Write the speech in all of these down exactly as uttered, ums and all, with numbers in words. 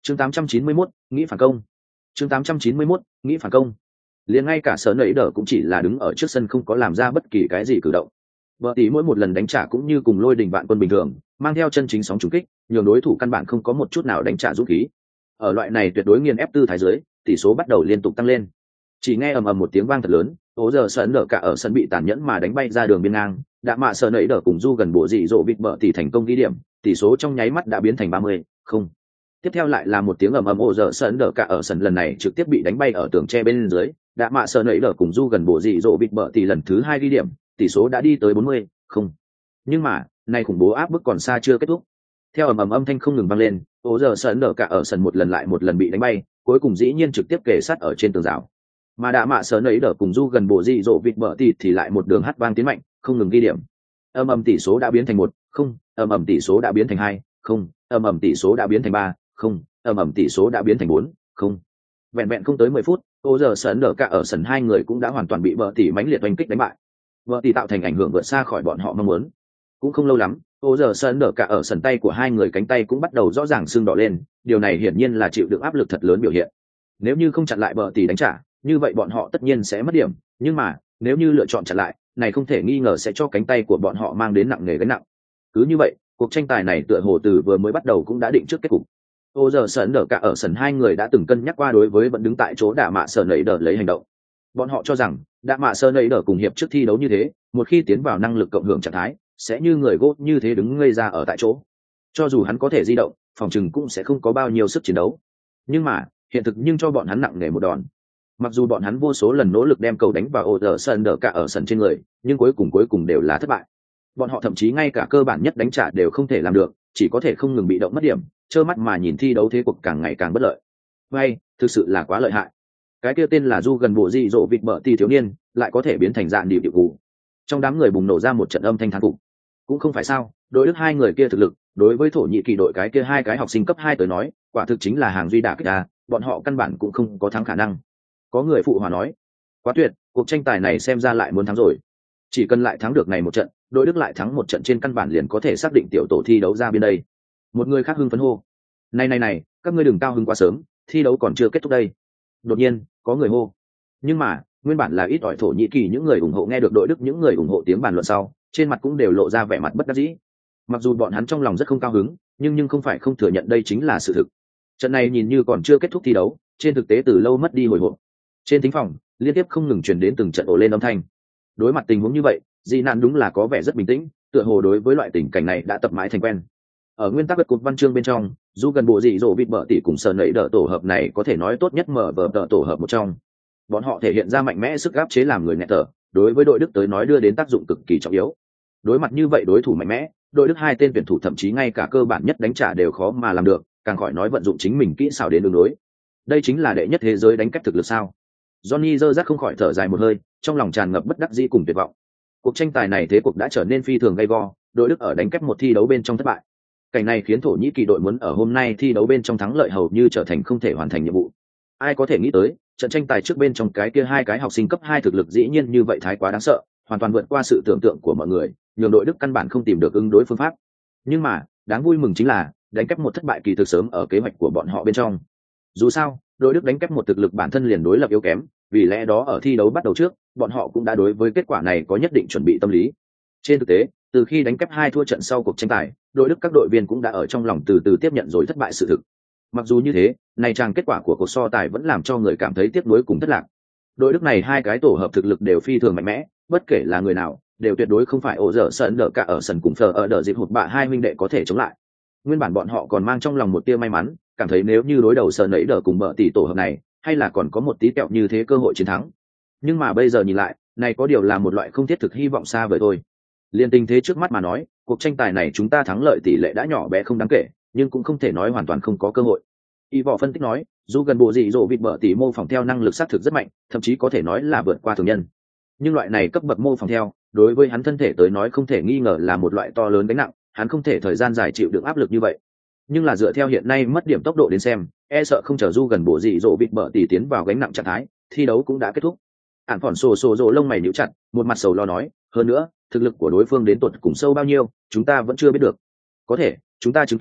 chương tám trăm chín mươi mốt nghĩ phản công chương tám trăm chín mươi mốt nghĩ phản công liền ngay cả sở nẩy đờ cũng chỉ là đứng ở trước sân không có làm ra bất kỳ cái gì cử động. Vợ tỷ mỗi một lần đánh trả cũng như cùng lôi đình vạn quân bình thường, mang theo chân chính sóng trùng kích, nhường đối thủ căn bản không có một chút nào đánh trả dũng khí. Ở loại này tuyệt đối nghiền ép tư thái dưới, tỷ số bắt đầu liên tục tăng lên. Chỉ nghe ầm ầm một tiếng vang thật lớn, ố giờ sân nở cả ở sân bị tàn nhẫn mà đánh bay ra đường biên ngang, đã mạ sở nẩy đờ cùng du gần bộ dị dỗ vịt bợ tỷ thành công ghi điểm, tỷ số trong nháy mắt đã biến thành ba mươi không. Tiếp theo lại là một tiếng ầm ầm ố giờ sân nở cả ở sân lần này trực tiếp bị đánh bay ở tường tre bên dưới, đã mạ sở nẩy đờ cùng du gần bộ dị dỗ vịt bợ tỷ lần thứ hai ghi điểm, tỷ số đã đi tới bốn mươi không. Nhưng mà nay khủng bố áp bức còn xa chưa kết thúc. Theo ầm ầm âm thanh không ngừng vang lên, ố giờ sân nở cả ở sân một lần lại một lần bị đánh bay, cuối cùng dĩ nhiên trực tiếp kề sát ở trên tường rào. Mà đã mạ sở nẩy đờ cùng du gần bộ dị dỗ vịt bợ tỷ thì lại một đường hát vang tiến mạnh, không ngừng ghi điểm. Ầm ầm tỷ số đã biến thành một không, ầm ầm tỷ số đã biến thành hai không, ầm ầm tỷ số đã biến thành ba không, ầm ầm tỷ số đã biến thành bốn không. Vẹn vẹn không tới mười phút, ô giờ sân nở cả ở sân hai người cũng đã hoàn toàn bị vợ tỷ mãnh liệt oanh kích đánh bại. Vợ tỷ tạo thành ảnh hưởng vượt xa khỏi bọn họ mong muốn. Cũng không lâu lắm, ô giờ sân nở cả ở sân tay của hai người cánh tay cũng bắt đầu rõ ràng sưng đỏ lên, điều này hiển nhiên là chịu được áp lực thật lớn biểu hiện. Nếu như không chặn lại vợ tỷ đánh trả, như vậy bọn họ tất nhiên sẽ mất điểm, nhưng mà nếu như lựa chọn chặn lại, này không thể nghi ngờ sẽ cho cánh tay của bọn họ mang đến nặng nề gánh nặng. Cứ như vậy, cuộc tranh tài này tựa hồ từ vừa mới bắt đầu cũng đã định trước kết cục. Ô giờ sân nở cả ở sân hai người đã từng cân nhắc qua đối với vẫn đứng tại chỗ đạ mạ sờ nẩy đờ lấy hành động. Bọn họ cho rằng đạ mạ sờ nẩy đờ cùng hiệp trước thi đấu như thế, một khi tiến vào năng lực cộng hưởng trạng thái, sẽ như người gốt như thế đứng ngây ra ở tại chỗ. Cho dù hắn có thể di động, phòng chừng cũng sẽ không có bao nhiêu sức chiến đấu. Nhưng mà hiện thực nhưng cho bọn hắn nặng nề một đòn. Mặc dù bọn hắn vô số lần nỗ lực đem cầu đánh vào ô giờ sân nở cả ở sân trên người, nhưng cuối cùng cuối cùng đều là thất bại. Bọn họ thậm chí ngay cả cơ bản nhất đánh trả đều không thể làm được, chỉ có thể không ngừng bị động mất điểm, trơ mắt mà nhìn thi đấu thế cuộc càng ngày càng bất lợi. Hay, thực sự là quá lợi hại. Cái kia tên là du gần bộ dị dỗ vịt bợ tỷ thiếu niên, lại có thể biến thành dạng điệu điệu vụ. Trong đám người bùng nổ ra một trận âm thanh thán phục. Cũng không phải sao, đối đức hai người kia thực lực, đối với thổ nhĩ kỳ đội cái kia hai cái học sinh cấp hai tới nói, quả thực chính là hàng duy đả kích à, bọn họ căn bản cũng không có thắng khả năng. Có người phụ hòa nói, quá tuyệt, cuộc tranh tài này xem ra lại muốn thắng rồi. Chỉ cần lại thắng được này một trận, đội đức lại thắng một trận trên căn bản liền có thể xác định tiểu tổ thi đấu ra bên đây. Một người khác hưng phấn hô, này này này, các ngươi đừng cao hứng quá sớm, thi đấu còn chưa kết thúc đây. Đột nhiên có người hô, nhưng mà nguyên bản là ít ỏi thổ nhĩ kỳ những người ủng hộ nghe được đội đức những người ủng hộ tiếng bàn luận sau, trên mặt cũng đều lộ ra vẻ mặt bất đắc dĩ. Mặc dù bọn hắn trong lòng rất không cao hứng, nhưng nhưng không phải không thừa nhận đây chính là sự thực. Trận này nhìn như còn chưa kết thúc thi đấu, trên thực tế từ lâu mất đi hồi hộp. Trên thính phòng liên tiếp không ngừng truyền đến từng trận ồ lên âm thanh. Đối mặt tình huống như vậy, dị nạn đúng là có vẻ rất bình tĩnh, tựa hồ đối với loại tình cảnh này đã tập mãi thành quen. Ở nguyên tắc bất cột văn chương bên trong, dù gần bộ dị dỗ vịt bợ tỷ cùng sờ nẩy đỡ tổ hợp này có thể nói tốt nhất mở vở đỡ tổ hợp một trong. Bọn họ thể hiện ra mạnh mẽ sức áp chế làm người nghẹt thở, đối với đội đức tới nói đưa đến tác dụng cực kỳ trọng yếu. Đối mặt như vậy đối thủ mạnh mẽ, đội đức hai tên tuyển thủ thậm chí ngay cả cơ bản nhất đánh trả đều khó mà làm được, càng khỏi nói vận dụng chính mình kỹ xảo đến đường đối. Đây chính là đệ nhất thế giới đánh kép thực lực sao? Johnny dơ rác không khỏi thở dài một hơi, trong lòng tràn ngập bất đắc dĩ cùng tuyệt vọng. Cuộc tranh tài này thế cuộc đã trở nên phi thường gay go, đội đức ở đánh kép một thi đấu bên trong thất bại. Cảnh này khiến thổ nhĩ kỳ đội muốn ở hôm nay thi đấu bên trong thắng lợi hầu như trở thành không thể hoàn thành nhiệm vụ. Ai có thể nghĩ tới, trận tranh tài trước bên trong cái kia hai cái học sinh cấp hai thực lực dĩ nhiên như vậy thái quá đáng sợ, hoàn toàn vượt qua sự tưởng tượng của mọi người, nhường đội đức căn bản không tìm được ứng đối phương pháp. Nhưng mà, đáng vui mừng chính là, đánh kép một thất bại kỳ thực sớm ở kế hoạch của bọn họ bên trong. Dù sao, đội đức đánh kép một thực lực bản thân liền đối lập yếu kém, vì lẽ đó ở thi đấu bắt đầu trước, bọn họ cũng đã đối với kết quả này có nhất định chuẩn bị tâm lý. Trên thực tế, từ khi đánh kép hai thua trận sau cuộc tranh tài, đội đức các đội viên cũng đã ở trong lòng từ từ tiếp nhận rồi thất bại sự thực. Mặc dù như thế, này chàng kết quả của cuộc so tài vẫn làm cho người cảm thấy tiếc nuối cùng thất lạc. Đội đức này hai cái tổ hợp thực lực đều phi thường mạnh mẽ, bất kể là người nào, đều tuyệt đối không phải ổ dở sân đỡ cả ở sân cùng phờ ở đỡ dịp hụt bạ hai huynh đệ có thể chống lại. Nguyên bản bọn họ còn mang trong lòng một tia may mắn, cảm thấy nếu như đối đầu sân nấy đỡ cùng bợ tỷ tổ hợp này, hay là còn có một tí kẹo như thế cơ hội chiến thắng. Nhưng mà bây giờ nhìn lại, này có điều là một loại không thiết thực hy vọng xa vời thôi. Liên tình thế trước mắt mà nói, cuộc tranh tài này chúng ta thắng lợi tỷ lệ đã nhỏ bé không đáng kể, nhưng cũng không thể nói hoàn toàn không có cơ hội. Y võ phân tích nói, dù gần bộ dị dỗ vịt bợ tỷ mô phỏng theo năng lực xác thực rất mạnh, thậm chí có thể nói là vượt qua thường nhân. Nhưng loại này cấp bậc mô phỏng theo, đối với hắn thân thể tới nói không thể nghi ngờ là một loại to lớn gánh nặng, hắn không thể thời gian dài chịu đựng áp lực như vậy. Nhưng là dựa theo hiện nay mất điểm tốc độ đến xem, e sợ không chờ du gần bộ dị dỗ vịt bợ tỷ tiến vào gánh nặng trạng thái, thi đấu cũng đã kết thúc. Ản phỏn sổ sổ rộ lông mày nhíu chặt, một mặt sầu lo nói, hơn nữa, thực lực của đối phương đến tột cùng sâu bao nhiêu, chúng ta vẫn chưa biết được. Có thể, chúng ta chứng kiến,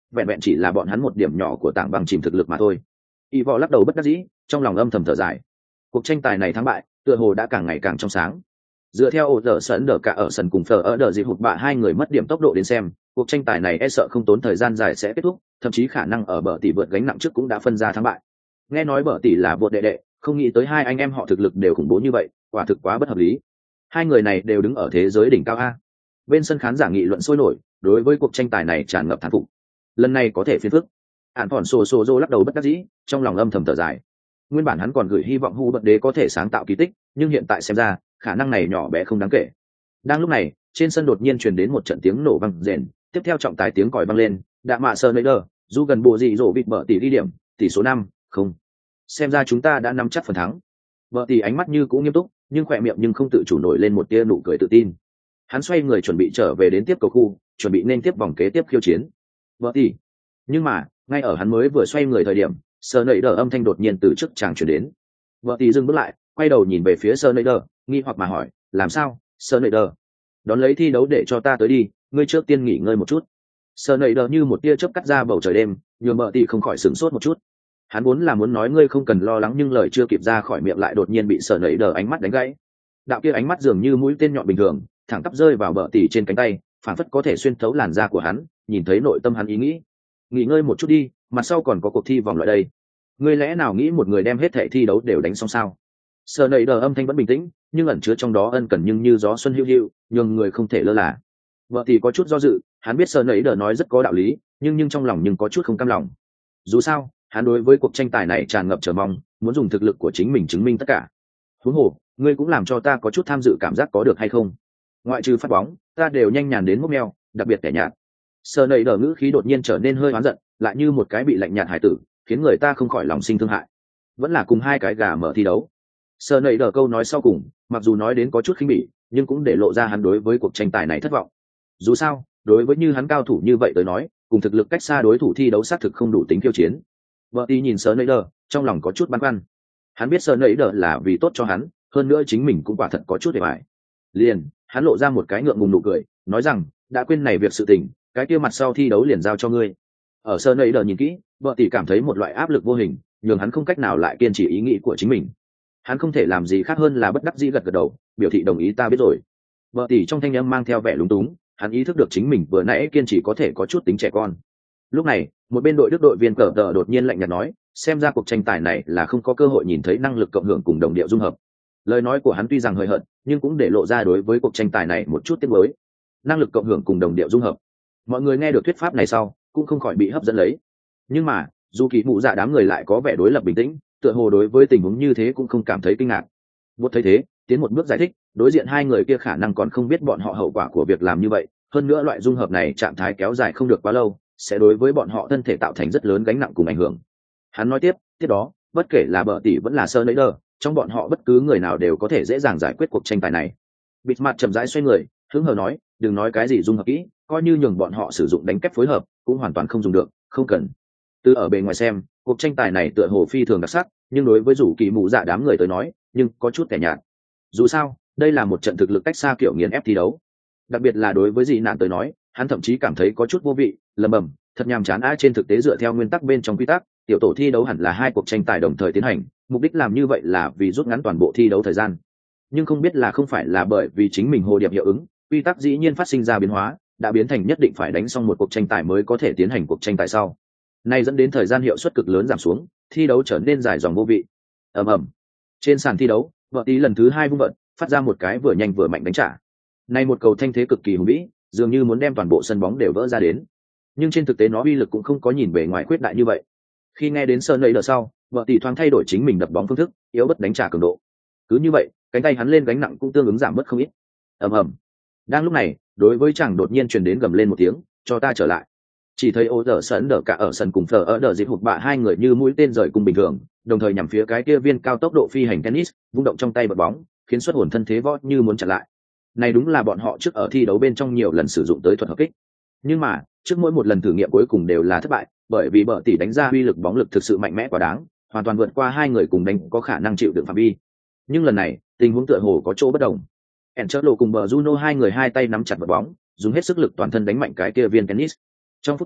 vẹn vẹn chỉ là bọn hắn một điểm nhỏ của tảng băng chìm thực lực mà thôi. Y võ lắc đầu bất đắc dĩ, trong lòng âm thầm thở dài. Cuộc tranh tài này thắng bại tựa hồ đã càng ngày càng trong sáng. Dựa theo ổ dở sấn đỡ cả ở sân cùng phở ở đờ dịp hụt bạ hai người mất điểm tốc độ đến xem, cuộc tranh tài này e sợ không tốn thời gian dài sẽ kết thúc, thậm chí khả năng ở bờ tỷ vượt gánh nặng trước cũng đã phân ra thắng bại. Nghe nói bờ tỷ là vượt đệ đệ, không nghĩ tới hai anh em họ thực lực đều khủng bố như vậy, quả thực quá bất hợp lý. Hai người này đều đứng ở thế giới đỉnh cao a. Bên sân khán giả nghị luận sôi nổi, đối với cuộc tranh tài này tràn ngập thán phục. Lần này có thể phiền phức. Ản Phòn Sô Sô Dô lắc đầu bất đắc dĩ, trong lòng âm thầm thở dài. Nguyên bản hắn còn gửi hy vọng Hu Bật Đế có thể sáng tạo kỳ tích, nhưng hiện tại xem ra, khả năng này nhỏ bé không đáng kể. Đang lúc này, trên sân đột nhiên truyền đến một trận tiếng nổ vang rền, tiếp theo trọng tài tiếng còi vang lên, Đạ Mạ Sơ Nấy Đờ, dù gần bộ dị rổ vịt bở tỷ đi điểm, tỷ số năm, không. Xem ra chúng ta đã nắm chắc phần thắng. Bở tỷ ánh mắt như cũng nghiêm túc, nhưng khỏe miệng nhưng không tự chủ nổi lên một tia nụ cười tự tin. Hắn xoay người chuẩn bị trở về đến tiếp cầu khu, chuẩn bị nên tiếp vòng kế tiếp khiêu chiến. Bở tỷ. Nhưng mà, ngay ở hắn mới vừa xoay người thời điểm, Sơ Nấy Đờ âm thanh đột nhiên từ trước chàng truyền đến. Bở tỷ dừng bước lại, quay đầu nhìn về phía Sơ Nấy Đờ, nghi hoặc mà hỏi, làm sao, Sơ Nấy Đờ? Đón lấy thi đấu để cho ta tới đi, ngươi trước tiên nghỉ ngơi một chút. Sơ Nấy Đờ như một tia chớp cắt ra bầu trời đêm, nhường Bở tỷ không khỏi sửng sốt một chút. Hắn vốn là muốn nói ngươi không cần lo lắng, nhưng lời chưa kịp ra khỏi miệng lại đột nhiên bị Sơ Nấy Đờ ánh mắt đánh gãy. Đạo kia ánh mắt dường như mũi tên nhọn bình thường, thẳng tắp rơi vào Bở tỷ trên cánh tay, phản phất có thể xuyên thấu làn da của hắn, nhìn thấy nội tâm hắn ý nghĩ. Nghỉ ngơi một chút đi, mặt sau còn có cuộc thi vòng loại đây. Ngươi lẽ nào nghĩ một người đem hết thảy thi đấu đều đánh xong sao? Sơ Nấy Đờ âm thanh vẫn bình tĩnh, nhưng ẩn chứa trong đó ân cần nhưng như gió xuân hữu hữu, nhường người không thể lơ là. Vợ thì có chút do dự, hắn biết Sơ Nấy Đờ nói rất có đạo lý, nhưng nhưng trong lòng nhưng có chút không cam lòng. Dù sao, hắn đối với cuộc tranh tài này tràn ngập chờ mong, muốn dùng thực lực của chính mình chứng minh tất cả. Huống hồ, ngươi cũng làm cho ta có chút tham dự cảm giác có được hay không? Ngoại trừ phát bóng, ta đều nhanh nhàn đến mốc meo, đặc biệt kẻ nhạt. Sơ Nấy Đờ ngữ khí đột nhiên trở nên hơi oán giận, lại như một cái bị lạnh nhạt hải tử, khiến người ta không khỏi lòng sinh thương hại. Vẫn là cùng hai cái gà mở thi đấu. Sơ Nấy Đờ câu nói sau cùng, mặc dù nói đến có chút khinh bỉ, nhưng cũng để lộ ra hắn đối với cuộc tranh tài này thất vọng. Dù sao, đối với như hắn cao thủ như vậy tới nói, cùng thực lực cách xa đối thủ thi đấu xác thực không đủ tính khiêu chiến. Vợ tí nhìn Sơ Nấy Đờ, trong lòng có chút băn khoăn. Hắn biết Sơ Nấy Đờ là vì tốt cho hắn, hơn nữa chính mình cũng quả thật có chút để bại. Liền, hắn lộ ra một cái ngượng ngùng nụ cười, nói rằng, đã quên này việc sự tình, cái kia mặt sau thi đấu liền giao cho ngươi. Ở Sơ Nấy Đờ nhìn kỹ, vợ tỷ cảm thấy một loại áp lực vô hình, nhường hắn không cách nào lại kiên trì ý nghĩ của chính mình. Hắn không thể làm gì khác hơn là bất đắc dĩ gật gật đầu, biểu thị đồng ý ta biết rồi. Vợ tỷ trong thanh âm mang theo vẻ lúng túng, hắn ý thức được chính mình vừa nãy kiên trì có thể có chút tính trẻ con. Lúc này, một bên đội đức đội viên cờ tờ đột nhiên lạnh nhạt nói, xem ra cuộc tranh tài này là không có cơ hội nhìn thấy năng lực cộng hưởng cùng đồng điệu dung hợp. Lời nói của hắn tuy rằng hơi hận, nhưng cũng để lộ ra đối với cuộc tranh tài này một chút tiếc nuối. Năng lực cộng hưởng cùng đồng điệu dung hợp. Mọi người nghe được thuyết pháp này sau, cũng không khỏi bị hấp dẫn lấy. Nhưng mà, dù kỳ mụ dạ đám người lại có vẻ đối lập bình tĩnh, tựa hồ đối với tình huống như thế cũng không cảm thấy kinh ngạc. Một thấy thế, tiến một bước giải thích, đối diện hai người kia khả năng còn không biết bọn họ hậu quả của việc làm như vậy, hơn nữa loại dung hợp này trạng thái kéo dài không được quá lâu, sẽ đối với bọn họ thân thể tạo thành rất lớn gánh nặng cùng ảnh hưởng. Hắn nói tiếp, tiếp đó, bất kể là Bở tỷ vẫn là Sơ Nấy Đờ, trong bọn họ bất cứ người nào đều có thể dễ dàng giải quyết cuộc tranh tài này. Bịt mặt chậm rãi xoay người, hứng hờ nói, đừng nói cái gì dung hợp kỹ, coi như nhường bọn họ sử dụng đánh kép phối hợp, cũng hoàn toàn không dùng được, không cần. Từ ở bề ngoài xem, cuộc tranh tài này tựa hồ phi thường đặc sắc, nhưng đối với rủ kỳ mụ dạ đám người tới nói, nhưng có chút kẻ nhạt. Dù sao, đây là một trận thực lực cách xa kiểu nghiền ép thi đấu. Đặc biệt là đối với dị nạn tới nói, hắn thậm chí cảm thấy có chút vô vị, lầm bầm, thật nhàm chán á. Trên thực tế dựa theo nguyên tắc bên trong quy tắc, tiểu tổ thi đấu hẳn là hai cuộc tranh tài đồng thời tiến hành, mục đích làm như vậy là vì rút ngắn toàn bộ thi đấu thời gian. Nhưng không biết là không phải là bởi vì chính mình hồ điệp hiệu ứng, quy tắc dĩ nhiên phát sinh ra biến hóa, đã biến thành nhất định phải đánh xong một cuộc tranh tài mới có thể tiến hành cuộc tranh tài sau. Này dẫn đến thời gian hiệu suất cực lớn giảm xuống, thi đấu trở nên dài dòng vô vị. Ầm ầm. Trên sàn thi đấu, vợ tí lần thứ hai vung vận, phát ra một cái vừa nhanh vừa mạnh đánh trả. Này một cầu thanh thế cực kỳ hùng vĩ, dường như muốn đem toàn bộ sân bóng đều vỡ ra đến. Nhưng trên thực tế nó uy lực cũng không có nhìn bề ngoài khuyết đại như vậy. Khi nghe đến Sơn Nấy Đờ sau, vợ tỷ thoáng thay đổi chính mình đập bóng phương thức, yếu bất đánh trả cường độ. Cứ như vậy, cánh tay hắn lên gánh nặng cũng tương ứng giảm bớt không ít. Ầm ầm. Đang lúc này, đối với chàng đột nhiên truyền đến gầm lên một tiếng, cho ta trở lại. Chỉ thấy ô dở sấn đỡ cả ở sân cùng phở ở đờ dịp hụt bạ hai người như mũi tên rời cùng bình thường, đồng thời nhằm phía cái kia viên cao tốc độ phi hành tennis, vung động trong tay bật bóng, khiến xuất hồn thân thế võ như muốn chặn lại. Này đúng là bọn họ trước ở thi đấu bên trong nhiều lần sử dụng tới thuật hợp kích. Nhưng mà, trước mỗi một lần thử nghiệm cuối cùng đều là thất bại, bởi vì bờ tỷ đánh ra uy lực bóng lực thực sự mạnh mẽ quá đáng, hoàn toàn vượt qua hai người cùng đánh có khả năng chịu đựng phạm vi. Nhưng lần này, tình huống tựa hồ có chỗ bất đồng. Enchelo cùng bờ Juno hai người hai tay nắm chặt bật bóng, dùng hết sức lực toàn thân đánh mạnh cái kia viên tennis. Trong phút chốc,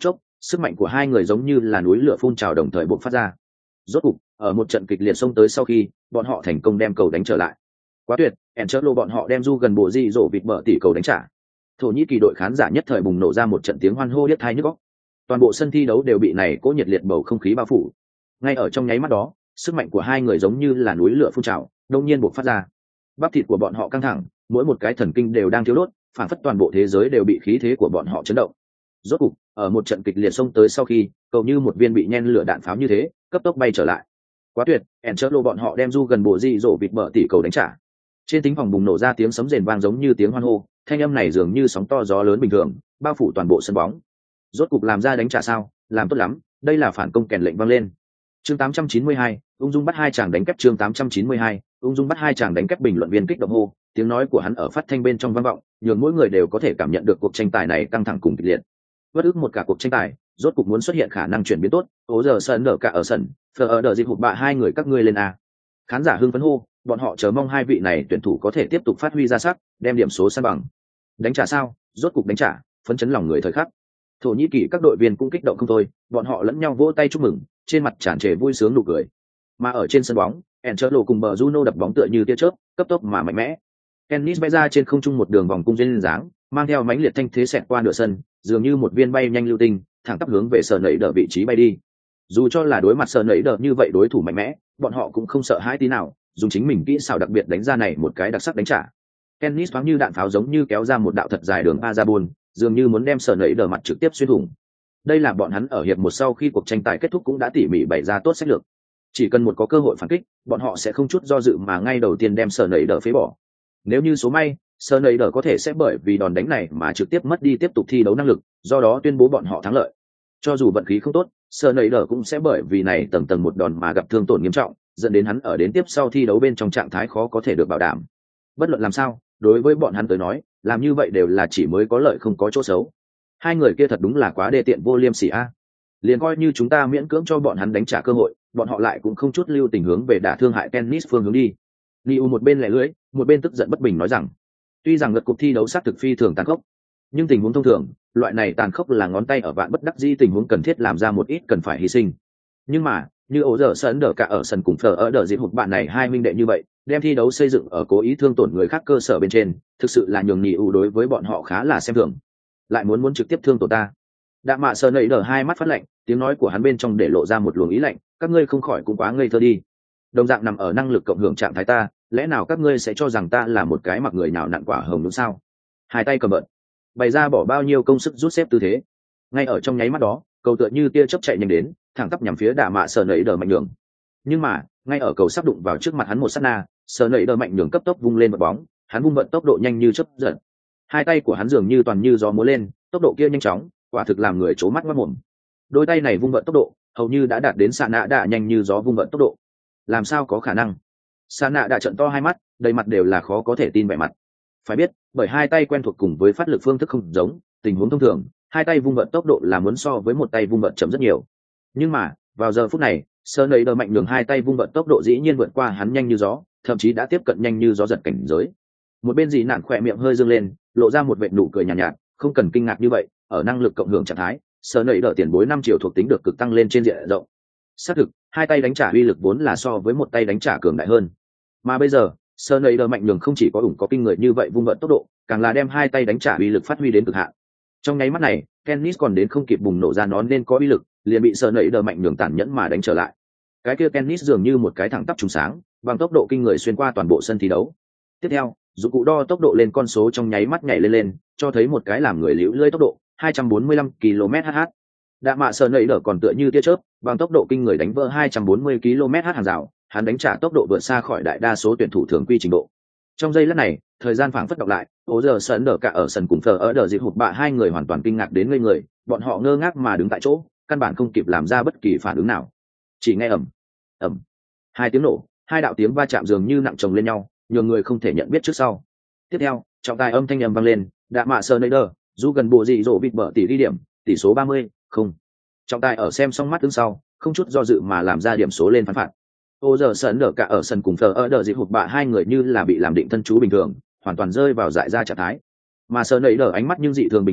sức mạnh của hai người giống như là núi lửa phun trào đồng thời bộc phát ra. Rốt cục ở một trận kịch liệt xông tới sau khi bọn họ thành công đem cầu đánh trở lại. Quá tuyệt, Enchelo bọn họ đem du gần bộ di rổ vịt bờ tỷ cầu đánh trả. Thổ Nhĩ Kỳ đội khán giả nhất thời bùng nổ ra một trận tiếng hoan hô điếc tai nhức óc. Toàn bộ sân thi đấu đều bị này cố nhiệt liệt bầu không khí bao phủ. Ngay ở trong nháy mắt đó, sức mạnh của hai người giống như là núi lửa phun trào, đột nhiên bộc phát ra. Bắp thịt của bọn họ căng thẳng, mỗi một cái thần kinh đều đang thiếu đốt, phản phất toàn bộ thế giới đều bị khí thế của bọn họ chấn động. Rốt cục, ở một trận kịch liệt xông tới sau khi, cầu như một viên bị nhen lửa đạn pháo như thế, cấp tốc bay trở lại. Quá tuyệt, Enchelo bọn họ đem du gần bộ di rổ vịt bờ tỷ cầu đánh trả. Trên thính phòng bùng nổ ra tiếng sấm rền vang giống như tiếng hoan hô, thanh âm này dường như sóng to gió lớn bình thường, bao phủ toàn bộ sân bóng. Rốt cục làm ra đánh trả sao, làm tốt lắm, đây là phản công kèn lệnh vang lên. Chương tám trăm chín mươi hai, ung dung bắt hai chàng đánh kép chương tám trăm chín mươi hai, ung dung bắt hai chàng đánh kép bình luận viên kích động hô, tiếng nói của hắn ở phát thanh bên trong vang vọng, nhường mỗi người đều có thể cảm nhận được cuộc tranh tài này căng thẳng cùng kịch liệt. Bất ức một cả cuộc tranh tài, rốt cục muốn xuất hiện khả năng chuyển biến tốt, ố giờ sân đỡ cả ở sân, phờ ở đờ dịp hụt bạ hai người các ngươi lên a. Khán giả hưng phấn hô, bọn họ chờ mong hai vị này tuyển thủ có thể tiếp tục phát huy ra sắc, đem điểm số san bằng. Đánh trả sao? Rốt cục đánh trả, phấn chấn lòng người thời khắc. Thổ Nhĩ Kỳ các đội viên cũng kích động không thôi, bọn họ lẫn nhau vỗ tay chúc mừng, trên mặt tràn trề vui sướng nụ cười. Mà ở trên sân bóng, Enchelo cùng bờ Juno đập bóng tựa như tia chớp, cấp tốc mà mạnh mẽ. Kennis bay ra trên không trung một đường vòng cung duyên dáng, mang theo mãnh liệt thanh thế xẹt qua nửa sân, dường như một viên bay nhanh lưu tinh, thẳng tắp hướng về sờ nảy đỡ vị trí bay đi. Dù cho là đối mặt sờ nảy đỡ như vậy đối thủ mạnh mẽ, bọn họ cũng không sợ hãi tí nào, dùng chính mình kỹ xảo đặc biệt đánh ra này một cái đặc sắc đánh trả. Kennis thoáng như đạn pháo giống như kéo ra một đạo thật dài đường Azabun, dường như muốn đem sờ nảy đỡ mặt trực tiếp xuyên thủng. Đây là bọn hắn ở hiệp một sau khi cuộc tranh tài kết thúc cũng đã tỉ mỉ bày ra tốt sách lược. Chỉ cần một có cơ hội phản kích, bọn họ sẽ không chút do dự mà ngay đầu tiên đem sờ nảy đỡ phế bỏ. Nếu như số may, sờ nảy đỡ có thể sẽ bởi vì đòn đánh này mà trực tiếp mất đi tiếp tục thi đấu năng lực, do đó tuyên bố bọn họ thắng lợi. Cho dù vận khí không tốt, sờ nảy đỡ cũng sẽ bởi vì này tầng tầng một đòn mà gặp thương tổn nghiêm trọng, dẫn đến hắn ở đến tiếp sau thi đấu bên trong trạng thái khó có thể được bảo đảm. Bất luận làm sao, đối với bọn hắn tới nói, làm như vậy đều là chỉ mới có lợi không có chỗ xấu. Hai người kia thật đúng là quá đê tiện vô liêm sỉ a. Liền coi như chúng ta miễn cưỡng cho bọn hắn đánh trả cơ hội, bọn họ lại cũng không chút lưu tình hướng về đả thương hại Tennis phương hướng đi. Liu một bên lẻ lưỡi, một bên tức giận bất bình nói rằng, tuy rằng lượt cuộc thi đấu sát thực phi thường tàn khốc, nhưng tình huống thông thường, loại này tàn khốc là ngón tay ở vạn bất đắc dĩ tình huống cần thiết làm ra một ít cần phải hy sinh. Nhưng mà, như ổ dở sân đỡ cả ở sân cùng phở ở đỡ dịp hụt bạn này hai minh đệ như vậy, đem thi đấu xây dựng ở cố ý thương tổn người khác cơ sở bên trên, thực sự là nhường Liu đối với bọn họ khá là xem thường. Lại muốn muốn trực tiếp thương tổ ta. Đạ mạ sờ nảy đờ hai mắt phát lạnh, tiếng nói của hắn bên trong để lộ ra một luồng ý lạnh, các ngươi không khỏi cũng quá ngây thơ đi. Đồng dạng nằm ở năng lực cộng hưởng trạng thái ta, lẽ nào các ngươi sẽ cho rằng ta là một cái mặc người nào nặn quả hồng đúng sao? Hai tay cầm bợn, bày ra bỏ bao nhiêu công sức rút xếp tư thế. Ngay ở trong nháy mắt đó, cầu tựa như tia chớp chạy nhanh đến, thẳng tắp nhằm phía đạ mạ sờ nảy đờ mạnh đường. Nhưng mà, ngay ở cầu sắp đụng vào trước mặt hắn một sát na, sờ nảy đờ mạnh đường cấp tốc vung lên một bóng, hắn vung vận tốc độ nhanh như chớp giật. Hai tay của hắn dường như toàn như gió múa lên, tốc độ kia nhanh chóng, quả thực làm người trố mắt mất mồm. Đôi tay này vung vận tốc độ, hầu như đã đạt đến xạ nạ đạ nhanh như gió vung vận tốc độ. Làm sao có khả năng? Xạ nạ đạ trợn to hai mắt, đầy mặt đều là khó có thể tin vẻ mặt. Phải biết, bởi hai tay quen thuộc cùng với phát lực phương thức không giống, tình huống thông thường, hai tay vung vận tốc độ là muốn so với một tay vung vận chậm rất nhiều. Nhưng mà, vào giờ phút này, Sơn ấy đờ mạnh đường hai tay vung vận tốc độ dĩ nhiên vượt qua hắn nhanh như gió, thậm chí đã tiếp cận nhanh như gió giật cảnh giới. Một bên dị nạn khỏe miệng hơi dương lên, lộ ra một vệt nụ cười nhàn nhạt, nhạt, không cần kinh ngạc như vậy, ở năng lực cộng hưởng trạng thái, Sơn ấy đờ tiền bối năm triệu thuộc tính được cực tăng lên trên diện rộng. Xác thực, hai tay đánh trả uy lực vốn là so với một tay đánh trả cường đại hơn. Mà bây giờ, Sơn ấy đờ mạnh đường không chỉ có ủng có kinh người như vậy vung vận tốc độ, càng là đem hai tay đánh trả uy lực phát huy đến cực hạn. Trong nháy mắt này, Kennis còn đến không kịp bùng nổ ra nó nên có uy lực, liền bị Sơn ấy đờ mạnh đường tàn nhẫn mà đánh trở lại. Cái kia Kennis dường như một cái thẳng tắp trùng sáng, bằng tốc độ kinh người xuyên qua toàn bộ sân thi đấu. Tiếp theo, dụng cụ đo tốc độ lên con số trong nháy mắt nhảy lên lên, cho thấy một cái làm người liễu lơi tốc độ hai trăm bốn mươi lăm ki lô mét h. Đạ mạ Sơn ấy đờ còn tựa như tia chớp, bằng tốc độ kinh người đánh vỡ hai trăm bốn mươi ki lô mét h hàng rào, hắn đánh trả tốc độ vượt xa khỏi đại đa số tuyển thủ thường quy trình độ. Trong giây lát này, thời gian phảng phất đọc lại, ố giờ Sơn đờ cả ở sân cùng phở ở đờ dịp hụt bạ hai người hoàn toàn kinh ngạc đến ngây người, bọn họ ngơ ngác mà đứng tại chỗ, căn bản không kịp làm ra bất kỳ phản ứng nào. Chỉ nghe ầm ầm hai tiếng nổ, hai đạo tiếng va chạm dường như nặng chồng lên nhau, nhiều người không thể nhận biết trước sau. Tiếp theo, trọng tài âm thanh ầm vang lên, đạ mạ Sơn ấy đờ, dù gần bộ dị dỗ vịt bở tỷ ghi điểm, tỷ số ba mươi, không. Trọng tài ở xem xong mắt ứng sau, không chút do dự mà làm ra điểm số lên phán phạt. Ô giờ Sơn đờ cả ở sân cùng phở ở đờ dịp hụt bạ hai người như là bị làm định thân chú bình thường, hoàn toàn rơi vào dại ra trạng thái. Mà Sơn ấy đờ ánh mắt nhưng dị thường bình tĩnh,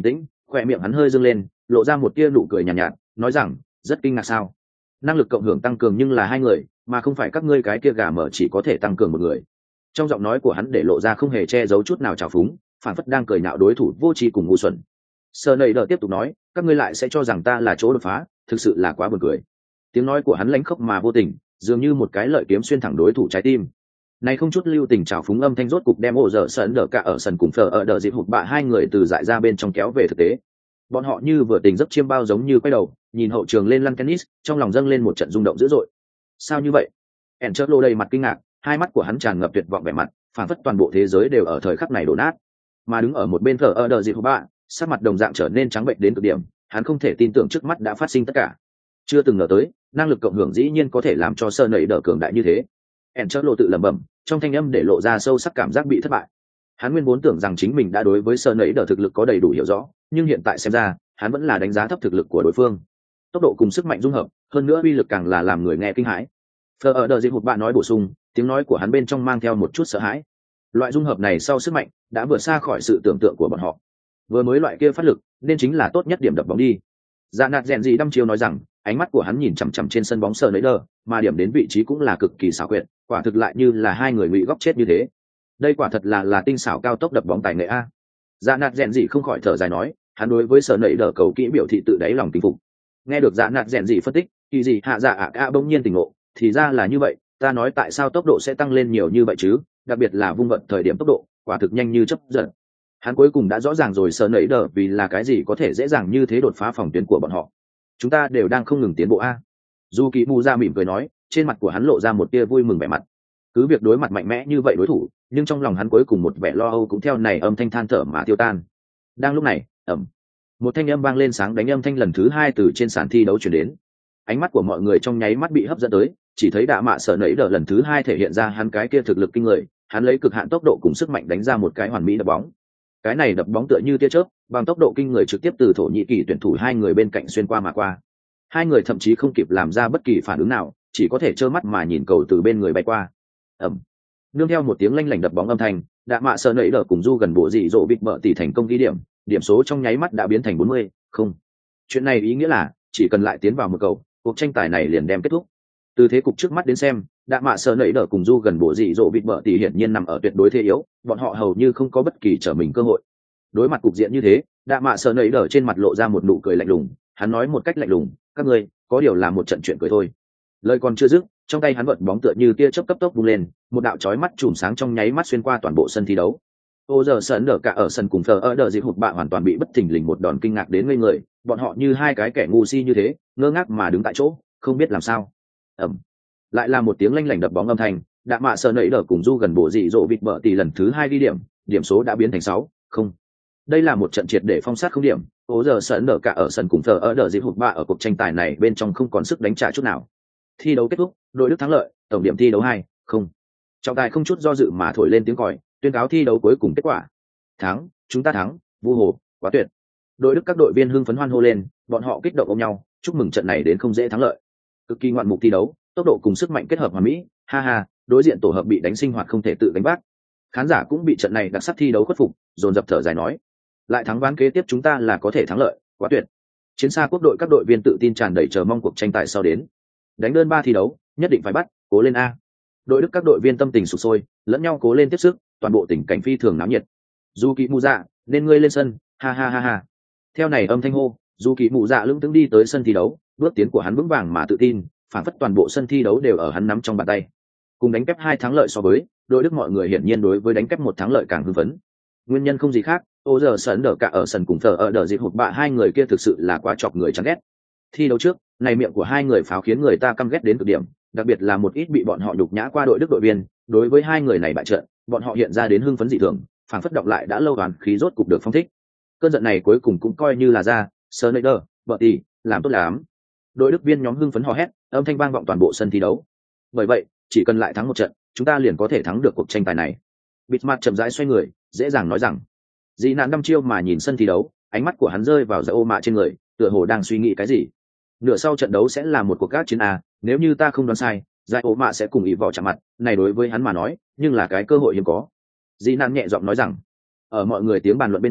khoe miệng hắn hơi dâng lên, lộ ra một tia nụ cười nhàn nhạt, nhạt nói rằng rất kinh ngạc sao. Năng lực cộng hưởng tăng cường nhưng là hai người mà không phải các ngươi cái kia gà mở chỉ có thể tăng cường một người. Trong giọng nói của hắn để lộ ra không hề che giấu chút nào trào phúng, phản phất đang cười nhạo đối thủ vô tri cùng ngu xuẩn. Sơ nầy đờ tiếp tục nói, các ngươi lại sẽ cho rằng ta là chỗ đột phá, thực sự là quá buồn cười. Tiếng nói của hắn lãnh khốc mà vô tình, dường như một cái lợi kiếm xuyên thẳng đối thủ trái tim. Này không chút lưu tình trào phúng âm thanh rốt cục đem ổ dở sân đỡ cả ở sân cùng phở ở đờ dịp hụt bạ hai người từ dại ra bên trong kéo về thực tế. Bọn họ như vừa tình giấc chiêm bao giống như quay đầu, nhìn hậu trường lên lăn tennis, trong lòng dâng lên một trận rung động dữ dội. Sao như vậy? Enchelo đầy mặt kinh ngạc, hai mắt của hắn tràn ngập tuyệt vọng vẻ mặt, phảng phất toàn bộ thế giới đều ở thời khắc này đổ nát. Mà đứng ở một bên thờ ở đờ dịp hụt bạ, sắc mặt đồng dạng trở nên trắng bệnh đến cực điểm, hắn không thể tin tưởng trước mắt đã phát sinh tất cả. Chưa từng ngờ tới, năng lực cộng hưởng dĩ nhiên có thể làm cho sơ nảy đỡ cường đại như thế. Enchelo tự lẩm bẩm, trong thanh âm để lộ ra sâu sắc cảm giác bị thất bại. Hắn nguyên vốn tưởng rằng chính mình đã đối với sơ nảy đỡ thực lực có đầy đủ hiểu rõ, nhưng hiện tại xem ra, hắn vẫn là đánh giá thấp thực lực của đối phương. Tốc độ cùng sức mạnh dung hợp, hơn nữa uy lực càng là làm người nghe kinh hãi. Phờ ở đờ dịp hụt bạn nói bổ sung, tiếng nói của hắn bên trong mang theo một chút sợ hãi. Loại dung hợp này sau sức mạnh đã vượt xa khỏi sự tưởng tượng của bọn họ. Vừa mới loại kia phát lực, nên chính là tốt nhất điểm đập bóng đi. Dạ nạt rèn gì đăm chiêu nói rằng, ánh mắt của hắn nhìn chằm chằm trên sân bóng sờ nấy đờ, mà điểm đến vị trí cũng là cực kỳ xảo quyệt, quả thực lại như là hai người ngụy góc chết như thế. Đây quả thật là là tinh xảo cao tốc đập bóng tài nghệ a. Dạ nạt rèn gì không khỏi thở dài nói, hắn đối với sờ nấy đờ cầu kỹ biểu thị tự đáy lòng kính phục. Nghe được dạ nạt rèn gì phân tích, kỳ gì hạ dạ ạ a bỗng nhiên tỉnh ngộ, thì ra là như vậy, ta nói tại sao tốc độ sẽ tăng lên nhiều như vậy chứ, đặc biệt là vung vận thời điểm tốc độ, quả thực nhanh như chớp giật. Hắn cuối cùng đã rõ ràng rồi sờ nấy đờ vì là cái gì có thể dễ dàng như thế đột phá phòng tuyến của bọn họ. Chúng ta đều đang không ngừng tiến bộ a. Dù kỳ mù ra mỉm cười nói, trên mặt của hắn lộ ra một tia vui mừng vẻ mặt. Cứ việc đối mặt mạnh mẽ như vậy đối thủ, nhưng trong lòng hắn cuối cùng một vẻ lo âu cũng theo này âm thanh than thở mà tiêu tan. Đang lúc này, ầm, một thanh âm vang lên sáng đánh âm thanh lần thứ hai từ trên sàn thi đấu truyền đến. Ánh mắt của mọi người trong nháy mắt bị hấp dẫn tới, chỉ thấy đạ mạ sở nấy đờ lần thứ hai thể hiện ra hắn cái kia thực lực kinh người, hắn lấy cực hạn tốc độ cùng sức mạnh đánh ra một cái hoàn mỹ đập bóng. Cái này đập bóng tựa như tia chớp, bằng tốc độ kinh người trực tiếp từ Thổ Nhĩ Kỳ tuyển thủ hai người bên cạnh xuyên qua mà qua. Hai người thậm chí không kịp làm ra bất kỳ phản ứng nào, chỉ có thể trơ mắt mà nhìn cầu từ bên người bay qua. Ầm. Nương theo một tiếng lanh lảnh đập bóng âm thanh, đạ mạ sở nấy đờ cùng du gần bộ dị dỗ bịt bợ tỷ thành công ghi điểm, điểm số trong nháy mắt đã biến thành bốn mươi, không. Chuyện này ý nghĩa là chỉ cần lại tiến vào một cầu, cuộc tranh tài này liền đem kết thúc. Từ thế cục trước mắt đến xem, đạ mạ sở nấy đờ cùng du gần bộ dị dỗ bịt bợ tỷ hiển nhiên nằm ở tuyệt đối thế yếu, bọn họ hầu như không có bất kỳ trở mình cơ hội. Đối mặt cục diện như thế, đạ mạ sở nấy đờ trên mặt lộ ra một nụ cười lạnh lùng, hắn nói một cách lạnh lùng, các ngươi có điều là một trận chuyện cười thôi. Lời còn chưa dứt, trong tay hắn vận bóng tựa như tia chớp cấp tốc vung lên, một đạo chói mắt chùm sáng trong nháy mắt xuyên qua toàn bộ sân thi đấu. Ô giờ sân đỡ cả ở sân cùng phờ ở đờ dịp hụt bạ hoàn toàn bị bất thình lình một đòn kinh ngạc đến ngây người, bọn họ như hai cái kẻ ngu si như thế, ngơ ngác mà đứng tại chỗ, không biết làm sao. Ầm. Lại là một tiếng lanh lảnh đập bóng âm thanh, đạ mạ sở nấy đờ cùng du gần bộ dị dỗ vịt bợ tỷ lần thứ hai đi điểm, điểm số đã biến thành sáu, không. Đây là một trận triệt để phong sát không điểm, Ô giờ sân đỡ cả ở sân cùng phờ ở đờ dịp hụt bạ ở cuộc tranh tài này bên trong không còn sức đánh trả chút nào. Thi đấu kết thúc, đội Đức thắng lợi, tổng điểm thi đấu hai, không. Trọng tài không chút do dự mà thổi lên tiếng còi, tuyên cáo thi đấu cuối cùng kết quả. Thắng, chúng ta thắng, Vu Hồ, quá tuyệt. Đội Đức các đội viên hưng phấn hoan hô lên, bọn họ kích động ôm nhau, chúc mừng trận này đến không dễ thắng lợi. Cực kỳ ngoạn mục thi đấu, tốc độ cùng sức mạnh kết hợp hoàn mỹ, ha ha, đối diện tổ hợp bị đánh sinh hoạt không thể tự đánh vác. Khán giả cũng bị trận này đặc sắc thi đấu khuất phục, dồn dập thở dài nói, lại thắng ván kế tiếp chúng ta là có thể thắng lợi, quá tuyệt. Chiến xa quốc đội các đội viên tự tin tràn đầy chờ mong cuộc tranh tài sau đến. Đánh đơn ba thi đấu, nhất định phải bắt, cố lên a. Đội Đức các đội viên tâm tình sục sôi, lẫn nhau cố lên tiếp sức, toàn bộ tình cảnh phi thường náo nhiệt. Du Kỵ Mù Dạ, nên ngươi lên sân, ha ha ha ha. Theo này âm thanh hô, Du Kỵ Mù Dạ lững thững đi tới sân thi đấu, bước tiến của hắn vững vàng mà tự tin, phản phất toàn bộ sân thi đấu đều ở hắn nắm trong bàn tay. Cùng đánh kép hai thắng lợi so với, đội Đức mọi người hiển nhiên đối với đánh kép một thắng lợi càng hưng phấn. Nguyên nhân không gì khác, ô giờ sân đỡ cả ở sân cùng thờ ở đờ dịp hụt bạ hai người kia thực sự là quá chọc người chán ghét. Thi đấu trước, này miệng của hai người pháo khiến người ta căm ghét đến cực điểm, đặc biệt là một ít bị bọn họ nhục nhã qua đội Đức đội viên, đối với hai người này bại trận, bọn họ hiện ra đến hưng phấn dị thường, phảng phất đọc lại đã lâu đoàn khí rốt cục được phong thích. Cơn giận này cuối cùng cũng coi như là ra, Sneijder, Bertie, làm tốt lắm. Đội Đức viên nhóm hưng phấn hò hét, âm thanh vang vọng toàn bộ sân thi đấu. Bởi vậy, chỉ cần lại thắng một trận, chúng ta liền có thể thắng được cuộc tranh tài này. Bismarck chậm rãi xoay người, dễ dàng nói rằng, Dĩ nạn năm chiêu mà nhìn sân thi đấu, ánh mắt của hắn rơi vào dãy ô mạ trên người, tựa hồ đang suy nghĩ cái gì. Nửa sau trận đấu sẽ là một cuộc gác chiến a, nếu như ta không đoán sai, dãy ô mạ sẽ cùng ý vỏ chạm mặt, này đối với hắn mà nói, nhưng là cái cơ hội hiếm có. Dĩ nạn nhẹ giọng nói rằng, ở mọi người tiếng bàn luận bên trong,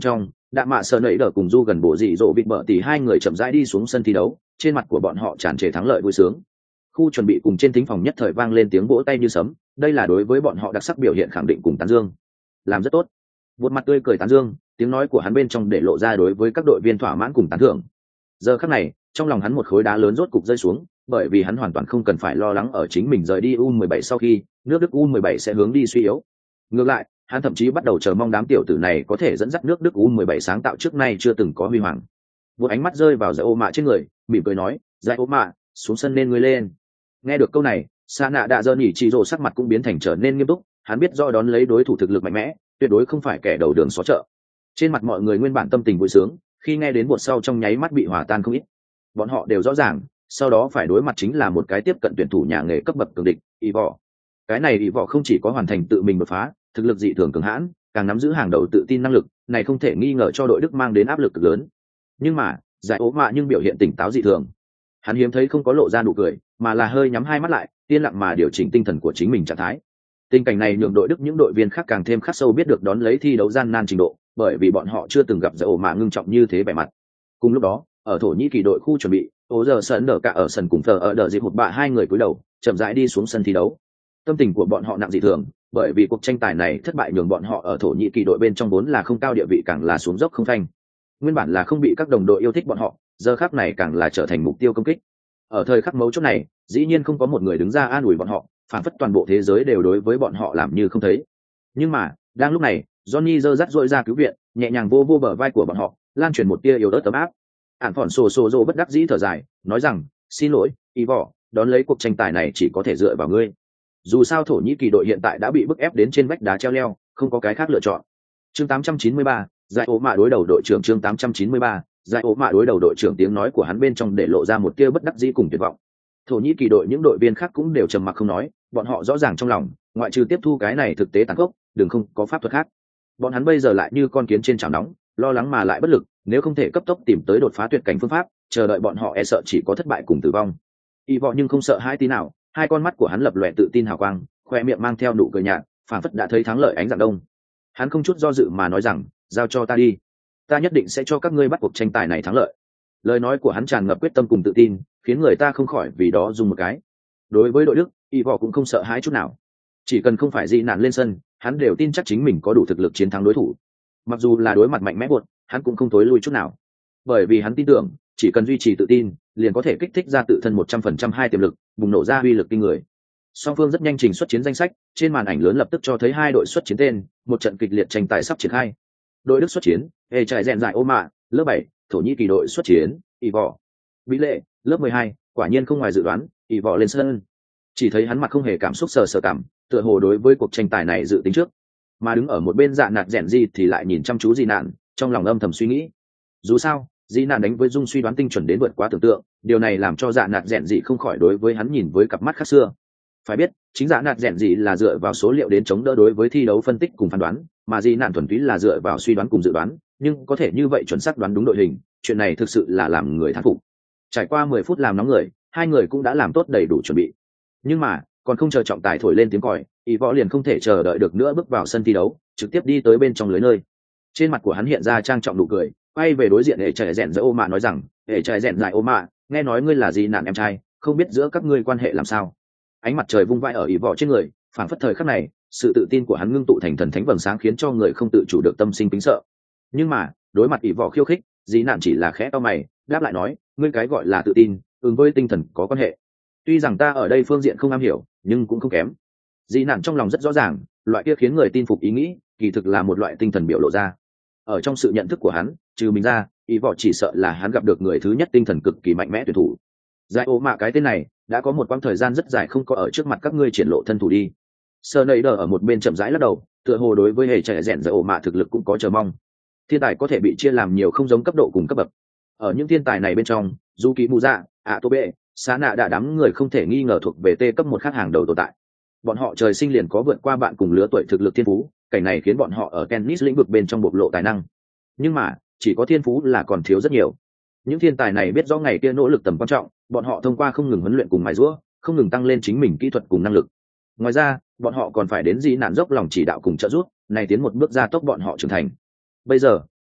Đạ mạ sợ nẩy đỡ cùng du gần bộ dị dỗ vịt bợ tỷ hai người chậm rãi đi xuống sân thi đấu, trên mặt của bọn họ tràn trề thắng lợi vui sướng. Khu chuẩn bị cùng trên thính phòng nhất thời vang lên tiếng vỗ tay như sấm, đây là đối với bọn họ đặc sắc biểu hiện khẳng định cùng tán dương. Làm rất tốt. Một mặt tươi cười tán dương, tiếng nói của hắn bên trong để lộ ra đối với các đội viên thỏa mãn cùng tán thưởng. Giờ khắc này, trong lòng hắn một khối đá lớn rốt cục rơi xuống, bởi vì hắn hoàn toàn không cần phải lo lắng ở chính mình rời đi U mười bảy sau khi, nước Đức U mười bảy sẽ hướng đi suy yếu. Ngược lại, hắn thậm chí bắt đầu chờ mong đám tiểu tử này có thể dẫn dắt nước Đức U mười bảy sáng tạo trước nay chưa từng có huy hoàng. Một ánh mắt rơi vào Giải Ô Mạ trên người, mỉm cười nói, "Giải Ô Mạ, xuống sân nên ngươi lên." Nghe được câu này, Sa Nạ Đạ Dơ nhỉ chỉ rồ sắc mặt cũng biến thành trở nên nghiêm túc, hắn biết rõ đón lấy đối thủ thực lực mạnh mẽ, tuyệt đối không phải kẻ đầu đường xó chợ. Trên mặt mọi người nguyên bản tâm tình vui sướng, khi nghe đến bột sau trong nháy mắt bị hòa tan không ít. Bọn họ đều rõ ràng, sau đó phải đối mặt chính là một cái tiếp cận tuyển thủ nhà nghề cấp bậc cường địch, Y Võ. Cái này Y Võ không chỉ có hoàn thành tự mình đột phá, thực lực dị thường cường hãn, càng nắm giữ hàng đầu tự tin năng lực, này không thể nghi ngờ cho đội Đức mang đến áp lực cực lớn. Nhưng mà, Giải Ố Mạ nhưng biểu hiện tỉnh táo dị thường. Hắn hiếm thấy không có lộ ra nụ cười, mà là hơi nhắm hai mắt lại, yên lặng mà điều chỉnh tinh thần của chính mình trạng thái. Tình cảnh này nhường đội Đức những đội viên khác càng thêm khắc sâu biết được đón lấy thi đấu gian nan trình độ, bởi vì bọn họ chưa từng gặp Giải Ố Mạ ngưng trọng như thế vẻ mặt. Cùng lúc đó, ở Thổ Nhĩ Kỳ đội khu chuẩn bị, Ô giờ sân đỡ cả ở sân cùng thờ ở đỡ dịp một bạ hai người cúi đầu, chậm rãi đi xuống sân thi đấu. Tâm tình của bọn họ nặng dị thường, bởi vì cuộc tranh tài này thất bại nhường bọn họ ở Thổ Nhĩ Kỳ đội bên trong vốn là không cao địa vị càng là xuống dốc không phanh. Nguyên bản là không bị các đồng đội yêu thích bọn họ, giờ khắc này càng là trở thành mục tiêu công kích. Ở thời khắc mấu chốt này, dĩ nhiên không có một người đứng ra an ủi bọn họ, phản phất toàn bộ thế giới đều đối với bọn họ làm như không thấy. Nhưng mà, đang lúc này, Johnny giơ dắt dội ra cứu viện, nhẹ nhàng vô vô bờ vai của bọn họ, lan truyền một tia yếu ớt tấm áp. Ản Phỏn Sô Sô Dô bất đắc dĩ thở dài, nói rằng, xin lỗi, Y Võ, đón lấy cuộc tranh tài này chỉ có thể dựa vào ngươi. Dù sao Thổ Nhĩ Kỳ đội hiện tại đã bị bức ép đến trên vách đá treo leo, không có cái khác lựa chọn. Chương tám trăm chín mươi ba, Giải Ố Mạ đối đầu đội trưởng chương tám trăm chín mươi ba, Giải Ố Mạ đối đầu đội trưởng tiếng nói của hắn bên trong để lộ ra một tia bất đắc dĩ cùng tuyệt vọng. Thổ Nhĩ Kỳ đội những đội viên khác cũng đều trầm mặc không nói, bọn họ rõ ràng trong lòng, ngoại trừ tiếp thu cái này thực tế tàn khốc, đừng không có pháp thuật khác. Bọn hắn bây giờ lại như con kiến trên chảo nóng, lo lắng mà lại bất lực, nếu không thể cấp tốc tìm tới đột phá tuyệt cảnh phương pháp, chờ đợi bọn họ e sợ chỉ có thất bại cùng tử vong. Y Võ nhưng không sợ hãi tí nào, hai con mắt của hắn lập lòe tự tin hào quang, khoe miệng mang theo nụ cười nhạt, phảng phất đã thấy thắng lợi ánh dạng đông. Hắn không chút do dự mà nói rằng, giao cho ta đi, ta nhất định sẽ cho các ngươi bắt cuộc tranh tài này thắng lợi. Lời nói của hắn tràn ngập quyết tâm cùng tự tin, khiến người ta không khỏi vì đó dùng một cái. Đối với đội Đức, Y Võ cũng không sợ hãi chút nào. Chỉ cần không phải dị nạn lên sân, hắn đều tin chắc chính mình có đủ thực lực chiến thắng đối thủ. Mặc dù là đối mặt mạnh mẽ buột, hắn cũng không thối lui chút nào. Bởi vì hắn tin tưởng, chỉ cần duy trì tự tin, liền có thể kích thích ra tự thân một trăm phần trăm hai tiềm lực, bùng nổ ra uy lực kinh người. Song phương rất nhanh trình xuất chiến danh sách, trên màn ảnh lớn lập tức cho thấy hai đội xuất chiến tên, một trận kịch liệt tranh tài sắp triển khai. Đội Đức xuất chiến, Hề trại rèn Giải Ô Mạ, lớp bảy, Thổ Nhĩ Kỳ đội xuất chiến, Y Võ. Bí lệ, lớp mười hai, quả nhiên không ngoài dự đoán, Y Võ lên sân. Chỉ thấy hắn mặt không hề cảm xúc sờ sờ cảm, tựa hồ đối với cuộc tranh tài này dự tính trước. Mà đứng ở một bên Dạ Nạt rèn gì thì lại nhìn chăm chú Di Nạn, trong lòng âm thầm suy nghĩ. Dù sao, Di Nạn đánh với dung suy đoán tinh chuẩn đến vượt quá tưởng tượng, điều này làm cho Dạ Nạt rèn gì không khỏi đối với hắn nhìn với cặp mắt khác xưa. Phải biết, chính Dạ Nạt rèn gì là dựa vào số liệu đến chống đỡ đối với thi đấu phân tích cùng phán đoán, mà Di Nạn thuần túy là dựa vào suy đoán cùng dự đoán, nhưng có thể như vậy chuẩn xác đoán đúng đội hình, chuyện này thực sự là làm người thán phục. Trải qua mười phút làm nóng người, hai người cũng đã làm tốt đầy đủ chuẩn bị. Nhưng mà, còn không chờ trọng tài thổi lên tiếng còi, Y Võ liền không thể chờ đợi được nữa bước vào sân thi đấu, trực tiếp đi tới bên trong lưới nơi. Trên mặt của hắn hiện ra trang trọng nụ cười, quay về đối diện Hề trại rèn Giải Ô Mạ nói rằng, Hề trại rèn Giải Ô Mạ, nghe nói ngươi là Di Nạn em trai, không biết giữa các ngươi quan hệ làm sao. Ánh mặt trời vung vãi ở Y Võ trên người, phảng phất thời khắc này, sự tự tin của hắn ngưng tụ thành thần thánh vầng sáng khiến cho người không tự chủ được tâm sinh kính sợ. Nhưng mà, đối mặt Y Võ khiêu khích, Di Nạn chỉ là khẽ cau mày, đáp lại nói, ngươi cái gọi là tự tin, ứng với tinh thần có quan hệ. Tuy rằng ta ở đây phương diện không am hiểu, nhưng cũng không kém. Di Nạn trong lòng rất rõ ràng, loại kia khiến người tin phục ý nghĩ, kỳ thực là một loại tinh thần biểu lộ ra. Ở trong sự nhận thức của hắn, trừ mình ra, Y Võ chỉ sợ là hắn gặp được người thứ nhất tinh thần cực kỳ mạnh mẽ tuyển thủ. Giải Ô Mạ cái tên này, đã có một quãng thời gian rất dài không có ở trước mặt các ngươi triển lộ thân thủ đi. Sơ Nấy Đờ ở một bên chậm rãi lắc đầu, tựa hồ đối với Hề trại rèn Giải Ô Mạ thực lực cũng có chờ mong. Thiên tài có thể bị chia làm nhiều không giống cấp độ cùng cấp bậc. Ở những thiên tài này bên trong, Du Ký Mù Dạ, A Tô Bệ, Xá Nạ đã đám người không thể nghi ngờ thuộc về T cấp một khác hàng đầu tồn tại. Bọn họ trời sinh liền có vượt qua bạn cùng lứa tuổi thực lực thiên phú, cảnh này khiến bọn họ ở tennis lĩnh vực bên trong bộc lộ tài năng. Nhưng mà, chỉ có thiên phú là còn thiếu rất nhiều. Những thiên tài này biết rõ ngày kia nỗ lực tầm quan trọng, bọn họ thông qua không ngừng huấn luyện cùng mài giũa, không ngừng tăng lên chính mình kỹ thuật cùng năng lực. Ngoài ra, bọn họ còn phải đến Di Nạn dốc lòng chỉ đạo cùng trợ giúp, này tiến một bước gia tốc bọn họ trưởng thành. Bây giờ,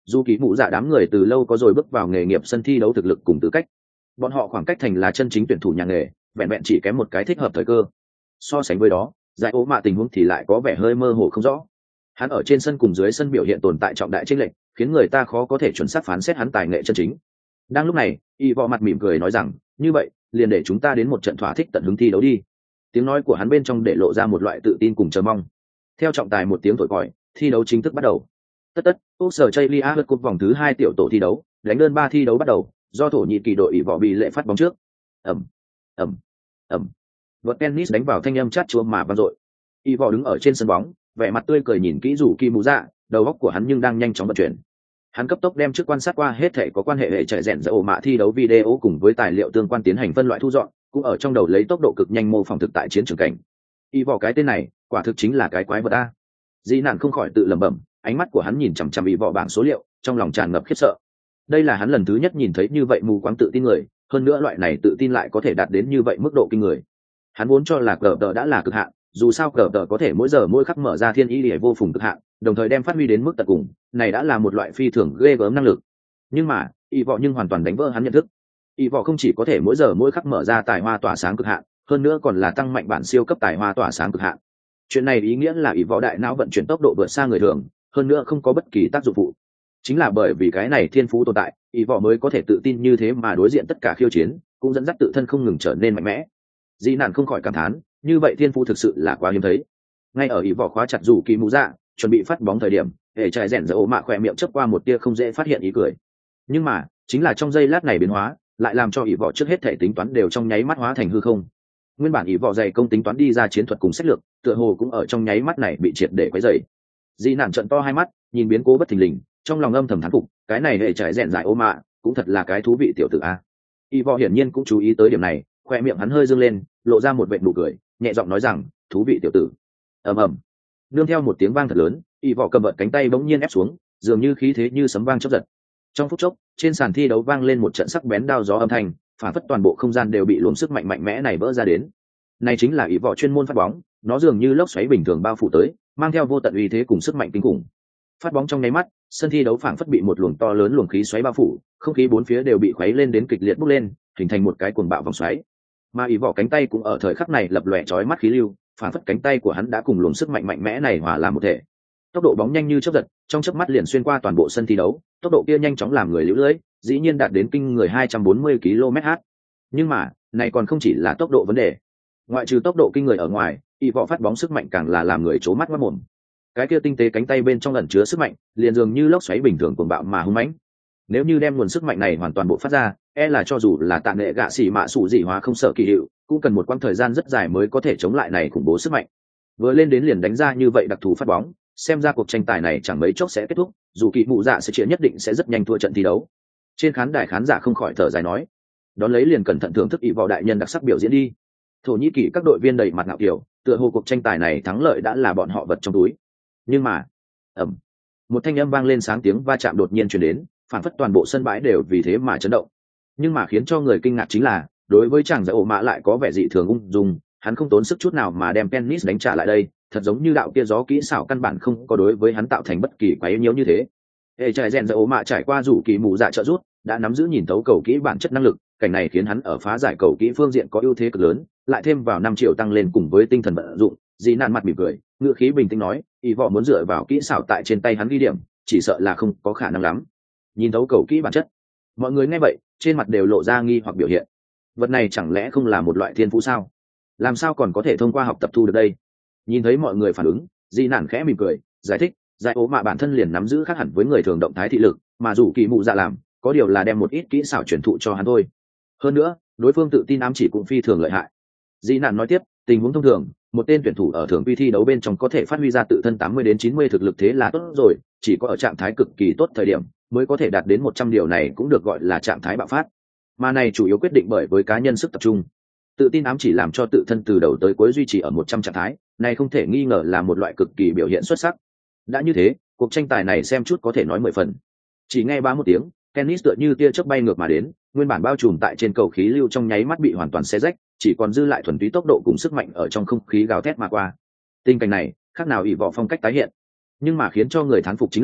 dù kỳ mụ dạ đám người từ lâu có rồi bước vào nghề nghiệp sân thi đấu thực lực cùng tư cách, bọn họ khoảng cách thành là chân chính tuyển thủ nhà nghề vẹn vẹn chỉ kém một cái thích hợp thời cơ. So sánh với đó, giải ố mạ tình huống thì lại có vẻ hơi mơ hồ không rõ. Hắn ở trên sân cùng dưới sân biểu hiện tồn tại trọng đại chênh lệch, khiến người ta khó có thể chuẩn xác phán xét hắn tài nghệ chân chính. Đang lúc này, y võ mặt mỉm cười nói rằng, như vậy liền để chúng ta đến một trận thỏa thích tận hứng thi đấu đi. Tiếng nói của hắn bên trong để lộ ra một loại tự tin cùng chờ mong. Theo trọng tài một tiếng thổi còi, thi đấu chính thức bắt đầu. Tất tất, ốc sở Chaylia lượt cúp vòng thứ hai tiểu tổ thi đấu, đánh đơn ba thi đấu bắt đầu, do thổ nhĩ kỳ đội ỷ võ bị lệ phát bóng trước. Ầm, ầm, ầm. Vợt tennis đánh vào thanh âm chát chúa mà vang dội. Y võ đứng ở trên sân bóng, vẻ mặt tươi cười nhìn kỹ rủ kỳ mù dạ, đầu óc của hắn nhưng đang nhanh chóng vận chuyển. Hắn cấp tốc đem trước quan sát qua hết thể có quan hệ hệ chạy rèn giữa ổ mạ thi đấu video cùng với tài liệu tương quan tiến hành phân loại thu dọn, cũng ở trong đầu lấy tốc độ cực nhanh mô phỏng thực tại chiến trường cảnh. Y võ cái tên này, quả thực chính là cái quái vật a. Di nạn không khỏi tự lẩm bẩm, ánh mắt của hắn nhìn chằm chằm y võ bảng số liệu, trong lòng tràn ngập khiếp sợ. Đây là hắn lần thứ nhất nhìn thấy như vậy mù quáng tự tin người, hơn nữa loại này tự tin lại có thể đạt đến như vậy mức độ kinh người. Hắn vốn cho là cờ tờ đã là cực hạn, dù sao cờ tờ có thể mỗi giờ mỗi khắc mở ra thiên ý để vô phùng cực hạn, đồng thời đem phát huy đến mức tận cùng, này đã là một loại phi thường ghê gớm năng lực. Nhưng mà y võ nhưng hoàn toàn đánh vỡ hắn nhận thức. Y võ không chỉ có thể mỗi giờ mỗi khắc mở ra tài hoa tỏa sáng cực hạn, hơn nữa còn là tăng mạnh bản siêu cấp tài hoa tỏa sáng cực hạn. Chuyện này ý nghĩa là y võ đại não vận chuyển tốc độ vượt xa người thường, hơn nữa không có bất kỳ tác dụng phụ. Chính là bởi vì cái này thiên phú tồn tại, y võ mới có thể tự tin như thế mà đối diện tất cả khiêu chiến, cũng dẫn dắt tự thân không ngừng trở nên mạnh mẽ. Di nạn không khỏi cảm thán, như vậy thiên phú thực sự là quá hiếm thấy. Ngay ở y võ khóa chặt rủ kỳ mù dạ, chuẩn bị phát bóng thời điểm, hệ trái rèn giữa ổ mạ khỏe miệng chớp qua một tia không dễ phát hiện ý cười. Nhưng mà chính là trong giây lát này biến hóa, lại làm cho y võ trước hết thể tính toán đều trong nháy mắt hóa thành hư không. Nguyên bản y võ dày công tính toán đi ra chiến thuật cùng sách lược, tựa hồ cũng ở trong nháy mắt này bị triệt để quấy rầy. Di nạn trợn to hai mắt, nhìn biến cố bất thình lình, trong lòng âm thầm thán phục, cái này hệ trái rèn giải ổ mạ cũng thật là cái thú vị tiểu tử a. Y võ hiển nhiên cũng chú ý tới điểm này, khoe miệng hắn hơi dương lên, lộ ra một vệt nụ cười, nhẹ giọng nói rằng, thú vị tiểu tử. Ầm ầm. Nương theo một tiếng vang thật lớn, y võ cầm vợt cánh tay bỗng nhiên ép xuống, dường như khí thế như sấm vang chớp giật. Trong phút chốc, trên sàn thi đấu vang lên một trận sắc bén đao gió âm thanh, phản phất toàn bộ không gian đều bị luồng sức mạnh mạnh mẽ này vỡ ra đến. Này chính là y võ chuyên môn phát bóng, nó dường như lốc xoáy bình thường bao phủ tới, mang theo vô tận uy thế cùng sức mạnh kinh khủng. Phát bóng trong nháy mắt, sân thi đấu phảng phất bị một luồng to lớn luồng khí xoáy bao phủ, không khí bốn phía đều bị khuấy lên đến kịch liệt bốc lên, hình thành một cái cuồng bạo vòng xoáy. Mà y võ cánh tay cũng ở thời khắc này lập lòe chói mắt khí lưu, phản phất cánh tay của hắn đã cùng luồng sức mạnh mạnh mẽ này hòa làm một thể. Tốc độ bóng nhanh như chớp giật, trong chớp mắt liền xuyên qua toàn bộ sân thi đấu, tốc độ kia nhanh chóng làm người liễu lưỡi, dĩ nhiên đạt đến kinh người hai trăm bốn mươi ki lô mét h. Nhưng mà, này còn không chỉ là tốc độ vấn đề. Ngoại trừ tốc độ kinh người ở ngoài, y võ phát bóng sức mạnh càng là làm người trố mắt mắt mồm. Cái kia tinh tế cánh tay bên trong ẩn chứa sức mạnh, liền dường như lốc xoáy bình thường cuồng bạo mà hung mãnh. Nếu như đem nguồn sức mạnh này hoàn toàn bộ phát ra, e là cho dù là tạ nghệ gạ xỉ mạ sủ dị hóa không sợ kỳ hiệu, cũng cần một quãng thời gian rất dài mới có thể chống lại này khủng bố sức mạnh. Vừa lên đến liền đánh ra như vậy đặc thù phát bóng, xem ra cuộc tranh tài này chẳng mấy chốc sẽ kết thúc, dù kỳ mụ dạ sẽ chĩa nhất định sẽ rất nhanh thua trận thi đấu. Trên khán đài khán giả không khỏi thở dài nói, đón lấy liền cẩn thận thưởng thức ỷ vào đại nhân đặc sắc biểu diễn đi. Thổ Nhĩ Kỳ các đội viên đầy mặt ngạo kiều, tựa hồ cuộc tranh tài này thắng lợi đã là bọn họ vật trong túi. Nhưng mà, ầm, một thanh âm vang lên sáng tiếng va chạm đột nhiên truyền đến, phản phất toàn bộ sân bãi đều vì thế mà chấn động. Nhưng mà khiến cho người kinh ngạc chính là, đối với chàng giải ổ mạ lại có vẻ dị thường ung dung, hắn không tốn sức chút nào mà đem tennis đánh trả lại đây, thật giống như đạo kia gió kỹ xảo căn bản không có đối với hắn tạo thành bất kỳ quái nhiễu như thế. Hệ trại rèn giải ổ mạ trải qua rủ kỳ mù dạ trợ rút, đã nắm giữ nhìn thấu cầu kỹ bản chất năng lực, cảnh này khiến hắn ở phá giải cầu kỹ phương diện có ưu thế cực lớn, lại thêm vào năm triệu tăng lên cùng với tinh thần vận dụng, dì nạn mặt mỉm cười, ngựa khí bình tĩnh nói, ý võ muốn dựa vào kỹ xảo tại trên tay hắn ghi điểm, chỉ sợ là không có khả năng lắm. Nhìn thấu cầu kỹ bản chất, mọi người nghe vậy, trên mặt đều lộ ra nghi hoặc biểu hiện. Vật này chẳng lẽ không là một loại thiên phú sao? Làm sao còn có thể thông qua học tập thu được đây? Nhìn thấy mọi người phản ứng, dì nạn khẽ mỉm cười, giải thích, giải ố mạ bản thân liền nắm giữ khác hẳn với người thường động thái thị lực, mà dù kỳ mụ dạ làm, có điều là đem một ít kỹ xảo truyền thụ cho hắn thôi. Hơn nữa, đối phương tự tin ám chỉ cũng phi thường lợi hại. Dĩ nạn nói tiếp, tình huống thông thường, một tên tuyển thủ ở thường quy thi đấu bên trong có thể phát huy ra tự thân tám mươi đến chín mươi thực lực thế là tốt rồi, chỉ có ở trạng thái cực kỳ tốt thời điểm mới có thể đạt đến một trăm điều này cũng được gọi là trạng thái bạo phát. Mà này chủ yếu quyết định bởi với cá nhân sức tập trung. Tự tin ám chỉ làm cho tự thân từ đầu tới cuối duy trì ở một trăm trạng thái, này không thể nghi ngờ là một loại cực kỳ biểu hiện xuất sắc. Đã như thế, cuộc tranh tài này xem chút có thể nói mười phần. Chỉ nghe ba một tiếng, tennis tựa như tia chớp bay ngược mà đến, nguyên bản bao trùm tại trên cầu khí lưu trong nháy mắt bị hoàn toàn xé rách, chỉ còn dư lại thuần túy tốc độ cùng sức mạnh ở trong không khí gào thét mà qua. Tình cảnh này, khác nào ỷ võ phong cách tái hiện. Nhưng mà khiến cho người thán phục chính là,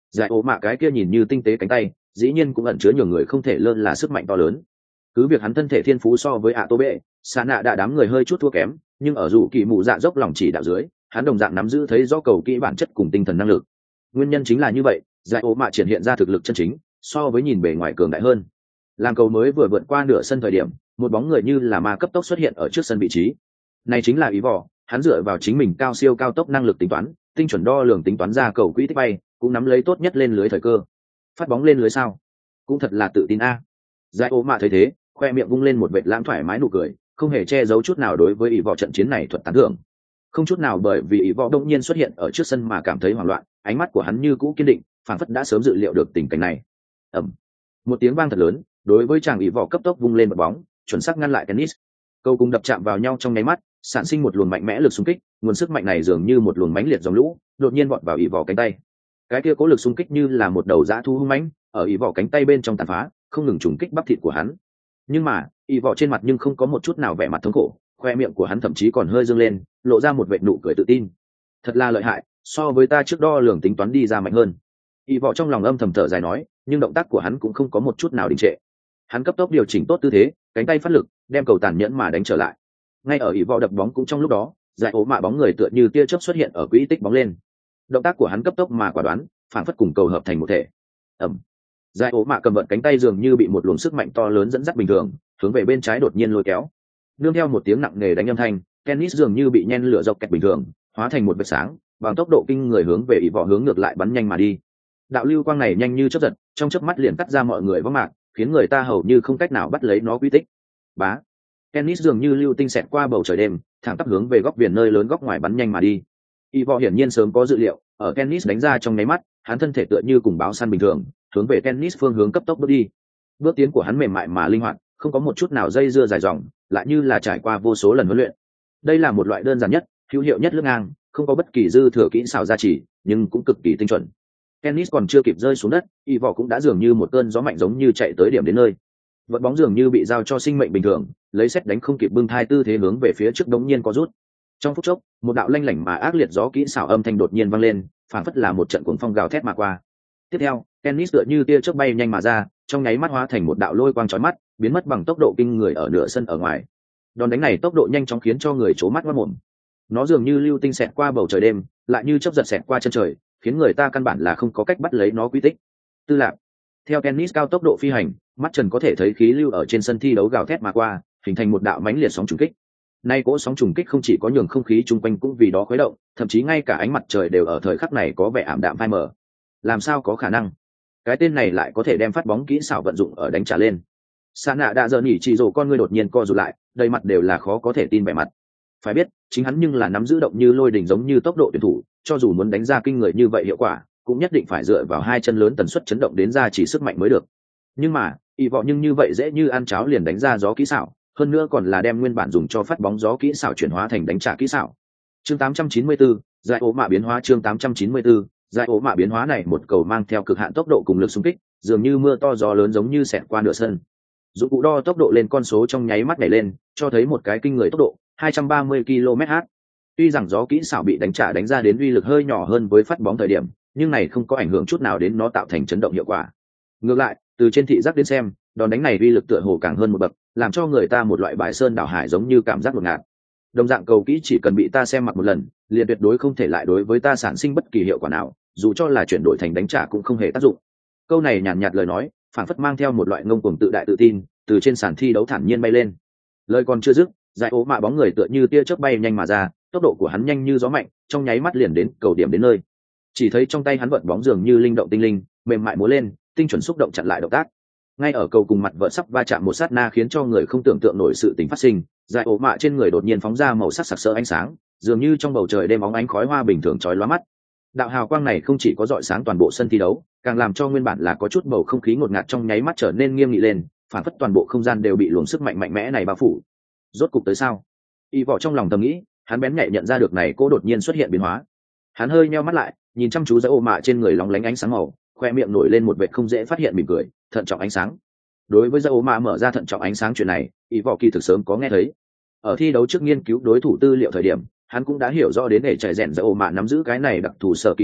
Giải ố mạ cái kia nhìn như tinh tế cánh tay dĩ nhiên cũng ẩn chứa nhiều người không thể lơ là sức mạnh to lớn. Cứ việc hắn thân thể thiên phú so với ạ tô bệ xạ nạ đã đám người hơi chút thua kém, nhưng ở dù kỳ mụ dạ dốc lòng chỉ đạo dưới, hắn đồng dạng nắm giữ thấy rõ cầu kỹ bản chất cùng tinh thần năng lực. Nguyên nhân chính là như vậy, giải ố mạ triển hiện ra thực lực chân chính so với nhìn bề ngoài cường đại hơn. Làm cầu mới vừa vượt qua nửa sân thời điểm, một bóng người như là ma cấp tốc xuất hiện ở trước sân vị trí. Này chính là ý vỏ, hắn dựa vào chính mình cao siêu cao tốc năng lực tính toán, tinh chuẩn đo lường tính toán ra cầu quỹ tích bay, cũng nắm lấy tốt nhất lên lưới thời cơ. Phát bóng lên lưới sao? Cũng thật là tự tin a. Giải ố mạ thấy thế, khoe miệng vung lên một vệt lãng thoải mái nụ cười, không hề che giấu chút nào đối với ý vỏ trận chiến này thuật tán thưởng. Không chút nào bởi vì ý vỏ đông nhiên xuất hiện ở trước sân mà cảm thấy hoảng loạn, ánh mắt của hắn như cũ kiên định, phản phất đã sớm dự liệu được tình cảnh này. Ầm. Một tiếng vang thật lớn, đối với chàng ý vỏ cấp tốc vung lên một bóng, chuẩn xác ngăn lại tennis. Cầu cùng đập chạm vào nhau trong nháy mắt, sản sinh một luồng mạnh mẽ lực xung kích, nguồn sức mạnh này dường như một luồng mãnh liệt dòng lũ, đột nhiên vọt vào ý vỏ cánh tay. Cái kia cố lực xung kích như là một đầu dã thú hung mãnh, ở ý vỏ cánh tay bên trong tàn phá, không ngừng trùng kích bắp thịt của hắn. Nhưng mà, ý vỏ trên mặt nhưng không có một chút nào vẻ mặt thống khổ, khoe miệng của hắn thậm chí còn hơi dương lên, lộ ra một vệt nụ cười tự tin. Thật là lợi hại, so với ta trước đo lường tính toán đi ra mạnh hơn. Ý vỏ trong lòng âm thầm thở dài nói, nhưng động tác của hắn cũng không có một chút nào đình trệ. Hắn cấp tốc điều chỉnh tốt tư thế, cánh tay phát lực, đem cầu tàn nhẫn mà đánh trở lại. Ngay ở ý vỏ đập bóng cũng trong lúc đó, giải ố mạ bóng người tựa như tia chớp xuất hiện ở quỹ tích bóng lên. Động tác của hắn cấp tốc mà quả đoán, phản phất cùng cầu hợp thành một thể. Ầm. Giải ố mạ cầm vận cánh tay dường như bị một luồng sức mạnh to lớn dẫn dắt bình thường, hướng về bên trái đột nhiên lôi kéo. Nương theo một tiếng nặng nề đánh âm thanh, tennis dường như bị nhen lửa dọc kẹt bình thường, hóa thành một vệt sáng, bằng tốc độ kinh người hướng về ý vỏ hướng ngược lại bắn nhanh mà đi. Đạo lưu quang này nhanh như chớp giật, trong chớp mắt liền cắt ra mọi người vắng mạc, khiến người ta hầu như không cách nào bắt lấy nó quy tích. Bá. Tennis dường như lưu tinh xẹt qua bầu trời đêm, thẳng tắp hướng về góc viền nơi lớn góc ngoài bắn nhanh mà đi. Ivo hiển nhiên sớm có dự liệu, ở Tennis đánh ra trong nháy mắt, hắn thân thể tựa như cùng báo săn bình thường, hướng về Tennis phương hướng cấp tốc bước đi. Bước tiến của hắn mềm mại mà linh hoạt, không có một chút nào dây dưa dài dòng, lại như là trải qua vô số lần huấn luyện. Đây là một loại đơn giản nhất, hữu hiệu nhất lướt ngang, không có bất kỳ dư thừa kỹ xảo gia trì, nhưng cũng cực kỳ tinh chuẩn. Tennis còn chưa kịp rơi xuống đất, Ivo cũng đã dường như một cơn gió mạnh giống như chạy tới điểm đến nơi. Vật bóng dường như bị giao cho sinh mệnh bình thường, lấy xét đánh không kịp bưng thai tư thế hướng về phía trước đống nhiên có rút. Trong phút chốc, một đạo lanh lảnh mà ác liệt gió kỹ xảo âm thanh đột nhiên vang lên, phảng phất là một trận cuồng phong gào thét mà qua. Tiếp theo, Tennis tựa như tia chớp bay nhanh mà ra, trong nháy mắt hóa thành một đạo lôi quang chói mắt, biến mất bằng tốc độ kinh người ở nửa sân ở ngoài. Đòn đánh này tốc độ nhanh chóng khiến cho người chố mắt ngoác mồm. Nó dường như lưu tinh xẹt qua bầu trời đêm, lại như chớp giật xẹt qua chân trời, khiến người ta căn bản là không có cách bắt lấy nó quy tích. Tư lạc. Theo Tennis cao tốc độ phi hành, mắt trần có thể thấy khí lưu ở trên sân thi đấu gào thét mà qua, hình thành một đạo mãnh liệt sóng trùng kích. Nay cỗ sóng trùng kích không chỉ có nhường không khí chung quanh cũng vì đó khuấy động, thậm chí ngay cả ánh mặt trời đều ở thời khắc này có vẻ ảm đạm phai mờ. Làm sao có khả năng? Cái tên này lại có thể đem phát bóng kỹ xảo vận dụng ở đánh trả lên. Sa nạ đã giờ nhỉ chỉ rồ con ngươi đột nhiên co rụt lại, đầy mặt đều là khó có thể tin vẻ mặt. Phải biết, chính hắn nhưng là nắm giữ động như lôi đỉnh giống như tốc độ tuyển thủ, cho dù muốn đánh ra kinh người như vậy hiệu quả, cũng nhất định phải dựa vào hai chân lớn tần suất chấn động đến ra chỉ sức mạnh mới được. Nhưng mà, y vọ nhưng như vậy dễ như ăn cháo liền đánh ra gió kỹ xảo, hơn nữa còn là đem nguyên bản dùng cho phát bóng gió kỹ xảo chuyển hóa thành đánh trả kỹ xảo. Chương tám trăm chín mươi tư, giải ố mạ biến hóa chương tám trăm chín mươi tư, giải ố mạ biến hóa này một cầu mang theo cực hạn tốc độ cùng lực xung kích, dường như mưa to gió lớn giống như xẹt qua nửa sân. Dụng cụ đo tốc độ lên con số trong nháy mắt nhảy lên, cho thấy một cái kinh người tốc độ hai trăm ba mươi ki lô mét h. Tuy rằng gió kỹ xảo bị đánh trả đánh ra đến uy lực hơi nhỏ hơn với phát bóng thời điểm, nhưng này không có ảnh hưởng chút nào đến nó tạo thành chấn động hiệu quả. Ngược lại, từ trên thị giác đến xem, đòn đánh này uy lực tựa hồ càng hơn một bậc, làm cho người ta một loại bài sơn đảo hải giống như cảm giác ngột ngạt. Đồng dạng cầu kỹ chỉ cần bị ta xem mặt một lần, liền tuyệt đối không thể lại đối với ta sản sinh bất kỳ hiệu quả nào, dù cho là chuyển đổi thành đánh trả cũng không hề tác dụng. Câu này nhàn nhạt lời nói, phản phất mang theo một loại ngông cuồng tự đại tự tin, từ trên sàn thi đấu thản nhiên bay lên. Lời còn chưa dứt, giải ố mạ bóng người tựa như tia chớp bay nhanh mà ra, tốc độ của hắn nhanh như gió mạnh, trong nháy mắt liền đến cầu điểm đến nơi. Chỉ thấy trong tay hắn vận bóng dường như linh động tinh linh, mềm mại múa lên, tinh chuẩn xúc động chặn lại động tác. Ngay ở cầu cùng mặt vợ sắp va chạm một sát na khiến cho người không tưởng tượng nổi sự tình phát sinh, giải ố mạ trên người đột nhiên phóng ra màu sắc sặc sỡ ánh sáng, dường như trong bầu trời đêm óng ánh khói hoa bình thường chói lóa mắt. Đạo hào quang này không chỉ có rọi sáng toàn bộ sân thi đấu, càng làm cho nguyên bản là có chút bầu không khí ngột ngạt trong nháy mắt trở nên nghiêm nghị lên, phản phất toàn bộ không gian đều bị luồng sức mạnh mạnh mẽ này bao phủ. Rốt cục tới sao? Y vỏ trong lòng thầm nghĩ, hắn bén nhạy nhận ra được này cô đột nhiên xuất hiện biến hóa. Hắn hơi nheo mắt lại, nhìn chăm chú giải ố mạ trên người lóng lánh ánh sáng màu, khoe miệng nổi lên một vệt không dễ phát hiện mỉm cười, thận trọng ánh sáng. Đối với giải ố mạ mở ra thận trọng ánh sáng chuyện này, Y vỏ kỳ thực sớm có nghe thấy. Ở thi đấu trước nghiên cứu đối thủ tư liệu thời điểm, hắn cũng đã hiểu rõ đến để chạy rèn giải ố mạ nắm giữ cái này đặc thù sở kỳ hiệu,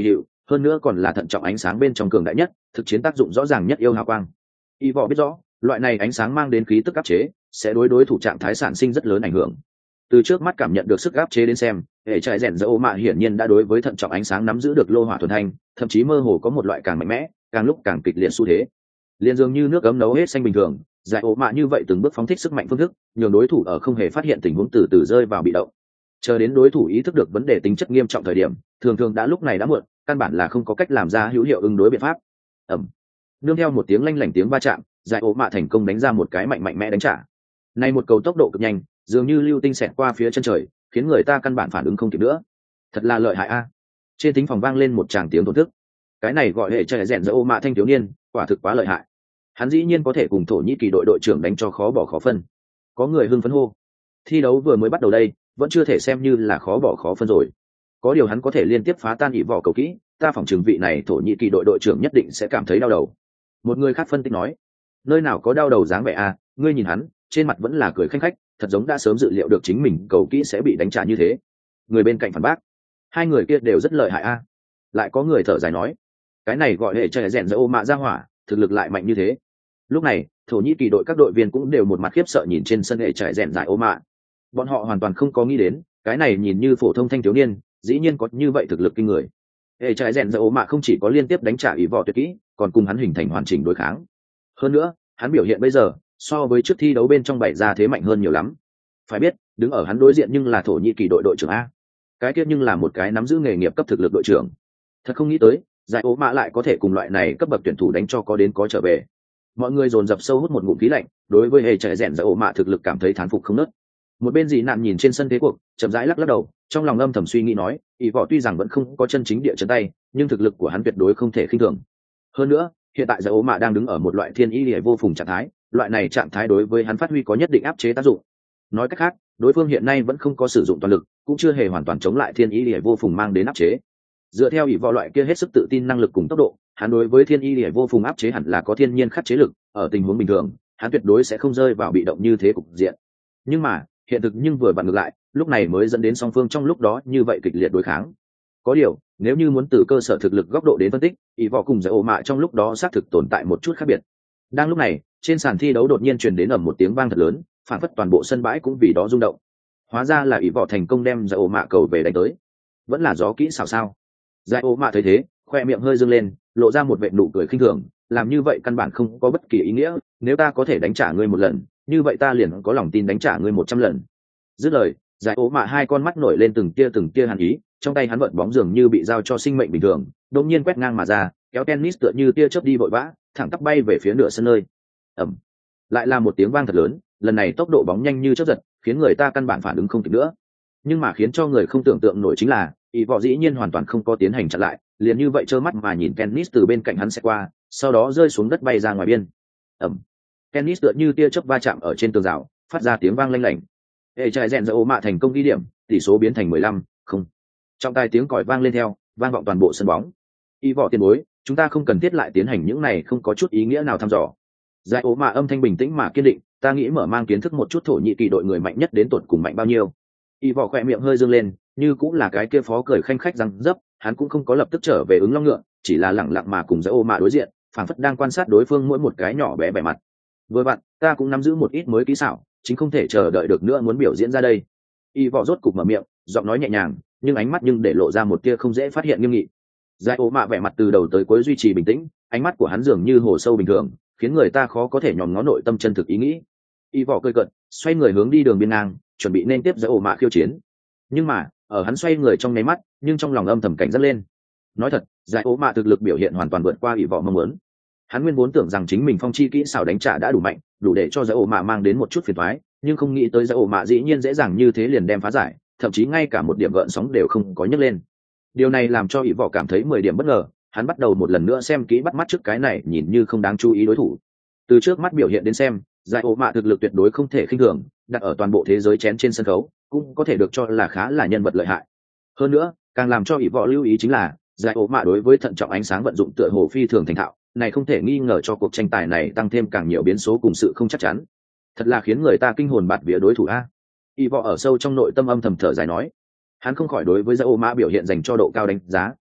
hơn nữa còn là thận trọng ánh sáng bên trong cường đại nhất, thực chiến tác dụng rõ ràng nhất yêu hào quang. Y võ biết rõ loại này ánh sáng mang đến khí tức áp chế sẽ đối đối thủ trạng thái sản sinh rất lớn ảnh hưởng. Từ trước mắt cảm nhận được sức áp chế đến xem, hệ trại rèn dỡ ô mạ hiển nhiên đã đối với thận trọng ánh sáng nắm giữ được lô hỏa thuần thanh, thậm chí mơ hồ có một loại càng mạnh mẽ càng lúc càng kịch liệt xu thế, liền dường như nước ấm nấu hết xanh bình thường. Giải ô mạ như vậy từng bước phóng thích sức mạnh phương thức, nhường đối thủ ở không hề phát hiện tình huống từ từ rơi vào bị động, chờ đến đối thủ ý thức được vấn đề tính chất nghiêm trọng thời điểm, thường thường đã lúc này đã muộn, căn bản là không có cách làm ra hữu hiệu ứng đối biện pháp. ẩm Nương theo một tiếng lanh lảnh tiếng va chạm, giải ố mạ thành công đánh ra một cái mạnh mạnh mẽ đánh trả. Này một cầu tốc độ cực nhanh, dường như lưu tinh xẹt qua phía chân trời, khiến người ta căn bản phản ứng không kịp nữa. Thật là lợi hại a. Trên thính phòng vang lên một tràng tiếng thổn thức. Cái này gọi hệ trẻ rèn giải ố mạ thanh thiếu niên, quả thực quá lợi hại. Hắn dĩ nhiên có thể cùng Thổ Nhĩ Kỳ đội đội trưởng đánh cho khó bỏ khó phân. Có người hưng phấn hô. Thi đấu vừa mới bắt đầu đây, vẫn chưa thể xem như là khó bỏ khó phân rồi. Có điều hắn có thể liên tiếp phá tan ỷ vỏ cầu kỹ, ta phỏng chừng vị này Thổ Nhĩ Kỳ đội đội trưởng nhất định sẽ cảm thấy đau đầu. Một người khác phân tích nói, nơi nào có đau đầu dáng vẻ a, ngươi nhìn hắn, trên mặt vẫn là cười khanh khách, thật giống đã sớm dự liệu được chính mình cầu kỹ sẽ bị đánh trả như thế. Người bên cạnh phản bác, hai người kia đều rất lợi hại a. Lại có người thở dài nói, cái này gọi hệ trời rèn dỡ ô mạ ra hỏa, thực lực lại mạnh như thế. Lúc này, Thổ Nhĩ Kỳ đội các đội viên cũng đều một mặt khiếp sợ nhìn trên sân hệ trời rèn giải ô mạ. Bọn họ hoàn toàn không có nghĩ đến, cái này nhìn như phổ thông thanh thiếu niên, dĩ nhiên có như vậy thực lực kinh người. Hệ trời rèn dỡ ô mạ không chỉ có liên tiếp đánh trả ỷ võ tuyệt kỹ, còn cùng hắn hình thành hoàn chỉnh đối kháng. Hơn nữa, hắn biểu hiện bây giờ so với trước thi đấu bên trong bảy ra thế mạnh hơn nhiều lắm. Phải biết, đứng ở hắn đối diện nhưng là Thổ Nhĩ Kỳ đội đội trưởng a, cái kia nhưng là một cái nắm giữ nghề nghiệp cấp thực lực đội trưởng. Thật không nghĩ tới, giải ố mạ lại có thể cùng loại này cấp bậc tuyển thủ đánh cho có đến có trở về. Mọi người dồn dập sâu hút một ngụm khí lạnh, đối với hệ trời rèn giải ố mạ thực lực cảm thấy thán phục không nớt. Một bên dị nạn nhìn trên sân thế cuộc, chậm rãi lắc lắc đầu, trong lòng âm thầm suy nghĩ nói, ỷ võ tuy rằng vẫn không có chân chính địa chân tay, nhưng thực lực của hắn tuyệt đối không thể khinh thường. Hơn nữa, hiện tại giải ố mạ đang đứng ở một loại thiên ý liễu vô phùng trạng thái, loại này trạng thái đối với hắn phát huy có nhất định áp chế tác dụng. Nói cách khác, đối phương hiện nay vẫn không có sử dụng toàn lực, cũng chưa hề hoàn toàn chống lại thiên ý liễu vô phùng mang đến áp chế. Dựa theo ỷ võ loại kia hết sức tự tin năng lực cùng tốc độ, hắn đối với thiên ý liễu vô phùng áp chế hẳn là có thiên nhiên khắc chế lực, ở tình huống bình thường, hắn tuyệt đối sẽ không rơi vào bị động như thế cục diện. Nhưng mà, hiện thực nhưng vừa vặn ngược lại, lúc này mới dẫn đến song phương trong lúc đó như vậy kịch liệt đối kháng. Có điều, nếu như muốn từ cơ sở thực lực góc độ đến phân tích, ỷ võ cùng giải ố mạ trong lúc đó xác thực tồn tại một chút khác biệt. Đang lúc này, trên sàn thi đấu đột nhiên truyền đến ầm một tiếng vang thật lớn, phản phất toàn bộ sân bãi cũng vì đó rung động. Hóa ra là ỷ võ thành công đem giải ố mạ cầu về đánh tới. Vẫn là gió kỹ xảo sao? Giải ố mạ thấy thế, khoe miệng hơi dương lên, lộ ra một vệt nụ cười khinh thường, làm như vậy căn bản không có bất kỳ ý nghĩa, nếu ta có thể đánh trả ngươi một lần, như vậy ta liền có lòng tin đánh trả ngươi một trăm lần. Dứt lời, giải ố mạ hai con mắt nổi lên từng tia từng tia hàn ý, trong tay hắn vận bóng dường như bị giao cho sinh mệnh bình thường, đột nhiên quét ngang mà ra, kéo tennis tựa như tia chớp đi vội vã, thẳng tắp bay về phía nửa sân nơi. Ầm! Lại là một tiếng vang thật lớn, lần này tốc độ bóng nhanh như chớp giật, khiến người ta căn bản phản ứng không kịp nữa. Nhưng mà khiến cho người không tưởng tượng nổi chính là, ỷ võ dĩ nhiên hoàn toàn không có tiến hành chặn lại, liền như vậy trơ mắt mà nhìn tennis từ bên cạnh hắn sẽ qua, sau đó rơi xuống đất bay ra ngoài biên. Ầm! Tennis tựa như tia chớp va chạm ở trên tường rào, phát ra tiếng vang lanh lảnh. Hệ trời rèn giải ố mạ thành công ghi điểm, tỷ số biến thành mười lăm không. Trong tai tiếng còi vang lên theo, vang vọng toàn bộ sân bóng. Y võ tiền bối, chúng ta không cần thiết lại tiến hành những này không có chút ý nghĩa nào thăm dò. Giải ố mạ âm thanh bình tĩnh mà kiên định, ta nghĩ mở mang kiến thức một chút Thổ Nhĩ Kỳ đội người mạnh nhất đến tột cùng mạnh bao nhiêu. Y võ khỏe miệng hơi dương lên, như cũng là cái kia phó cười khanh khách răng dấp, hắn cũng không có lập tức trở về ứng long ngựa, chỉ là lẳng lặng mà cùng giải ố mạ đối diện, phảng phất đang quan sát đối phương mỗi một cái nhỏ bé bề mặt. Vừa bạn, ta cũng nắm giữ một ít mới kỹ xảo, chính không thể chờ đợi được nữa muốn biểu diễn ra đây. Y võ rốt cục mở miệng, giọng nói nhẹ nhàng, nhưng ánh mắt nhưng để lộ ra một tia không dễ phát hiện nghiêm nghị. Giải ố mạ vẻ mặt từ đầu tới cuối duy trì bình tĩnh, ánh mắt của hắn dường như hồ sâu bình thường, khiến người ta khó có thể nhòm ngó nội tâm chân thực ý nghĩ. Y võ cười cợt, xoay người hướng đi đường biên ngang, chuẩn bị nên tiếp giải ố mạ khiêu chiến. Nhưng mà, ở hắn xoay người trong nháy mắt, nhưng trong lòng âm thầm cảnh giác lên. Nói thật, giải ố mạ thực lực biểu hiện hoàn toàn vượt qua Y võ mong muốn. Hắn nguyên vốn tưởng rằng chính mình phong chi kỹ xảo đánh trả đã đủ mạnh, đủ để cho giải ố mạ mang đến một chút phiền toái, nhưng không nghĩ tới giải ố mạ dĩ nhiên dễ dàng như thế liền đem phá giải, thậm chí ngay cả một điểm gợn sóng đều không có nhấc lên. Điều này làm cho ỷ võ cảm thấy mười điểm bất ngờ, hắn bắt đầu một lần nữa xem kỹ bắt mắt trước cái này nhìn như không đáng chú ý đối thủ. Từ trước mắt biểu hiện đến xem, giải ố mạ thực lực tuyệt đối không thể khinh thường, đặt ở toàn bộ thế giới chén trên sân khấu cũng có thể được cho là khá là nhân vật lợi hại. Hơn nữa, càng làm cho ỷ võ lưu ý chính là giải ố mạ đối với thận trọng ánh sáng vận dụng tựa hồ phi thường thành thạo, này không thể nghi ngờ cho cuộc tranh tài này tăng thêm càng nhiều biến số cùng sự không chắc chắn. Thật là khiến người ta kinh hồn bạt vía đối thủ a. Y võ ở sâu trong nội tâm âm thầm thở dài nói, hắn không khỏi đối với giải ố mạ biểu hiện dành cho độ cao đánh giá,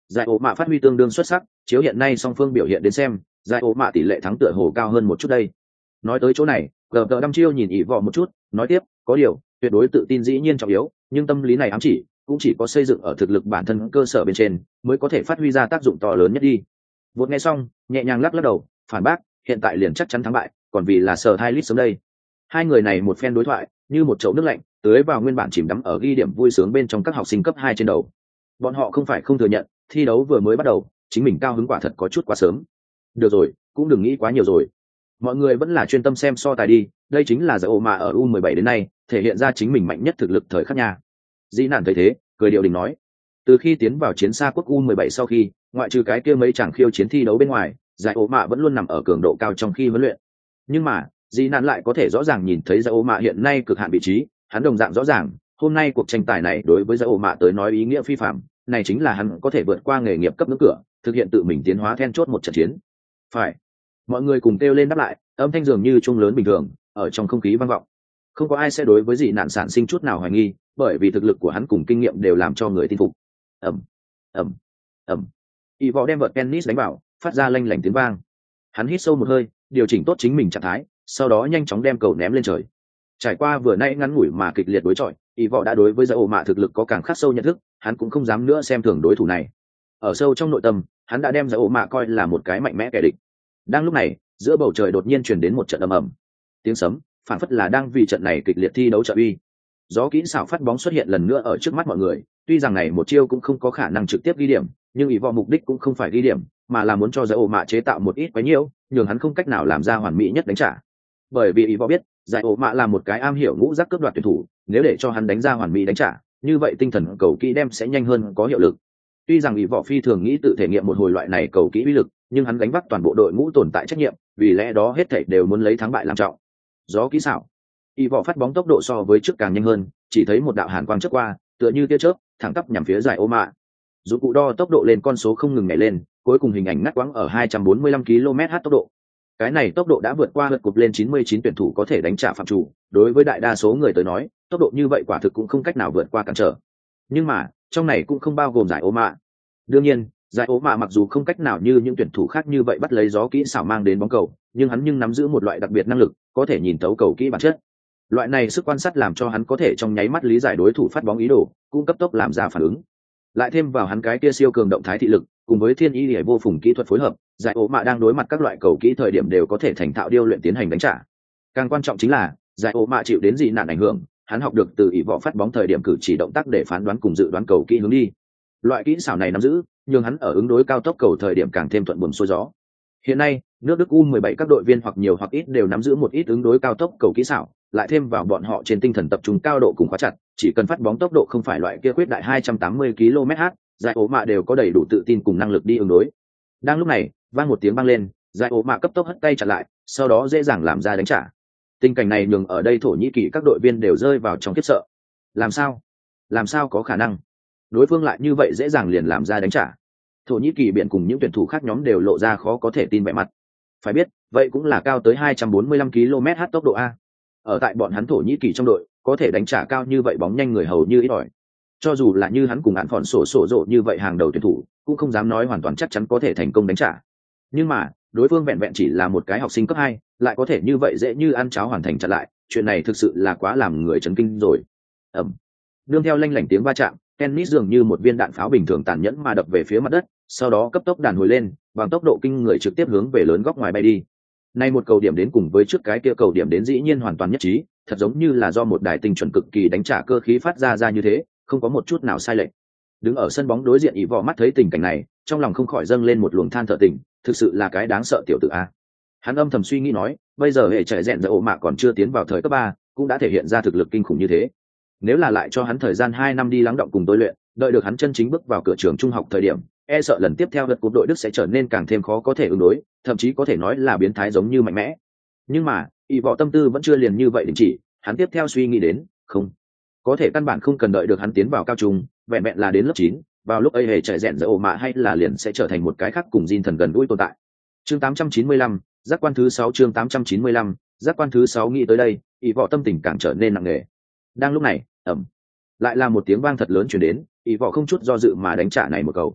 giải ổ mạ phát huy tương đương xuất sắc, chiếu hiện nay song phương biểu hiện đến xem, giải ổ mạ tỷ lệ thắng tựa hồ cao hơn một chút đây. Nói tới chỗ này, gờ gờ đăm chiêu nhìn ỷ vọ một chút, nói tiếp, có điều tuyệt đối tự tin dĩ nhiên trọng yếu, nhưng tâm lý này ám chỉ cũng chỉ có xây dựng ở thực lực bản thân cơ sở bên trên mới có thể phát huy ra tác dụng to lớn nhất đi. Vốn nghe xong, nhẹ nhàng lắc lắc đầu, phản bác, hiện tại liền chắc chắn thắng bại, còn vì là sở hai lít sớm đây. Hai người này một phen đối thoại, như một chậu nước lạnh, tưới vào nguyên bản chìm đắm ở ghi điểm vui sướng bên trong các học sinh cấp hai trên đầu. Bọn họ không phải không thừa nhận, thi đấu vừa mới bắt đầu, chính mình cao hứng quả thật có chút quá sớm. Được rồi, cũng đừng nghĩ quá nhiều rồi. Mọi người vẫn là chuyên tâm xem so tài đi, đây chính là giải ổ mà ở u mười bảy đến nay, thể hiện ra chính mình mạnh nhất thực lực thời khắc nha. Dĩ Nạn thấy thế, cười điệu đình nói, từ khi tiến vào chiến xa quốc u mười bảy sau khi, ngoại trừ cái kia mấy chàng khiêu chiến thi đấu bên ngoài, giải ổ mạ vẫn luôn nằm ở cường độ cao trong khi huấn luyện. Nhưng mà, Dĩ Nạn lại có thể rõ ràng nhìn thấy giải ổ mạ hiện nay cực hạn vị trí, hắn đồng dạng rõ ràng, hôm nay cuộc tranh tài này đối với giải ổ mạ tới nói ý nghĩa phi phạm, này chính là hắn có thể vượt qua nghề nghiệp cấp ngưỡng cửa, thực hiện tự mình tiến hóa then chốt một trận chiến. Phải. Mọi người cùng kêu lên đáp lại, âm thanh dường như chuông lớn bình thường, ở trong không khí vang vọng. Không có ai sẽ đối với Dĩ Nạn sản sinh chút nào hoài nghi, bởi vì thực lực của hắn cùng kinh nghiệm đều làm cho người tin phục. Ầm, ầm, ầm. Y võ đem vợt tennis đánh vào, phát ra lanh lảnh tiếng vang. Hắn hít sâu một hơi, điều chỉnh tốt chính mình trạng thái, sau đó nhanh chóng đem cầu ném lên trời. Trải qua vừa nãy ngắn ngủi mà kịch liệt đối chọi, Y võ đã đối với giải ổ mạ thực lực có càng khắc sâu nhận thức, hắn cũng không dám nữa xem thường đối thủ này. Ở sâu trong nội tâm, hắn đã đem giải ổ mạ coi là một cái mạnh mẽ kẻ địch. Đang lúc này, giữa bầu trời đột nhiên truyền đến một trận ầm ầm. Tiếng sấm, phản phất là đang vì trận này kịch liệt thi đấu trợ uy. Gió kỹ xảo phát bóng xuất hiện lần nữa ở trước mắt mọi người, tuy rằng này một chiêu cũng không có khả năng trực tiếp ghi điểm, nhưng ý võ mục đích cũng không phải ghi điểm, mà là muốn cho giải ổ mạ chế tạo một ít quấy nhiễu, nhường hắn không cách nào làm ra hoàn mỹ nhất đánh trả. Bởi vì ý võ biết, giải ổ mạ là một cái am hiểu ngũ giác cướp đoạt tuyển thủ, nếu để cho hắn đánh ra hoàn mỹ đánh trả, như vậy tinh thần cầu kỹ đem sẽ nhanh hơn có hiệu lực. Tuy rằng ý võ phi thường nghĩ tự thể nghiệm một hồi loại này cầu kỹ uy lực, nhưng hắn gánh vác toàn bộ đội ngũ tồn tại trách nhiệm, vì lẽ đó hết thảy đều muốn lấy thắng bại làm trọng. Gió kỹ xảo, y võ phát bóng tốc độ so với trước càng nhanh hơn, chỉ thấy một đạo hàn quang chớp qua, tựa như tia chớp, thẳng tắp nhằm phía giải ô mạ. Dụng cụ đo tốc độ lên con số không ngừng nhảy lên, cuối cùng hình ảnh ngắt quãng ở hai trăm bốn mươi lăm ki lô mét/h tốc độ. Cái này tốc độ đã vượt qua lượt cục lên chín mươi chín tuyển thủ có thể đánh trả phạm chủ, đối với đại đa số người tới nói, tốc độ như vậy quả thực cũng không cách nào vượt qua cản trở. Nhưng mà, trong này cũng không bao gồm giải ô mạ. Đương nhiên, giải ố mạ mặc dù không cách nào như những tuyển thủ khác như vậy bắt lấy gió kỹ xảo mang đến bóng cầu, nhưng hắn nhưng nắm giữ một loại đặc biệt năng lực, có thể nhìn thấu cầu kỹ bản chất. Loại này sức quan sát làm cho hắn có thể trong nháy mắt lý giải đối thủ phát bóng ý đồ, cũng cấp tốc làm ra phản ứng. Lại thêm vào hắn cái kia siêu cường động thái thị lực, cùng với thiên ý để vô phùng kỹ thuật phối hợp, giải ố mạ đang đối mặt các loại cầu kỹ thời điểm đều có thể thành thạo điêu luyện tiến hành đánh trả. Càng quan trọng chính là, giải ố mạ chịu đến dị nạn ảnh hưởng, hắn học được từ ỷ võ phát bóng thời điểm cử chỉ động tác để phán đoán cùng dự đoán cầu kỹ hướng đi. Loại kỹ xảo này nắm giữ, nhưng hắn ở ứng đối cao tốc cầu thời điểm càng thêm thuận buồm xuôi gió. Hiện nay, nước Đức u mười bảy các đội viên hoặc nhiều hoặc ít đều nắm giữ một ít ứng đối cao tốc cầu kỹ xảo, lại thêm vào bọn họ trên tinh thần tập trung cao độ cùng khóa chặt, chỉ cần phát bóng tốc độ không phải loại kia khuyết đại hai trăm tám mươi ki lô mét/h, giải ố mạ đều có đầy đủ tự tin cùng năng lực đi ứng đối. Đang lúc này, vang một tiếng vang lên, giải ố mạ cấp tốc hất tay chặn lại, sau đó dễ dàng làm ra đánh trả. Tình cảnh này nhường ở đây Thổ Nhĩ Kỳ các đội viên đều rơi vào trong khiếp sợ. Làm sao? Làm sao có khả năng? Đối phương lại như vậy dễ dàng liền làm ra đánh trả. Thổ Nhĩ Kỳ biển cùng những tuyển thủ khác nhóm đều lộ ra khó có thể tin vẻ mặt. Phải biết, vậy cũng là cao tới hai trăm bốn mươi lăm ki lô mét/h tốc độ a. Ở tại bọn hắn Thổ Nhĩ Kỳ trong đội, có thể đánh trả cao như vậy bóng nhanh người hầu như ít ỏi. Cho dù là như hắn cùng án phòn sổ sổ rộ như vậy hàng đầu tuyển thủ, cũng không dám nói hoàn toàn chắc chắn có thể thành công đánh trả. Nhưng mà, đối phương vẹn vẹn chỉ là một cái học sinh cấp hai, lại có thể như vậy dễ như ăn cháo hoàn thành chặn lại, chuyện này thực sự là quá làm người chấn kinh rồi. Ầm. Nương theo lanh lảnh tiếng va chạm, tennis dường như một viên đạn pháo bình thường tàn nhẫn mà đập về phía mặt đất, sau đó cấp tốc đàn hồi lên, bằng tốc độ kinh người trực tiếp hướng về lớn góc ngoài bay đi. Nay một cầu điểm đến cùng với trước cái kia cầu điểm đến dĩ nhiên hoàn toàn nhất trí, thật giống như là do một đài tinh chuẩn cực kỳ đánh trả cơ khí phát ra ra như thế, không có một chút nào sai lệch. Đứng ở sân bóng đối diện ỷ võ mắt thấy tình cảnh này, trong lòng không khỏi dâng lên một luồng than thở tình, thực sự là cái đáng sợ tiểu tử a. Hắn âm thầm suy nghĩ nói, bây giờ hệ trẻ rèn giờ ổ mạ còn chưa tiến vào thời cấp ba, cũng đã thể hiện ra thực lực kinh khủng như thế. Nếu là lại cho hắn thời gian hai năm đi lắng động cùng tôi luyện, đợi được hắn chân chính bước vào cửa trường trung học thời điểm, e sợ lần tiếp theo lượt cuộc đội Đức sẽ trở nên càng thêm khó có thể ứng đối, thậm chí có thể nói là biến thái giống như mạnh mẽ. Nhưng mà, y võ tâm tư vẫn chưa liền như vậy đình chỉ, hắn tiếp theo suy nghĩ đến, không, có thể căn bản không cần đợi được hắn tiến vào cao trung, vẹn vẹn là đến lớp chín, vào lúc ấy hề chạy rèn giữa ổ mạ hay là liền sẽ trở thành một cái khác cùng Jin thần gần gũi tồn tại. Chương tám trăm chín mươi lăm, giác quan thứ sáu chương tám trăm chín mươi lăm, giác quan thứ sáu nghĩ tới đây, y võ tâm tình càng trở nên nặng nề. Đang lúc này, ầm, lại là một tiếng vang thật lớn truyền đến, y võ không chút do dự mà đánh trả này một cầu.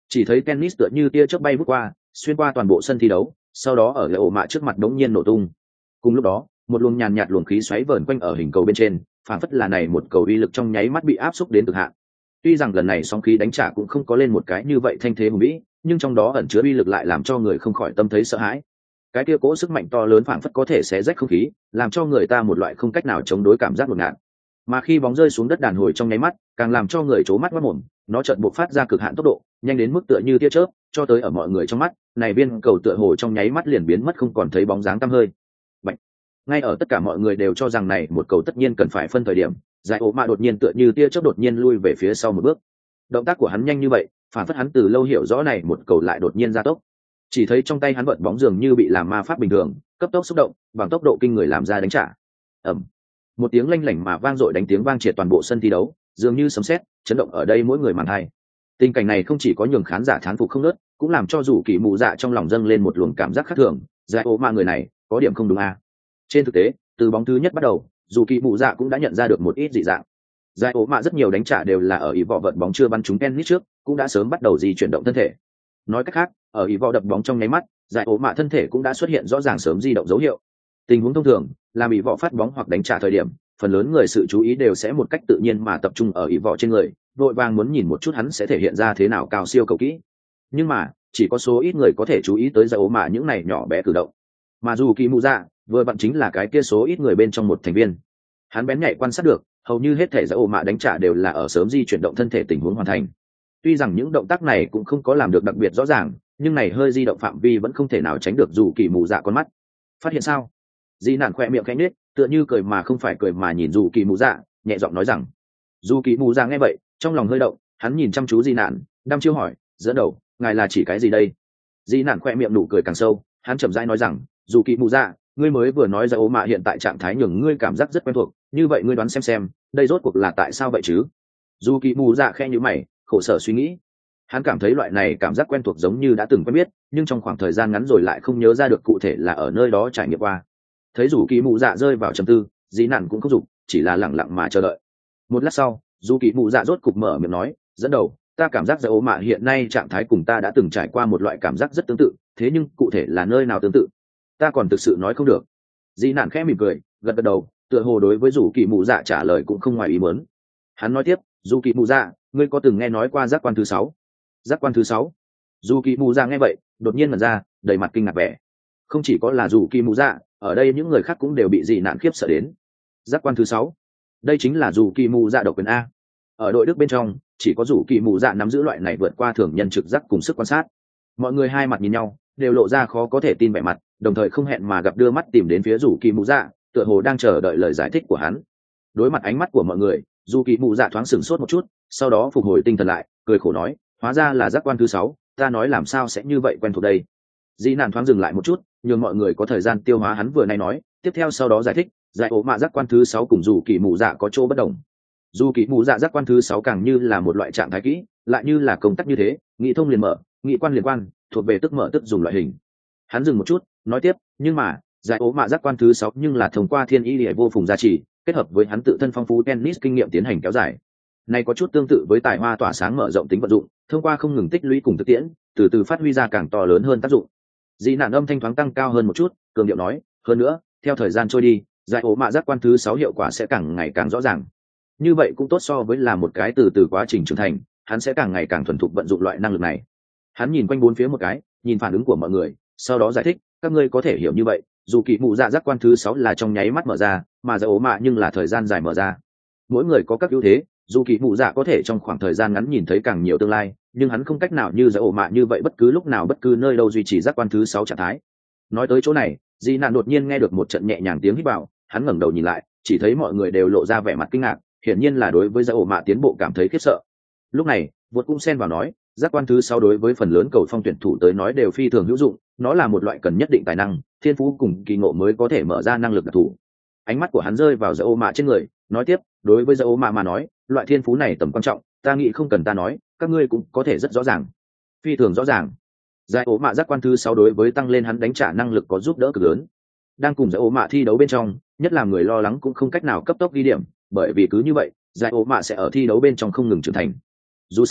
Chỉ thấy tennis tựa như tia chớp bay vút qua, xuyên qua toàn bộ sân thi đấu, sau đó ở lệ ổ mạ trước mặt đống nhiên nổ tung. Cùng lúc đó, một luồng nhàn nhạt luồng khí xoáy vờn quanh ở hình cầu bên trên, phản phất là này một cầu uy lực trong nháy mắt bị áp xúc đến cực hạn. Tuy rằng lần này sóng khí đánh trả cũng không có lên một cái như vậy thanh thế hùng vĩ, nhưng trong đó ẩn chứa uy lực lại làm cho người không khỏi tâm thấy sợ hãi. Cái kia cố sức mạnh to lớn phản phất có thể xé rách không khí, làm cho người ta một loại không cách nào chống đối cảm giác ngột ngạt. Mà khi bóng rơi xuống đất đàn hồi trong nháy mắt, càng làm cho người trố mắt mắt mồm, nó chợt bộc phát ra cực hạn tốc độ, nhanh đến mức tựa như tia chớp, cho tới ở mọi người trong mắt, này viên cầu tựa hồ trong nháy mắt liền biến mất không còn thấy bóng dáng tăm hơi. Bạch. Ngay ở tất cả mọi người đều cho rằng này một cầu tất nhiên cần phải phân thời điểm, Giải Ổ Mạ đột nhiên tựa như tia chớp đột nhiên lui về phía sau một bước. Động tác của hắn nhanh như vậy, phản phất hắn từ lâu hiểu rõ này một cầu lại đột nhiên gia tốc. Chỉ thấy trong tay hắn vận bóng dường như bị làm ma pháp bình thường, cấp tốc xúc động, bằng tốc độ kinh người làm ra đánh trả. Ầm. Một tiếng lanh lảnh mà vang dội đánh tiếng vang triệt toàn bộ sân thi đấu, dường như sấm sét, chấn động ở đây mỗi người màn hay. Tình cảnh này không chỉ có nhường khán giả thán phục không ngớt, cũng làm cho dù kỳ mù dạ trong lòng dâng lên một luồng cảm giác khác thường. Giải Ổ Mạ người này có điểm không đúng à? Trên thực tế, từ bóng thứ nhất bắt đầu, dù kỳ mù dạ cũng đã nhận ra được một ít dị dạng. Giải Ổ Mạ rất nhiều đánh trả đều là ở ý vỏ vận bóng chưa bắn trúng tennis trước, cũng đã sớm bắt đầu di chuyển động thân thể. Nói cách khác, ở ý vỏ đập bóng trong nháy mắt, Giải Ổ Mạ thân thể cũng đã xuất hiện rõ ràng sớm di động dấu hiệu. Tình huống thông thường, làm ý vỏ phát bóng hoặc đánh trả thời điểm, phần lớn người sự chú ý đều sẽ một cách tự nhiên mà tập trung ở ý vỏ trên người, vội vàng muốn nhìn một chút hắn sẽ thể hiện ra thế nào cao siêu cầu kỹ. Nhưng mà, chỉ có số ít người có thể chú ý tới Giải Ổ Mạ những này nhỏ bé cử động. Mà dù kỳ mù dạ, vừa vặn chính là cái kia số ít người bên trong một thành viên. Hắn bén nhạy quan sát được, hầu như hết thể Giải Ổ Mạ đánh trả đều là ở sớm di chuyển động thân thể tình huống hoàn thành. Tuy rằng những động tác này cũng không có làm được đặc biệt rõ ràng, nhưng này hơi di động phạm vi vẫn không thể nào tránh được dù kỳ mù dạ con mắt. Phát hiện sao? Di Nản khỏe miệng khẽ nhếch, tựa như cười mà không phải cười mà nhìn dù kỳ mù dạ, nhẹ giọng nói rằng. Dù kỳ mù dạ nghe vậy, trong lòng hơi động, hắn nhìn chăm chú Di Nản, đăm chiêu hỏi, dẫn đầu, ngài là chỉ cái gì đây? Di Nản khỏe miệng nụ cười càng sâu, hắn chậm rãi nói rằng, dù kỳ mù dạ, ngươi mới vừa nói Giải Ổ Mạ hiện tại trạng thái nhường ngươi cảm giác rất quen thuộc, như vậy ngươi đoán xem xem, đây rốt cuộc là tại sao vậy chứ? Dù kỳ mù dạ khẽ nhíu mày, khổ sở suy nghĩ. Hắn cảm thấy loại này cảm giác quen thuộc giống như đã từng quen biết, nhưng trong khoảng thời gian ngắn rồi lại không nhớ ra được cụ thể là ở nơi đó trải nghiệm qua. Thấy dù kỳ mù dạ rơi vào trầm tư, Dĩ Nản cũng không dục, chỉ là lặng lặng mà chờ đợi. Một lát sau, dù kỳ mù dạ rốt cục mở miệng nói, dẫn đầu, ta cảm giác Giải Ổ Mạ hiện nay trạng thái cùng ta đã từng trải qua một loại cảm giác rất tương tự, thế nhưng cụ thể là nơi nào tương tự, ta còn thực sự nói không được. Dĩ Nản khẽ mỉm cười, gật gật đầu, tựa hồ đối với dù kỳ mù dạ trả lời cũng không ngoài ý muốn. Hắn nói tiếp, dù kỳ mù dạ, ngươi có từng nghe nói qua giác quan thứ sáu? Giác quan thứ sáu? Dù kỳ mù dạ nghe vậy, đột nhiên mở ra, đầy mặt kinh ngạc vẻ. Không chỉ có là dù kỳ mù dạ, ở đây những người khác cũng đều bị Dĩ Nản khiếp sợ đến. Giác quan thứ sáu? Đây chính là dù kỳ mù dạ độc quyền a. Ở đội Đức bên trong, chỉ có dù kỳ mù dạ nắm giữ loại này vượt qua thường nhân trực giác cùng sức quan sát. Mọi người hai mặt nhìn nhau, đều lộ ra khó có thể tin vẻ mặt, đồng thời không hẹn mà gặp đưa mắt tìm đến phía dù kỳ mù dạ, tựa hồ đang chờ đợi lời giải thích của hắn. Đối mặt ánh mắt của mọi người, dù kỳ mù dạ thoáng sửng sốt một chút, sau đó phục hồi tinh thần lại, cười khổ nói, hóa ra là giác quan thứ sáu, ta nói làm sao sẽ như vậy quen thuộc đây. Dĩ Nản thoáng dừng lại một chút, nhường mọi người có thời gian tiêu hóa hắn vừa nay nói, tiếp theo sau đó giải thích, Giải Ổ Mạ giác quan thứ sáu cùng dù kỳ mù dạ có chỗ bất đồng. Dù kỳ mù dạ giác quan thứ sáu càng như là một loại trạng thái kỹ, lại như là công tắc như thế, nghị thông liền mở, nghị quan liền quan, thuộc về tức mở tức dùng loại hình. Hắn dừng một chút, nói tiếp, nhưng mà Giải Ổ Mạ giác quan thứ sáu nhưng là thông qua thiên y địa vô phùng gia trì, kết hợp với hắn tự thân phong phú tennis kinh nghiệm tiến hành kéo dài. Này có chút tương tự với tài hoa tỏa sáng mở rộng tính vận dụng, thông qua không ngừng tích lũy cùng thực tiễn, từ từ phát huy ra càng to lớn hơn tác dụng. Dĩ Nản âm thanh thoáng tăng cao hơn một chút, cường điệu nói, hơn nữa, theo thời gian trôi đi, Giải Ổ Mạ giác quan thứ sáu hiệu quả sẽ càng ngày càng rõ ràng. Như vậy cũng tốt so với là một cái từ từ quá trình trưởng thành, hắn sẽ càng ngày càng thuần thục vận dụng loại năng lực này. Hắn nhìn quanh bốn phía một cái, nhìn phản ứng của mọi người, sau đó giải thích, các ngươi có thể hiểu như vậy, dù kỳ mù dạ giác quan thứ sáu là trong nháy mắt mở ra, mà Giải Ổ Mạ nhưng là thời gian dài mở ra. Mỗi người có các ưu thế, dù kỳ mù dạ có thể trong khoảng thời gian ngắn nhìn thấy càng nhiều tương lai, nhưng hắn không cách nào như Giải Ổ Mạ như vậy bất cứ lúc nào bất cứ nơi đâu duy trì giác quan thứ sáu trạng thái. Nói tới chỗ này, Dĩ Nản đột nhiên nghe được một trận nhẹ nhàng tiếng hít vào, hắn ngẩng đầu nhìn lại, chỉ thấy mọi người đều lộ ra vẻ mặt kinh ngạc, hiển nhiên là đối với Giải Ổ Mạ tiến bộ cảm thấy khiếp sợ. Lúc này, Vượt cũng xen vào nói, giác quan thứ sáu đối với phần lớn cầu phong tuyển thủ tới nói đều phi thường hữu dụng, nó là một loại cần nhất định tài năng, thiên phú cùng kỳ ngộ mới có thể mở ra năng lực đặc thù. Ánh mắt của hắn rơi vào Giải Ổ Mạ trên người, nói tiếp, đối với Giải Ổ Mạ mà nói, loại thiên phú này tầm quan trọng, ta nghĩ không cần ta nói, các ngươi cũng có thể rất rõ ràng. Phi thường rõ ràng. Giải Ổ Mạ giác quan thứ sáu đối với tăng lên hắn đánh trả năng lực có giúp đỡ cực lớn. Đang cùng Giải Ổ Mạ thi đấu bên trong, nhất là người lo lắng cũng không cách nào cấp tốc ghi điểm, bởi vì cứ như vậy, Giải Ổ Mạ sẽ ở thi đấu bên trong không ngừng trưởng thành. Dù sao,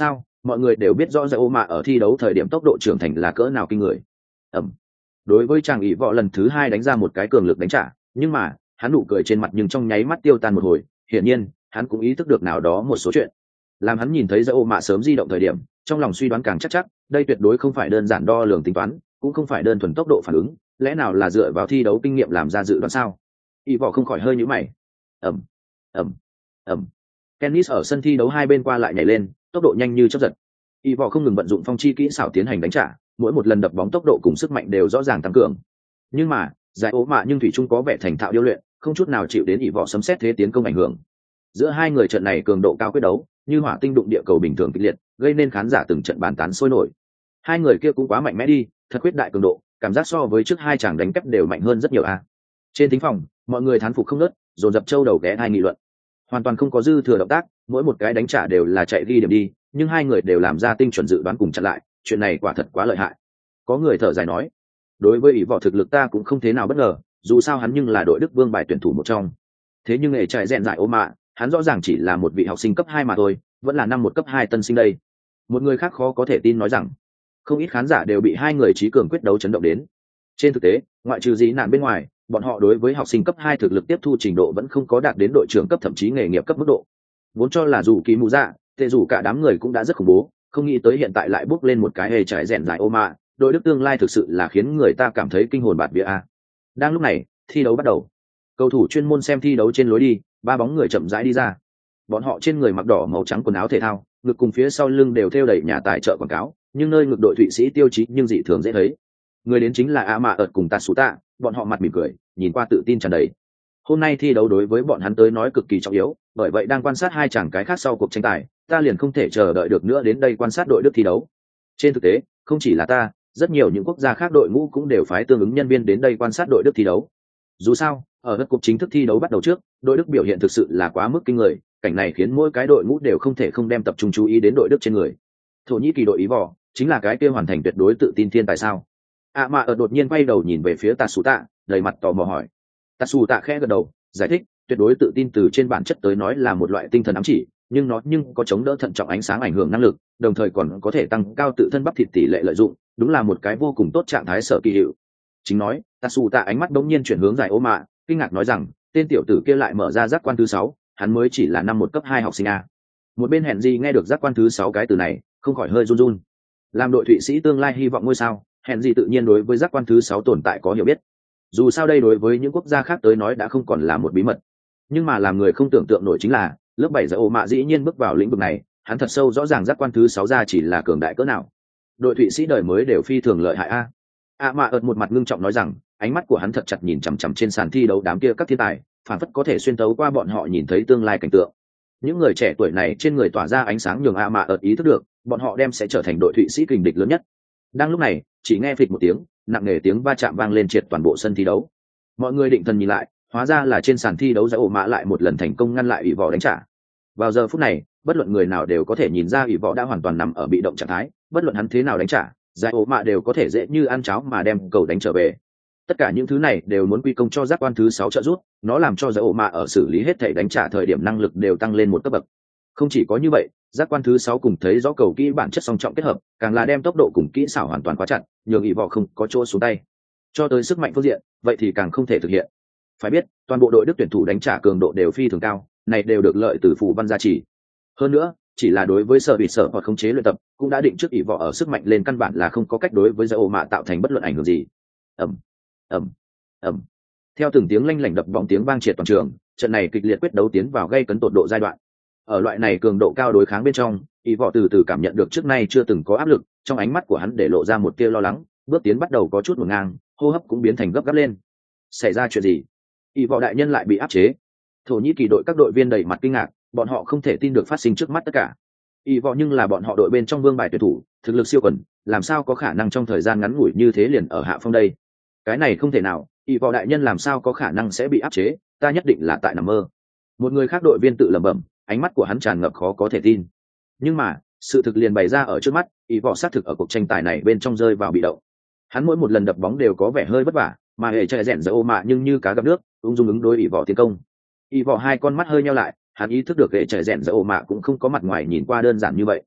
mọi người đều biết rõ giải ô mạ ở thi đấu thời điểm tốc độ trưởng thành là cỡ nào kinh người. ẩm Đối với chàng ỷ vọ lần thứ hai đánh ra một cái cường lực đánh trả, nhưng mà hắn nụ cười trên mặt nhưng trong nháy mắt tiêu tan một hồi. Hiển nhiên hắn cũng ý thức được nào đó một số chuyện. Làm hắn nhìn thấy giải ô mạ sớm di động thời điểm, trong lòng suy đoán càng chắc chắc, đây tuyệt đối không phải đơn giản đo lường tính toán, cũng không phải đơn thuần tốc độ phản ứng, lẽ nào là dựa vào thi đấu kinh nghiệm làm ra dự đoán sao? ỷ vọ không khỏi hơi nhíu mày. ẩm ẩm ẩm Tennis ở sân thi đấu hai bên qua lại nhảy lên, tốc độ nhanh như chớp giật. ỷ vọ không ngừng vận dụng phong chi kỹ xảo tiến hành đánh trả, mỗi một lần đập bóng tốc độ cùng sức mạnh đều rõ ràng tăng cường. Nhưng mà giải ố mạ nhưng thủy chung có vẻ thành thạo điêu luyện, không chút nào chịu đến ỷ vọ sấm xét thế tiến công ảnh hưởng. Giữa hai người trận này cường độ cao quyết đấu, như hỏa tinh đụng địa cầu bình thường kịch liệt, gây nên khán giả từng trận bàn tán sôi nổi. Hai người kia cũng quá mạnh mẽ đi, thật quyết đại cường độ, cảm giác so với trước hai chàng đánh kép đều mạnh hơn rất nhiều a. Trên thính phòng, mọi người thán phục không ngớt, dồn dập châu đầu ghé hai nghị luận. Hoàn toàn không có dư thừa động tác, mỗi một cái đánh trả đều là chạy ghi điểm đi, nhưng hai người đều làm ra tinh chuẩn dự đoán cùng chặn lại, chuyện này quả thật quá lợi hại. Có người thở dài nói, đối với ỷ võ thực lực ta cũng không thế nào bất ngờ, dù sao hắn nhưng là đội Đức Vương bài tuyển thủ một trong. Thế nhưng nghề chạy rèn giải ô mạ, hắn rõ ràng chỉ là một vị học sinh cấp hai mà thôi, vẫn là năm một cấp hai tân sinh đây. Một người khác khó có thể tin nói rằng, không ít khán giả đều bị hai người trí cường quyết đấu chấn động đến. Trên thực tế, ngoại trừ dĩ nạn bên ngoài, bọn họ đối với học sinh cấp hai thực lực tiếp thu trình độ vẫn không có đạt đến đội trưởng cấp thậm chí nghề nghiệp cấp mức độ. Vốn cho là dù kỳ mù dạ, tệ dù cả đám người cũng đã rất khủng bố, không nghĩ tới hiện tại lại bước lên một cái hề trải rèn dài ô mạ, đội Đức tương lai thực sự là khiến người ta cảm thấy kinh hồn bạt vía a. Đang lúc này, thi đấu bắt đầu. Cầu thủ chuyên môn xem thi đấu trên lối đi, ba bóng người chậm rãi đi ra. Bọn họ trên người mặc đỏ màu trắng quần áo thể thao, ngực cùng phía sau lưng đều thêu đầy nhà tài trợ quảng cáo, nhưng nơi ngực đội Thụy Sĩ tiêu chí nhưng dị thường dễ thấy. Người đến chính là A Mạ ợt cùng Tatsuta, bọn họ mặt mỉm cười, nhìn qua tự tin tràn đầy. Hôm nay thi đấu đối với bọn hắn tới nói cực kỳ trọng yếu, bởi vậy đang quan sát hai chàng cái khác sau cuộc tranh tài, ta liền không thể chờ đợi được nữa đến đây quan sát đội Đức thi đấu. Trên thực tế, không chỉ là ta, rất nhiều những quốc gia khác đội ngũ cũng đều phái tương ứng nhân viên đến đây quan sát đội Đức thi đấu. Dù sao, ở đất cuộc chính thức thi đấu bắt đầu trước, đội Đức biểu hiện thực sự là quá mức kinh người, cảnh này khiến mỗi cái đội ngũ đều không thể không đem tập trung chú ý đến đội Đức trên người. Thổ Nhĩ Kỳ đội ý vỏ, chính là cái kia hoàn thành tuyệt đối tự tin thiên tài sao? À mà ở đột nhiên quay đầu nhìn về phía Tatsuta, đầy mặt tò mò hỏi. Tatsuta khẽ gật đầu, giải thích, tuyệt đối tự tin từ trên bản chất tới nói là một loại tinh thần ám chỉ, nhưng nó nhưng có chống đỡ thận trọng ánh sáng ảnh hưởng năng lực, đồng thời còn có thể tăng cao tự thân bắp thịt tỷ lệ lợi dụng, đúng là một cái vô cùng tốt trạng thái sở kỳ hiệu. Chính nói, Tatsuta ánh mắt đống nhiên chuyển hướng giải ô mạ, kinh ngạc nói rằng, tên tiểu tử kia lại mở ra giác quan thứ sáu, hắn mới chỉ là năm một cấp hai học sinh a. Một bên hẹn gì nghe được giác quan thứ sáu cái từ này, không khỏi hơi run run. Làm đội Thụy Sĩ tương lai hy vọng ngôi sao, hẹn gì tự nhiên đối với giác quan thứ sáu tồn tại có hiểu biết. Dù sao đây đối với những quốc gia khác tới nói đã không còn là một bí mật. Nhưng mà làm người không tưởng tượng nổi chính là, lớp bảy giải ô mạ dĩ nhiên bước vào lĩnh vực này, hắn thật sâu rõ ràng giác quan thứ sáu ra chỉ là cường đại cỡ nào. Đội Thụy Sĩ đời mới đều phi thường lợi hại a. A mạ ợt một mặt ngưng trọng nói rằng, ánh mắt của hắn thật chặt nhìn chằm chằm trên sàn thi đấu đám kia các thiên tài, phản phất có thể xuyên tấu qua bọn họ nhìn thấy tương lai cảnh tượng. Những người trẻ tuổi này trên người tỏa ra ánh sáng nhường A mạ ợt ý thức được, bọn họ đem sẽ trở thành đội Thụy Sĩ kình địch lớn nhất. Đang lúc này, chỉ nghe phịch một tiếng, nặng nề tiếng va chạm vang lên triệt toàn bộ sân thi đấu. Mọi người định thần nhìn lại, hóa ra là trên sàn thi đấu giải ổ mạ lại một lần thành công ngăn lại ủy võ đánh trả. Vào giờ phút này, bất luận người nào đều có thể nhìn ra ủy võ đã hoàn toàn nằm ở bị động trạng thái, bất luận hắn thế nào đánh trả, giải ổ mạ đều có thể dễ như ăn cháo mà đem cầu đánh trở về. Tất cả những thứ này đều muốn quy công cho giác quan thứ sáu trợ giúp, nó làm cho giải ổ mạ ở xử lý hết thảy đánh trả thời điểm năng lực đều tăng lên một cấp bậc. Không chỉ có như vậy, giác quan thứ sáu cùng thấy rõ cầu kỹ bản chất song trọng kết hợp, càng là đem tốc độ cùng kỹ xảo hoàn toàn khóa chặt, nhường ủy võ không có chỗ xuống tay. Cho tới sức mạnh phương diện, vậy thì càng không thể thực hiện. Phải biết, toàn bộ đội Đức tuyển thủ đánh trả cường độ đều phi thường cao, này đều được lợi từ phù văn gia trì. Hơn nữa, chỉ là đối với sở bị sở hoặc khống chế luyện tập, cũng đã định trước ỷ võ ở sức mạnh lên căn bản là không có cách đối với giải ổ mạ tạo thành bất luận ảnh hưởng gì. Ầm, ầm, ầm. Theo từng tiếng lanh lảnh đập bóng tiếng vang triệt toàn trường, trận này kịch liệt quyết đấu tiến vào gây cấn tột độ giai đoạn. Ở loại này cường độ cao đối kháng bên trong, ỷ võ từ từ cảm nhận được trước nay chưa từng có áp lực, trong ánh mắt của hắn để lộ ra một tia lo lắng, bước tiến bắt đầu có chút ngổn ngang, hô hấp cũng biến thành gấp gáp lên. Xảy ra chuyện gì? ỷ võ đại nhân lại bị áp chế. Thổ Nhĩ Kỳ đội các đội viên đầy mặt kinh ngạc, bọn họ không thể tin được phát sinh trước mắt tất cả. ỷ võ nhưng là bọn họ đội bên trong vương bài tuyển thủ, thực lực siêu quần, làm sao có khả năng trong thời gian ngắn ngủi như thế liền ở hạ phong đây? Cái này không thể nào, ỷ võ đại nhân làm sao có khả năng sẽ bị áp chế, ta nhất định là tại nằm mơ. Một người khác đội viên tự lẩm bẩm, ánh mắt của hắn tràn ngập khó có thể tin. Nhưng mà, sự thực liền bày ra ở trước mắt, ỷ võ xác thực ở cuộc tranh tài này bên trong rơi vào bị động. Hắn mỗi một lần đập bóng đều có vẻ hơi vất vả, mà hệ chạy rẽn giờ ô mạ nhưng như cá gặp nước, ung dung ứng đối ỷ võ tiến công. ỷ võ hai con mắt hơi nheo lại, hắn ý thức được hệ chạy rẽn giờ ô mạ cũng không có mặt ngoài nhìn qua đơn giản như vậy.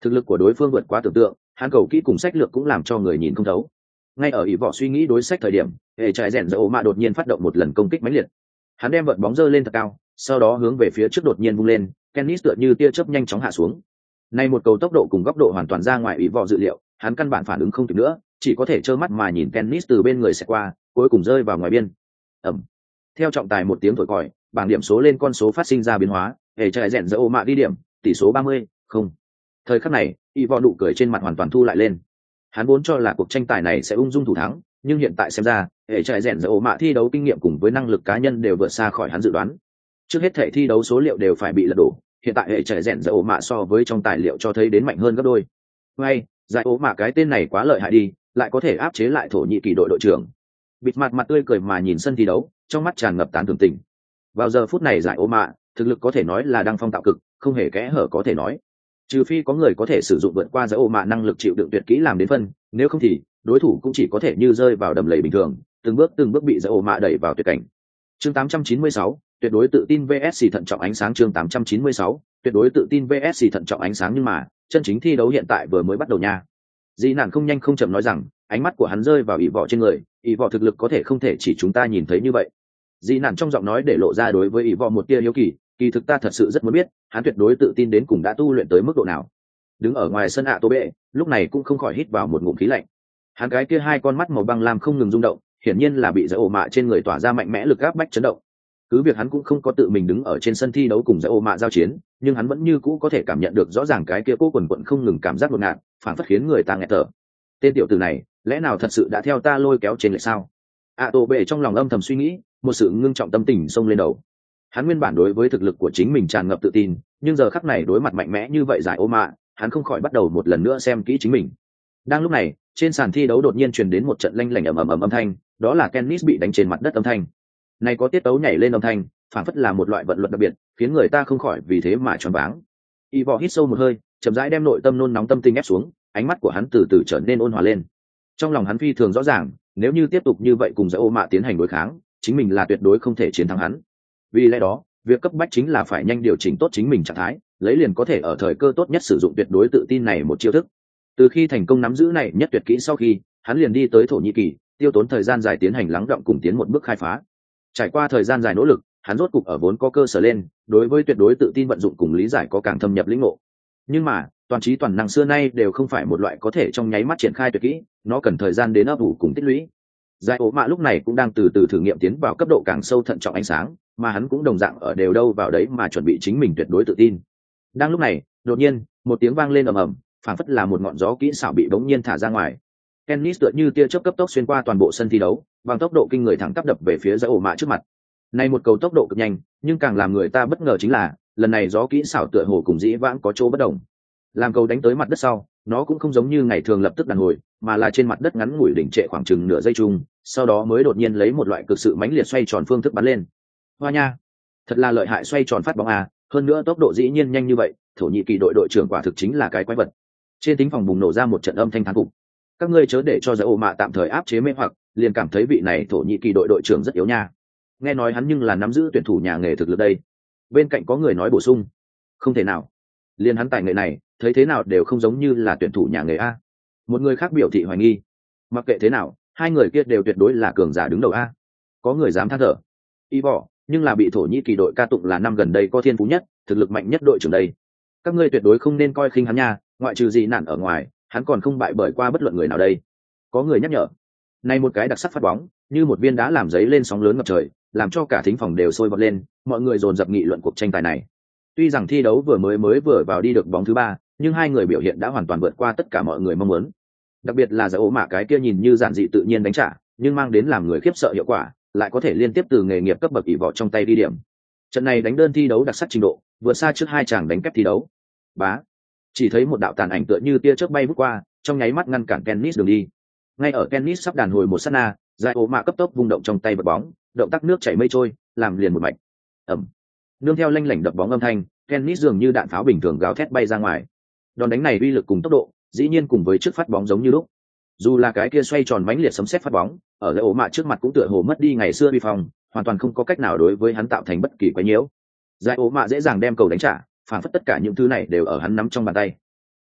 Thực lực của đối phương vượt quá tưởng tượng, hắn cầu kỹ cùng sách lược cũng làm cho người nhìn không thấu. Ngay ở ỷ vọ suy nghĩ đối sách thời điểm, hệ trại rèn dầu mạ đột nhiên phát động một lần công kích mãnh liệt. Hắn đem vợt bóng dơ lên thật cao, sau đó hướng về phía trước đột nhiên vung lên, Kennis tựa như tia chớp nhanh chóng hạ xuống. Nay một cầu tốc độ cùng góc độ hoàn toàn ra ngoài ỷ vọ dự liệu, hắn căn bản phản ứng không kịp nữa, chỉ có thể trơ mắt mà nhìn Kennis từ bên người xẹt qua, cuối cùng rơi vào ngoài biên. Ầm. Theo trọng tài một tiếng thổi còi, bảng điểm số lên con số phát sinh ra biến hóa, hệ trại rèn dầu mạ đi điểm, tỷ số ba mươi không. Thời khắc này, ỷ vọ nụ cười trên mặt hoàn toàn thu lại lên. Hắn vốn cho là cuộc tranh tài này sẽ ung dung thủ thắng, nhưng hiện tại xem ra, hệ trại rèn dầu mạ thi đấu kinh nghiệm cùng với năng lực cá nhân đều vượt xa khỏi hắn dự đoán. Trước hết thể thi đấu số liệu đều phải bị lật đổ, hiện tại hệ trại rèn dầu mạ so với trong tài liệu cho thấy đến mạnh hơn gấp đôi. Ngay, giải ố mạ cái tên này quá lợi hại đi, lại có thể áp chế lại Thổ Nhĩ Kỳ đội đội trưởng. Bịt mặt mặt tươi cười mà nhìn sân thi đấu, trong mắt tràn ngập tán thưởng tình. Vào giờ phút này giải ố mạ, thực lực có thể nói là đăng phong tạo cực, không hề kẽ hở có thể nói. Trừ phi có người có thể sử dụng vượt qua giải ố mạ năng lực chịu đựng tuyệt kỹ làm đến phân, nếu không thì đối thủ cũng chỉ có thể như rơi vào đầm lầy bình thường, từng bước từng bước bị giải ố mạ đẩy vào tuyệt cảnh. Chương tám trăm chín mươi sáu, tuyệt đối tự tin vs thận trọng ánh sáng. Chương tám trăm chín mươi sáu, tuyệt đối tự tin vs thận trọng ánh sáng. Nhưng mà chân chính thi đấu hiện tại vừa mới bắt đầu nha. Dĩ Nạn không nhanh không chậm nói rằng, ánh mắt của hắn rơi vào ỷ vọ trên người, ỷ vọ thực lực có thể không thể chỉ chúng ta nhìn thấy như vậy. Dĩ Nạn trong giọng nói để lộ ra đối với ỷ vọ một tia hiếu kỳ, kỳ thực ta thật sự rất muốn biết, hắn tuyệt đối tự tin đến cùng đã tu luyện tới mức độ nào. Đứng ở ngoài sân ạ tô bệ, lúc này cũng không khỏi hít vào một ngụm khí lạnh. Hắn cái kia hai con mắt màu băng lam không ngừng rung động, hiển nhiên là bị giải ổ mạ trên người tỏa ra mạnh mẽ lực áp bách chấn động. Cứ việc hắn cũng không có tự mình đứng ở trên sân thi đấu cùng giải ổ mạ giao chiến, nhưng hắn vẫn như cũ có thể cảm nhận được rõ ràng cái kia cố quần quận không ngừng cảm giác đột ngạt, phản phất khiến người ta nghẹt thở. Tên tiểu tử này, lẽ nào thật sự đã theo ta lôi kéo trên lệ sao? ạ tô bệ trong lòng âm thầm suy nghĩ, một sự ngưng trọng tâm tình xông lên đầu. Hắn nguyên bản đối với thực lực của chính mình tràn ngập tự tin, nhưng giờ khắc này đối mặt mạnh mẽ như vậy giải ổ mạ, hắn không khỏi bắt đầu một lần nữa xem kỹ chính mình. Đang lúc này, trên sàn thi đấu đột nhiên truyền đến một trận lanh lảnh ầm ầm ầm âm thanh, đó là Kennis bị đánh trên mặt đất âm thanh. Này có tiết tấu nhảy lên âm thanh, phản phất là một loại vận luật đặc biệt, khiến người ta không khỏi vì thế mà choáng váng. Ivor hít sâu một hơi, chậm rãi đem nội tâm nôn nóng tâm tình ép xuống, ánh mắt của hắn từ từ trở nên ôn hòa lên. Trong lòng hắn phi thường rõ ràng, nếu như tiếp tục như vậy cùng giải ô mạ tiến hành đối kháng, chính mình là tuyệt đối không thể chiến thắng hắn. Vì lẽ đó, việc cấp bách chính là phải nhanh điều chỉnh tốt chính mình trạng thái, lấy liền có thể ở thời cơ tốt nhất sử dụng tuyệt đối tự tin này một chiêu thức. Từ khi thành công nắm giữ này nhất tuyệt kỹ sau khi, hắn liền đi tới Thổ Nhĩ Kỳ, tiêu tốn thời gian dài tiến hành lắng đọng cùng tiến một bước khai phá. Trải qua thời gian dài nỗ lực, hắn rốt cục ở vốn có cơ sở lên, đối với tuyệt đối tự tin vận dụng cùng lý giải có càng thâm nhập lĩnh ngộ. Nhưng mà, toàn trí toàn năng xưa nay đều không phải một loại có thể trong nháy mắt triển khai tuyệt kỹ, nó cần thời gian đến ấp ủ cùng tích lũy. Giải ố mạ lúc này cũng đang từ từ thử nghiệm tiến vào cấp độ càng sâu thận trọng ánh sáng, mà hắn cũng đồng dạng ở đều đâu vào đấy mà chuẩn bị chính mình tuyệt đối tự tin. Đang lúc này, đột nhiên, một tiếng vang lên ầm ầm, phảng phất là một ngọn gió kỹ xảo bị bỗng nhiên thả ra ngoài. Kennis tựa như tia chớp cấp tốc xuyên qua toàn bộ sân thi đấu, bằng tốc độ kinh người thẳng tắp đập về phía giải ổ mạ trước mặt. Này một cầu tốc độ cực nhanh, nhưng càng làm người ta bất ngờ chính là, lần này gió kỹ xảo tựa hồ cùng dĩ vãng có chỗ bất đồng. Làm cầu đánh tới mặt đất sau, nó cũng không giống như ngày thường lập tức đàn hồi, mà là trên mặt đất ngắn ngủi đỉnh trệ khoảng chừng nửa giây chung, sau đó mới đột nhiên lấy một loại cực sự mãnh liệt xoay tròn phương thức bắn lên. Hoa nha, thật là lợi hại xoay tròn phát bóng à, hơn nữa tốc độ dĩ nhiên nhanh như vậy, Thổ Nhĩ Kỳ đội đội trưởng quả thực chính là cái quái vật. Trên thính phòng bùng nổ ra một trận âm thanh thán phục. Các ngươi chớ để cho giải ổ mạ tạm thời áp chế mê hoặc, liền cảm thấy vị này Thổ Nhĩ Kỳ đội đội trưởng rất yếu nha. Nghe nói hắn nhưng là nắm giữ tuyển thủ nhà nghề thực lực đây. Bên cạnh có người nói bổ sung, không thể nào, liền hắn tài nghệ này, thấy thế nào đều không giống như là tuyển thủ nhà nghề a. Một người khác biểu thị hoài nghi, mặc kệ thế nào, hai người kia đều tuyệt đối là cường giả đứng đầu a. Có người dám than thở, y bỏ, nhưng là bị Thổ Nhĩ Kỳ đội ca tụng là năm gần đây có thiên phú nhất, thực lực mạnh nhất đội trưởng đây. Các ngươi tuyệt đối không nên coi khinh hắn nha, ngoại trừ gì nạn ở ngoài, hắn còn không bại bởi qua bất luận người nào đây. Có người nhắc nhở. Này một cái đặc sắc phát bóng, như một viên đá làm giấy lên sóng lớn ngập trời, làm cho cả thính phòng đều sôi vọt lên, mọi người dồn dập nghị luận cuộc tranh tài này. Tuy rằng thi đấu vừa mới mới vừa vào đi được bóng thứ ba, nhưng hai người biểu hiện đã hoàn toàn vượt qua tất cả mọi người mong muốn. Đặc biệt là giải ố mạ cái kia nhìn như giản dị tự nhiên đánh trả, nhưng mang đến làm người khiếp sợ hiệu quả, lại có thể liên tiếp từ nghề nghiệp cấp bậc ỷ vọ trong tay đi điểm. Trận này đánh đơn thi đấu đặc sắc trình độ, vượt xa trước hai chàng đánh kép thi đấu. Bá, chỉ thấy một đạo tàn ảnh tựa như tia chớp bay vút qua, trong nháy mắt ngăn cản Kennis đường đi. Ngay ở Kennis sắp đàn hồi một sát na, giải ố mạ cấp tốc vung động trong tay vật bóng, động tác nước chảy mây trôi, làm liền một mạch. Ầm. Nương theo lanh lảnh đập bóng âm thanh, Kennis dường như đạn pháo bình thường gào thét bay ra ngoài. Đòn đánh này uy lực cùng tốc độ, dĩ nhiên cùng với trước phát bóng giống như lúc. Dù là cái kia xoay tròn mãnh liệt sấm sét phát bóng, ở giải ố mạ trước mặt cũng tựa hồ mất đi ngày xưa uy phong, hoàn toàn không có cách nào đối với hắn tạo thành bất kỳ quấy nhiễu. Giải ố mạ dễ dàng đem cầu đánh trả, phản phất tất cả những thứ này đều ở hắn nắm trong bàn tay.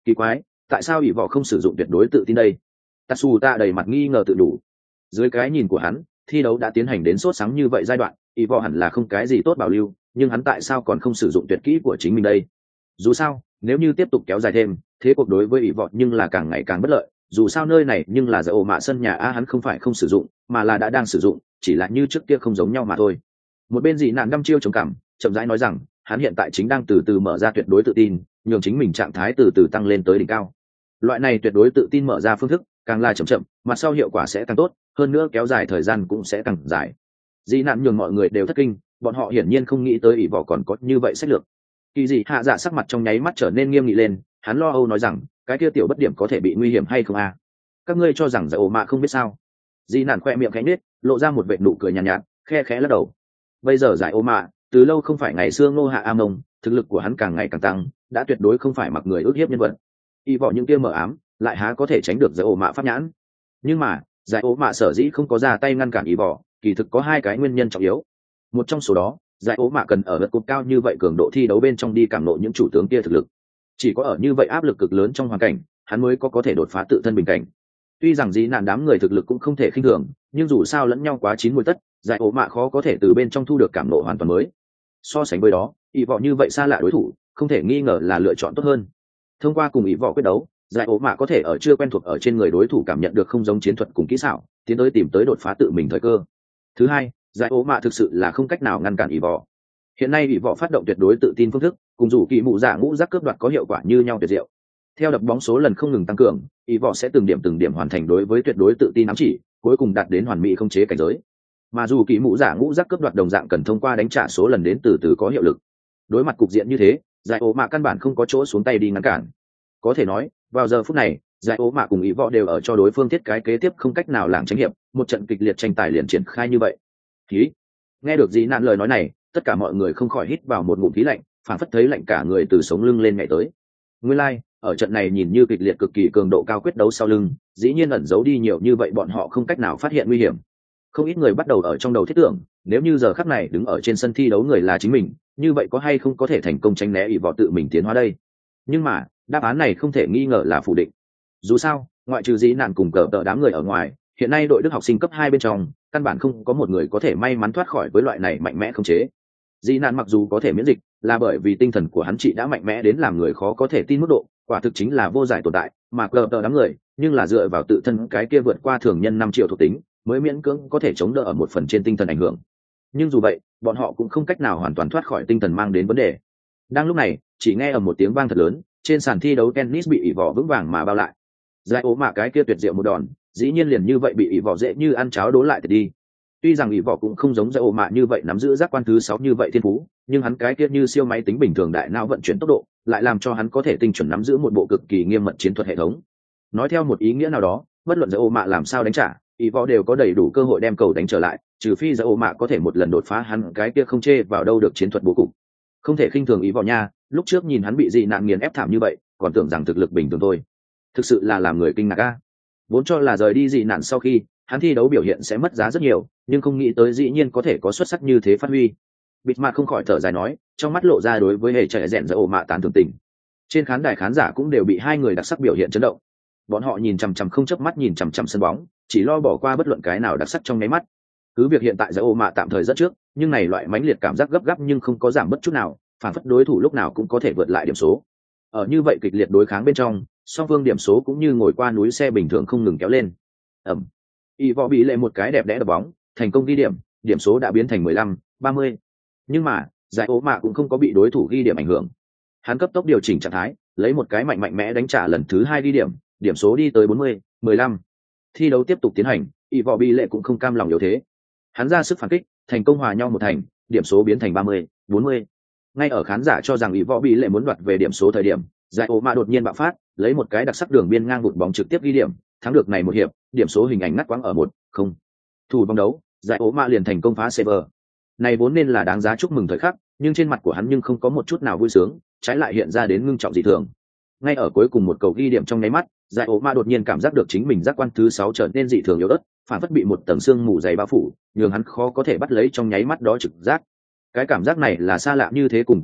Kỳ quái, tại sao ỷ võ không sử dụng tuyệt đối tự tin đây? Tatsu ta đầy mặt nghi ngờ tự đủ. Dưới cái nhìn của hắn, thi đấu đã tiến hành đến sốt sáng như vậy giai đoạn, ỷ võ hẳn là không cái gì tốt bảo lưu, nhưng hắn tại sao còn không sử dụng tuyệt kỹ của chính mình đây? Dù sao, nếu như tiếp tục kéo dài thêm, thế cuộc đối với ỷ võ nhưng là càng ngày càng bất lợi. Dù sao nơi này nhưng là giải ổ mạ sân nhà a, hắn không phải không sử dụng, mà là đã đang sử dụng, chỉ là như trước kia không giống nhau mà thôi. Một bên dị nạn đăm chiêu chống cảm, chậm rãi nói rằng, hắn hiện tại chính đang từ từ mở ra tuyệt đối tự tin, nhường chính mình trạng thái từ từ tăng lên tới đỉnh cao. Loại này tuyệt đối tự tin mở ra phương thức, càng là chậm chậm, mặt sau hiệu quả sẽ càng tốt, hơn nữa kéo dài thời gian cũng sẽ càng dài. Dị nạn nhường mọi người đều thất kinh, bọn họ hiển nhiên không nghĩ tới ỷ võ còn có như vậy sách lược. Kỳ dị hạ dạ sắc mặt trong nháy mắt trở nên nghiêm nghị lên, hắn lo âu nói rằng, cái kia tiểu bất điểm có thể bị nguy hiểm hay không a? Các ngươi cho rằng giải ổ mạ không biết sao? Dị nạn khoe miệng khẽ nhếch, lộ ra một vệt nụ cười nhàn nhạt, nhạt, khe khẽ lắc đầu. Bây giờ giải ổ mạ, từ lâu không phải ngày xưa Ngô Hạ A Mông, thực lực của hắn càng ngày càng tăng, đã tuyệt đối không phải mặc người ước hiếp nhân vật. Y vỏ những kia mở ám, lại há có thể tránh được giải ổ mạ pháp nhãn? Nhưng mà, giải ổ mạ sở dĩ không có ra tay ngăn cản y vỏ, kỳ thực có hai cái nguyên nhân trọng yếu. Một trong số đó, giải ổ mạ cần ở lượt cột cao như vậy cường độ thi đấu bên trong đi cảm ngộ những chủ tướng kia thực lực. Chỉ có ở như vậy áp lực cực lớn trong hoàn cảnh, hắn mới có có thể đột phá tự thân bình cảnh. Tuy rằng dĩ nạn đám người thực lực cũng không thể khinh thường, nhưng dù sao lẫn nhau quá chín mùi tất, giải ổ mạ khó có thể từ bên trong thu được cảm ngộ hoàn toàn mới. So sánh với đó, ỷ vọ như vậy xa lạ đối thủ, không thể nghi ngờ là lựa chọn tốt hơn. Thông qua cùng ỷ vọ quyết đấu, giải ổ mạ có thể ở chưa quen thuộc ở trên người đối thủ cảm nhận được không giống chiến thuật cùng kỹ xảo, tiến tới tìm tới đột phá tự mình thời cơ. Thứ hai, giải ổ mạ thực sự là không cách nào ngăn cản ỷ vọ. Hiện nay ỷ vọ phát động tuyệt đối tự tin phương thức, cùng dù kỳ mụ dạ ngũ giác cướp đoạt có hiệu quả như nhau tuyệt diệu. Theo đập bóng số lần không ngừng tăng cường, ỷ vọ sẽ từng điểm từng điểm hoàn thành đối với tuyệt đối tự tin ám chỉ, cuối cùng đạt đến hoàn mỹ không chế cảnh giới. Mà dù kỳ mụ giả ngũ giác cướp đoạt đồng dạng cần thông qua đánh trả số lần đến từ từ có hiệu lực. Đối mặt cục diện như thế, giải ố mạ căn bản không có chỗ xuống tay đi ngăn cản. Có thể nói, vào giờ phút này, giải ố mạ cùng ý võ đều ở cho đối phương thiết cái kế tiếp không cách nào lảng tránh hiệp, một trận kịch liệt tranh tài liền triển khai như vậy. Khí. Nghe được dĩ nạn lời nói này, tất cả mọi người không khỏi hít vào một ngụm khí lạnh, phảng phất thấy lạnh cả người từ sống lưng lên nhảy tới. Nguyên lai, like, ở trận này nhìn như kịch liệt cực kỳ cường độ cao quyết đấu sau lưng, dĩ nhiên ẩn giấu đi nhiều như vậy bọn họ không cách nào phát hiện nguy hiểm. Không ít người bắt đầu ở trong đầu thiết tưởng, nếu như giờ khắc này đứng ở trên sân thi đấu người là chính mình, như vậy có hay không có thể thành công tránh né ỷ vọ tự mình tiến hóa đây? Nhưng mà, đáp án này không thể nghi ngờ là phủ định. Dù sao, ngoại trừ dĩ nạn cùng cờ tợ đám người ở ngoài, hiện nay đội đức học sinh cấp hai bên trong, căn bản không có một người có thể may mắn thoát khỏi với loại này mạnh mẽ khống chế. Dĩ nạn mặc dù có thể miễn dịch, là bởi vì tinh thần của hắn chị đã mạnh mẽ đến làm người khó có thể tin mức độ, quả thực chính là vô giải tồn tại, mà cờ tợ đám người, nhưng là dựa vào tự thân cái kia vượt qua thường nhân năm triệu thuộc tính, mới miễn cưỡng có thể chống đỡ ở một phần trên tinh thần ảnh hưởng. Nhưng dù vậy, bọn họ cũng không cách nào hoàn toàn thoát khỏi tinh thần mang đến vấn đề. Đang lúc này, chỉ nghe ở một tiếng vang thật lớn, trên sàn thi đấu tennis bị ỷ vỏ vững vàng mà bao lại. Giải ố mạ cái kia tuyệt diệu một đòn, dĩ nhiên liền như vậy bị ỷ vỏ dễ như ăn cháo đố lại đi. Tuy rằng ỷ vỏ cũng không giống giải ố mạ như vậy nắm giữ giác quan thứ sáu như vậy thiên phú, nhưng hắn cái kia như siêu máy tính bình thường đại não vận chuyển tốc độ, lại làm cho hắn có thể tinh chuẩn nắm giữ một bộ cực kỳ nghiêm mật chiến thuật hệ thống. Nói theo một ý nghĩa nào đó, bất luận giải ố mạ làm sao đánh trả, ỷ võ đều có đầy đủ cơ hội đem cầu đánh trở lại, trừ phi giải ố mạ có thể một lần đột phá hắn cái kia không chê vào đâu được chiến thuật bố cục. Không thể khinh thường ỷ võ nha, lúc trước nhìn hắn bị dị nạn nghiền ép thảm như vậy, còn tưởng rằng thực lực bình thường thôi. Thực sự là làm người kinh ngạc a. Vốn cho là rời đi dị nạn sau khi, hắn thi đấu biểu hiện sẽ mất giá rất nhiều, nhưng không nghĩ tới dĩ nhiên có thể có xuất sắc như thế phát huy. Bịt mặt không khỏi thở dài nói, trong mắt lộ ra đối với hệ trẻ rèn giải ố mạ tán thưởng tình. Trên khán đài khán giả cũng đều bị hai người đặc sắc biểu hiện chấn động. Bọn họ nhìn chằm chằm không chớp mắt nhìn chằm chằm sân bóng, chỉ lo bỏ qua bất luận cái nào đặc sắc trong nháy mắt. Cứ việc hiện tại giải ố mạ tạm thời dẫn trước, nhưng này loại mãnh liệt cảm giác gấp gáp nhưng không có giảm bất chút nào, phản phất đối thủ lúc nào cũng có thể vượt lại điểm số. Ở như vậy kịch liệt đối kháng bên trong, song phương điểm số cũng như ngồi qua núi xe bình thường không ngừng kéo lên. Ẩm. Y võ bị lệ một cái đẹp đẽ đập bóng, thành công ghi điểm, điểm số đã biến thành mười lăm, ba mươi. Nhưng mà, giải ố mạ cũng không có bị đối thủ ghi điểm ảnh hưởng. Hắn cấp tốc điều chỉnh trạng thái, lấy một cái mạnh mạnh mẽ đánh trả lần thứ hai ghi điểm, điểm số đi tới bốn mươi, mười lăm. Thi đấu tiếp tục tiến hành, y võ bị lệ cũng không cam lòng yếu thế. Hắn ra sức phản kích, thành công hòa nhau một thành, điểm số biến thành ba mươi, bốn mươi. Ngay ở khán giả cho rằng y võ bị lệ muốn đoạt về điểm số thời điểm, giải ố mạ đột nhiên bạo phát, lấy một cái đặc sắc đường biên ngang vụt bóng trực tiếp ghi điểm, thắng được này một hiệp, điểm số hình ảnh ngắt quãng ở một, không. Thủ bóng đấu, giải ố mạ liền thành công phá server. Này vốn nên là đáng giá chúc mừng thời khắc, nhưng trên mặt của hắn nhưng không có một chút nào vui sướng, trái lại hiện ra đến ngưng trọng dị thường. Ngay ở cuối cùng một cầu ghi điểm trong nháy mắt, giải ố mạ đột nhiên cảm giác được chính mình giác quan thứ sáu trở nên dị thường yếu ớt, phản phất bị một tầng xương mù dày bao phủ, nhường hắn khó có thể bắt lấy trong nháy mắt đó trực giác. Cái cảm giác này là xa lạ như thế cùng quỷ dị,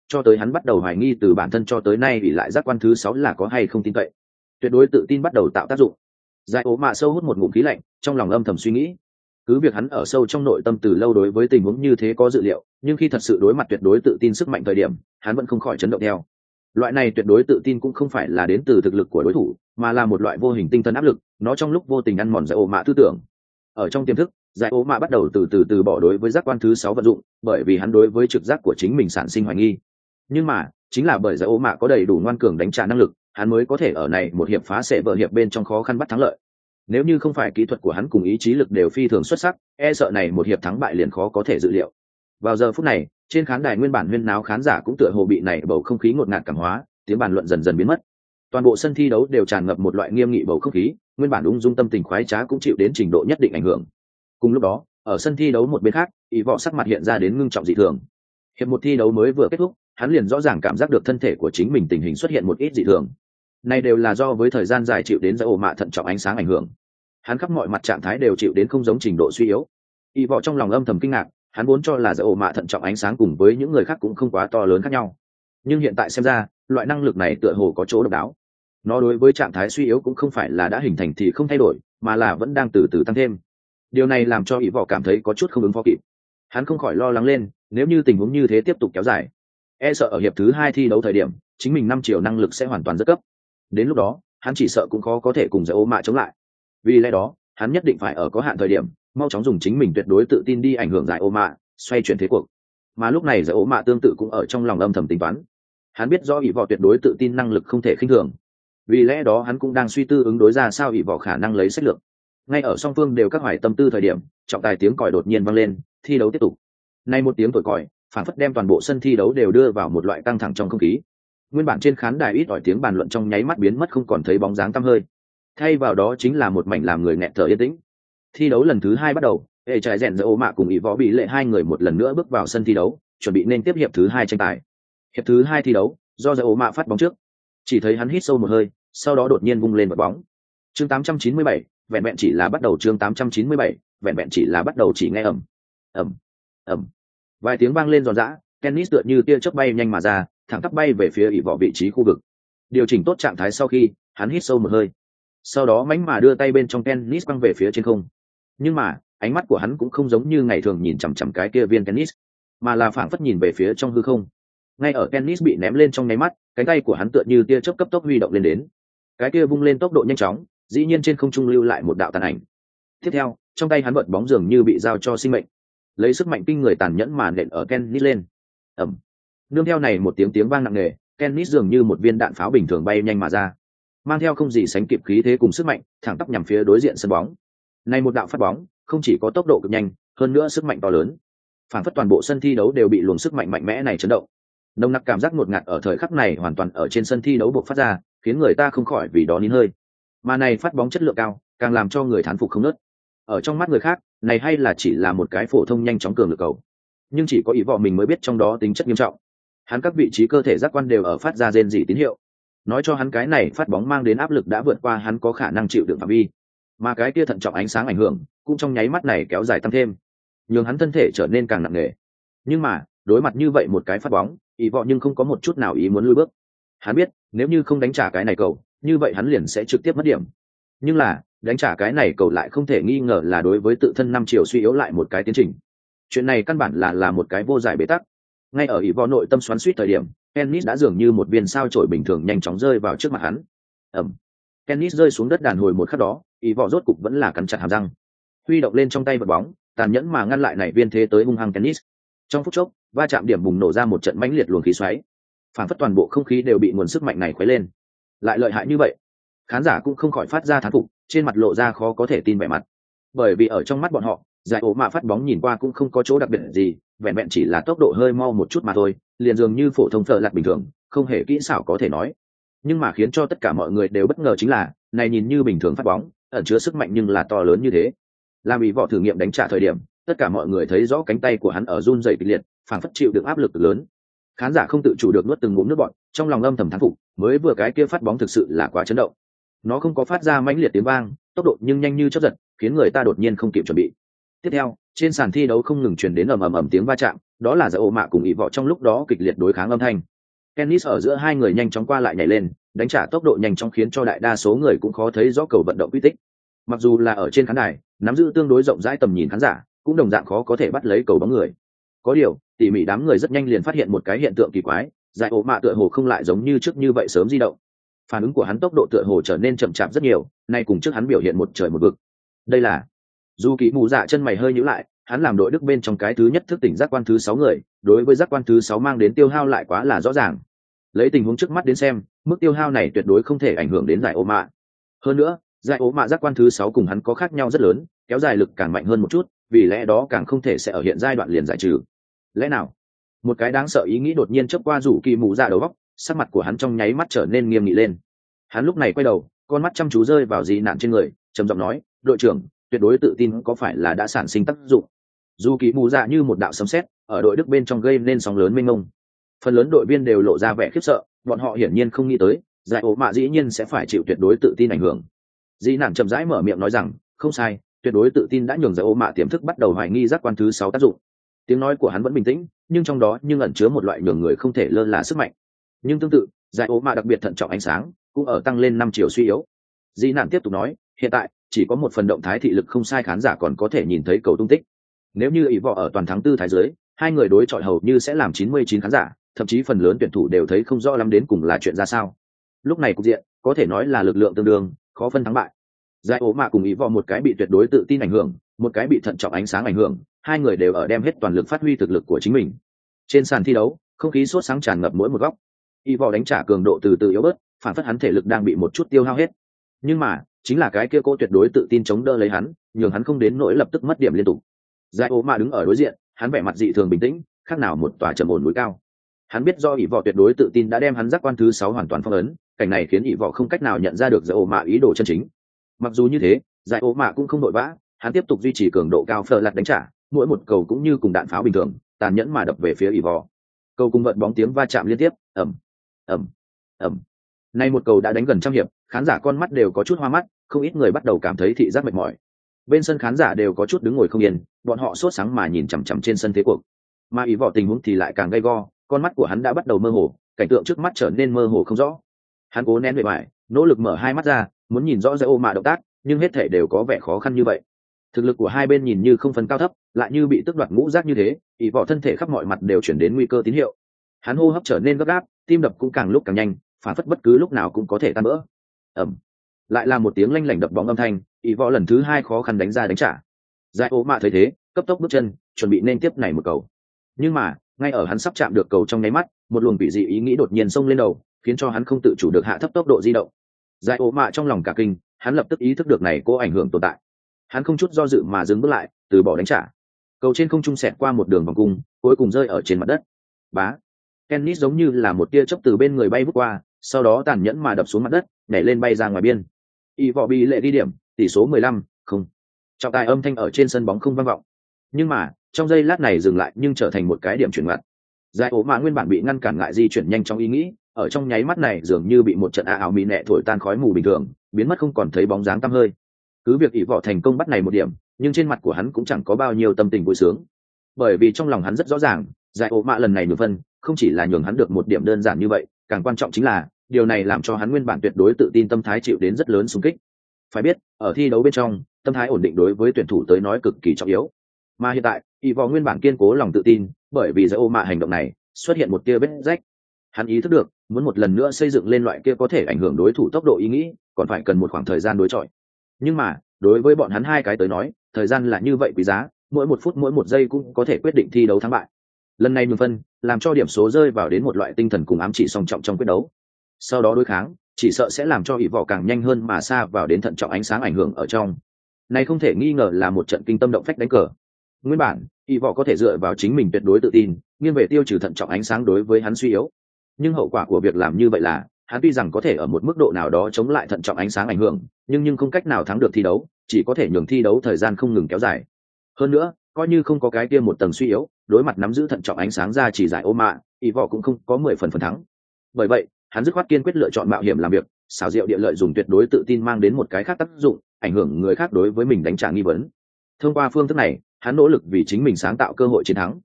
cho tới hắn bắt đầu hoài nghi từ bản thân cho tới nay bị lại giác quan thứ sáu là có hay không tin cậy. Tuyệt đối tự tin bắt đầu tạo tác dụng. Giải ố mạ sâu hút một ngụm khí lạnh, trong lòng âm thầm suy nghĩ. Cứ việc hắn ở sâu trong nội tâm từ lâu đối với tình huống như thế có dự liệu, nhưng khi thật sự đối mặt tuyệt đối tự tin sức mạnh thời điểm, hắn vẫn không khỏi chấn động theo. Loại này tuyệt đối tự tin cũng không phải là đến từ thực lực của đối thủ, mà là một loại vô hình tinh thần áp lực, nó trong lúc vô tình ăn mòn giải ố mạ tư tưởng. Ở trong tiềm thức, giải ố mạ bắt đầu từ từ từ bỏ đối với giác quan thứ sáu vận dụng, bởi vì hắn đối với trực giác của chính mình sản sinh hoài nghi. Nhưng mà chính là bởi giải ố mạ có đầy đủ ngoan cường đánh trả năng lực, hắn mới có thể ở này một hiệp phá sệ vợ hiệp bên trong khó khăn bắt thắng lợi. Nếu như không phải kỹ thuật của hắn cùng ý chí lực đều phi thường xuất sắc, e sợ này một hiệp thắng bại liền khó có thể dự liệu. Vào giờ phút này, trên khán đài nguyên bản huyên náo khán giả cũng tựa hồ bị này bầu không khí ngột ngạt cảm hóa, tiếng bàn luận dần dần biến mất. Toàn bộ sân thi đấu đều tràn ngập một loại nghiêm nghị bầu không khí, nguyên bản ung dung tâm tình khoái trá cũng chịu đến trình độ nhất định ảnh hưởng. Cùng lúc đó, ở sân thi đấu một bên khác, ý võ sắc mặt hiện ra đến ngưng trọng dị thường. Hiệp một thi đấu mới vừa kết thúc, hắn liền rõ ràng cảm giác được thân thể của chính mình tình hình xuất hiện một ít dị thường. Này đều là do với thời gian dài chịu đến giải ổ mạ thận trọng ánh sáng ảnh hưởng. Hắn khắp mọi mặt trạng thái đều chịu đến không giống trình độ suy yếu. Y võ trong lòng âm thầm kinh ngạc, hắn vốn cho là giải ổ mạ thận trọng ánh sáng cùng với những người khác cũng không quá to lớn khác nhau. Nhưng hiện tại xem ra, loại năng lực này tựa hồ có chỗ độc đáo. Nó đối với trạng thái suy yếu cũng không phải là đã hình thành thì không thay đổi, mà là vẫn đang từ từ tăng thêm. Điều này làm cho Y võ cảm thấy có chút không ứng phó kịp. Hắn không khỏi lo lắng lên, nếu như tình huống như thế tiếp tục kéo dài, e sợ ở hiệp thứ hai thi đấu thời điểm, chính mình năm triệu năng lực sẽ hoàn toàn rất cấp. Đến lúc đó, hắn chỉ sợ cũng khó có thể cùng giải ố mạ chống lại. Vì lẽ đó, hắn nhất định phải ở có hạn thời điểm, mau chóng dùng chính mình tuyệt đối tự tin đi ảnh hưởng giải ố mạ, xoay chuyển thế cuộc. Mà lúc này giải ố mạ tương tự cũng ở trong lòng âm thầm tính toán. Hắn biết rõ ỷ võ tuyệt đối tự tin năng lực không thể khinh thường. Vì lẽ đó hắn cũng đang suy tư ứng đối ra sao ỷ võ khả năng lấy sách lược. Ngay ở song phương đều các hoài tâm tư thời điểm, trọng tài tiếng còi đột nhiên vang lên, thi đấu tiếp tục. Nay một tiếng thổi còi, phản phất đem toàn bộ sân thi đấu đều đưa vào một loại căng thẳng trong không khí. Nguyên bản trên khán đài ít ỏi tiếng bàn luận trong nháy mắt biến mất không còn thấy bóng dáng tăm hơi. Thay vào đó chính là một mảnh làm người nghẹt thở yên tĩnh. Thi đấu lần thứ hai bắt đầu, hệ trái rèn giữa ô mạ cùng ỷ võ bị lệ hai người một lần nữa bước vào sân thi đấu, chuẩn bị nên tiếp hiệp thứ hai tranh tài. Hiệp thứ hai thi đấu, do giữa ô mạ phát bóng trước, chỉ thấy hắn hít sâu một hơi, sau đó đột nhiên vung lên vật bóng. Chương tám trăm chín mươi bảy, vẹn vẹn chỉ là bắt đầu chương tám trăm chín mươi bảy, vẹn vẹn chỉ là bắt đầu chỉ nghe ầm, ầm, ầm. Vài tiếng vang lên giòn giã, tennis tựa như tia chớp bay nhanh mà ra, thẳng tắp bay về phía ỷ võ vị trí khu vực. Điều chỉnh tốt trạng thái sau khi, hắn hít sâu một hơi, sau đó mánh mà đưa tay bên trong tennis quăng về phía trên không. Nhưng mà ánh mắt của hắn cũng không giống như ngày thường nhìn chằm chằm cái kia viên tennis, mà là phảng phất nhìn về phía trong hư không. Ngay ở tennis bị ném lên trong nháy mắt, cánh tay của hắn tựa như tia chớp cấp tốc huy động lên đến, cái kia vung lên tốc độ nhanh chóng, dĩ nhiên trên không trung lưu lại một đạo tàn ảnh. Tiếp theo, trong tay hắn vật bóng dường như bị giao cho sinh mệnh, lấy sức mạnh kinh người tàn nhẫn mà nện ở tennis lên. Ầm. Nương theo này một tiếng tiếng vang nặng nề, tennis dường như một viên đạn pháo bình thường bay nhanh mà ra, mang theo không gì sánh kịp khí thế cùng sức mạnh, thẳng tắp nhằm phía đối diện sân bóng. Này một đạo phát bóng, không chỉ có tốc độ cực nhanh, hơn nữa sức mạnh to lớn. Phản phất toàn bộ sân thi đấu đều bị luồng sức mạnh mạnh mẽ này chấn động. Nồng nặc cảm giác ngột ngạt ở thời khắc này hoàn toàn ở trên sân thi đấu bộc phát ra, khiến người ta không khỏi vì đó nín hơi. Mà này phát bóng chất lượng cao, càng làm cho người thán phục không ngớt. Ở trong mắt người khác, này hay là chỉ là một cái phổ thông nhanh chóng cường lực cầu, nhưng chỉ có ý võ mình mới biết trong đó tính chất nghiêm trọng. Hắn các vị trí cơ thể giác quan đều ở phát ra rên rỉ tín hiệu, nói cho hắn cái này phát bóng mang đến áp lực đã vượt qua hắn có khả năng chịu đựng phạm vi, mà cái kia thận trọng ánh sáng ảnh hưởng cũng trong nháy mắt này kéo dài tăng thêm, nhường hắn thân thể trở nên càng nặng nề. Nhưng mà đối mặt như vậy một cái phát bóng, ý võ nhưng không có một chút nào ý muốn lùi bước. Hắn biết nếu như không đánh trả cái này cầu, như vậy hắn liền sẽ trực tiếp mất điểm. Nhưng là đánh trả cái này cầu lại không thể nghi ngờ là đối với tự thân năm chiều suy yếu lại một cái tiến trình. Chuyện này căn bản là là một cái vô giải bế tắc. Ngay ở ý võ nội tâm xoắn xuýt thời điểm, tennis đã dường như một viên sao chổi bình thường nhanh chóng rơi vào trước mặt hắn. Ẩm. Tennis rơi xuống đất đàn hồi một khắc đó, ý võ rốt cục vẫn là cắn chặt hàm răng, huy động lên trong tay vật bóng, tàn nhẫn mà ngăn lại này viên thế tới hung hăng tennis. Trong phút chốc, va chạm điểm bùng nổ ra một trận mãnh liệt luồng khí xoáy, phản phất toàn bộ không khí đều bị nguồn sức mạnh này khuấy lên. Lại lợi hại như vậy, khán giả cũng không khỏi phát ra thán phục, trên mặt lộ ra khó có thể tin vẻ mặt. Bởi vì ở trong mắt bọn họ, giải ổ mạ phát bóng nhìn qua cũng không có chỗ đặc biệt gì, vẹn vẹn chỉ là tốc độ hơi mau một chút mà thôi, liền dường như phổ thông phở lạt bình thường, không hề kỹ xảo có thể nói. Nhưng mà khiến cho tất cả mọi người đều bất ngờ chính là, này nhìn như bình thường phát bóng, ẩn chứa sức mạnh nhưng là to lớn như thế. Làm bị võ thử nghiệm đánh trả thời điểm, tất cả mọi người thấy rõ cánh tay của hắn ở run rẩy kịch liệt, phảng phất chịu được áp lực lớn. Khán giả không tự chủ được nuốt từng ngụm nước bọt, trong lòng âm thầm thán phục, mới vừa cái kia phát bóng thực sự là quá chấn động. Nó không có phát ra mãnh liệt tiếng vang, tốc độ nhưng nhanh như chớp giật, khiến người ta đột nhiên không kịp chuẩn bị. Tiếp theo, trên sàn thi đấu không ngừng truyền đến ầm ầm ầm tiếng va chạm, đó là giải ổ mạ cùng ỷ vọ trong lúc đó kịch liệt đối kháng âm thanh. Tennis ở giữa hai người nhanh chóng qua lại nhảy lên, đánh trả tốc độ nhanh chóng khiến cho đại đa số người cũng khó thấy rõ cầu vận động quy tích. Mặc dù là ở trên khán đài, nắm giữ tương đối rộng rãi tầm nhìn khán giả, cũng đồng dạng khó có thể bắt lấy cầu bóng người. Có điều, tỉ mỉ đám người rất nhanh liền phát hiện một cái hiện tượng kỳ quái, giải ổ mạ tựa hồ không lại giống như trước như vậy sớm di động. Phản ứng của hắn tốc độ tựa hồ trở nên chậm chạp rất nhiều, nay cùng trước hắn biểu hiện một trời một vực. Đây là dù kỳ mù dạ chân mày hơi nhíu lại, hắn làm đội Đức bên trong cái thứ nhất thức tỉnh giác quan thứ sáu người, đối với giác quan thứ sáu mang đến tiêu hao lại quá là rõ ràng. Lấy tình huống trước mắt đến xem, mức tiêu hao này tuyệt đối không thể ảnh hưởng đến giải ổ mạ. Hơn nữa, giải ổ mạ giác quan thứ sáu cùng hắn có khác nhau rất lớn, kéo dài lực càng mạnh hơn một chút, vì lẽ đó càng không thể sẽ ở hiện giai đoạn liền giải trừ. Lẽ nào? Một cái đáng sợ ý nghĩ đột nhiên chớp qua rủ kỳ mù dạ đầu óc, sắc mặt của hắn trong nháy mắt trở nên nghiêm nghị lên. Hắn lúc này quay đầu, con mắt chăm chú rơi vào dị nạn trên người, trầm giọng nói, đội trưởng, tuyệt đối tự tin có phải là đã sản sinh tác dụng? Dù kỳ mù dạ như một đạo sấm sét ở đội Đức bên trong gây nên sóng lớn mênh mông. Phần lớn đội viên đều lộ ra vẻ khiếp sợ, bọn họ hiển nhiên không nghĩ tới giải ổ mạ dĩ nhiên sẽ phải chịu tuyệt đối tự tin ảnh hưởng. Dĩ nản chậm rãi mở miệng nói rằng, không sai, tuyệt đối tự tin đã nhường giải ổ mạ tiềm thức bắt đầu hoài nghi giác quan thứ sáu tác dụng. Tiếng nói của hắn vẫn bình tĩnh, nhưng trong đó nhưng ẩn chứa một loại nhường người không thể lơ là sức mạnh. Nhưng tương tự, giải ổ mạ đặc biệt thận trọng ánh sáng cũng ở tăng lên năm chiều suy yếu. Dĩ nản tiếp tục nói, hiện tại chỉ có một phần động thái thị lực không sai khán giả còn có thể nhìn thấy cầu tung tích. Nếu như ỷ vọ ở toàn thắng tư thái dưới, hai người đối chọi hầu như sẽ làm chín mươi chín khán giả, thậm chí phần lớn tuyển thủ đều thấy không rõ lắm đến cùng là chuyện ra sao. Lúc này cục diện có thể nói là lực lượng tương đương, khó phân thắng bại. Giải ổ mạ cùng ý vọ một cái bị tuyệt đối tự tin ảnh hưởng, một cái bị thận trọng ánh sáng ảnh hưởng, hai người đều ở đem hết toàn lực phát huy thực lực của chính mình. Trên sàn thi đấu, không khí sốt sáng tràn ngập mỗi một góc. Ý vọ đánh trả cường độ từ từ yếu bớt, phản phất hắn thể lực đang bị một chút tiêu hao hết. Nhưng mà, chính là cái kia cô tuyệt đối tự tin chống đỡ lấy hắn, nhường hắn không đến nỗi lập tức mất điểm liên tục. Giải ổ mạ đứng ở đối diện, hắn vẻ mặt dị thường bình tĩnh, khác nào một tòa trầm ổn núi cao. Hắn biết do ỷ vọ tuyệt đối tự tin đã đem hắn giác quan thứ sáu hoàn toàn phong ấn, cảnh này khiến ỷ vọ không cách nào nhận ra được giải ổ mạ ý đồ chân chính. Mặc dù như thế, giải ổ mạ cũng không đội vã, hắn tiếp tục duy trì cường độ cao phờ lặt đánh trả, mỗi một cầu cũng như cùng đạn pháo bình thường, tàn nhẫn mà đập về phía ỷ vọ. Cầu cùng vận bóng tiếng va chạm liên tiếp, ầm, ầm, ầm. Nay một cầu đã đánh gần trăm hiệp, khán giả con mắt đều có chút hoa mắt, không ít người bắt đầu cảm thấy thị giác mệt mỏi. Bên sân khán giả đều có chút đứng ngồi không yên, bọn họ sốt sáng mà nhìn chằm chằm trên sân thế cuộc. Mà ỷ vọ tình huống thì lại càng gay go, con mắt của hắn đã bắt đầu mơ hồ, cảnh tượng trước mắt trở nên mơ hồ không rõ. Hắn cố nén bề ngoài, nỗ lực mở hai mắt ra, muốn nhìn rõ giải ổ mạ động tác, nhưng hết thể đều có vẻ khó khăn như vậy. Thực lực của hai bên nhìn như không phân cao thấp, lại như bị tước đoạt ngũ giác như thế, ỷ vọ thân thể khắp mọi mặt đều chuyển đến nguy cơ tín hiệu. Hắn hô hấp trở nên gấp gáp, tim đập cũng càng lúc càng nhanh, phản phất bất cứ lúc nào cũng có thể tan vỡ. Ầm. Lại là một tiếng lanh lảnh đập bóng âm thanh, ỷ vọ lần thứ hai khó khăn đánh ra đánh trả. Giải ổ mạ thấy thế, cấp tốc bước chân, chuẩn bị nên tiếp này một cầu. Nhưng mà, ngay ở hắn sắp chạm được cầu trong nháy mắt, một luồng bị dị ý nghĩ đột nhiên xông lên đầu, khiến cho hắn không tự chủ được hạ thấp tốc độ di động. Giải ổ mạ trong lòng cả kinh, hắn lập tức ý thức được này có ảnh hưởng tồn tại. Hắn không chút do dự mà dừng bước lại, từ bỏ đánh trả. Cầu trên không trung xẹt qua một đường vòng cung, cuối cùng rơi ở trên mặt đất. Bá. Tennis giống như là một tia chớp từ bên người bay vút qua, sau đó tàn nhẫn mà đập xuống mặt đất, nhảy lên bay ra ngoài biên. Y vọ bị lệ ghi điểm, tỷ số mười lăm không. Trọng tài âm thanh ở trên sân bóng không vang vọng. Nhưng mà, trong giây lát này dừng lại nhưng trở thành một cái điểm chuyển ngoặt. Giải ổ mạ nguyên bản bị ngăn cản ngại di chuyển nhanh trong ý nghĩ, ở trong nháy mắt này dường như bị một trận ảo mị nẹ thổi tan khói mù bình thường, biến mất không còn thấy bóng dáng tăm hơi. Cứ việc ỷ vọ thành công bắt này một điểm, nhưng trên mặt của hắn cũng chẳng có bao nhiêu tâm tình vui sướng, bởi vì trong lòng hắn rất rõ ràng, giải ổ mạ lần này nhường phân không chỉ là nhường hắn được một điểm đơn giản như vậy, càng quan trọng chính là điều này làm cho hắn nguyên bản tuyệt đối tự tin tâm thái chịu đến rất lớn xung kích. Phải biết, ở thi đấu bên trong, tâm thái ổn định đối với tuyển thủ tới nói cực kỳ trọng yếu. Mà hiện tại, ỷ vọ nguyên bản kiên cố lòng tự tin, bởi vì giải ổ mạ hành động này xuất hiện một tia vết rách. Hắn ý thức được, muốn một lần nữa xây dựng lên loại kia có thể ảnh hưởng đối thủ tốc độ ý nghĩ, còn phải cần một khoảng thời gian đối chọi. Nhưng mà, đối với bọn hắn hai cái tới nói, thời gian là như vậy quý giá, mỗi một phút mỗi một giây cũng có thể quyết định thi đấu thắng bại. Lần này nhường phân, làm cho điểm số rơi vào đến một loại tinh thần cùng ám chỉ song trọng trong quyết đấu. Sau đó đối kháng, chỉ sợ sẽ làm cho ỷ vọ càng nhanh hơn mà xa vào đến thận trọng ánh sáng ảnh hưởng ở trong. Này không thể nghi ngờ là một trận kinh tâm động phách đánh cờ. Nguyên bản, ỷ vọ có thể dựa vào chính mình tuyệt đối tự tin, nghiêng về tiêu trừ thận trọng ánh sáng đối với hắn suy yếu. Nhưng hậu quả của việc làm như vậy là, hắn tuy rằng có thể ở một mức độ nào đó chống lại thận trọng ánh sáng ảnh hưởng, nhưng nhưng không cách nào thắng được thi đấu, chỉ có thể nhường thi đấu thời gian không ngừng kéo dài. Hơn nữa, coi như không có cái kia một tầng suy yếu, đối mặt nắm giữ thận trọng ánh sáng ra chỉ giải ô mạ, ỷ vọ cũng không có mười phần phần thắng. Bởi vậy, hắn dứt khoát kiên quyết lựa chọn mạo hiểm làm việc, xảo diệu địa lợi dùng tuyệt đối tự tin mang đến một cái khác tác dụng, ảnh hưởng người khác đối với mình đánh trả nghi vấn. Thông qua phương thức này, hắn nỗ lực vì chính mình sáng tạo cơ hội chiến thắng.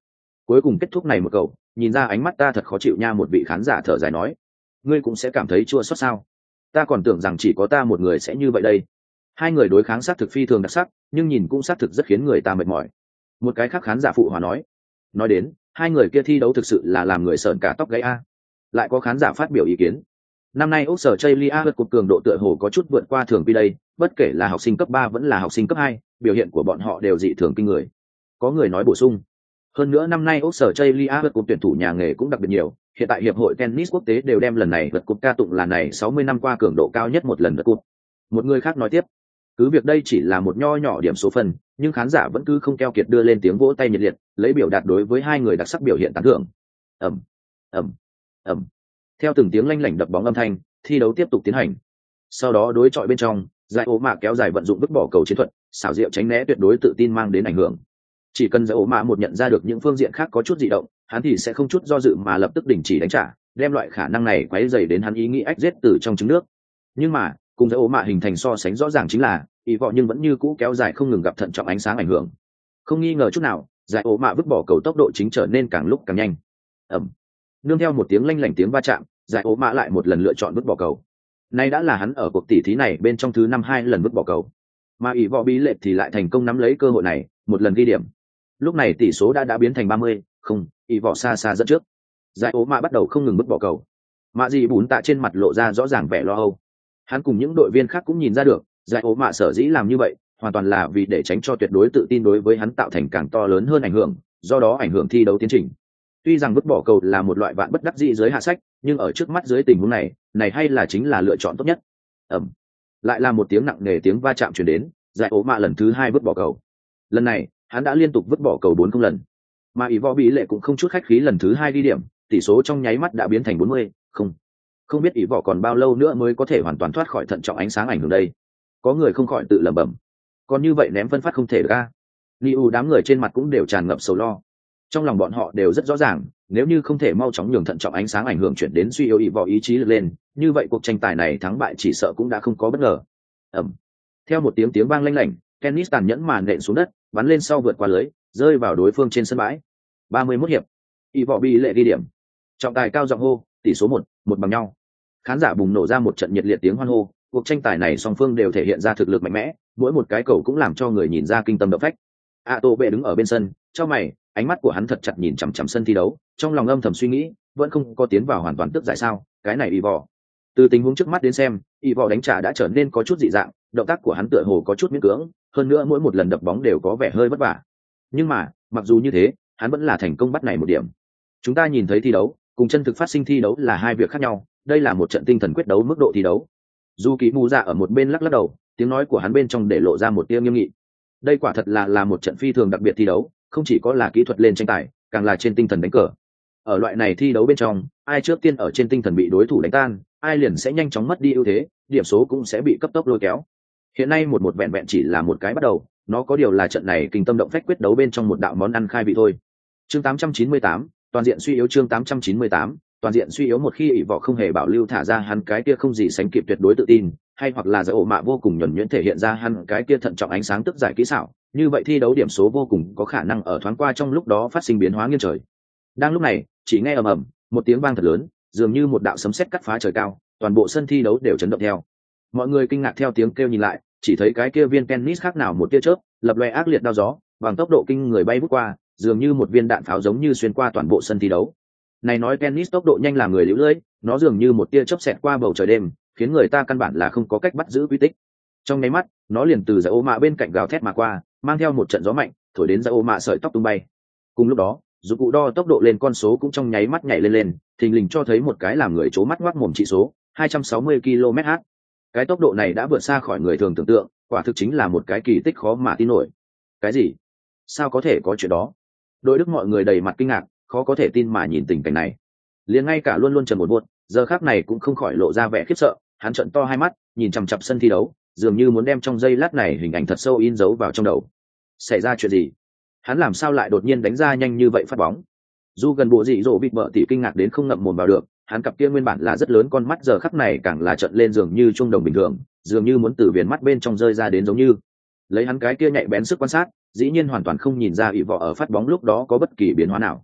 Cuối cùng kết thúc này một cầu, nhìn ra ánh mắt ta thật khó chịu nha, một vị khán giả thở dài nói. Ngươi cũng sẽ cảm thấy chua xót sao? Ta còn tưởng rằng chỉ có ta một người sẽ như vậy đây. Hai người đối kháng sát thực phi thường đặc sắc, nhưng nhìn cũng sát thực rất khiến người ta mệt mỏi. Một cái khác khán giả phụ hòa nói. Nói đến, hai người kia thi đấu thực sự là làm người sởn cả tóc gáy a. Lại có khán giả phát biểu ý kiến. Năm nay Úc sở Chaylia vượt cột cường độ tựa hồ có chút vượt qua thường quy đây, bất kể là học sinh cấp ba vẫn là học sinh cấp hai, biểu hiện của bọn họ đều dị thường kinh người. Có người nói bổ sung. Hơn nữa năm nay Úc sở Chaylia vượt cột tuyển thủ nhà nghề cũng đặc biệt nhiều, hiện tại hiệp hội tennis quốc tế đều đem lần này vượt cột ca tụng là này sáu mươi năm qua cường độ cao nhất một lần vượt cột. Một người khác nói tiếp, cứ việc đây chỉ là một nho nhỏ điểm số phần, nhưng khán giả vẫn cứ không keo kiệt đưa lên tiếng vỗ tay nhiệt liệt, lấy biểu đạt đối với hai người đặc sắc biểu hiện tán thưởng. Ầm, ầm, ầm. Theo từng tiếng lanh lảnh đập bóng âm thanh, thi đấu tiếp tục tiến hành. Sau đó đối chọi bên trong, giải ố mạ kéo dài vận dụng vứt bỏ cầu chiến thuật, xảo diệu tránh né tuyệt đối tự tin mang đến ảnh hưởng. Chỉ cần giải ố mạ một nhận ra được những phương diện khác có chút dị động, hắn thì sẽ không chút do dự mà lập tức đình chỉ đánh trả, đem loại khả năng này quấy dày đến hắn ý nghĩ ách giết từ trong trứng nước. Nhưng mà cùng giải ố mạ hình thành so sánh rõ ràng chính là ý vọ nhưng vẫn như cũ kéo dài không ngừng gặp thận trọng ánh sáng ảnh hưởng. Không nghi ngờ chút nào, giải ố mạ vứt bỏ cầu tốc độ chính trở nên càng lúc càng nhanh. Ẩm. Nương theo một tiếng lanh lảnh tiếng va chạm, giải ố mạ lại một lần lựa chọn vứt bỏ cầu. Nay đã là hắn ở cuộc tỷ thí này bên trong thứ năm hai lần vứt bỏ cầu, mà ý vọ bí lệ thì lại thành công nắm lấy cơ hội này, một lần ghi điểm. Lúc này tỷ số đã đã biến thành ba mươi, không, ý vọ xa xa dẫn trước. Giải ố mạ bắt đầu không ngừng vứt bỏ cầu. Mạ gì bún tạ trên mặt lộ ra rõ ràng vẻ lo âu. Hắn cùng những đội viên khác cũng nhìn ra được, giải ố mạ sở dĩ làm như vậy hoàn toàn là vì để tránh cho tuyệt đối tự tin đối với hắn tạo thành càng to lớn hơn ảnh hưởng, do đó ảnh hưởng thi đấu tiến trình. Tuy rằng vứt bỏ cầu là một loại vạn bất đắc dĩ dưới hạ sách, nhưng ở trước mắt dưới tình huống này, này hay là chính là lựa chọn tốt nhất. Ẩm. Lại là một tiếng nặng nề tiếng va chạm truyền đến, giải ố mạ lần thứ hai vứt bỏ cầu. Lần này, hắn đã liên tục vứt bỏ cầu bốn không lần. Mà ý võ bí lệ cũng không chút khách khí lần thứ hai ghi điểm, tỷ số trong nháy mắt đã biến thành bốn mươi, không. Không biết ý võ còn bao lâu nữa mới có thể hoàn toàn thoát khỏi thận trọng ánh sáng ảnh hưởng đây. Có người không khỏi tự lẩm bẩm. Còn như vậy ném phân phát không thể ra. Liu đám người trên mặt cũng đều tràn ngập sầu lo. Trong lòng bọn họ đều rất rõ ràng, nếu như không thể mau chóng nhường thận trọng ánh sáng ảnh hưởng chuyển đến suy yếu ý võ ý chí lực lên, như vậy cuộc tranh tài này thắng bại chỉ sợ cũng đã không có bất ngờ. Ẩm. Theo một tiếng tiếng vang lanh lảnh, tennis tàn nhẫn màn nện xuống đất, bắn lên sau vượt qua lưới, rơi vào đối phương trên sân bãi. ba mươi mốt hiệp. Ý võ bị lệ ghi điểm. Trọng tài cao giọng hô, tỷ số một, một bằng nhau. Khán giả bùng nổ ra một trận nhiệt liệt tiếng hoan hô, cuộc tranh tài này song phương đều thể hiện ra thực lực mạnh mẽ, mỗi một cái cầu cũng làm cho người nhìn ra kinh tâm động phách. A Tô Bệ đứng ở bên sân, chau mày, ánh mắt của hắn thật chặt nhìn chằm chằm sân thi đấu, trong lòng âm thầm suy nghĩ, vẫn không có tiến vào hoàn toàn tức giải sao, cái này y vò. Từ tình huống trước mắt đến xem, y vò đánh trả đã trở nên có chút dị dạng, động tác của hắn tựa hồ có chút miễn cưỡng, hơn nữa mỗi một lần đập bóng đều có vẻ hơi vất vả. Nhưng mà, mặc dù như thế, hắn vẫn là thành công bắt này một điểm. Chúng ta nhìn thấy thi đấu, cùng chân thực phát sinh thi đấu là hai việc khác nhau, đây là một trận tinh thần quyết đấu mức độ thi đấu. Dù Kỳ Mù Dạ ở một bên lắc lắc đầu, tiếng nói của hắn bên trong để lộ ra một tia nghiêm nghị. Đây quả thật là là một trận phi thường đặc biệt thi đấu, không chỉ có là kỹ thuật lên tranh tài, càng là trên tinh thần đánh cờ. Ở loại này thi đấu bên trong, ai trước tiên ở trên tinh thần bị đối thủ đánh tan, ai liền sẽ nhanh chóng mất đi ưu thế, điểm số cũng sẽ bị cấp tốc lôi kéo. Hiện nay một một vẹn vẹn chỉ là một cái bắt đầu, nó có điều là trận này kinh tâm động phách quyết đấu bên trong một đạo món ăn khai vị thôi. Chương tám trăm chín mươi tám, toàn diện suy yếu. Chương tám trăm chín mươi tám, toàn diện suy yếu. Một khi ỷ võ không hề bảo lưu thả ra hắn cái kia không gì sánh kịp tuyệt đối tự tin, hay hoặc là giải ổ mạ vô cùng nhuần nhuyễn thể hiện ra hắn cái kia thận trọng ánh sáng tức giải kỹ xảo, như vậy thi đấu điểm số vô cùng có khả năng ở thoáng qua trong lúc đó phát sinh biến hóa nghiêng trời. Đang lúc này, chỉ nghe ầm ầm một tiếng vang thật lớn, dường như một đạo sấm sét cắt phá trời cao, toàn bộ sân thi đấu đều chấn động theo. Mọi người kinh ngạc theo tiếng kêu nhìn lại, chỉ thấy cái kia viên tennis khác nào một tia chớp, lập loè ác liệt đao gió, bằng tốc độ kinh người bay vút qua, dường như một viên đạn pháo giống như xuyên qua toàn bộ sân thi đấu. Này nói tennis tốc độ nhanh làm người liễu lưỡi, nó dường như một tia chớp xẹt qua bầu trời đêm, khiến người ta căn bản là không có cách bắt giữ quy tích. Trong nháy mắt, nó liền từ giải ô mạ bên cạnh gào thét mà qua, mang theo một trận gió mạnh, thổi đến giải ô mạ sợi tóc tung bay. Cùng lúc đó, dụng cụ đo tốc độ lên con số cũng trong nháy mắt nhảy lên lên, thình lình cho thấy một cái làm người chố mắt ngoác mồm chỉ số hai trăm sáu mươi ki lô mét h. Cái tốc độ này đã vượt xa khỏi người thường tưởng tượng, quả thực chính là một cái kỳ tích khó mà tin nổi. Cái gì? Sao có thể có chuyện đó? Đội Đức mọi người đầy mặt kinh ngạc, khó có thể tin mà nhìn tình cảnh này. Liền ngay cả luôn luôn trầm một buốt, giờ khắc này cũng không khỏi lộ ra vẻ khiếp sợ, hắn trợn to hai mắt, nhìn chằm chằm sân thi đấu, dường như muốn đem trong giây lát này hình ảnh thật sâu in dấu vào trong đầu. Xảy ra chuyện gì? Hắn làm sao lại đột nhiên đánh ra nhanh như vậy phát bóng? Dù gần bộ dị dỗ bịt bợ tỉ kinh ngạc đến không ngậm mồm vào được, hắn cặp kia nguyên bản là rất lớn con mắt giờ khắc này càng là trợn lên dường như trung đồng bình thường, dường như muốn từ viền mắt bên trong rơi ra đến giống như. Lấy hắn cái kia nhạy bén sức quan sát, dĩ nhiên hoàn toàn không nhìn ra ỷ vọ ở phát bóng lúc đó có bất kỳ biến hóa nào.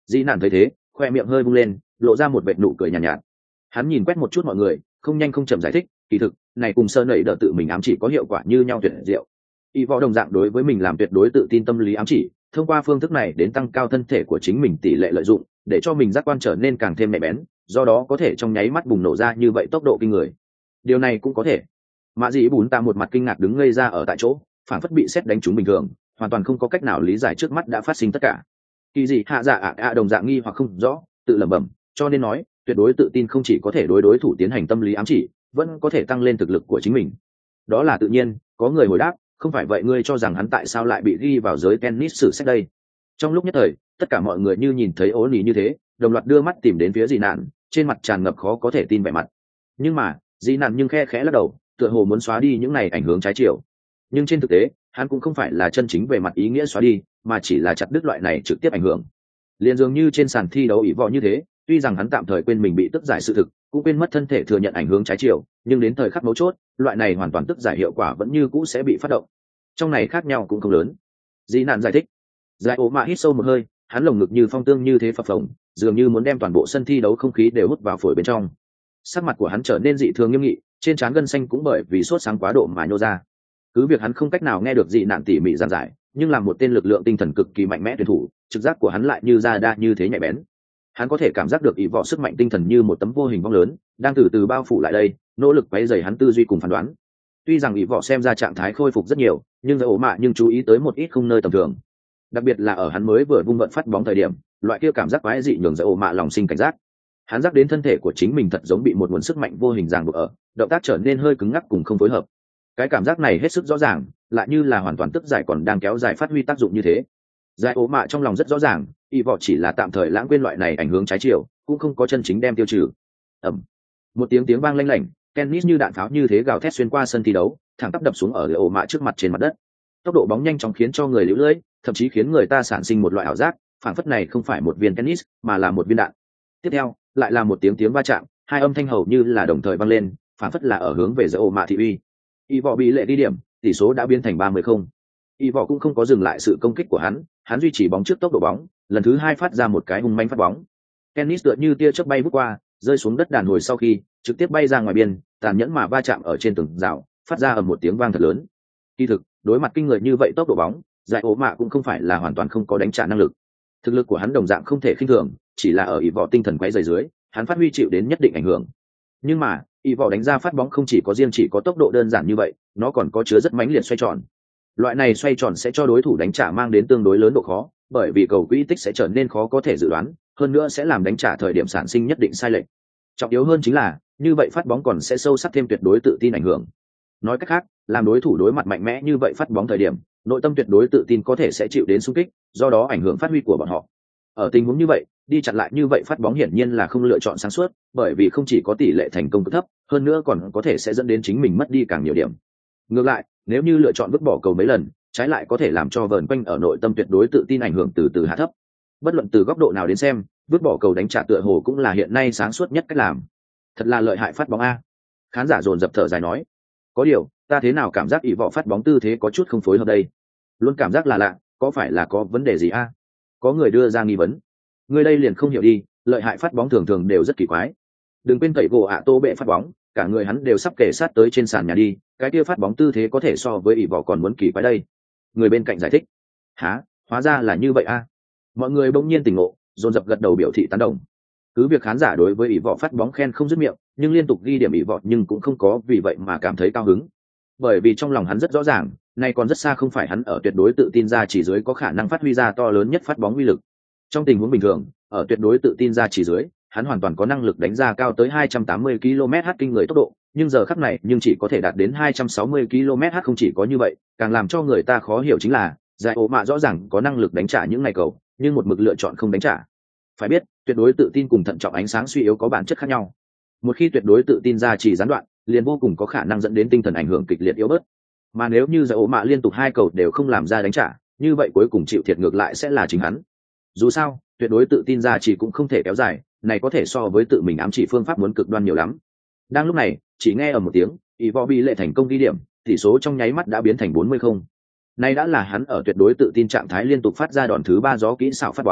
Dĩ nạn thấy thế khoe miệng hơi bung lên, lộ ra một vệt nụ cười nhàn nhạt, nhạt hắn nhìn quét một chút mọi người, không nhanh không chậm giải thích, kỳ thực này cùng sơ nẩy đỡ tự mình ám chỉ có hiệu quả như nhau tuyệt diệu. Y võ đồng dạng đối với mình làm tuyệt đối tự tin tâm lý ám chỉ, thông qua phương thức này đến tăng cao thân thể của chính mình tỷ lệ lợi dụng, để cho mình giác quan trở nên càng thêm nhạy bén, do đó có thể trong nháy mắt bùng nổ ra như vậy tốc độ kinh người. Điều này cũng có thể. Mã Dĩ Bún ta một mặt kinh ngạc đứng ngây ra ở tại chỗ, phản phất bị sét đánh trúng bình thường, hoàn toàn không có cách nào lý giải trước mắt đã phát sinh tất cả. Kỳ dị hạ dạ ạ à, à, đồng dạng nghi hoặc không rõ, tự lẩm bẩm, cho nên nói tuyệt đối tự tin không chỉ có thể đối đối thủ tiến hành tâm lý ám chỉ, vẫn có thể tăng lên thực lực của chính mình. Đó là tự nhiên. Có người hồi đáp, không phải vậy ngươi cho rằng hắn tại sao lại bị ghi vào giới tennis sử sách đây? Trong lúc nhất thời tất cả mọi người như nhìn thấy ố nỉ như thế, đồng loạt đưa mắt tìm đến phía dị nạn, trên mặt tràn ngập khó có thể tin vẻ mặt. Nhưng mà dị nạn nhưng khe khẽ lắc đầu, tựa hồ muốn xóa đi những này ảnh hưởng trái chiều. Nhưng trên thực tế hắn cũng không phải là chân chính về mặt ý nghĩa xóa đi, mà chỉ là chặt đứt loại này trực tiếp ảnh hưởng. Liền dường như trên sàn thi đấu ỷ võ như thế, tuy rằng hắn tạm thời quên mình bị tức giải sự thực, cũng quên mất thân thể thừa nhận ảnh hưởng trái chiều, nhưng đến thời khắc mấu chốt, loại này hoàn toàn tức giải hiệu quả vẫn như cũ sẽ bị phát động. Trong này khác nhau cũng không lớn. Dĩ nạn giải thích. Giải ố mạ hít sâu một hơi, hắn lồng ngực như phong tương như thế phập phồng, dường như muốn đem toàn bộ sân thi đấu không khí đều hút vào phổi bên trong. Sắc mặt của hắn trở nên dị thường nghiêm nghị, trên trán gân xanh cũng bởi vì sốt sáng quá độ mà nhô ra. Cứ việc hắn không cách nào nghe được dị nạn tỉ mỉ giảng giải, nhưng là một tên lực lượng tinh thần cực kỳ mạnh mẽ tuyển thủ, trực giác của hắn lại như ra đa như thế nhạy bén. Hắn có thể cảm giác được ỷ võ sức mạnh tinh thần như một tấm vô hình vong lớn đang từ từ bao phủ lại đây, nỗ lực quấy rầy hắn tư duy cùng phán đoán. Tuy rằng ỷ võ xem ra trạng thái khôi phục rất nhiều, nhưng giải ổ mạ nhưng chú ý tới một ít không nơi tầm thường, đặc biệt là ở hắn mới vừa vung vận phát bóng thời điểm, loại kia cảm giác quái dị nhường giải ổ mạ lòng sinh cảnh giác. Hắn giác đến thân thể của chính mình thật giống bị một nguồn sức mạnh vô hình ràng buộc ở, động tác trở nên hơi cứng ngắc cùng không phối hợp. Cái cảm giác này hết sức rõ ràng, lại như là hoàn toàn tức giải còn đang kéo dài phát huy tác dụng như thế. Giải ố mạ trong lòng rất rõ ràng, y vọ chỉ là tạm thời lãng quên loại này ảnh hưởng trái chiều, cũng không có chân chính đem tiêu trừ. Ầm, một tiếng tiếng vang lanh lảnh, tennis như đạn pháo như thế gào thét xuyên qua sân thi đấu, thẳng tắp đập xuống ở giải ố mạ trước mặt trên mặt đất. Tốc độ bóng nhanh chóng khiến cho người liễu lưỡi, thậm chí khiến người ta sản sinh một loại ảo giác, phảng phất này không phải một viên tennis, mà là một viên đạn. Tiếp theo, lại là một tiếng tiếng va chạm, hai âm thanh hầu như là đồng thời vang lên, phảng phất là ở hướng về giải ố mạ thị uy. Y vọ bị lệ đi điểm, tỷ số đã biến thành ba mươi không. Y vọ cũng không có dừng lại sự công kích của hắn, hắn duy trì bóng trước tốc độ bóng, lần thứ hai phát ra một cái hung manh phát bóng. Tennis tựa như tia chớp bay vút qua, rơi xuống đất đàn hồi sau khi trực tiếp bay ra ngoài biên, tàn nhẫn mà va chạm ở trên tường rào, phát ra ở một tiếng vang thật lớn. Kỳ thực, đối mặt kinh người như vậy tốc độ bóng, giải ố mạ cũng không phải là hoàn toàn không có đánh trả năng lực. Thực lực của hắn đồng dạng không thể khinh thường, chỉ là ở Y vọ tinh thần quấy rầy dưới, hắn phát huy chịu đến nhất định ảnh hưởng. Nhưng mà Y vọ đánh ra phát bóng không chỉ có riêng chỉ có tốc độ đơn giản như vậy, nó còn có chứa rất mãnh liệt xoay tròn. Loại này xoay tròn sẽ cho đối thủ đánh trả mang đến tương đối lớn độ khó, bởi vì cầu quỹ tích sẽ trở nên khó có thể dự đoán, hơn nữa sẽ làm đánh trả thời điểm sản sinh nhất định sai lệch. Trọng yếu hơn chính là, như vậy phát bóng còn sẽ sâu sắc thêm tuyệt đối tự tin ảnh hưởng. Nói cách khác, làm đối thủ đối mặt mạnh mẽ như vậy phát bóng thời điểm, nội tâm tuyệt đối tự tin có thể sẽ chịu đến xung kích, do đó ảnh hưởng phát huy của bọn họ. Ở tình huống như vậy, đi chặn lại như vậy phát bóng hiển nhiên là không lựa chọn sáng suốt, bởi vì không chỉ có tỷ lệ thành công cực thấp, hơn nữa còn có thể sẽ dẫn đến chính mình mất đi càng nhiều điểm. Ngược lại, nếu như lựa chọn vứt bỏ cầu mấy lần, trái lại có thể làm cho vờn quanh ở nội tâm tuyệt đối tự tin ảnh hưởng từ từ hạ thấp. Bất luận từ góc độ nào đến xem, vứt bỏ cầu đánh trả tựa hồ cũng là hiện nay sáng suốt nhất cách làm. Thật là lợi hại phát bóng a. Khán giả dồn dập thở dài nói. Có điều, ta thế nào cảm giác ỷ vọ phát bóng tư thế có chút không phối hợp đây. Luôn cảm giác là lạ, có phải là có vấn đề gì a? Có người đưa ra nghi vấn. Người đây liền không hiểu đi, lợi hại phát bóng thường thường đều rất kỳ quái. Đừng quên tẩy gỗ ạ tô bệ phát bóng, cả người hắn đều sắp kể sát tới trên sàn nhà đi, cái kia phát bóng tư thế có thể so với ỷ vọ còn muốn kỳ quái đây. Người bên cạnh giải thích. Hả, hóa ra là như vậy a. Mọi người bỗng nhiên tỉnh ngộ, dồn dập gật đầu biểu thị tán đồng. Cứ việc khán giả đối với ỷ vọ phát bóng khen không dứt miệng, nhưng liên tục ghi điểm ỷ vọ nhưng cũng không có vì vậy mà cảm thấy cao hứng. Bởi vì trong lòng hắn rất rõ ràng, nay còn rất xa không phải hắn ở tuyệt đối tự tin ra chỉ dưới có khả năng phát huy ra to lớn nhất phát bóng uy lực. Trong tình huống bình thường, ở tuyệt đối tự tin ra chỉ dưới, hắn hoàn toàn có năng lực đánh ra cao tới hai trăm tám mươi ki lô mét h kinh người tốc độ, nhưng giờ khắc này nhưng chỉ có thể đạt đến hai trăm sáu mươi ki lô mét h. Không chỉ có như vậy, càng làm cho người ta khó hiểu chính là giải ố mạ rõ ràng có năng lực đánh trả những ngày cầu, nhưng một mực lựa chọn không đánh trả. Phải biết, tuyệt đối tự tin cùng thận trọng ánh sáng suy yếu có bản chất khác nhau. Một khi tuyệt đối tự tin ra chỉ gián đoạn, liền vô cùng có khả năng dẫn đến tinh thần ảnh hưởng kịch liệt yếu bớt. Mà nếu như giải ố mạ liên tục hai cầu đều không làm ra đánh trả, như vậy cuối cùng chịu thiệt ngược lại sẽ là chính hắn. Dù sao, tuyệt đối tự tin ra chỉ cũng không thể kéo dài, này có thể so với tự mình ám chỉ phương pháp muốn cực đoan nhiều lắm. Đang lúc này, chỉ nghe ở một tiếng, ỷ vọ bị lệ thành công ghi điểm, tỷ số trong nháy mắt đã biến thành bốn mươi không. Nay đã là hắn ở tuyệt đối tự tin trạng thái liên tục phát ra đòn thứ ba gió kỹ xảo phát bóng,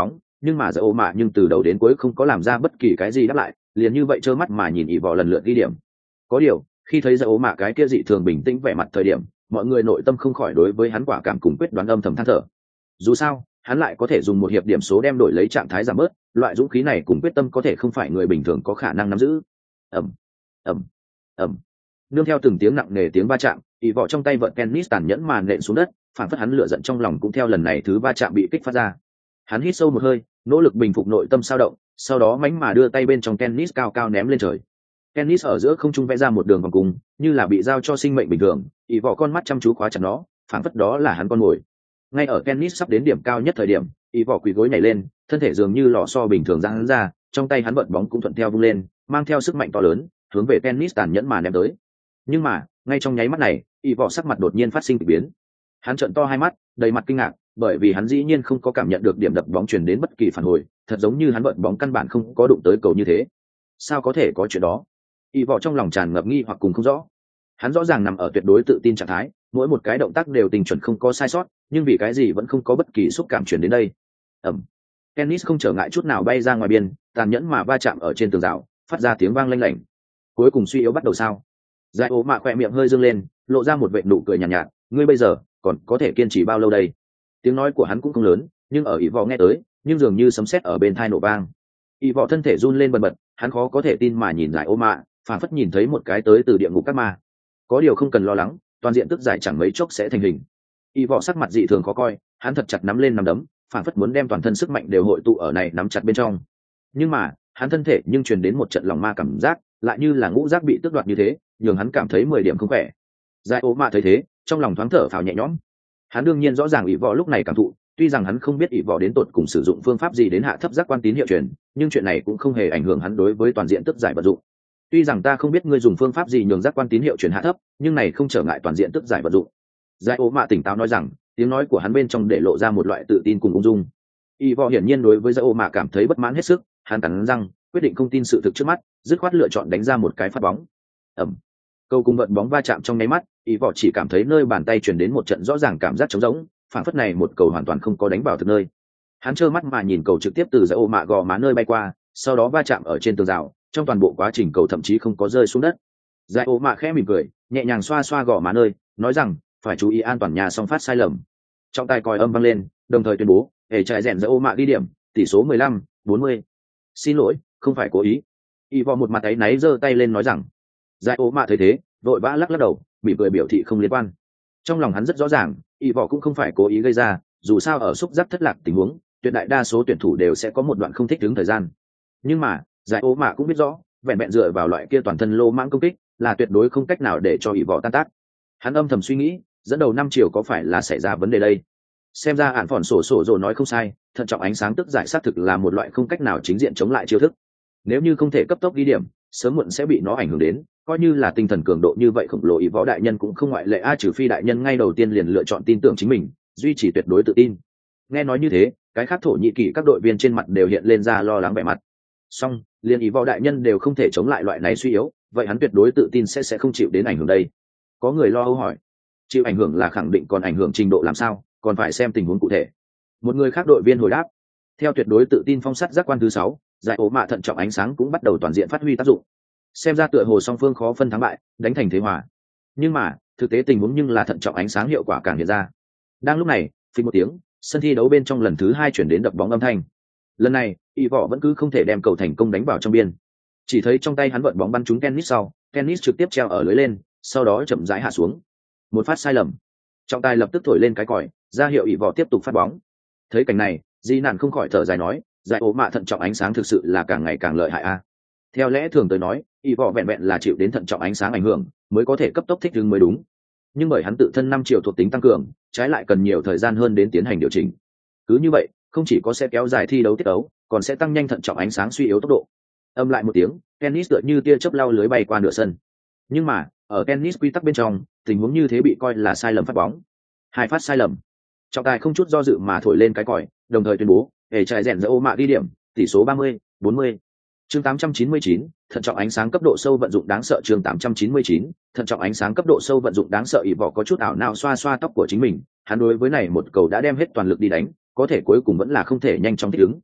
nhưng mà giải ô mạ nhưng từ đầu đến cuối không có làm ra bất kỳ cái gì đáp lại, liền như vậy trơ mắt mà nhìn ỷ vỏ lần lượt ghi điểm. Có điều khi thấy giải ô mạ cái kia dị thường bình tĩnh vẻ mặt thời điểm, mọi người nội tâm không khỏi đối với hắn quả cảm cùng quyết đoán âm thầm than thở. Dù sao hắn lại có thể dùng một hiệp điểm số đem đổi lấy trạng thái giảm bớt, loại dũng khí này cùng quyết tâm có thể không phải người bình thường có khả năng nắm giữ. ầm ầm ầm nương theo từng tiếng nặng nề tiếng va chạm, ỷ vỏ trong tay vợt tennis tàn nhẫn mà nện xuống đất, phản phất hắn lửa giận trong lòng cũng theo lần này thứ va chạm bị kích phát ra. Hắn hít sâu một hơi, nỗ lực bình phục nội tâm sao động, sau đó mánh mà đưa tay bên trong tennis cao cao ném lên trời. Tennis ở giữa không trung vẽ ra một đường vòng cung, như là bị giao cho sinh mệnh bình thường, ỷ vỏ con mắt chăm chú khóa chặt nó, phản phất đó là hắn con mồi. Ngay ở tennis sắp đến điểm cao nhất thời điểm, ỷ vỏ quỳ gối nhảy lên, thân thể dường như lò xo bình thường ra hắn ra, trong tay hắn bận bóng cũng thuận theo vung lên, mang theo sức mạnh to lớn, hướng về tennis tàn nhẫn mà ném tới. Nhưng mà ngay trong nháy mắt này, ỷ vỏ sắc mặt đột nhiên phát sinh kỳ biến. Hắn trợn to hai mắt, đầy mặt kinh ngạc, bởi vì hắn dĩ nhiên không có cảm nhận được điểm đập bóng truyền đến bất kỳ phản hồi, thật giống như hắn bận bóng căn bản không có đụng tới cầu như thế. Sao có thể có chuyện đó? ỷ vỏ trong lòng tràn ngập nghi hoặc cùng không rõ. Hắn rõ ràng nằm ở tuyệt đối tự tin trạng thái, mỗi một cái động tác đều tình chuẩn không có sai sót, nhưng vì cái gì vẫn không có bất kỳ xúc cảm truyền đến đây. Ầm. Tennis không trở ngại chút nào bay ra ngoài biên, tàn nhẫn mà va chạm ở trên tường rào, phát ra tiếng vang lanh lảnh. Cuối cùng suy yếu bắt đầu sao? Giải ố mạ khỏe miệng hơi dương lên, lộ ra một vệt nụ cười nhàn nhạt, nhạt, ngươi bây giờ còn có thể kiên trì bao lâu đây? Tiếng nói của hắn cũng không lớn, nhưng ở ỷ vỏ nghe tới, nhưng dường như sấm sét ở bên tai nổ vang. ỷ vỏ thân thể run lên bần bật, hắn khó có thể tin mà nhìn giải ố mạ, phảng phất nhìn thấy một cái tới từ địa ngục các ma. Có điều không cần lo lắng, toàn diện tức giải chẳng mấy chốc sẽ thành hình. ỷ vỏ sắc mặt dị thường khó coi, hắn thật chặt nắm lên nắm đấm, phảng phất muốn đem toàn thân sức mạnh đều hội tụ ở này nắm chặt bên trong. Nhưng mà hắn thân thể nhưng truyền đến một trận lòng ma cảm giác, lại như là ngũ giác bị tước đoạt như thế, nhường hắn cảm thấy mười điểm không khỏe. Giải ố mạ thấy thế, trong lòng thoáng thở phào nhẹ nhõm. Hắn đương nhiên rõ ràng ỷ vỏ lúc này cảm thụ, tuy rằng hắn không biết ỷ vỏ đến tột cùng sử dụng phương pháp gì đến hạ thấp giác quan tín hiệu truyền, nhưng chuyện này cũng không hề ảnh hưởng hắn đối với toàn diện tức giải vận dụng. Tuy rằng ta không biết ngươi dùng phương pháp gì nhường giác quan tín hiệu truyền hạ thấp, nhưng này không trở ngại toàn diện tức giải vận dụng. Giải ố mạ tỉnh táo nói rằng, tiếng nói của hắn bên trong để lộ ra một loại tự tin cùng ung dung. ỷ vỏ hiển nhiên đối với giải ố mạ cảm thấy bất mãn hết sức, hắn cắn răng, quyết định không tin sự thực trước mắt, dứt khoát lựa chọn đánh ra một cái phát bóng. Ầm. Câu cùng vận bóng va chạm trong nháy mắt, ỷ vỏ chỉ cảm thấy nơi bàn tay truyền đến một trận rõ ràng cảm giác trống rỗng, phản phất này một cầu hoàn toàn không có đánh vào thực nơi. Hắn trơ mắt mà nhìn cầu trực tiếp từ giải ô mạ gò má nơi bay qua, sau đó va chạm ở trên tường rào, trong toàn bộ quá trình cầu thậm chí không có rơi xuống đất. Giải ô mạ khẽ mỉm cười, nhẹ nhàng xoa xoa gò má nơi, nói rằng phải chú ý an toàn nhà song phát sai lầm. Trong tai còi âm vang lên, đồng thời tuyên bố hề chạy rèn giải ô mạ ghi điểm, tỷ số mười lăm bốn mươi. Xin lỗi, không phải cố ý. ỷ vỏ một mặt áy náy giơ tay lên nói rằng. Giải ô mạ thấy thế, vội vã lắc lắc đầu, bị cười biểu thị không liên quan. Trong lòng hắn rất rõ ràng, ỷ vỏ cũng không phải cố ý gây ra, dù sao ở xúc giác thất lạc tình huống, tuyệt đại đa số tuyển thủ đều sẽ có một đoạn không thích ứng thời gian. Nhưng mà giải ô mạ cũng biết rõ, vẹn vẹn dựa vào loại kia toàn thân lô mãng công kích là tuyệt đối không cách nào để cho ỷ vỏ tan tác. Hắn âm thầm suy nghĩ, dẫn đầu năm chiều có phải là xảy ra vấn đề đây? Xem ra ản phỏn sổ sổ rồi nói không sai, thận trọng ánh sáng tức giải xác thực là một loại không cách nào chính diện chống lại chiêu thức. Nếu như không thể cấp tốc ghi điểm, sớm muộn sẽ bị nó ảnh hưởng đến, coi như là tinh thần cường độ như vậy khổng lồ ỷ võ đại nhân cũng không ngoại lệ a, trừ phi đại nhân ngay đầu tiên liền lựa chọn tin tưởng chính mình, duy trì tuyệt đối tự tin. Nghe nói như thế, cái khác thổ nhĩ kỳ các đội viên trên mặt đều hiện lên ra lo lắng vẻ mặt. Song liền ỷ võ đại nhân đều không thể chống lại loại này suy yếu, vậy hắn tuyệt đối tự tin sẽ sẽ không chịu đến ảnh hưởng đây. Có người lo âu hỏi, chịu ảnh hưởng là khẳng định, còn ảnh hưởng trình độ làm sao, còn phải xem tình huống cụ thể. Một người khác đội viên hồi đáp, theo tuyệt đối tự tin phong sắt giác quan thứ sáu, giải ố mạ thận trọng ánh sáng cũng bắt đầu toàn diện phát huy tác dụng. Xem ra tựa hồ song phương khó phân thắng bại, đánh thành thế hòa. Nhưng mà thực tế tình huống nhưng là thận trọng ánh sáng hiệu quả càng hiện ra. Đang lúc này, phình một tiếng, sân thi đấu bên trong lần thứ hai chuyển đến đập bóng âm thanh. Lần này y vỏ vẫn cứ không thể đem cầu thành công đánh vào trong biên, chỉ thấy trong tay hắn vận bóng bắn trúng tennis sau, tennis trực tiếp treo ở lưới lên, sau đó chậm rãi hạ xuống. Một phát sai lầm, trọng tài lập tức thổi lên cái còi, ra hiệu y vỏ tiếp tục phát bóng. Thấy cảnh này, di nạn không khỏi thở dài nói, giải ố mạ thận trọng ánh sáng thực sự là càng ngày càng lợi hại a. Theo lẽ thường tới nói, y vỏ vẹn vẹn là chịu đến thận trọng ánh sáng ảnh hưởng mới có thể cấp tốc thích ứng mới đúng, nhưng bởi hắn tự thân năm triệu thuộc tính tăng cường, trái lại cần nhiều thời gian hơn đến tiến hành điều chỉnh. Cứ như vậy, không chỉ có sẽ kéo dài thi đấu tiết đấu, còn sẽ tăng nhanh thận trọng ánh sáng suy yếu tốc độ. Âm lại một tiếng, tennis tựa như tia chớp lao lưới bay qua nửa sân. Nhưng mà ở tennis quy tắc bên trong, tình huống như thế bị coi là sai lầm phát bóng. Hai phát sai lầm, trọng tài không chút do dự mà thổi lên cái còi, đồng thời tuyên bố để trái rèn giữa ô mạ ghi điểm, tỷ số ba mươi bốn mươi. Chương tám trăm chín mươi chín, thận trọng ánh sáng cấp độ sâu vận dụng đáng sợ. Chương tám trăm chín mươi chín, thận trọng ánh sáng cấp độ sâu vận dụng đáng sợ. ỷ vỏ có chút ảo não xoa xoa tóc của chính mình, hắn đối với này một cầu đã đem hết toàn lực đi đánh, có thể cuối cùng vẫn là không thể nhanh chóng thích ứng.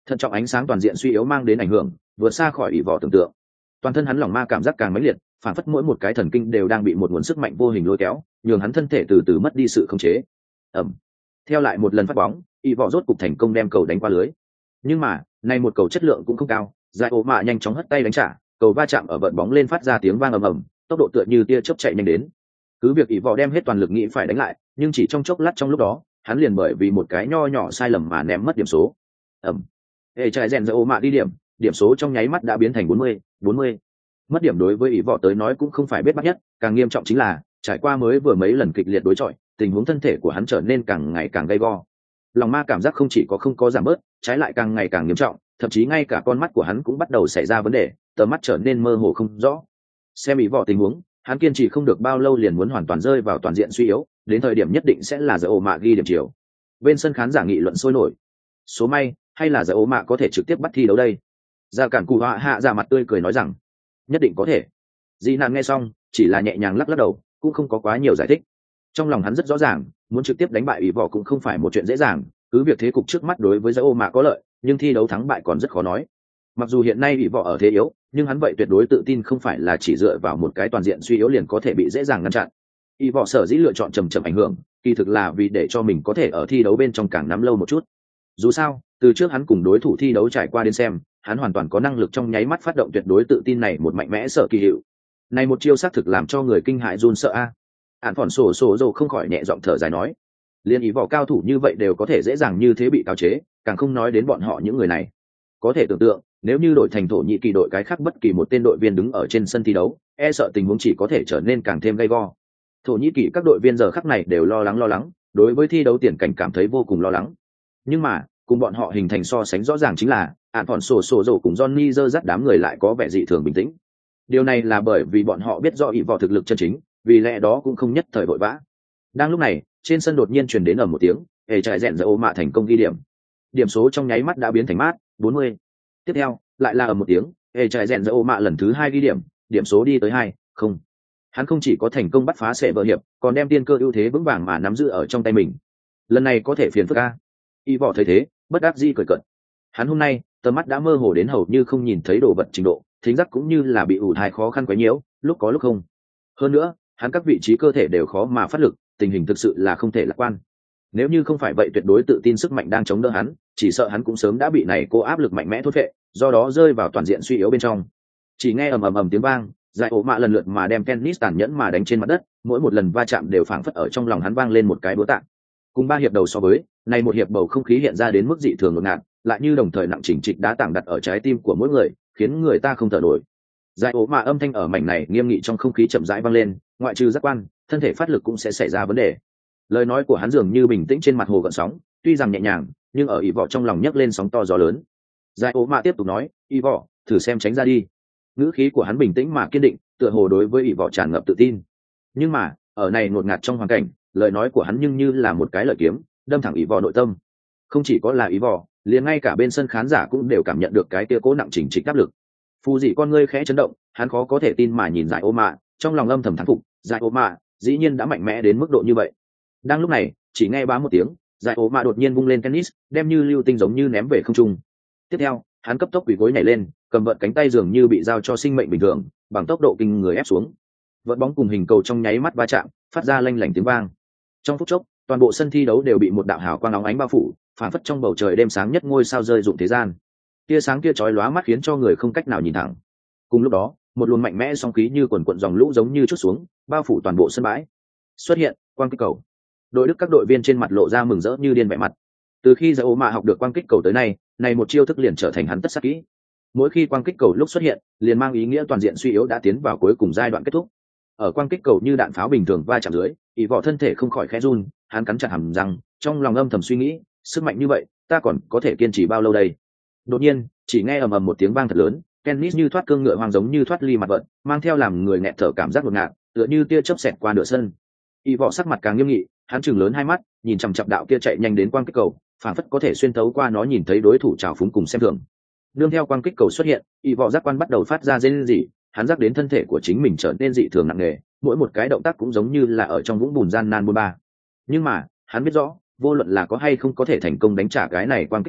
thận trọng ánh sáng toàn diện suy yếu mang đến ảnh hưởng vượt xa khỏi ỷ vỏ tưởng tượng. Toàn thân hắn lòng ma cảm giác càng mãnh liệt, phản phất mỗi một cái thần kinh đều đang bị một nguồn sức mạnh vô hình lôi kéo, nhường hắn thân thể từ từ mất đi sự khống chế. Ẩm. Theo lại một lần phát bóng, ỷ vỏ rốt cục thành công đem cầu đánh qua lưới. Nhưng mà, nay một cầu chất lượng cũng không cao, Giải ổ mạ nhanh chóng hất tay đánh trả, cầu va chạm ở vợt bóng lên phát ra tiếng vang ầm ầm, tốc độ tựa như tia chớp chạy nhanh đến. Cứ việc ỷ vỏ đem hết toàn lực nghĩ phải đánh lại, nhưng chỉ trong chốc lát trong lúc đó, hắn liền bởi vì một cái nho nhỏ sai lầm mà ném mất điểm số. Ẩm. Hệ chạy rèn Giải ổ mạ đi điểm, điểm số trong nháy mắt đã biến thành bốn mươi, bốn mươi. Mất điểm đối với ỷ vỏ tới nói cũng không phải biết bắt nhất, càng nghiêm trọng chính là trải qua mới vừa mấy lần kịch liệt đối chọi, tình huống thân thể của hắn trở nên càng ngày càng gay go. Lòng ma cảm giác không chỉ có không có giảm bớt, trái lại càng ngày càng nghiêm trọng, thậm chí ngay cả con mắt của hắn cũng bắt đầu xảy ra vấn đề, tầm mắt trở nên mơ hồ không rõ. Xem ỷ vỏ tình huống, hắn kiên trì không được bao lâu liền muốn hoàn toàn rơi vào toàn diện suy yếu, đến thời điểm nhất định sẽ là Giải ổ mạ ghi điểm chiều. Bên sân khán giả nghị luận sôi nổi. Số may, hay là Giải ổ mạ có thể trực tiếp bắt thi đấu đây? Ra cản cụ họa hạ ra mặt tươi cười nói rằng, nhất định có thể. Dị nạn nghe xong, chỉ là nhẹ nhàng lắc lắc đầu, cũng không có quá nhiều giải thích. Trong lòng hắn rất rõ ràng, muốn trực tiếp đánh bại ỷ vỏ cũng không phải một chuyện dễ dàng, cứ việc thế cục trước mắt đối với Giải ổ mạ có lợi, nhưng thi đấu thắng bại còn rất khó nói. Mặc dù hiện nay ỷ vỏ ở thế yếu, nhưng hắn vậy tuyệt đối tự tin không phải là chỉ dựa vào một cái toàn diện suy yếu liền có thể bị dễ dàng ngăn chặn. ỷ vỏ sở dĩ lựa chọn trầm trầm ảnh hưởng, kỳ thực là vì để cho mình có thể ở thi đấu bên trong càng nắm lâu một chút. Dù sao, từ trước hắn cùng đối thủ thi đấu trải qua đến xem, hắn hoàn toàn có năng lực trong nháy mắt phát động tuyệt đối tự tin này một mạnh mẽ sợ kỳ hiệu. Này một chiêu xác thực làm cho người kinh hãi run sợ a. Án phỏn sổ sổ dầu không khỏi nhẹ giọng thở dài nói, liên ý vỏ cao thủ như vậy đều có thể dễ dàng như thế bị cáo chế, càng không nói đến bọn họ những người này. Có thể tưởng tượng, nếu như đội thành Thổ Nhĩ Kỳ đội cái khác bất kỳ một tên đội viên đứng ở trên sân thi đấu, e sợ tình huống chỉ có thể trở nên càng thêm gay go. Thổ Nhĩ Kỳ các đội viên giờ khắc này đều lo lắng lo lắng, đối với thi đấu tiền cảnh cảm thấy vô cùng lo lắng. Nhưng mà, cùng bọn họ hình thành so sánh rõ ràng chính là, án phỏn sổ sổ dầu cùng Johnny dơ dắt đám người lại có vẻ dị thường bình tĩnh. Điều này là bởi vì bọn họ biết rõ ỷ vỏ thực lực chân chính, vì lẽ đó cũng không nhất thời vội vã. Đang lúc này, trên sân đột nhiên truyền đến ở một tiếng, hệ trại rèn Giải ổ mạ thành công ghi điểm. Điểm số trong nháy mắt đã biến thành mát, bốn mươi. Tiếp theo, lại là ở một tiếng, hệ trại rèn Giải ổ mạ lần thứ hai ghi điểm, điểm số đi tới hai, không. Hắn không chỉ có thành công bắt phá sệ vợ hiệp, còn đem tiên cơ ưu thế vững vàng mà nắm giữ ở trong tay mình. Lần này có thể phiền phức a. Y vỏ thấy thế, bất đắc dĩ cười cợt. Hắn hôm nay, tầm mắt đã mơ hồ đến hầu như không nhìn thấy đồ vật trình độ, thính giác cũng như là bị ủ thai khó khăn quấy nhiễu, lúc có lúc không. Hơn nữa, hắn các vị trí cơ thể đều khó mà phát lực, tình hình thực sự là không thể lạc quan. Nếu như không phải vậy tuyệt đối tự tin sức mạnh đang chống đỡ hắn, chỉ sợ hắn cũng sớm đã bị này cô áp lực mạnh mẽ thốt vệ, do đó rơi vào toàn diện suy yếu bên trong. Chỉ nghe ầm ầm ầm tiếng vang, Giải ổ mạ lần lượt mà đem Kennis tàn nhẫn mà đánh trên mặt đất, mỗi một lần va chạm đều phảng phất ở trong lòng hắn vang lên một cái búa tạ. Cùng ba hiệp đầu so với, này một hiệp bầu không khí hiện ra đến mức dị thường ngột ngạt, lại như đồng thời nặng chỉnh trịch đá tảng đặt ở trái tim của mỗi người, khiến người ta không thở nổi. Giải ổ mạ âm thanh ở mảnh này nghiêm nghị trong không khí chậm rãi vang lên, ngoại trừ giác quan, thân thể phát lực cũng sẽ xảy ra vấn đề. Lời nói của hắn dường như bình tĩnh trên mặt hồ gợn sóng, tuy rằng nhẹ nhàng, nhưng ở ỷ vỏ trong lòng nhấc lên sóng to gió lớn. Giải ổ mạ tiếp tục nói, ỷ vỏ, thử xem tránh ra đi. Ngữ khí của hắn bình tĩnh mà kiên định, tựa hồ đối với ỷ vỏ tràn ngập tự tin. Nhưng mà, ở này ngột ngạt trong hoàn cảnh, lời nói của hắn nhưng như là một cái lợi kiếm, đâm thẳng ỷ vỏ nội tâm. Không chỉ có là ỷ vỏ, liền ngay cả bên sân khán giả cũng đều cảm nhận được cái tia cố nặng chỉnh trịch áp lực. Phù dị con ngươi khẽ chấn động, hắn khó có thể tin mà nhìn Giải ổ mạ, trong lòng âm thầm thán phục, Giải ổ mạ dĩ nhiên đã mạnh mẽ đến mức độ như vậy. Đang lúc này, chỉ nghe bá một tiếng, Giải ổ mạ đột nhiên vung lên tennis, đem như lưu tinh giống như ném về không trung. Tiếp theo, hắn cấp tốc quỳ gối nhảy lên, cầm vợt cánh tay dường như bị giao cho sinh mệnh bình thường, bằng tốc độ kinh người ép xuống. Vợt bóng cùng hình cầu trong nháy mắt va chạm, phát ra lanh lảnh tiếng vang. Trong phút chốc, toàn bộ sân thi đấu đều bị một đạo hào quang óng ánh bao phủ, phản phất trong bầu trời đêm sáng nhất ngôi sao rơi rụng thế gian. Tia sáng kia chói lóa mắt khiến cho người không cách nào nhìn thẳng. Cùng lúc đó, một luồng mạnh mẽ sóng khí như quần quần dòng lũ giống như chút xuống, bao phủ toàn bộ sân bãi. Xuất hiện, quang kích cầu. Đội Đức các đội viên trên mặt lộ ra mừng rỡ như điên vẻ mặt. Từ khi Giải ổ mạ học được quang kích cầu tới nay, này một chiêu thức liền trở thành hắn tất sát kỹ. Mỗi khi quang kích cầu lúc xuất hiện, liền mang ý nghĩa toàn diện suy yếu đã tiến vào cuối cùng giai đoạn kết thúc. Ở quang kích cầu như đạn pháo bình thường va chạm dưới, ỷ vỏ thân thể không khỏi khẽ run, hắn cắn chặt hàm răng, trong lòng âm thầm suy nghĩ, sức mạnh như vậy, ta còn có thể kiên trì bao lâu đây? Đột nhiên, chỉ nghe ầm ầm một tiếng vang thật lớn, Kennis như thoát cương ngựa hoang giống như thoát ly mặt vận, mang theo làm người nghẹt thở cảm giác đột ngột, tựa như tia chớp xẹt qua nửa sân. Y vỏ sắc mặt càng nghiêm nghị, hắn trừng lớn hai mắt, nhìn chằm chằm đạo kia chạy nhanh đến quang kích cầu, phảng phất có thể xuyên thấu qua nó nhìn thấy đối thủ trào phúng cùng xem thường. Nương theo quang kích cầu xuất hiện, y vỏ giác quan bắt đầu phát ra rên rỉ, hắn giác đến thân thể của chính mình trở nên dị thường nặng nề, mỗi một cái động tác cũng giống như là ở trong vũng bùn gian nan bôn ba. Nhưng mà, hắn biết rõ, vô luận là có hay không có thể thành công đánh trả cái này quang kích cầu,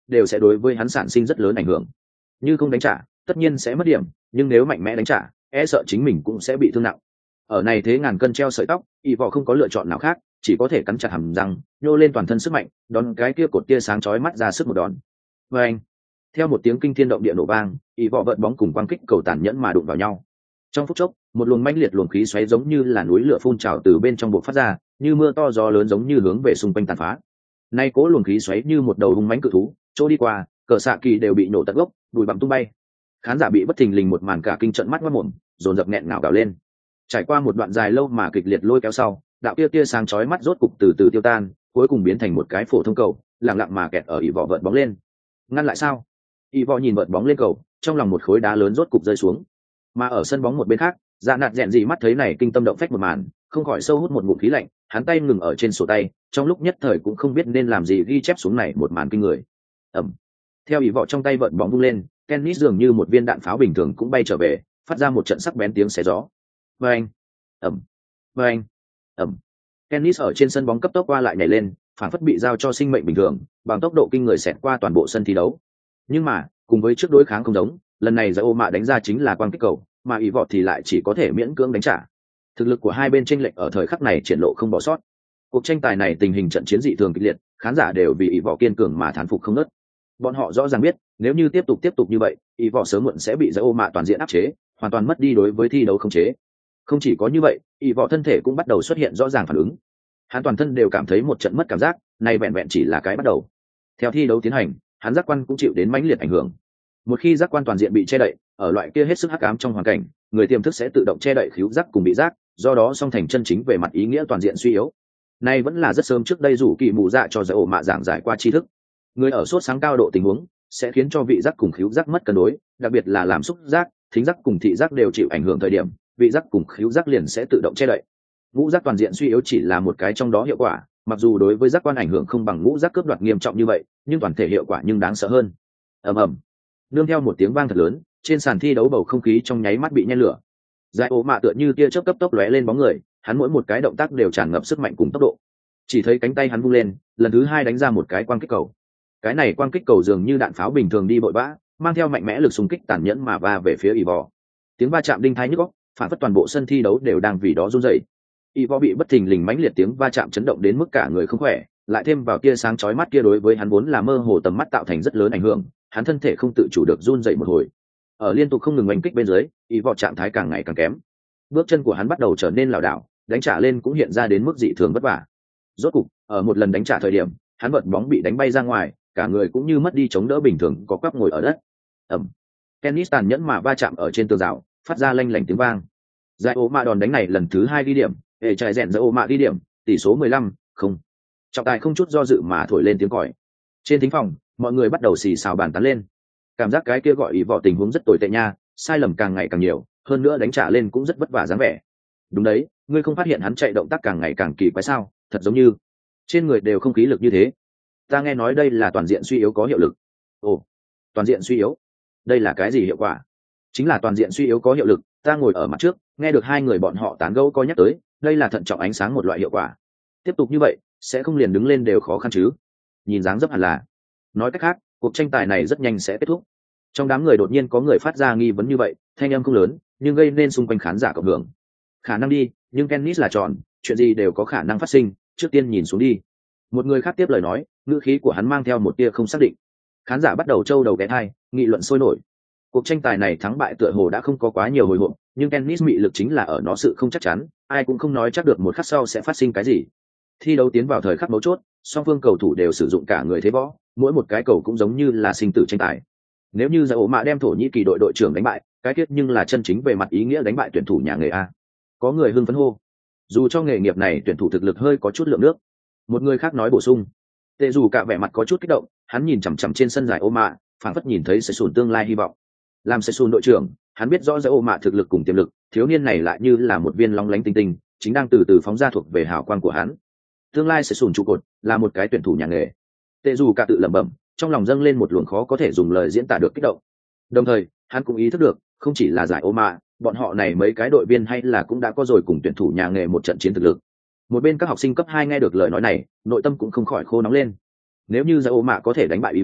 đều sẽ đối với hắn sản sinh rất lớn ảnh hưởng. Như không đánh trả tất nhiên sẽ mất điểm, nhưng nếu mạnh mẽ đánh trả e sợ chính mình cũng sẽ bị thương nặng. Ở này thế ngàn cân treo sợi tóc, y vỏ không có lựa chọn nào khác, chỉ có thể cắn chặt hàm răng, nhô lên toàn thân sức mạnh, đón cái kia cột tia sáng chói mắt ra sức một đòn. Và anh, theo một tiếng kinh thiên động địa nổ vang, y vỏ vợt bóng cùng quang kích cầu tàn nhẫn mà đụng vào nhau. Trong phút chốc, một luồng mãnh liệt luồng khí xoáy giống như là núi lửa phun trào từ bên trong bộc phát ra, như mưa to gió lớn giống như hướng về xung quanh tàn phá. Nay cố luồng khí xoáy như một đầu hung mãnh cự thú, chỗ đi qua, cờ xạ kỳ đều bị nổ tận gốc, bụi bặm tung bay. Khán giả bị bất thình lình một màn cả kinh trận mắt mất mồm, dồn dập nghẹn ngào gào lên. Trải qua một đoạn dài lâu mà kịch liệt lôi kéo sau, đạo kia tia sáng chói mắt rốt cục từ từ tiêu tan, cuối cùng biến thành một cái phổ thông cầu, lặng lặng mà kẹt ở ỷ vỏ vợt bóng lên. Ngăn lại sao? ỷ vỏ nhìn vợt bóng lên cầu, trong lòng một khối đá lớn rốt cục rơi xuống. Mà ở sân bóng một bên khác, Dạ Nạt rèn gì mắt thấy này kinh tâm động phách một màn, không khỏi sâu hút một ngụm khí lạnh, hắn tay ngừng ở trên sổ tay, trong lúc nhất thời cũng không biết nên làm gì ghi chép xuống này một màn kinh người. Ầm. Theo ỷ vỏ trong tay vợt bóng vung lên, tennis dường như một viên đạn pháo bình thường cũng bay trở về, phát ra một trận sắc bén tiếng xé gió. Vâng, ầm, vâng, ầm. Tennis ở trên sân bóng cấp tốc qua lại nhảy lên, phản phất bị giao cho sinh mệnh bình thường, bằng tốc độ kinh người xẹt qua toàn bộ sân thi đấu. Nhưng mà, cùng với trước đối kháng không giống, lần này Giải Ô Mạ đánh ra chính là quang kích cầu, mà ỷ vọt thì lại chỉ có thể miễn cưỡng đánh trả. Thực lực của hai bên chênh lệch ở thời khắc này triển lộ không bỏ sót. Cuộc tranh tài này tình hình trận chiến dị thường kịch liệt, khán giả đều vì ỷ vọt kiên cường mà thán phục không ngớt. Bọn họ rõ ràng biết, nếu như tiếp tục tiếp tục như vậy, ỷ vọt sớm muộn sẽ bị Giải Ô Mạ toàn diện áp chế, hoàn toàn mất đi đối với thi đấu khống chế. Không chỉ có như vậy, ỷ vọ thân thể cũng bắt đầu xuất hiện rõ ràng phản ứng. Hắn toàn thân đều cảm thấy một trận mất cảm giác, này vẹn vẹn chỉ là cái bắt đầu. Theo thi đấu tiến hành, hắn giác quan cũng chịu đến mãnh liệt ảnh hưởng. Một khi giác quan toàn diện bị che đậy, ở loại kia hết sức hắc ám trong hoàn cảnh, người tiềm thức sẽ tự động che đậy khứu giác cùng bị giác, do đó song thành chân chính về mặt ý nghĩa toàn diện suy yếu. Này vẫn là rất sớm trước đây rủ kỳ mù dạ cho Giải Ổ Mạ giảng giải qua tri thức. Người ở sốt sáng cao độ tình huống sẽ khiến cho vị giác cùng khứu giác mất cân đối, đặc biệt là làm xúc giác, thính giác cùng thị giác đều chịu ảnh hưởng thời điểm, vị giác cùng khứu giác liền sẽ tự động che đậy. Ngũ giác toàn diện suy yếu chỉ là một cái trong đó hiệu quả, mặc dù đối với giác quan ảnh hưởng không bằng ngũ giác cướp đoạt nghiêm trọng như vậy, nhưng toàn thể hiệu quả nhưng đáng sợ hơn. Ầm ầm. Nương theo một tiếng vang thật lớn, trên sàn thi đấu bầu không khí trong nháy mắt bị nhen lửa. Giải Ổ Mạ tựa như tia chớp cấp tốc lóe lên bóng người, hắn mỗi một cái động tác đều tràn ngập sức mạnh cùng tốc độ. Chỉ thấy cánh tay hắn vung lên, lần thứ hai đánh ra một cái quang kích cầu. Cái này quang kích cầu dường như đạn pháo bình thường đi bội vã, mang theo mạnh mẽ lực xung kích tàn nhẫn mà va về phía Ivor. Tiếng va chạm đinh thái nhức óc, phản phất toàn bộ sân thi đấu đều đang vì đó run rẩy. Ivor bị bất thình lình mãnh liệt tiếng va chạm chấn động đến mức cả người không khỏe, lại thêm vào tia sáng chói mắt kia đối với hắn vốn là mơ hồ tầm mắt tạo thành rất lớn ảnh hưởng, hắn thân thể không tự chủ được run rẩy một hồi. Ở liên tục không ngừng oanh kích bên dưới, Ivor trạng thái càng ngày càng kém. Bước chân của hắn bắt đầu trở nên lảo đảo, đánh trả lên cũng hiện ra đến mức dị thường vất vả. Rốt cục, ở một lần đánh trả thời điểm, hắn vợt bóng bị đánh bay ra ngoài, cả người cũng như mất đi chống đỡ bình thường có quắp ngồi ở đất. Ầm. Tennis tàn nhẫn mà va chạm ở trên tường rào, phát ra lanh lảnh tiếng vang. Giải Ổ Mạ đòn đánh này lần thứ hai ghi điểm, hệ chạy rèn Giải Ổ Mạ ghi điểm, tỷ số mười lăm không. Trọng tài không chút do dự mà thổi lên tiếng còi. Trên thính phòng, mọi người bắt đầu xì xào bàn tán lên. Cảm giác cái kia gọi ý vọ tình huống rất tồi tệ nha, sai lầm càng ngày càng nhiều, hơn nữa đánh trả lên cũng rất vất vả dáng vẻ. Đúng đấy, ngươi không phát hiện hắn chạy động tác càng ngày càng kỳ quái sao? Thật giống như trên người đều không khí lực như thế. Ta nghe nói đây là toàn diện suy yếu có hiệu lực. Ồ, toàn diện suy yếu, đây là cái gì hiệu quả? Chính là toàn diện suy yếu có hiệu lực. Ta ngồi ở mặt trước, nghe được hai người bọn họ tán gẫu có nhắc tới, đây là thận trọng ánh sáng một loại hiệu quả. Tiếp tục như vậy, sẽ không liền đứng lên đều khó khăn chứ? Nhìn dáng dấp hẳn là. Nói cách khác, cuộc tranh tài này rất nhanh sẽ kết thúc. Trong đám người đột nhiên có người phát ra nghi vấn như vậy, thanh âm không lớn, nhưng gây nên xung quanh khán giả cộng hưởng. Khả năng đi, nhưng tennis là tròn, chuyện gì đều có khả năng phát sinh, trước tiên nhìn xuống đi. Một người khác tiếp lời nói, ngữ khí của hắn mang theo một tia không xác định. Khán giả bắt đầu trâu đầu ghé thai, nghị luận sôi nổi. Cuộc tranh tài này thắng bại tựa hồ đã không có quá nhiều hồi hộp, nhưng tennis mị lực chính là ở nó sự không chắc chắn, ai cũng không nói chắc được một khắc sau sẽ phát sinh cái gì. Thi đấu tiến vào thời khắc mấu chốt, song phương cầu thủ đều sử dụng cả người thế võ, mỗi một cái cầu cũng giống như là sinh tử tranh tài. Nếu như Giải Ổ Mạ đem Thổ Nhĩ Kỳ đội đội trưởng đánh bại, cái kết nhưng là chân chính về mặt ý nghĩa đánh bại tuyển thủ nhà nghề a. Có người hưng phấn hô. Dù cho nghề nghiệp này tuyển thủ thực lực hơi có chút lượng nước. Một người khác nói bổ sung. Tệ dù cả vẻ mặt có chút kích động, hắn nhìn chằm chằm trên sân Giải Ổ Mạ, phảng phất nhìn thấy sẽ sùn tương lai hy vọng. Làm sẽ sùn đội trưởng, hắn biết rõ Giải Ổ Mạ thực lực cùng tiềm lực, thiếu niên này lại như là một viên long lánh tinh tinh, chính đang từ từ phóng ra thuộc về hào quang của hắn. Tương lai sẽ sùn trụ cột, là một cái tuyển thủ nhà nghề. Tệ dù cả tự lẩm bẩm, trong lòng dâng lên một luồng khó có thể dùng lời diễn tả được kích động. Đồng thời, hắn cũng ý thức được, không chỉ là Giải Ổ Mạ, bọn họ này mấy cái đội viên hay là cũng đã có rồi cùng tuyển thủ nhà nghề một trận chiến thực lực. Một bên các học sinh cấp hai nghe được lời nói này, nội tâm cũng không khỏi khô nóng lên. Nếu như Giải Ổ Mạ có thể đánh bại Ý Võ,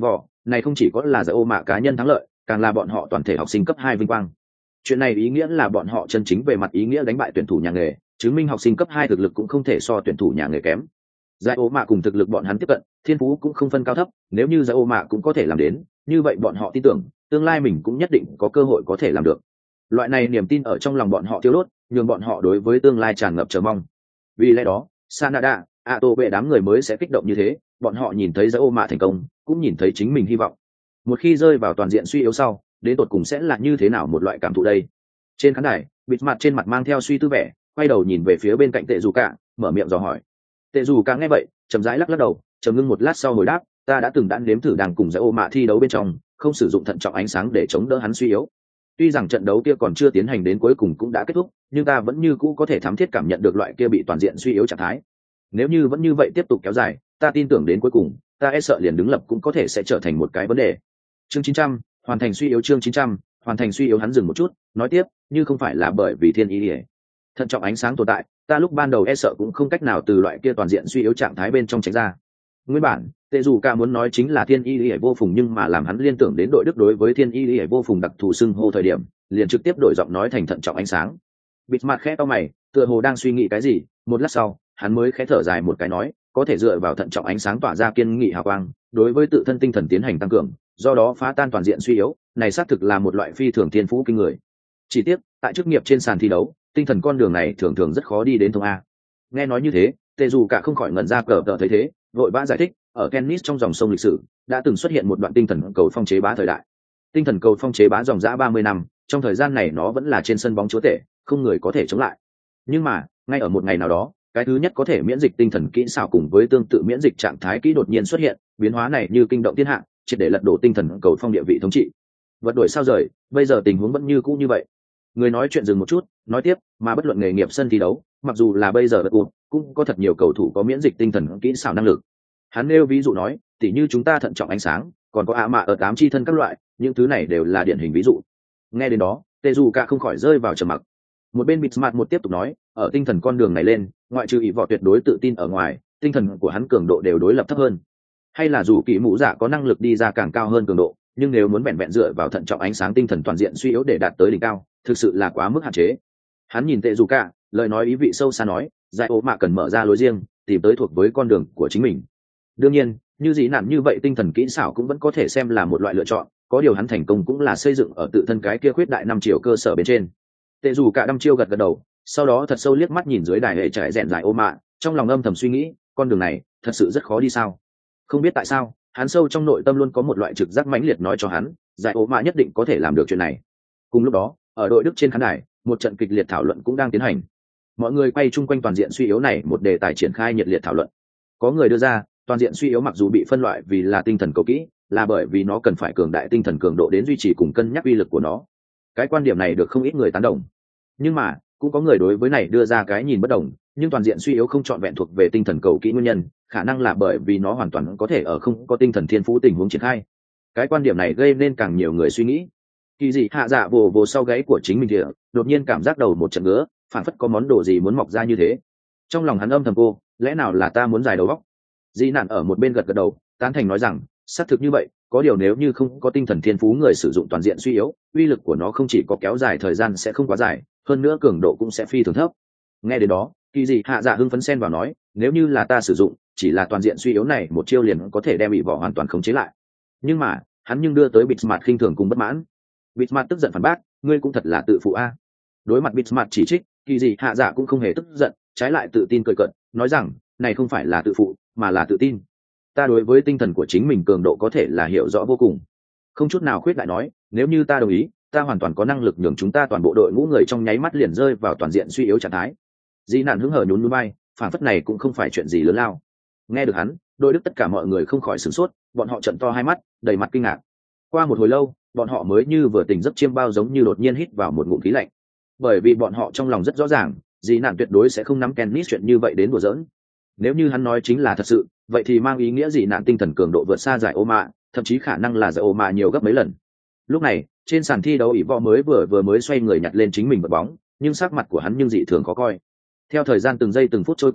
này không chỉ có là giải ô mạ cá nhân thắng lợi, càng là bọn họ toàn thể học sinh cấp hai vinh quang. Chuyện này ý nghĩa là bọn họ chân chính về mặt ý nghĩa đánh bại tuyển thủ nhà nghề, chứng minh học sinh cấp hai thực lực cũng không thể so tuyển thủ nhà nghề kém. Giải ô mạ cùng thực lực bọn hắn tiếp cận, thiên phú cũng không phân cao thấp, nếu như giải ô mạ cũng có thể làm đến, như vậy bọn họ tin tưởng, tương lai mình cũng nhất định có cơ hội có thể làm được. Loại này niềm tin ở trong lòng bọn họ thiêu đốt, nhường bọn họ đối với tương lai tràn ngập chờ mong. Vì lẽ đó, Sanada, Ato về đám người mới sẽ kích động như thế, bọn họ nhìn thấy giải ô mạ thành công, cũng nhìn thấy chính mình hy vọng. Một khi rơi vào toàn diện suy yếu sau, đến tột cùng sẽ là như thế nào một loại cảm thụ đây? Trên khán đài, bịt mặt trên mặt mang theo suy tư vẻ, quay đầu nhìn về phía bên cạnh Tệ Dù Cả, mở miệng dò hỏi. Tệ Dù Cả nghe vậy, chậm rãi lắc lắc đầu, trầm ngưng một lát sau hồi đáp, ta đã từng đã nếm thử đang cùng giải ô mạ thi đấu bên trong, không sử dụng thận trọng ánh sáng để chống đỡ hắn suy yếu. Tuy rằng trận đấu kia còn chưa tiến hành đến cuối cùng cũng đã kết thúc, nhưng ta vẫn như cũ có thể thám thiết cảm nhận được loại kia bị toàn diện suy yếu trạng thái. Nếu như vẫn như vậy tiếp tục kéo dài, ta tin tưởng đến cuối cùng, ta e sợ liền đứng lập cũng có thể sẽ trở thành một cái vấn đề. Chương chín trăm, hoàn thành suy yếu chương chín trăm, hoàn thành suy yếu hắn dừng một chút, nói tiếp, như không phải là bởi vì thiên ý liễu. Thận trọng ánh sáng tồn tại, ta lúc ban đầu e sợ cũng không cách nào từ loại kia toàn diện suy yếu trạng thái bên trong tránh ra. Nguyên bản, Tệ Dù Cả muốn nói chính là thiên y liễu vô phùng, nhưng mà làm hắn liên tưởng đến đội Đức đối với thiên y liễu vô phùng đặc thù xưng hô thời điểm, liền trực tiếp đổi giọng nói thành thận trọng ánh sáng. Bịt mặt khẽ to mày, tựa hồ đang suy nghĩ cái gì, một lát sau, hắn mới khẽ thở dài một cái nói, có thể dựa vào thận trọng ánh sáng tỏa ra kiên nghị hào quang, đối với tự thân tinh thần tiến hành tăng cường, do đó phá tan toàn diện suy yếu, này xác thực là một loại phi thường thiên phú kinh người. Chỉ tiếc, tại chức nghiệp trên sàn thi đấu, tinh thần con đường này thường thường rất khó đi đến thông a. Nghe nói như thế, Tề Dù Cả không khỏi ngẩn ra cờ tờ thấy thế, vội vã giải thích, ở tennis trong dòng sông lịch sử, đã từng xuất hiện một đoạn tinh thần cầu phong chế bá thời đại. Tinh thần cầu phong chế bá dòng dã ba mươi năm, trong thời gian này nó vẫn là trên sân bóng chúa tể, không người có thể chống lại. Nhưng mà, ngay ở một ngày nào đó, cái thứ nhất có thể miễn dịch tinh thần kỹ xảo cùng với tương tự miễn dịch trạng thái kỹ đột nhiên xuất hiện, biến hóa này như kinh động thiên hạ, triệt để lật đổ tinh thần cầu phong địa vị thống trị. Vật đổi sao rời, bây giờ tình huống vẫn như cũ như vậy. Người nói chuyện dừng một chút, nói tiếp, mà bất luận nghề nghiệp sân thi đấu, mặc dù là bây giờ đất cuộc, cũng có thật nhiều cầu thủ có miễn dịch tinh thần kỹ xảo năng lực. Hắn nêu ví dụ nói, tỉ như chúng ta thận trọng ánh sáng, còn có ạ mạ ở tám chi thân các loại, những thứ này đều là điển hình ví dụ. Nghe đến đó, Tề Dù Cả không khỏi rơi vào trầm mặc. Một bên Bitsmart một tiếp tục nói, ở tinh thần con đường này lên, ngoại trừ ý võ tuyệt đối tự tin ở ngoài, tinh thần của hắn cường độ đều đối lập thấp hơn. Hay là dù kỳ mũ giả có năng lực đi ra càng cao hơn cường độ, nhưng nếu muốn vẹn vẹn dựa vào thận trọng ánh sáng tinh thần toàn diện suy yếu để đạt tới đỉnh cao, thực sự là quá mức hạn chế. Hắn nhìn Tề Dù Cả, lời nói ý vị sâu xa nói, giải ố mạ cần mở ra lối riêng, tìm tới thuộc với con đường của chính mình. Đương nhiên, như dị nạn như vậy tinh thần kỹ xảo cũng vẫn có thể xem là một loại lựa chọn, có điều hắn thành công cũng là xây dựng ở tự thân cái kia khuyết đại năm chiều cơ sở bên trên. Tệ Dù Cả đăm chiêu gật gật đầu, sau đó thật sâu liếc mắt nhìn dưới đài hệ trải rèn giải ô mạ, trong lòng âm thầm suy nghĩ, con đường này thật sự rất khó đi sao? Không biết tại sao, hắn sâu trong nội tâm luôn có một loại trực giác mãnh liệt nói cho hắn, giải ô mạ nhất định có thể làm được chuyện này. Cùng lúc đó, ở đội Đức trên khán đài, một trận kịch liệt thảo luận cũng đang tiến hành. Mọi người quay chung quanh toàn diện suy yếu này một đề tài triển khai nhiệt liệt thảo luận. Có người đưa ra, toàn diện suy yếu mặc dù bị phân loại vì là tinh thần cầu kỹ, là bởi vì nó cần phải cường đại tinh thần cường độ đến duy trì cùng cân nhắc uy lực của nó. Cái quan điểm này được không ít người tán đồng. Nhưng mà, cũng có người đối với này đưa ra cái nhìn bất đồng, nhưng toàn diện suy yếu không trọn vẹn thuộc về tinh thần cầu kỹ nguyên nhân, khả năng là bởi vì nó hoàn toàn có thể ở không có tinh thần thiên phú tình huống triển khai. Cái quan điểm này gây nên càng nhiều người suy nghĩ. Kỳ dị hạ dạ vồ vồ sau gáy của chính mình thì đột nhiên cảm giác đầu một trận ngứa, phản phất có món đồ gì muốn mọc ra như thế. Trong lòng hắn âm thầm cô, lẽ nào là ta muốn dài đầu óc? Dị nạn ở một bên gật gật đầu, tán thành nói rằng, xác thực như vậy, có điều nếu như không có tinh thần thiên phú người sử dụng toàn diện suy yếu, uy lực của nó không chỉ có kéo dài thời gian sẽ không quá dài, hơn nữa cường độ cũng sẽ phi thường thấp. Nghe đến đó, kỳ dị hạ dạ hưng phấn xen vào nói, nếu như là ta sử dụng, chỉ là toàn diện suy yếu này một chiêu liền có thể đem bị vỏ hoàn toàn khống chế lại. Nhưng mà, hắn nhưng đưa tới Bitsmart khinh thường cùng bất mãn. Bitsmart tức giận phản bác, ngươi cũng thật là tự phụ a. Đối mặt Bitsmart chỉ trích, kỳ dị hạ dạ cũng không hề tức giận, trái lại tự tin cười cợt, nói rằng, này không phải là tự phụ, mà là tự tin. Ta đối với tinh thần của chính mình cường độ có thể là hiểu rõ vô cùng. Không chút nào khuyết đại nói, nếu như ta đồng ý, ta hoàn toàn có năng lực nhường chúng ta toàn bộ đội ngũ người trong nháy mắt liền rơi vào toàn diện suy yếu trạng thái. Dĩ nạn hứng hở nhún nhún bay, phản phất này cũng không phải chuyện gì lớn lao. Nghe được hắn, đội Đức tất cả mọi người không khỏi sửng sốt, bọn họ trợn to hai mắt, đầy mặt kinh ngạc. Qua một hồi lâu, bọn họ mới như vừa tỉnh giấc chiêm bao giống như đột nhiên hít vào một ngụm khí lạnh. Bởi vì bọn họ trong lòng rất rõ ràng, Dĩ nạn tuyệt đối sẽ không nắm tennis chuyện như vậy đến đùa giỡn. Nếu như hắn nói chính là thật sự, vậy thì mang ý nghĩa gì nạn tinh thần cường độ vượt xa giải ô mạ, thậm chí khả năng là giải ô mạ nhiều gấp mấy lần. Lúc này, trên sàn thi đấu ỷ võ mới vừa vừa mới xoay người nhặt lên chính mình vật bóng, nhưng sắc mặt của hắn nhưng dị thường khó coi. Theo thời gian từng giây từng phút trôi qua,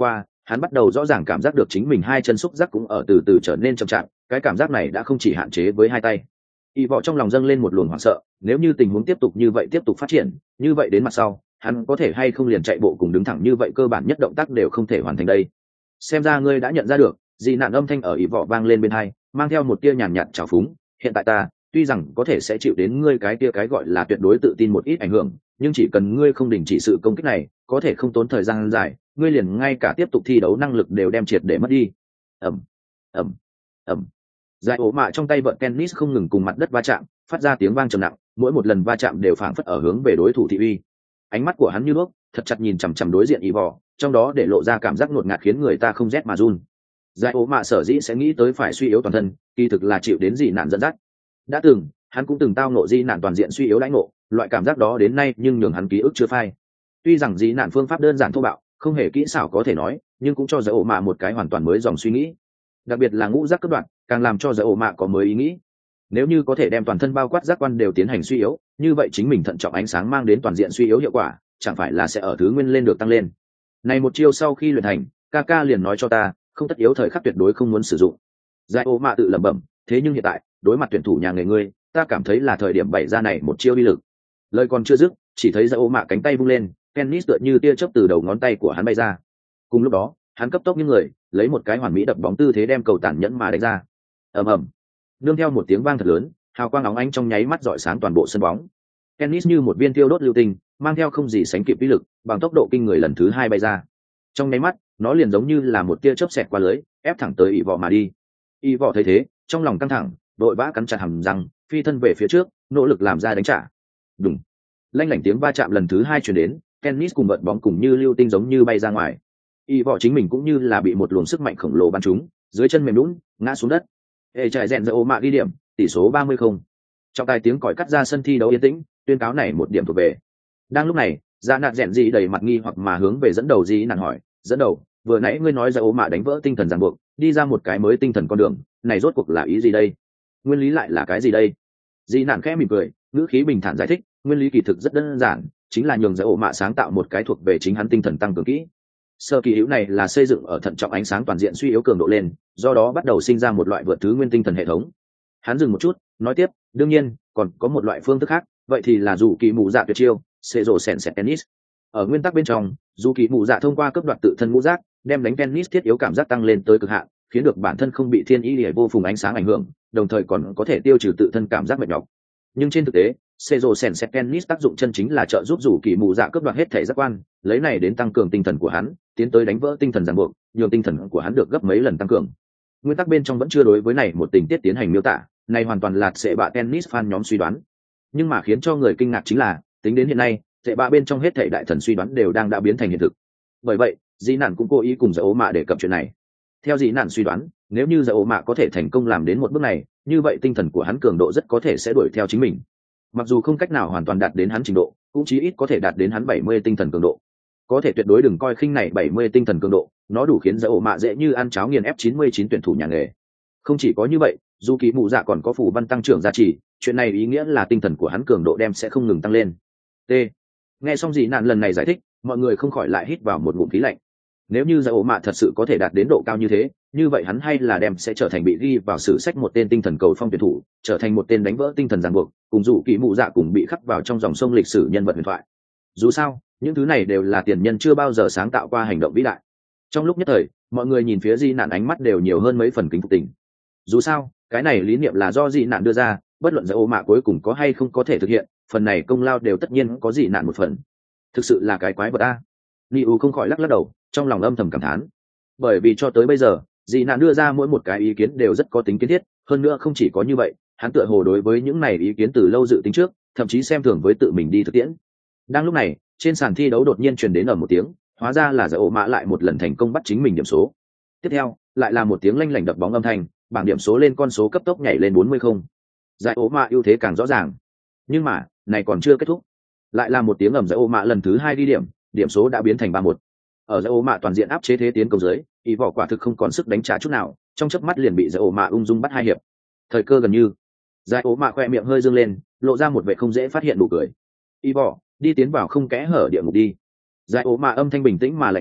hắn bắt đầu rõ ràng cảm giác được chính mình hai chân xúc giác cũng ở từ từ trở nên chậm chạp, cái cảm giác này đã không chỉ hạn chế với hai tay. Y vọ trong lòng dâng lên một luồng hoảng sợ, nếu như tình huống tiếp tục như vậy tiếp tục phát triển, như vậy đến mặt sau hắn có thể hay không liền chạy bộ cùng đứng thẳng như vậy cơ bản nhất động tác đều không thể hoàn thành đây. Xem ra ngươi đã nhận ra được. Dị nạn âm thanh ở Y vọ vang lên bên hai, mang theo một tia nhàn nhạt trào phúng. Hiện tại ta tuy rằng có thể sẽ chịu đến ngươi cái tia cái gọi là tuyệt đối tự tin một ít ảnh hưởng, nhưng chỉ cần ngươi không đình chỉ sự công kích này, có thể không tốn thời gian dài, ngươi liền ngay cả tiếp tục thi đấu năng lực đều đem triệt để mất đi. Ẩm, ẩm, ẩm. Giải ổ mạ trong tay vợt tennis không ngừng cùng mặt đất va chạm, phát ra tiếng vang trầm nặng, mỗi một lần va chạm đều phảng phất ở hướng về đối thủ thị uy. Ánh mắt của hắn như đuốc, thật chặt nhìn chằm chằm đối diện Y vọ, trong đó để lộ ra cảm giác ngột ngạt khiến người ta không rét mà run. Giải ổ mạ sở dĩ sẽ nghĩ tới phải suy yếu toàn thân, kỳ thực là chịu đến dị nạn dẫn dắt. Đã từng, hắn cũng từng tao ngộ dị nạn toàn diện suy yếu lãnh ngộ, loại cảm giác đó đến nay nhưng nhường hắn ký ức chưa phai. Tuy rằng dị nạn phương pháp đơn giản thô bạo, không hề kỹ xảo có thể nói, nhưng cũng cho giải ổ mạ một cái hoàn toàn mới dòng suy nghĩ. Đặc biệt là ngũ giác cấp đoạn, càng làm cho giải ổ mạ có mới ý nghĩ. Nếu như có thể đem toàn thân bao quát giác quan đều tiến hành suy yếu, như vậy chính mình thận trọng ánh sáng mang đến toàn diện suy yếu hiệu quả, chẳng phải là sẽ ở thứ nguyên lên được tăng lên. Này một chiêu sau khi luyện thành, Kaka liền nói cho ta, không tất yếu thời khắc tuyệt đối không muốn sử dụng. Giải ổ mạ tự lẩm bẩm, thế nhưng hiện tại, đối mặt tuyển thủ nhà nghề ngươi, ta cảm thấy là thời điểm bày ra này một chiêu uy lực. Lời còn chưa dứt, chỉ thấy giải ổ mạ cánh tay vung lên, tennis tựa như tia chớp từ đầu ngón tay của hắn bay ra. Cùng lúc đó, hắn cấp tốc những người, lấy một cái hoàn mỹ đập bóng tư thế đem cầu tàn nhẫn mà đánh ra. Ầm ầm. Nương theo một tiếng vang thật lớn, hào quang óng ánh trong nháy mắt rọi sáng toàn bộ sân bóng. Tennis như một viên tiêu đốt lưu tinh, mang theo không gì sánh kịp uy lực, bằng tốc độ kinh người lần thứ hai bay ra. Trong nháy mắt, nó liền giống như là một tia chớp xẹt qua lưới, ép thẳng tới Y vọ mà đi. Y vọ thấy thế, trong lòng căng thẳng, đội vã cắn chặt hàm răng, phi thân về phía trước, nỗ lực làm ra đánh trả. Đùng. Lanh lảnh tiếng va chạm lần thứ hai truyền đến, tennis cùng vợt bóng cùng như lưu tinh giống như bay ra ngoài. Y vọ chính mình cũng như là bị một luồng sức mạnh khổng lồ bắn trúng, dưới chân mềm nhũn, ngã xuống đất. Hệ chạy rèn ra ô mạ ghi điểm, tỷ số ba mươi không. Trọng tài tiếng còi cắt ra sân thi đấu yên tĩnh, tuyên cáo này một điểm thuộc về. Đang lúc này, Dạ Nạt rèn gì đầy mặt nghi hoặc mà hướng về dẫn đầu gì nản hỏi, dẫn đầu, vừa nãy ngươi nói ra ô mạ đánh vỡ tinh thần ràng buộc, đi ra một cái mới tinh thần con đường, này rốt cuộc là ý gì đây? Nguyên lý lại là cái gì đây? Dĩ nản khẽ mỉm cười, ngữ khí bình thản giải thích, nguyên lý kỳ thực rất đơn giản, chính là nhường giải ổ mạ sáng tạo một cái thuộc về chính hắn tinh thần tăng cường kỹ. Sơ kỳ hữu này là xây dựng ở thận trọng ánh sáng toàn diện suy yếu cường độ lên, do đó bắt đầu sinh ra một loại vượt thứ nguyên tinh thần hệ thống. Hắn dừng một chút, nói tiếp, đương nhiên, còn có một loại phương thức khác, vậy thì là dù kỳ mù dạ tuyệt chiêu, xệ rổ sèn sẹt tennis. Ở nguyên tắc bên trong, dù kỳ mù dạ thông qua cấp đoạt tự thân ngũ giác, đem đánh tennis thiết yếu cảm giác tăng lên tới cực hạn, khiến được bản thân không bị thiên ý để vô phùng ánh sáng ảnh hưởng, đồng thời còn có thể tiêu trừ tự thân cảm giác mệt nhọc. Nhưng trên thực tế, Sezo Sense Tennis tác dụng chân chính là trợ giúp rủ kỳ mù dạ cướp đoạt hết thể giác quan, lấy này đến tăng cường tinh thần của hắn, tiến tới đánh vỡ tinh thần ràng buộc, nhường tinh thần của hắn được gấp mấy lần tăng cường. Nguyên tắc bên trong vẫn chưa đối với này một tình tiết tiến hành miêu tả, này hoàn toàn là sẽ bạ tennis fan nhóm suy đoán. Nhưng mà khiến cho người kinh ngạc chính là, tính đến hiện nay, sẽ bạ bên trong hết thể đại thần suy đoán đều đang đã biến thành hiện thực. Bởi vậy, Dĩ Nản cũng cố ý cùng Giải Ố Mạ đề cập chuyện này. Theo Dĩ Nản suy đoán, nếu như Giải Ố Mạ có thể thành công làm đến một bước này, như vậy tinh thần của hắn cường độ rất có thể sẽ đuổi theo chính mình. Mặc dù không cách nào hoàn toàn đạt đến hắn trình độ, cũng chí ít có thể đạt đến hắn bảy mươi tinh thần cường độ. Có thể tuyệt đối đừng coi khinh này bảy mươi tinh thần cường độ, nó đủ khiến Giải Ố Mạ dễ như ăn cháo nghiền ép chín mươi chín tuyển thủ nhà nghề. Không chỉ có như vậy, dù kỳ mụ dạ còn có phù văn tăng trưởng giá trị, chuyện này ý nghĩa là tinh thần của hắn cường độ đem sẽ không ngừng tăng lên. T. Nghe xong Dĩ Nản lần này giải thích, mọi người không khỏi lại hít vào một ngụm khí lạnh. Nếu như Giải Ố Mạ thật sự có thể đạt đến độ cao như thế, như vậy hắn hay là đem sẽ trở thành bị ghi vào sử sách một tên tinh thần cầu phong tuyển thủ, trở thành một tên đánh vỡ tinh thần ràng buộc, cùng dụ kỳ mụ dạ cùng bị khắc vào trong dòng sông lịch sử nhân vật huyền thoại. Dù sao, những thứ này đều là tiền nhân chưa bao giờ sáng tạo qua hành động vĩ đại. Trong lúc nhất thời, mọi người nhìn phía Dĩ Nản ánh mắt đều nhiều hơn mấy phần kính phục tình. Dù sao, cái này lý niệm là do Dĩ Nản đưa ra, bất luận Giải Ố Mạ cuối cùng có hay không có thể thực hiện, phần này công lao đều tất nhiên có Dĩ Nản một phần. Thực sự là cái quái vật a. Liu không khỏi lắc lắc đầu, trong lòng âm thầm cảm thán. Bởi vì cho tới bây giờ, Dĩ Nản đưa ra mỗi một cái ý kiến đều rất có tính kiến thiết, hơn nữa không chỉ có như vậy, hắn tựa hồ đối với những này ý kiến từ lâu dự tính trước, thậm chí xem thường với tự mình đi thực tiễn. Đang lúc này, trên sàn thi đấu đột nhiên truyền đến ở một tiếng, hóa ra là Giải Ố Mạ lại một lần thành công bắt chính mình điểm số. Tiếp theo, lại là một tiếng lanh lảnh đập bóng âm thanh, bảng điểm số lên con số cấp tốc nhảy lên bốn mươi không. Giải Ố Mạ ưu thế càng rõ ràng. Nhưng mà, này còn chưa kết thúc. Lại là một tiếng ầm Giải Ố Mạ lần thứ hai đi điểm, điểm số đã biến thành ba một. Ở Giải Ố Mạ toàn diện áp chế thế tiến công dưới, ý vỏ quả thực không còn sức đánh trả chút nào, trong chớp mắt liền bị Giải Ố Mạ ung dung bắt hai hiệp. Thời cơ gần như, Giải Ố Mạ khoe miệng hơi dương lên, lộ ra một vẻ không dễ phát hiện nụ cười. Ý vỏ, đi tiến vào không kẽ hở địa ngục đi. Giải Ố Mạ âm thanh bình tĩnh mà lạnh lùng,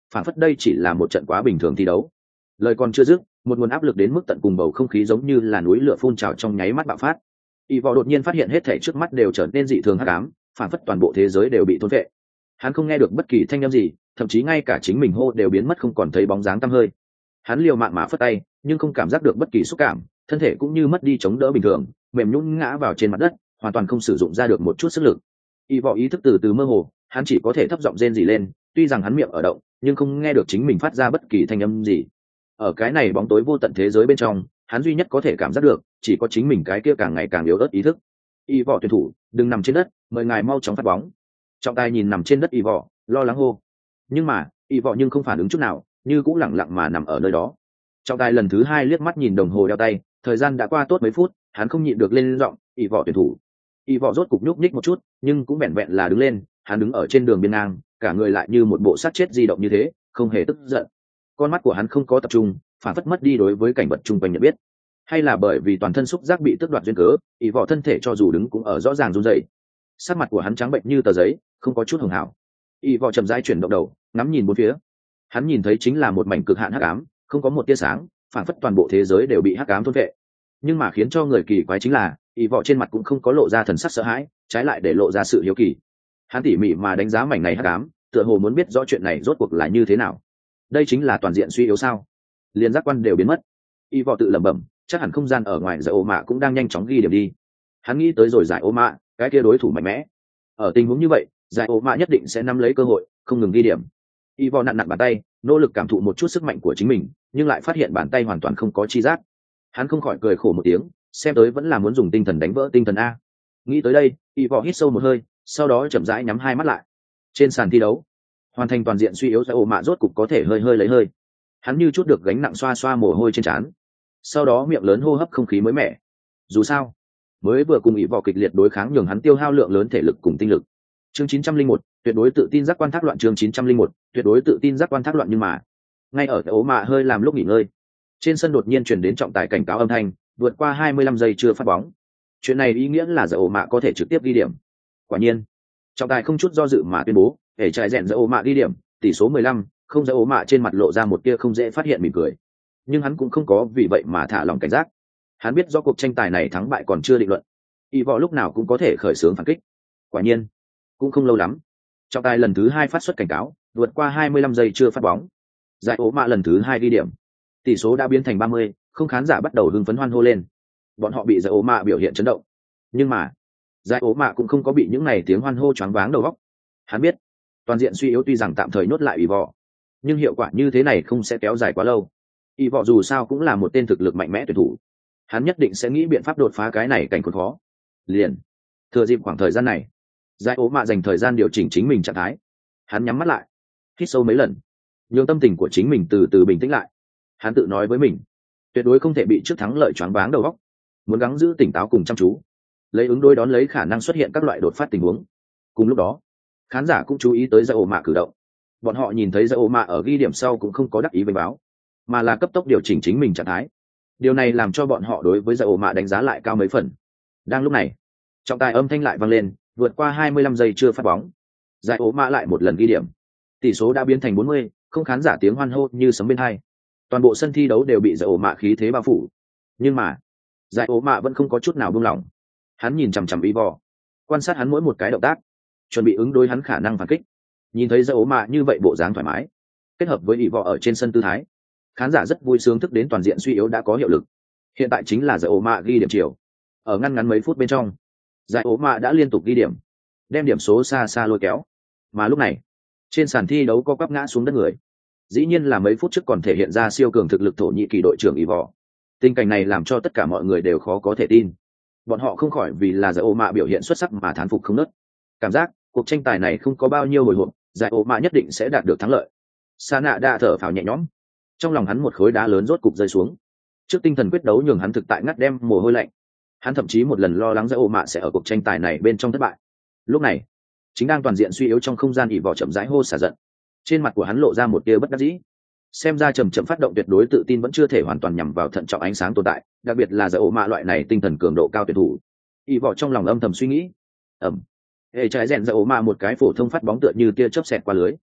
phản phất đây chỉ là một trận quá bình thường thi đấu. Lời còn chưa dứt, một nguồn áp lực đến mức tận cùng bầu không khí giống như là núi lửa phun trào trong nháy mắt bạo phát. Y võ đột nhiên phát hiện hết thảy trước mắt đều trở nên dị thường hắc ám, phản phất toàn bộ thế giới đều bị thôn phệ. Hắn không nghe được bất kỳ thanh âm gì, thậm chí ngay cả chính mình hô đều biến mất không còn thấy bóng dáng tăm hơi. Hắn liều mạng mà phất tay, nhưng không cảm giác được bất kỳ xúc cảm, thân thể cũng như mất đi chống đỡ bình thường, mềm nhũn ngã vào trên mặt đất, hoàn toàn không sử dụng ra được một chút sức lực. Y võ ý thức từ từ mơ hồ, hắn chỉ có thể thấp giọng rên rỉ lên, tuy rằng hắn miệng ở động, nhưng không nghe được chính mình phát ra bất kỳ thanh âm gì. Ở cái này bóng tối vô tận thế giới bên trong, hắn duy nhất có thể cảm giác được chỉ có chính mình cái kia càng ngày càng yếu ớt ý thức. Y võ tuyển thủ, đừng nằm trên đất, mời ngài mau chóng phát bóng. Trọng tài nhìn nằm trên đất Y võ, lo lắng hô. Nhưng mà Y võ nhưng không phản ứng chút nào, như cũng lặng lặng mà nằm ở nơi đó. Trọng tài lần thứ hai liếc mắt nhìn đồng hồ đeo tay, thời gian đã qua tốt mấy phút, hắn không nhịn được lên giọng, Y võ tuyển thủ. Y võ rốt cục nhúc nhích một chút, nhưng cũng vẹn vẹn là đứng lên, hắn đứng ở trên đường biên ngang, cả người lại như một bộ xác chết di động như thế, không hề tức giận. Con mắt của hắn không có tập trung, phản phất mất đi đối với cảnh vật chung quanh nhận biết, hay là bởi vì toàn thân xúc giác bị tước đoạt duyên cớ, Y võ thân thể cho dù đứng cũng ở rõ ràng run rẩy. Sắc mặt của hắn trắng bệnh như tờ giấy, không có chút hường hảo. Y võ chậm rãi chuyển động đầu, ngắm nhìn bốn phía. Hắn nhìn thấy chính là một mảnh cực hạn hắc ám, không có một tia sáng, phản phất toàn bộ thế giới đều bị hắc ám thôn phệ. Nhưng mà khiến cho người kỳ quái chính là, Y võ trên mặt cũng không có lộ ra thần sắc sợ hãi, trái lại để lộ ra sự hiếu kỳ. Hắn tỉ mỉ mà đánh giá mảnh này hắc ám, tựa hồ muốn biết rõ chuyện này rốt cuộc là như thế nào. Đây chính là toàn diện suy yếu sao? Liên giác quan đều biến mất. Y võ tự lẩm bẩm, chắc hẳn không gian ở ngoài giải ô mạ cũng đang nhanh chóng ghi điểm đi. Hắn nghĩ tới rồi giải ô mạ, cái kia đối thủ mạnh mẽ. Ở tình huống như vậy, giải ô mạ nhất định sẽ nắm lấy cơ hội, không ngừng ghi điểm. Y võ nặn nặn bàn tay, nỗ lực cảm thụ một chút sức mạnh của chính mình, nhưng lại phát hiện bàn tay hoàn toàn không có chi giác. Hắn không khỏi cười khổ một tiếng, xem tới vẫn là muốn dùng tinh thần đánh vỡ tinh thần a. Nghĩ tới đây, Y võ hít sâu một hơi, sau đó chậm rãi nhắm hai mắt lại. Trên sàn thi đấu, hoàn thành toàn diện suy yếu giải ô mạ rốt cục có thể hơi hơi lấy hơi. Hắn như chút được gánh nặng, xoa xoa mồ hôi trên trán, sau đó miệng lớn hô hấp không khí mới mẻ. Dù sao, mới vừa cùng Y võ kịch liệt đối kháng nhường hắn tiêu hao lượng lớn thể lực cùng tinh lực. Chương chín trăm linh một, tuyệt đối tự tin giác quan thác loạn. Chương chín trăm linh một, tuyệt đối tự tin giác quan thác loạn. Nhưng mà, ngay ở giải ô mạ hơi làm lúc nghỉ ngơi, trên sân đột nhiên truyền đến trọng tài cảnh cáo âm thanh, vượt qua hai mươi lăm giây chưa phát bóng. Chuyện này ý nghĩa là giải ô mạ có thể trực tiếp ghi điểm. Quả nhiên, trọng tài không chút do dự mà tuyên bố, để trái rèn giải ô mạ ghi điểm, tỷ số mười lăm, không. Giải ô mạ trên mặt lộ ra một tia không dễ phát hiện mỉm cười, nhưng hắn cũng không có vì vậy mà thả lòng cảnh giác. Hắn biết do cuộc tranh tài này thắng bại còn chưa định luận, Y võ lúc nào cũng có thể khởi xướng phản kích. Quả nhiên, cũng không lâu lắm, trọng tài lần thứ hai phát xuất cảnh cáo, vượt qua hai mươi lăm giây chưa phát bóng. Giải ô mạ lần thứ hai ghi điểm, tỷ số đã biến thành ba mươi, không. Khán giả bắt đầu hưng phấn hoan hô lên. Bọn họ bị giải ô mạ biểu hiện chấn động, nhưng mà giải ô mạ cũng không có bị những này tiếng hoan hô choáng váng đầu óc. Hắn biết, toàn diện suy yếu tuy rằng tạm thời nhốt lại Y võ, nhưng hiệu quả như thế này không sẽ kéo dài quá lâu. Y võ dù sao cũng là một tên thực lực mạnh mẽ tuyển thủ, hắn nhất định sẽ nghĩ biện pháp đột phá cái này cảnh khốn khó. Liền thừa dịp khoảng thời gian này, giải ố mạ dành thời gian điều chỉnh chính mình trạng thái. Hắn nhắm mắt lại, hít sâu mấy lần, nhường tâm tình của chính mình từ từ bình tĩnh lại. Hắn tự nói với mình, tuyệt đối không thể bị trước thắng lợi choáng váng đầu óc, muốn gắng giữ tỉnh táo cùng chăm chú, lấy ứng đối đón lấy khả năng xuất hiện các loại đột phát tình huống. Cùng lúc đó, khán giả cũng chú ý tới giải ố mạ cử động. Bọn họ nhìn thấy giải ố mạ ở ghi điểm sau cũng không có đắc ý vênh báo, mà là cấp tốc điều chỉnh chính mình trạng thái. Điều này làm cho bọn họ đối với giải ố mạ đánh giá lại cao mấy phần. Đang lúc này, trọng tài âm thanh lại vang lên, vượt qua hai mươi lăm giây chưa phát bóng. Giải ố mạ lại một lần ghi điểm, tỷ số đã biến thành bốn mươi, không. Khán giả tiếng hoan hô như sấm bên hai, toàn bộ sân thi đấu đều bị giải ố mạ khí thế bao phủ. Nhưng mà giải ố mạ vẫn không có chút nào buông lỏng. Hắn nhìn chằm chằm Y võ, quan sát hắn mỗi một cái động tác, chuẩn bị ứng đối hắn khả năng phản kích. Nhìn thấy giải ố mạ như vậy bộ dáng thoải mái, kết hợp với Y võ ở trên sân tư thái, khán giả rất vui sướng thức đến toàn diện suy yếu đã có hiệu lực. Hiện tại chính là giải ố mạ ghi điểm chiều. Ở ngăn ngắn mấy phút bên trong, giải ố mạ đã liên tục ghi điểm, đem điểm số xa xa lôi kéo. Mà lúc này, trên sàn thi đấu có quắp ngã xuống đất người. Dĩ nhiên là mấy phút trước còn thể hiện ra siêu cường thực lực Thổ Nhĩ Kỳ đội trưởng Y võ. Tình cảnh này làm cho tất cả mọi người đều khó có thể tin. Bọn họ không khỏi vì là giải ố mạ biểu hiện xuất sắc mà thán phục không nớt. Cảm giác cuộc tranh tài này không có bao nhiêu hồi hộp, giải ố mạ nhất định sẽ đạt được thắng lợi. Sa nạ đã thở phào nhẹ nhõm, trong lòng hắn một khối đá lớn rốt cục rơi xuống. Trước tinh thần quyết đấu nhường hắn thực tại ngắt đem mồ hôi lạnh. Hắn thậm chí một lần lo lắng giải ố mạ sẽ ở cuộc tranh tài này bên trong thất bại. Lúc này, chính đang toàn diện suy yếu trong không gian ỉ vỏ chậm rãi hô xả giận. Trên mặt của hắn lộ ra một tia bất đắc dĩ. Xem ra chậm chậm phát động tuyệt đối tự tin vẫn chưa thể hoàn toàn nhằm vào thận trọng ánh sáng tồn tại, đặc biệt là giải ố mạ loại này tinh thần cường độ cao tuyệt thủ. ỉ vỏ trong lòng âm thầm suy nghĩ. Ẩm. Hệ trái rèn giải ố mạ một cái phổ thông phát bóng tựa như tia chớp xẹt qua lưới.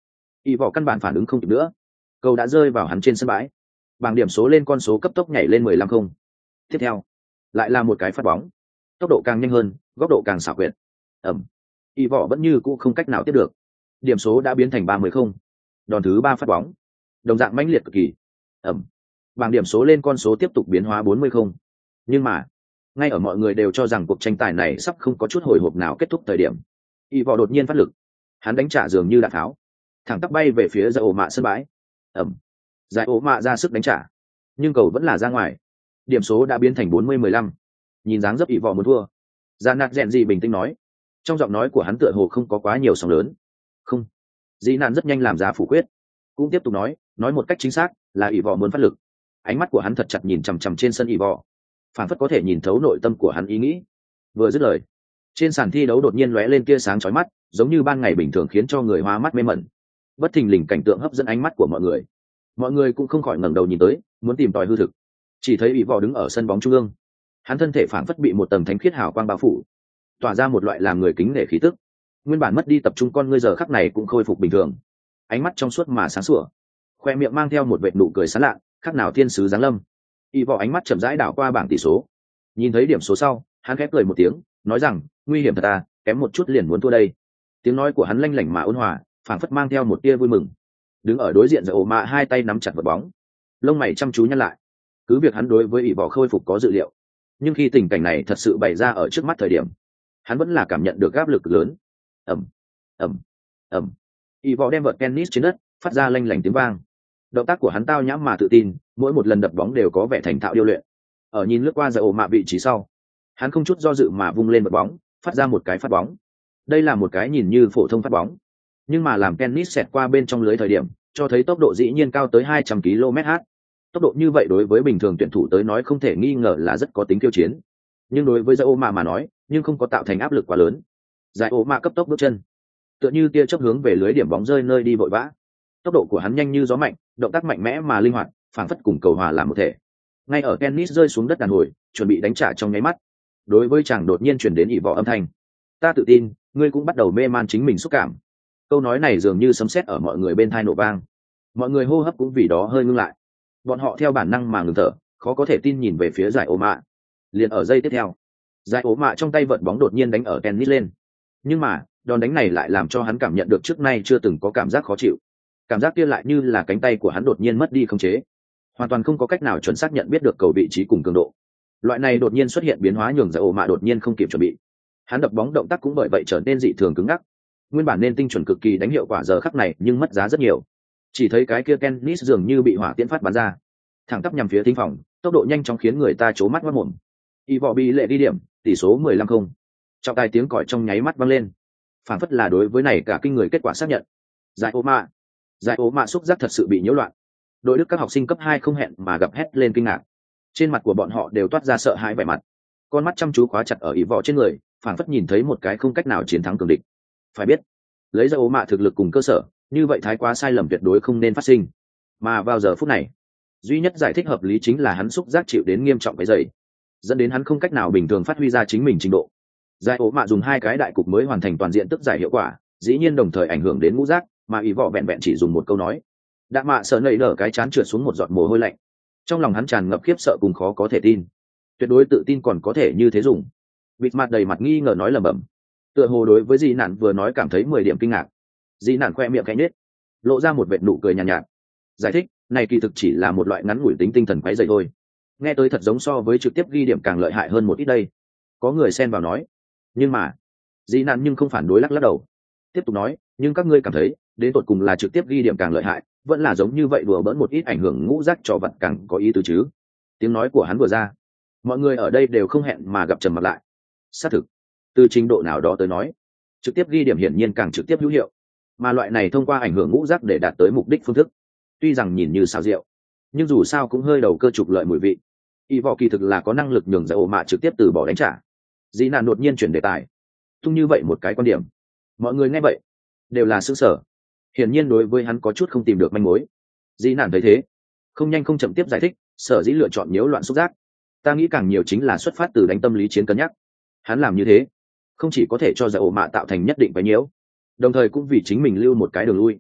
Y vỏ căn bản phản ứng không kịp nữa, cầu đã rơi vào hắn trên sân bãi. Bảng điểm số lên con số cấp tốc nhảy lên mười lăm không. Tiếp theo lại là một cái phát bóng, tốc độ càng nhanh hơn, góc độ càng xảo quyệt. Ẩm. Y vỏ vẫn như cũ không cách nào tiếp được, điểm số đã biến thành ba mươi không. Đòn thứ ba phát bóng đồng dạng mãnh liệt cực kỳ. Ẩm. Bảng điểm số lên con số tiếp tục biến hóa bốn mươi không. Nhưng mà ngay ở mọi người đều cho rằng cuộc tranh tài này sắp không có chút hồi hộp nào kết thúc thời điểm, Y vỏ đột nhiên phát lực, hắn đánh trả dường như đạn tháo, thẳng tắp bay về phía giải ổ mạ sân bãi. Ẩm. Giải ổ mạ ra sức đánh trả, nhưng cầu vẫn là ra ngoài, điểm số đã biến thành bốn mươi mười lăm. Nhìn dáng dấp Y vỏ muốn thua, ra nạt rèn gì bình tĩnh nói, trong giọng nói của hắn tựa hồ không có quá nhiều sóng lớn. Không. Dĩ nạn rất nhanh làm ra phủ quyết, cũng tiếp tục nói nói một cách chính xác là Y vỏ muốn phát lực. Ánh mắt của hắn thật chặt nhìn chằm chằm trên sân Y vỏ, phản phất có thể nhìn thấu nội tâm của hắn ý nghĩ. Vừa dứt lời, trên sàn thi đấu đột nhiên lóe lên tia sáng chói mắt, giống như ban ngày bình thường khiến cho người hoa mắt mê mẩn. Bất thình lình cảnh tượng hấp dẫn ánh mắt của mọi người, mọi người cũng không khỏi ngẩng đầu nhìn tới, muốn tìm tòi hư thực. Chỉ thấy Y vỏ đứng ở sân bóng trung ương, hắn thân thể phảng phất bị một tầng thánh khiết hào quang bao phủ, tỏa ra một loại làm người kính nể khí tức. Nguyên bản mất đi tập trung con ngươi giờ khắc này cũng khôi phục bình thường, ánh mắt trong suốt mà sáng sủa, khoe miệng mang theo một vệt nụ cười sán lạ, khác nào thiên sứ giáng lâm. Y vỏ ánh mắt chậm rãi đảo qua bảng tỷ số, nhìn thấy điểm số sau, hắn khép cười một tiếng, nói rằng nguy hiểm thật à, kém một chút liền muốn thua đây. Tiếng nói của hắn lanh lảnh mà ôn hòa, phảng phất mang theo một tia vui mừng. Đứng ở đối diện giải ổ mạ hai tay nắm chặt vật bóng, lông mày chăm chú nhăn lại. Cứ việc hắn đối với Y vỏ khôi phục có dự liệu, nhưng khi tình cảnh này thật sự bày ra ở trước mắt thời điểm, hắn vẫn là cảm nhận được áp lực lớn. Ầm, ầm, ầm. Y vỏ đem vợt tennis trên đất phát ra lanh lảnh tiếng vang. Động tác của hắn tao nhãm mà tự tin, mỗi một lần đập bóng đều có vẻ thành thạo điêu luyện. Ở nhìn lướt qua giải ổ mạ vị trí sau, hắn không chút do dự mà vung lên vật bóng, phát ra một cái phát bóng. Đây là một cái nhìn như phổ thông phát bóng, nhưng mà làm tennis xẹt qua bên trong lưới thời điểm, cho thấy tốc độ dĩ nhiên cao tới hai trăm ki lô mét h. Tốc độ như vậy đối với bình thường tuyển thủ tới nói không thể nghi ngờ là rất có tính khiêu chiến, nhưng đối với giải ổ mạ mà nói, nhưng không có tạo thành áp lực quá lớn. Giải ổ mạ cấp tốc bước chân, tựa như tia chớp hướng về lưới điểm bóng rơi nơi đi vội vã. Tốc độ của hắn nhanh như gió mạnh, động tác mạnh mẽ mà linh hoạt, phảng phất cùng cầu hòa làm một thể. Ngay ở tennis rơi xuống đất đàn hồi, chuẩn bị đánh trả trong nháy mắt, đối với chàng đột nhiên truyền đến ỉ vỏ âm thanh: ta tự tin, ngươi cũng bắt đầu mê man chính mình xúc cảm. Câu nói này dường như sấm sét ở mọi người bên tai nổ vang, mọi người hô hấp cũng vì đó hơi ngưng lại. Bọn họ theo bản năng mà ngừng thở, khó có thể tin nhìn về phía giải ổ mạ. Liền ở giây tiếp theo, giải ổ mạ trong tay vợt bóng đột nhiên đánh ở tennis lên, nhưng mà đòn đánh này lại làm cho hắn cảm nhận được trước nay chưa từng có cảm giác khó chịu. Cảm giác kia lại như là cánh tay của hắn đột nhiên mất đi khống chế, hoàn toàn không có cách nào chuẩn xác nhận biết được cầu vị trí cùng cường độ. Loại này đột nhiên xuất hiện biến hóa nhường giải ổ mạ đột nhiên không kịp chuẩn bị, hắn đập bóng động tác cũng bởi vậy trở nên dị thường cứng ngắc. Nguyên bản nên tinh chuẩn cực kỳ đánh hiệu quả giờ khắc này nhưng mất giá rất nhiều. Chỉ thấy cái kia tennis dường như bị hỏa tiễn phát bắn ra, thẳng tắp nhằm phía thính phòng, tốc độ nhanh chóng khiến người ta trố mắt mất mồm. Y vỏ bị lệ đi điểm, tỷ số mười lăm không. Trọng tài tiếng còi trong nháy mắt vang lên, phản phất là đối với này cả kinh người kết quả xác nhận. Giải ổ mạ, giải ổ mạ xúc giác thật sự bị nhiễu loạn. Đội đức các học sinh cấp hai không hẹn mà gặp hét lên kinh ngạc, trên mặt của bọn họ đều toát ra sợ hãi vẻ mặt, con mắt chăm chú khóa chặt ở Y vỏ trên người, phản phất nhìn thấy một cái không cách nào chiến thắng cường địch. Phải biết, lấy giải ổ mạ thực lực cùng cơ sở, như vậy thái quá sai lầm tuyệt đối không nên phát sinh. Mà vào giờ phút này, duy nhất giải thích hợp lý chính là hắn xúc giác chịu đến nghiêm trọng cái dày, dẫn đến hắn không cách nào bình thường phát huy ra chính mình trình độ. Giải ổ mạ dùng hai cái đại cục mới hoàn thành toàn diện tức giải hiệu quả, dĩ nhiên đồng thời ảnh hưởng đến ngũ giác, mà Y vỏ vẹn vẹn chỉ dùng một câu nói, đã mạ sợ nảy nở cái chán trượt xuống một giọt mồ hôi lạnh. Trong lòng hắn tràn ngập khiếp sợ cùng khó có thể tin, tuyệt đối tự tin còn có thể như thế dùng. Bịt mặt đầy mặt nghi ngờ nói lẩm bẩm, tựa hồ đối với Dị Nạn vừa nói cảm thấy mười điểm kinh ngạc. Dị Nạn khoe miệng khẽ nhếch, lộ ra một vệt nụ cười nhàn nhạt, nhạt, giải thích, này kỳ thực chỉ là một loại ngắn ngủi tính tinh thần quấy rầy thôi. Nghe tới thật giống so với trực tiếp ghi điểm càng lợi hại hơn một ít đây. Có người xen vào nói, nhưng mà Dị Nạn nhưng không phản đối, lắc lắc đầu, tiếp tục nói, nhưng các ngươi cảm thấy đến tột cùng là trực tiếp ghi điểm càng lợi hại, vẫn là giống như vậy đùa bỡn một ít ảnh hưởng ngũ giác trò vặt càng có ý tứ chứ? Tiếng nói của hắn vừa ra, mọi người ở đây đều không hẹn mà gặp trầm mặt lại. Xác thực, từ trình độ nào đó tới nói, trực tiếp ghi điểm hiển nhiên càng trực tiếp hữu hiệu, mà loại này thông qua ảnh hưởng ngũ giác để đạt tới mục đích phương thức, tuy rằng nhìn như xào rượu, nhưng dù sao cũng hơi đầu cơ trục lợi mùi vị. Y vỏ kỳ thực là có năng lực nhường giải ổ mạ trực tiếp từ bỏ đánh trả. Dị Nạn đột nhiên chuyển đề tài, tung như vậy một cái quan điểm, mọi người nghe vậy đều là sững sờ, hiển nhiên đối với hắn có chút không tìm được manh mối. Dị Nạn thấy thế, không nhanh không chậm tiếp giải thích, sở dĩ lựa chọn nhiễu loạn xúc giác, ta nghĩ càng nhiều chính là xuất phát từ đánh tâm lý chiến cân nhắc. Hắn làm như thế, không chỉ có thể cho giải ổ mạ tạo thành nhất định cái nhiễu, đồng thời cũng vì chính mình lưu một cái đường lui.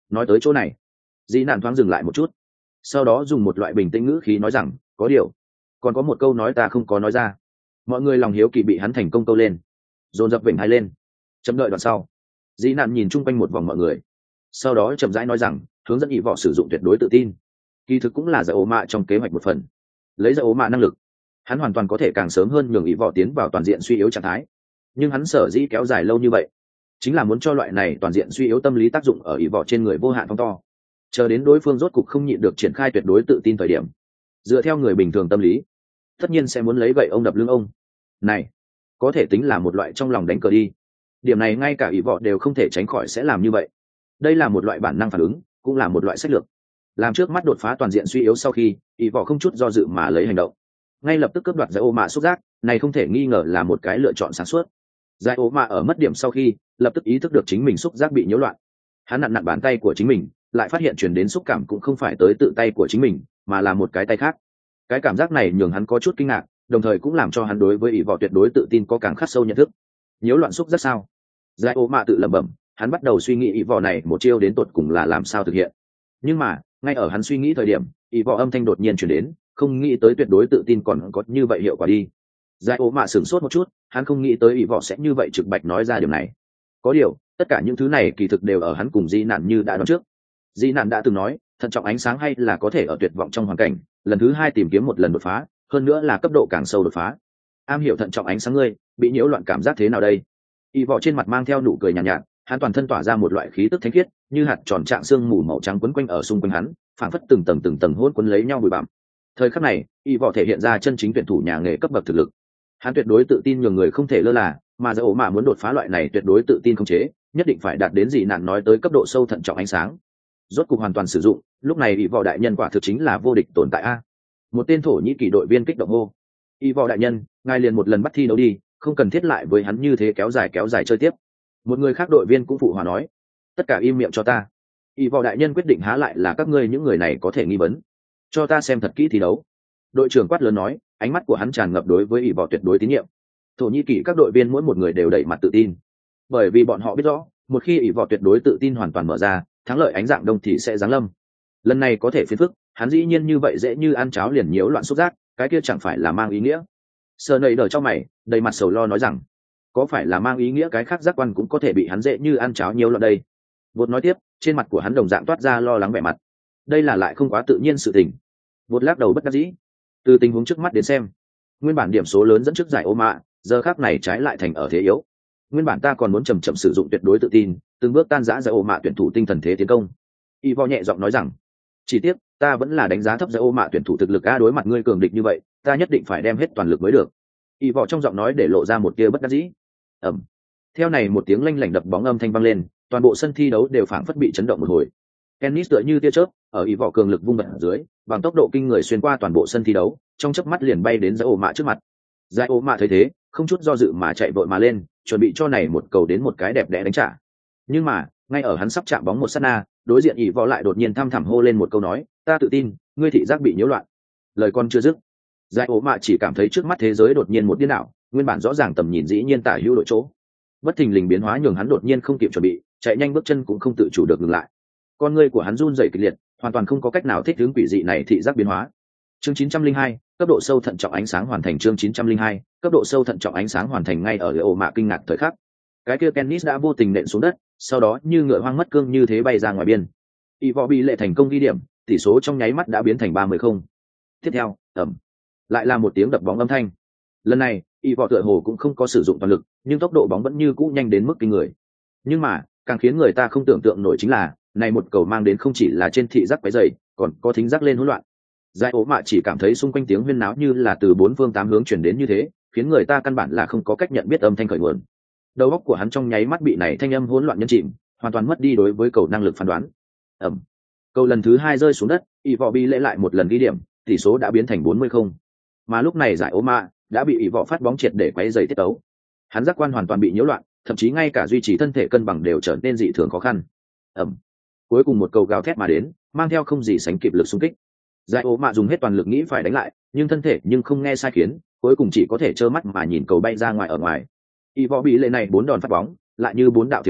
nói tới chỗ này, dĩ nạn thoáng dừng lại một chút, sau đó dùng một loại bình tĩnh ngữ khí nói rằng có điều còn có một câu nói ta không có nói ra. Mọi người lòng hiếu kỳ bị hắn thành công câu lên, dồn dập vểnh hai lên. Chậm đợi đoạn sau, dĩ nạn nhìn chung quanh một vòng mọi người, sau đó chậm rãi nói rằng hướng dẫn ỷ võ sử dụng tuyệt đối tự tin kỳ thực cũng là giải ố mạ trong kế hoạch một phần. Lấy giải ố mạ năng lực, hắn hoàn toàn có thể càng sớm hơn nhường ỷ võ tiến vào toàn diện suy yếu trạng thái, nhưng hắn sở dĩ kéo dài lâu như vậy chính là muốn cho loại này toàn diện suy yếu tâm lý tác dụng ở ỷ võ trên người vô hạn phóng to, chờ đến đối phương rốt cục không nhịn được triển khai tuyệt đối tự tin thời điểm, dựa theo người bình thường tâm lý tất nhiên sẽ muốn lấy gậy ông đập lưng ông. Này có thể tính là một loại trong lòng đánh cờ đi. Điểm này ngay cả ỷ võ đều không thể tránh khỏi sẽ làm như vậy. Đây là một loại bản năng phản ứng, cũng là một loại sách lược. Làm trước mắt đột phá toàn diện suy yếu sau khi, ỷ võ không chút do dự mà lấy hành động, ngay lập tức cướp đoạt giải ô mạ xúc giác. Này không thể nghi ngờ là một cái lựa chọn sáng suốt. Giải ô mạ ở mất điểm sau khi, lập tức ý thức được chính mình xúc giác bị nhiễu loạn. Hắn nặn nặn bàn tay của chính mình, lại phát hiện truyền đến xúc cảm cũng không phải tới tự tay của chính mình, mà là một cái tay khác. Cái cảm giác này nhường hắn có chút kinh ngạc, đồng thời cũng làm cho hắn đối với ỷ võ tuyệt đối tự tin có càng khắc sâu nhận thức. Nhiễu loạn xúc giác sao? Giải ô mạ tự lẩm bẩm, hắn bắt đầu suy nghĩ ỷ võ này một chiêu đến tột cùng là làm sao thực hiện. Nhưng mà ngay ở hắn suy nghĩ thời điểm, ỷ võ âm thanh đột nhiên truyền đến, không nghĩ tới tuyệt đối tự tin còn có như vậy hiệu quả đi. Giải ô mạ sửng sốt một chút, hắn không nghĩ tới ỷ võ sẽ như vậy trực bạch nói ra điều này. Có điều tất cả những thứ này kỳ thực đều ở hắn cùng di nạn như đã đoán trước. Di nạn đã từng nói thận trọng ánh sáng hay là có thể ở tuyệt vọng trong hoàn cảnh lần thứ hai tìm kiếm một lần đột phá, hơn nữa là cấp độ càng sâu đột phá. Am hiểu thận trọng ánh sáng ngươi bị nhiễu loạn cảm giác thế nào đây? Y vỏ trên mặt mang theo nụ cười nhàn nhạt, nhạt, hắn toàn thân tỏa ra một loại khí tức thánh khiết, như hạt tròn trạng xương mù màu trắng quấn quanh ở xung quanh hắn, phảng phất từng tầng từng tầng hỗn quấn lấy nhau bụi bặm. Thời khắc này, Y vỏ thể hiện ra chân chính tuyển thủ nhà nghề cấp bậc thực lực. Hắn tuyệt đối tự tin nhường người không thể lơ là, mà dẫu mà muốn đột phá loại này tuyệt đối tự tin không chế, nhất định phải đạt đến gì nạn nói tới cấp độ sâu thận trọng ánh sáng. Rốt cục hoàn toàn sử dụng, lúc này Y vỏ đại nhân quả thực chính là vô địch tồn tại a. Một tên thổ nhĩ kỳ đội viên kích động hô: Y vỏ đại nhân, ngài liền một lần bắt thi đấu đi, không cần thiết lại với hắn như thế kéo dài kéo dài chơi tiếp. Một người khác đội viên cũng phụ hòa nói: tất cả im miệng cho ta. Y vỏ đại nhân quyết định há lại là các ngươi những người này có thể nghi vấn, cho ta xem thật kỹ thi đấu. Đội trưởng quát lớn nói, ánh mắt của hắn tràn ngập đối với Y vỏ tuyệt đối tín nhiệm. Thổ nhĩ kỳ các đội viên mỗi một người đều đẩy mặt tự tin, bởi vì bọn họ biết rõ, một khi Y vỏ tuyệt đối tự tin hoàn toàn mở ra, thắng lợi ánh dạng đông thì sẽ giáng lâm. Lần này có thể phiền phức, hắn dĩ nhiên như vậy dễ như ăn cháo liền nhiễu loạn xúc giác, cái kia chẳng phải là mang ý nghĩa? Sờ nầy đờ trong mày, đầy mặt sầu lo nói rằng, có phải là mang ý nghĩa cái khác giác quan cũng có thể bị hắn dễ như ăn cháo nhiễu loạn đây? Vột nói tiếp, trên mặt của hắn đồng dạng toát ra lo lắng vẻ mặt. Đây là lại không quá tự nhiên sự tình. Vột lắc đầu bất đắc dĩ. Từ tình huống trước mắt đến xem, nguyên bản điểm số lớn dẫn trước giải ô mạ, giờ khác này trái lại thành ở thế yếu. Nguyên bản ta còn muốn chầm chậm sử dụng tuyệt đối tự tin, từng bước tan rã giải ô mạ tuyển thủ tinh thần thế tiến công. Y vo nhẹ giọng nói rằng, chỉ tiếc ta vẫn là đánh giá thấp giải ô mạ tuyển thủ thực lực a, đối mặt ngươi cường địch như vậy, ta nhất định phải đem hết toàn lực mới được. Y vỏ trong giọng nói để lộ ra một tia bất đắc dĩ. Ẩm. Theo này một tiếng lanh lảnh đập bóng âm thanh vang lên, toàn bộ sân thi đấu đều phảng phất bị chấn động một hồi. Ennis tựa như tia chớp, ở Y vỏ cường lực vung bật dưới, bằng tốc độ kinh người xuyên qua toàn bộ sân thi đấu, trong chớp mắt liền bay đến giải ô mạ trước mặt. Giải ô mạ thấy thế, không chút do dự mà chạy vội mà lên, chuẩn bị cho này một cầu đến một cái đẹp đẽ đánh trả. Nhưng mà, ngay ở hắn sắp chạm bóng một sát na, đối diện Y vỏ lại đột nhiên thăm thẳm hô lên một câu nói, ta tự tin, ngươi thị giác bị nhiễu loạn. Lời con chưa dứt, giải ố mạ chỉ cảm thấy trước mắt thế giới đột nhiên một điên đảo, nguyên bản rõ ràng tầm nhìn dĩ nhiên tả hữu đội chỗ, bất thình lình biến hóa nhường hắn đột nhiên không kịp chuẩn bị, chạy nhanh bước chân cũng không tự chủ được ngừng lại. Con ngươi của hắn run rẩy kịch liệt, hoàn toàn không có cách nào thích ứng quỷ dị này thị giác biến hóa. Chương chín trăm linh hai, cấp độ sâu thận trọng ánh sáng hoàn thành. Chương chín trăm linh hai, cấp độ sâu thận trọng ánh sáng hoàn thành. Ngay ở giải ố mạ kinh ngạc thời khắc, cái kia Kennis đã vô tình nện xuống đất, sau đó như ngựa hoang mất cương như thế bay ra ngoài biên. Y võ bị lệ thành công ghi điểm, tỷ số trong nháy mắt đã biến thành ba mươi không. Tiếp theo, ầm, lại là một tiếng đập bóng âm thanh. Lần này Y võ tựa hồ cũng không có sử dụng toàn lực, nhưng tốc độ bóng vẫn như cũ nhanh đến mức kinh người. Nhưng mà càng khiến người ta không tưởng tượng nổi chính là, này một cầu mang đến không chỉ là trên thị giác quấy dày, còn có thính giác lên hỗn loạn. Giải ố mạ chỉ cảm thấy xung quanh tiếng huyên náo như là từ bốn phương tám hướng chuyển đến như thế, khiến người ta căn bản là không có cách nhận biết âm thanh khởi nguồn. Đầu óc của hắn trong nháy mắt bị này thanh âm hỗn loạn nhấn chìm, hoàn toàn mất đi đối với cầu năng lực phán đoán. Ẩm. Cầu lần thứ hai rơi xuống đất, Y võ bị lễ lại một lần ghi điểm, tỷ số đã biến thành bốn mươi không. Mà lúc này giải ố mạ đã bị Y võ phát bóng triệt để quấy rầy tiết tấu. Hắn giác quan hoàn toàn bị nhiễu loạn, thậm chí ngay cả duy trì thân thể cân bằng đều trở nên dị thường khó khăn. Ẩm. Cuối cùng một cầu gào thét mà đến, mang theo không gì sánh kịp lực xung kích. Giải ố mạ dùng hết toàn lực nghĩ phải đánh lại, nhưng thân thể nhưng không nghe sai khiến, cuối cùng chỉ có thể trơ mắt mà nhìn cầu bay ra ngoài ở ngoài. Y võ bị lệ này bốn đòn phát bóng, lại như bốn đạo thiểm điện,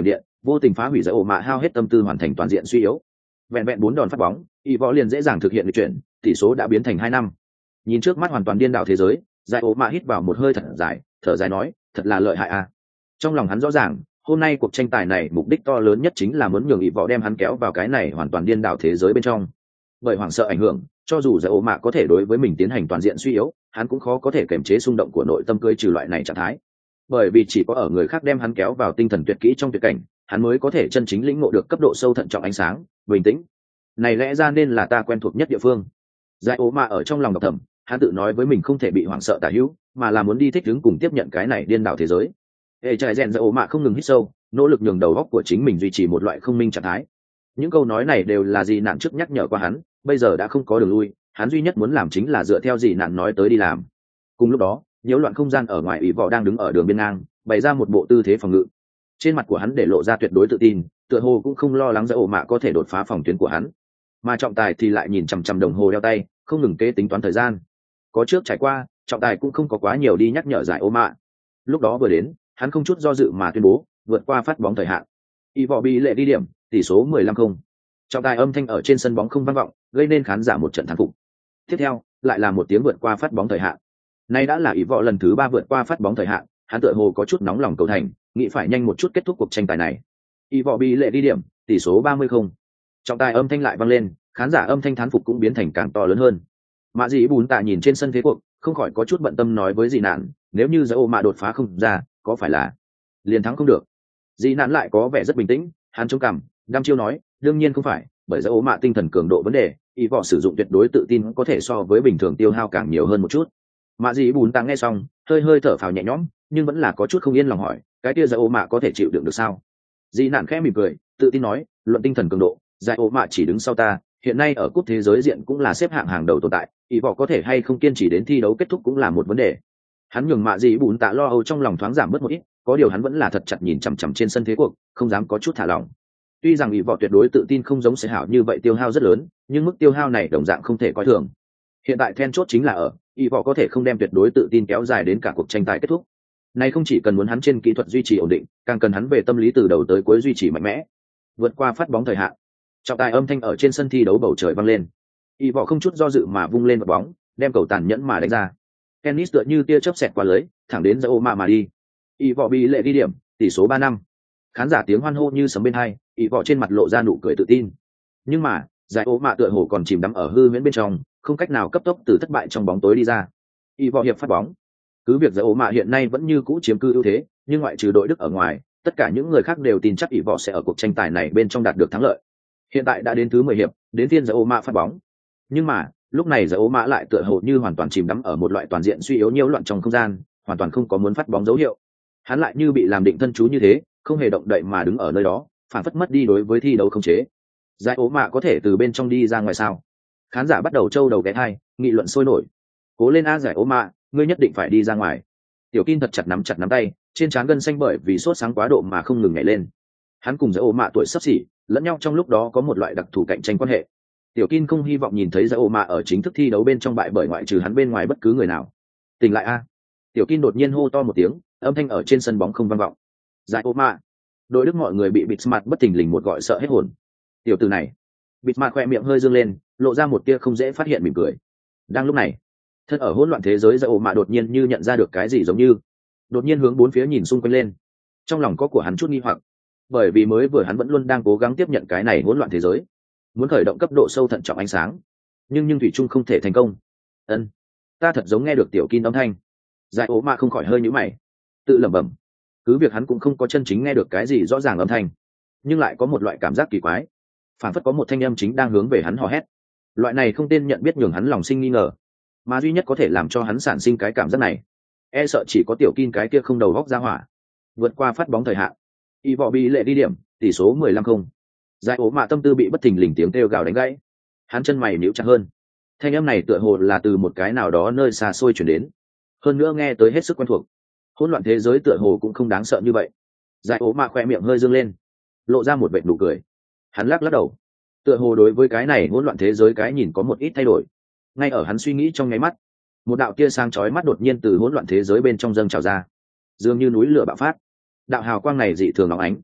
vô tình phá hủy giải ổ mạ hao hết tâm tư hoàn thành toàn diện suy yếu. Vẹn vẹn bốn đòn phát bóng, y võ liền dễ dàng thực hiện lịch chuyển, tỷ số đã biến thành hai năm. Nhìn trước mắt hoàn toàn điên đảo thế giới, giải ổ mạ hít vào một hơi thật dài, thở dài nói, thật là lợi hại a. Trong lòng hắn rõ ràng, hôm nay cuộc tranh tài này mục đích to lớn nhất chính là muốn nhường y võ đem hắn kéo vào cái này hoàn toàn điên đảo thế giới bên trong. Bởi hoảng sợ ảnh hưởng, cho dù giải ổ mạ có thể đối với mình tiến hành toàn diện suy yếu, hắn cũng khó có thể kiềm chế xung động của nội tâm cưỡi trừ loại này trạng thái. Bởi vì chỉ có ở người khác đem hắn kéo vào tinh thần tuyệt kỹ trong tuyệt cảnh, hắn mới có thể chân chính lĩnh ngộ được cấp độ sâu thận trọng ánh sáng, bình tĩnh. Này lẽ ra nên là ta quen thuộc nhất địa phương. Giải ố mà ở trong lòng độc thầm, hắn tự nói với mình không thể bị hoảng sợ tả hữu, mà là muốn đi thích ứng cùng tiếp nhận cái này điên đảo thế giới. Hệ trại rèn giải ố mà không ngừng hít sâu, nỗ lực nhường đầu óc của chính mình duy trì một loại không minh trạng thái. Những câu nói này đều là gì nạn trước nhắc nhở qua hắn, bây giờ đã không có đường lui, hắn duy nhất muốn làm chính là dựa theo gì nạn nói tới đi làm. Cùng lúc đó, nhiễu loạn không gian ở ngoài ủy võ đang đứng ở đường biên ngang, bày ra một bộ tư thế phòng ngự. Trên mặt của hắn để lộ ra tuyệt đối tự tin, tựa hồ cũng không lo lắng giải ổ mạ có thể đột phá phòng tuyến của hắn. Mà trọng tài thì lại nhìn chằm chằm đồng hồ đeo tay, không ngừng kế tính toán thời gian. Có trước trải qua, trọng tài cũng không có quá nhiều đi nhắc nhở giải ổ mạ. Lúc đó vừa đến, hắn không chút do dự mà tuyên bố vượt qua phát bóng thời hạn. Y võ bị lệ đi điểm, tỷ số mười lăm không. Trọng tài âm thanh ở trên sân bóng không vang vọng, gây nên khán giả một trận thán phục. Tiếp theo, lại là một tiếng vượt qua phát bóng thời hạn. Nay đã là Y võ lần thứ ba vượt qua phát bóng thời hạn, hắn tựa hồ có chút nóng lòng cầu thành, nghĩ phải nhanh một chút kết thúc cuộc tranh tài này. Y võ bị lệ đi điểm, tỷ số ba mươi không. Trọng tài âm thanh lại vang lên, khán giả âm thanh thán phục cũng biến thành càng to lớn hơn. Mạ Dĩ Bùn Tạ nhìn trên sân thế cuộc, không khỏi có chút bận tâm nói với Dị Nạn, nếu như Giải Ô Mạ đột phá không ra, có phải là liền thắng không được? Dị Nạn lại có vẻ rất bình tĩnh, hắn chống cằm, đăm chiêu nói, đương nhiên không phải, bởi Giải Ô Mạ tinh thần cường độ vấn đề, y võ sử dụng tuyệt đối tự tin có thể so với bình thường tiêu hao càng nhiều hơn một chút. Mạ Dĩ Bùn Tạ nghe xong, hơi hơi thở phào nhẹ nhõm, nhưng vẫn là có chút không yên lòng hỏi, cái kia Giải Ô Mạ có thể chịu đựng được sao? Dị Nạn khẽ mỉm cười, tự tin nói, luận tinh thần cường độ, Giải Ô Mạ chỉ đứng sau ta, hiện nay ở cúp thế giới diện cũng là xếp hạng hàng đầu tồn tại, y võ có thể hay không kiên trì đến thi đấu kết thúc cũng là một vấn đề. Hắn nhường Mạ Dĩ Bùn Tạ lo âu trong lòng thoáng giảm bớt một ít, có điều hắn vẫn là thật chặt nhìn chằm chằm trên sân thế cuộc, không dám có chút thả lỏng. Tuy rằng y võ tuyệt đối tự tin không giống sẽ hảo như vậy tiêu hao rất lớn, nhưng mức tiêu hao này đồng dạng không thể coi thường. Hiện tại then chốt chính là ở y võ có thể không đem tuyệt đối tự tin kéo dài đến cả cuộc tranh tài kết thúc. Này không chỉ cần muốn hắn trên kỹ thuật duy trì ổn định, càng cần hắn về tâm lý từ đầu tới cuối duy trì mạnh mẽ, vượt qua phát bóng thời hạn. Trọng tài âm thanh ở trên sân thi đấu bầu trời vang lên. Y võ không chút do dự mà vung lên một bóng, đem cầu tàn nhẫn mà đánh ra. Tennis tựa như tia chớp xẹt qua lưới, thẳng đến Giải Ô Mạ mà đi. Y võ bị lệ đi điểm, tỷ số ba năm. Khán giả tiếng hoan hô như sấm bên hai, Y võ trên mặt lộ ra nụ cười tự tin. Nhưng mà, Giải Ô Mạ tựa hồ còn chìm đắm ở hư huyễn bên trong, không cách nào cấp tốc từ thất bại trong bóng tối đi ra. Y võ hiệp phát bóng. Cứ việc Giải Ô Mạ hiện nay vẫn như cũ chiếm cư ưu thế, nhưng ngoại trừ đội Đức ở ngoài, tất cả những người khác đều tin chắc Y võ sẽ ở cuộc tranh tài này bên trong đạt được thắng lợi. Hiện tại đã đến thứ mười hiệp, đến phiên Giải Ô Mạ phát bóng. Nhưng mà, lúc này Giải Ô Mạ lại tựa hồ như hoàn toàn chìm đắm ở một loại toàn diện suy yếu nhiễu loạn trong không gian, hoàn toàn không có muốn phát bóng dấu hiệu. Hắn lại như bị làm định thân chú như thế, không hề động đậy mà đứng ở nơi đó, phản phất mất đi đối với thi đấu không chế. Giải Ô Mạ có thể từ bên trong đi ra ngoài sao? Khán giả bắt đầu trâu đầu ghé thai, nghị luận sôi nổi. Cố lên a Giải Ô Mạ, ngươi nhất định phải đi ra ngoài. Tiểu Kim thật chặt nắm chặt nắm tay, trên trán gân xanh bởi vì sốt sáng quá độ mà không ngừng nhảy lên. Hắn cùng Giải Ô Mạ tuổi sắp xỉ, lẫn nhau trong lúc đó có một loại đặc thù cạnh tranh quan hệ. Tiểu Kim không hy vọng nhìn thấy Giải Ô Mạ ở chính thức thi đấu bên trong bại bởi ngoại trừ hắn bên ngoài bất cứ người nào. Tỉnh lại a! Tiểu Kim đột nhiên hô to một tiếng, âm thanh ở trên sân bóng không vang vọng. Giải Ô Mạ! Đội Đức mọi người bị bịt mặt bất thình lình một gọi sợ hết hồn. Tiểu tử này! Bịt mặt khoe miệng hơi dương lên, lộ ra một tia không dễ phát hiện mỉm cười. Đang lúc này, thân ở hỗn loạn thế giới Giải Ô Mạ đột nhiên như nhận ra được cái gì giống như, đột nhiên hướng bốn phía nhìn xung quanh lên. Trong lòng có của hắn chút nghi hoặc, bởi vì mới vừa hắn vẫn luôn đang cố gắng tiếp nhận cái này hỗn loạn thế giới, muốn khởi động cấp độ sâu thận trọng ánh sáng, nhưng nhưng thủy chung không thể thành công. Ân, ta thật giống nghe được Tiểu Kim âm thanh. Giải Ố Mạ không khỏi hơi nhíu mày, tự lẩm bẩm. Cứ việc hắn cũng không có chân chính nghe được cái gì rõ ràng âm thanh, nhưng lại có một loại cảm giác kỳ quái, phản phất có một thanh âm chính đang hướng về hắn hò hét. Loại này không tên nhận biết nhường hắn lòng sinh nghi ngờ, mà duy nhất có thể làm cho hắn sản sinh cái cảm giác này, e sợ chỉ có Tiểu Kim cái kia không đầu góc ra hỏa. Vượt qua phát bóng thời hạn, y võ bị lệ đi điểm, tỷ số mười lăm không. Giải Ố Mạ tâm tư bị bất thình lình tiếng kêu gào đánh gãy, hắn chân mày nhíu chặt hơn. Thanh âm này tựa hồ là từ một cái nào đó nơi xa xôi truyền đến, hơn nữa nghe tới hết sức quen thuộc. Hỗn loạn thế giới tựa hồ cũng không đáng sợ như vậy. Giải Ố Mạ khoe miệng hơi dương lên, lộ ra một vệt nụ cười. Hắn lắc lắc đầu, tựa hồ đối với cái này hỗn loạn thế giới cái nhìn có một ít thay đổi. Ngay ở hắn suy nghĩ trong nháy mắt, một đạo tia sáng chói mắt đột nhiên từ hỗn loạn thế giới bên trong dâng trào ra, dường như núi lửa bạo phát. Đạo hào quang này dị thường óng ánh,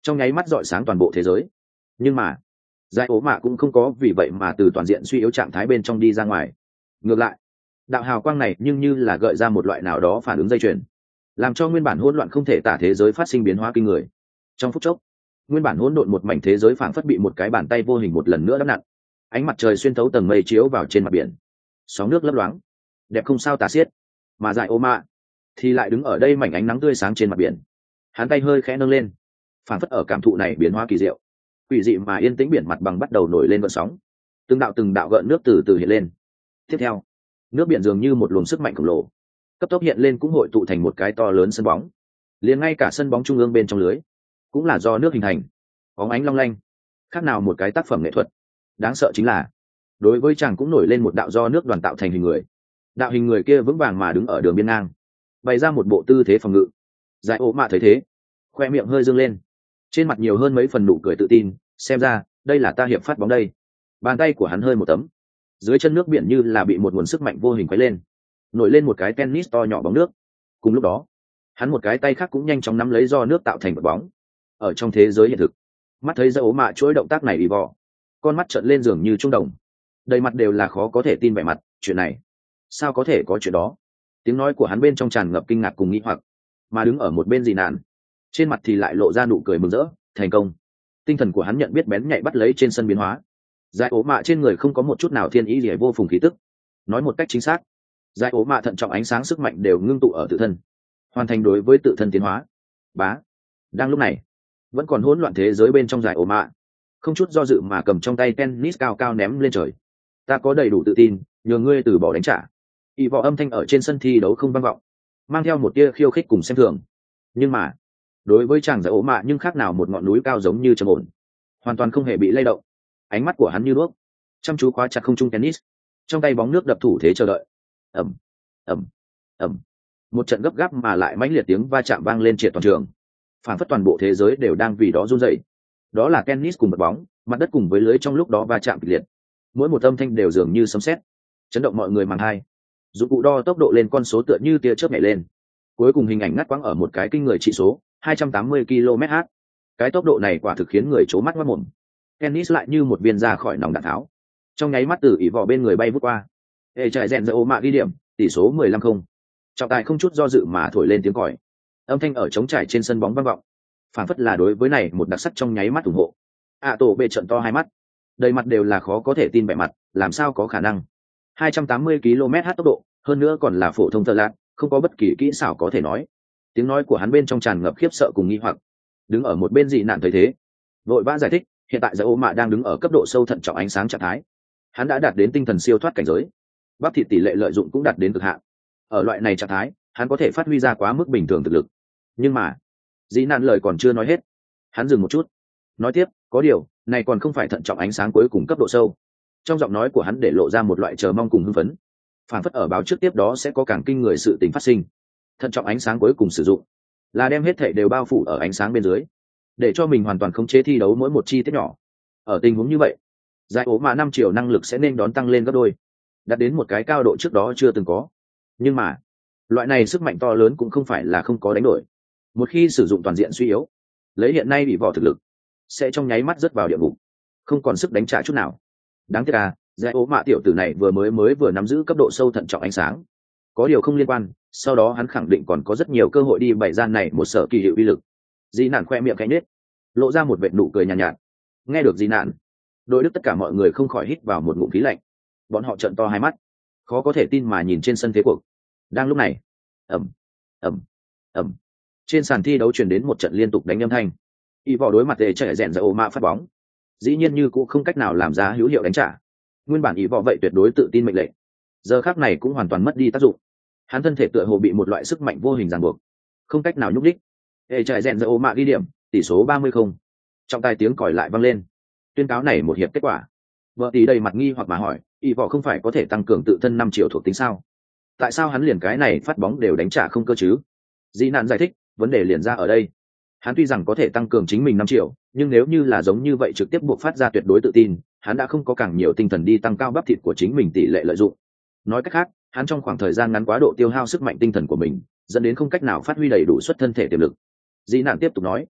trong nháy mắt rọi sáng toàn bộ thế giới. Nhưng mà giải ố mạ cũng không có vì vậy mà từ toàn diện suy yếu trạng thái bên trong đi ra ngoài. Ngược lại, đạo hào quang này nhưng như là gợi ra một loại nào đó phản ứng dây chuyền, làm cho nguyên bản hỗn loạn không thể tả thế giới phát sinh biến hóa kinh người. Trong phút chốc, nguyên bản hỗn độn một mảnh thế giới phảng phất bị một cái bàn tay vô hình một lần nữa đắp nặn. Ánh mặt trời xuyên thấu tầng mây chiếu vào trên mặt biển, sóng nước lấp loáng, đẹp không sao tả xiết. Mà giải ô mạ thì lại đứng ở đây mảnh ánh nắng tươi sáng trên mặt biển, hắn tay hơi khẽ nâng lên, phảng phất ở cảm thụ này biến hóa kỳ diệu. Quỷ dị mà yên tĩnh biển mặt bằng bắt đầu nổi lên gợn sóng, từng đạo từng đạo gợn nước từ từ hiện lên. Tiếp theo, nước biển dường như một luồng sức mạnh khổng lồ, cấp tốc hiện lên cũng hội tụ thành một cái to lớn sân bóng. Liền ngay cả sân bóng trung ương bên trong lưới cũng là do nước hình thành, bóng ánh long lanh, khác nào một cái tác phẩm nghệ thuật. Đáng sợ chính là, đối với chàng cũng nổi lên một đạo do nước đoàn tạo thành hình người. Đạo hình người kia vững vàng mà đứng ở đường biên ngang, bày ra một bộ tư thế phòng ngự. Giải ố mạ thấy thế, khoe miệng hơi dương lên, trên mặt nhiều hơn mấy phần nụ cười tự tin. Xem ra đây là ta hiệp phát bóng đây. Bàn tay của hắn hơi một tấm, dưới chân nước biển như là bị một nguồn sức mạnh vô hình quấy lên, nổi lên một cái tennis to nhỏ bóng nước. Cùng lúc đó, hắn một cái tay khác cũng nhanh chóng nắm lấy do nước tạo thành vật bóng. Ở trong thế giới hiện thực, mắt thấy giải ố mạ chuỗi động tác này bị vò, con mắt trợn lên dường như trung đồng, đầy mặt đều là khó có thể tin vẻ mặt. Chuyện này, sao có thể có chuyện đó? Tiếng nói của hắn bên trong tràn ngập kinh ngạc cùng nghi hoặc. Mà đứng ở một bên dị nạn, trên mặt thì lại lộ ra nụ cười mừng rỡ. Thành công. Tinh thần của hắn nhận biết bén nhạy bắt lấy trên sân biến hóa. Giải ố mạ trên người không có một chút nào thiên ý gì vô phùng khí tức. Nói một cách chính xác, giải ố mạ thận trọng ánh sáng sức mạnh đều ngưng tụ ở tự thân, hoàn thành đối với tự thân tiến hóa. Bá. Đang lúc này, vẫn còn hỗn loạn thế giới bên trong giải ố mạ, không chút do dự mà cầm trong tay tennis cao cao ném lên trời. Ta có đầy đủ tự tin, nhờ ngươi từ bỏ đánh trả. Y võ âm thanh ở trên sân thi đấu không vang vọng, mang theo một tia khiêu khích cùng xem thường. Nhưng mà, đối với chàng giải ố mạ nhưng khác nào một ngọn núi cao giống như trầm ổn, hoàn toàn không hề bị lay động. Ánh mắt của hắn như đuốc, chăm chú khóa chặt không trung tennis, trong tay bóng nước đập thủ thế chờ đợi. Ầm, ầm, ầm. Một trận gấp gáp mà lại mãnh liệt tiếng va chạm vang lên triệt toàn trường, phản phất toàn bộ thế giới đều đang vì đó run rẩy. Đó là tennis cùng bật bóng, mặt đất cùng với lưới trong lúc đó va chạm kịch liệt, mỗi một âm thanh đều dường như sấm sét, chấn động mọi người màng hai. Dụng cụ đo tốc độ lên con số tựa như tia chớp nhảy lên, cuối cùng hình ảnh ngắt quãng ở một cái kinh người trị số hai trăm tám mươi ki lô mét h. Cái tốc độ này quả thực khiến người trố mắt ngoác mồm. Tennis lại như một viên ra khỏi nòng đạn tháo, trong nháy mắt từ ỉ vỏ bên người bay vút qua. Ê chạy rèn ô mạ ghi điểm, tỷ số mười lăm không. Trọng tài không chút do dự mà thổi lên tiếng còi. Âm thanh ở trống trải trên sân bóng vang vọng, phản phất là đối với này một đặc sắc trong nháy mắt ủng hộ. À tổ bệ trận to hai mắt, đầy mặt đều là khó có thể tin vẻ mặt. Làm sao có khả năng? hai trăm tám mươi ki lô mét h tốc độ, hơn nữa còn là phổ thông thợ lạc, không có bất kỳ kỹ xảo có thể nói. Tiếng nói của hắn bên trong tràn ngập khiếp sợ cùng nghi hoặc. Đứng ở một bên dị nạn thấy thế, vội vã giải thích, hiện tại giải ô mạ đang đứng ở cấp độ sâu thận trọng ánh sáng trạng thái, hắn đã đạt đến tinh thần siêu thoát cảnh giới, bắp thịt tỷ lệ lợi dụng cũng đạt đến cực hạn. Ở loại này trạng thái, hắn có thể phát huy ra quá mức bình thường thực lực. Nhưng mà dị nạn lời còn chưa nói hết, hắn dừng một chút, nói tiếp, có điều này còn không phải thận trọng ánh sáng cuối cùng cấp độ sâu. Trong giọng nói của hắn để lộ ra một loại chờ mong cùng hưng phấn, phản phất ở báo trước tiếp đó sẽ có càng kinh người sự tình phát sinh. Thận trọng ánh sáng cuối cùng sử dụng là đem hết thảy đều bao phủ ở ánh sáng bên dưới, để cho mình hoàn toàn khống chế thi đấu mỗi một chi tiết nhỏ. Ở tình huống như vậy, giải ố mạ năm triệu năng lực sẽ nên đón tăng lên gấp đôi, đạt đến một cái cao độ trước đó chưa từng có. Nhưng mà loại này sức mạnh to lớn cũng không phải là không có đánh đổi. Một khi sử dụng toàn diện suy yếu, lấy hiện nay bị vỏ thực lực, sẽ trong nháy mắt rớt vào địa ngục, không còn sức đánh trả chút nào. Đáng tiếc à, giải ố mạ tiểu tử này vừa mới mới vừa nắm giữ cấp độ sâu thận trọng ánh sáng. Có điều không liên quan, sau đó hắn khẳng định còn có rất nhiều cơ hội đi bày ra này một sở kỳ hiệu uy lực. Di nạn khoe miệng cánh nết, lộ ra một vệt nụ cười nhàn nhạt, nhạt. Nghe được Di nạn, đội đức tất cả mọi người không khỏi hít vào một ngụm khí lạnh. Bọn họ trợn to hai mắt, khó có thể tin mà nhìn trên sân thế cuộc. Đang lúc này, ầm, ầm, ầm, trên sàn thi đấu truyền đến một trận liên tục đánh âm thanh. Y vỏ đối mặt để chạy rèn ra ô mạ phát bóng, dĩ nhiên như cũng không cách nào làm ra hữu hiệu đánh trả. Nguyên bản Y vỏ vậy tuyệt đối tự tin mệnh lệnh, giờ khắc này cũng hoàn toàn mất đi tác dụng. Hắn thân thể tựa hồ bị một loại sức mạnh vô hình ràng buộc, không cách nào nhúc đích. Để chạy rèn ra ô mạ ghi điểm, tỷ số ba mươi không. Trong tai tiếng còi lại vang lên, tuyên cáo này một hiệp kết quả. Vợ tỷ đầy mặt nghi hoặc mà hỏi, Y vỏ không phải có thể tăng cường tự thân năm triệu thuộc tính sao? Tại sao hắn liền cái này phát bóng đều đánh trả không cơ chứ? Di nạn giải thích, vấn đề liền ra ở đây. Hắn tuy rằng có thể tăng cường chính mình năm triệu, nhưng nếu như là giống như vậy trực tiếp buộc phát ra tuyệt đối tự tin, hắn đã không có càng nhiều tinh thần đi tăng cao bắp thịt của chính mình tỷ lệ lợi dụng. Nói cách khác, hắn trong khoảng thời gian ngắn quá độ tiêu hao sức mạnh tinh thần của mình, dẫn đến không cách nào phát huy đầy đủ suất thân thể tiềm lực. Di nạn tiếp tục nói,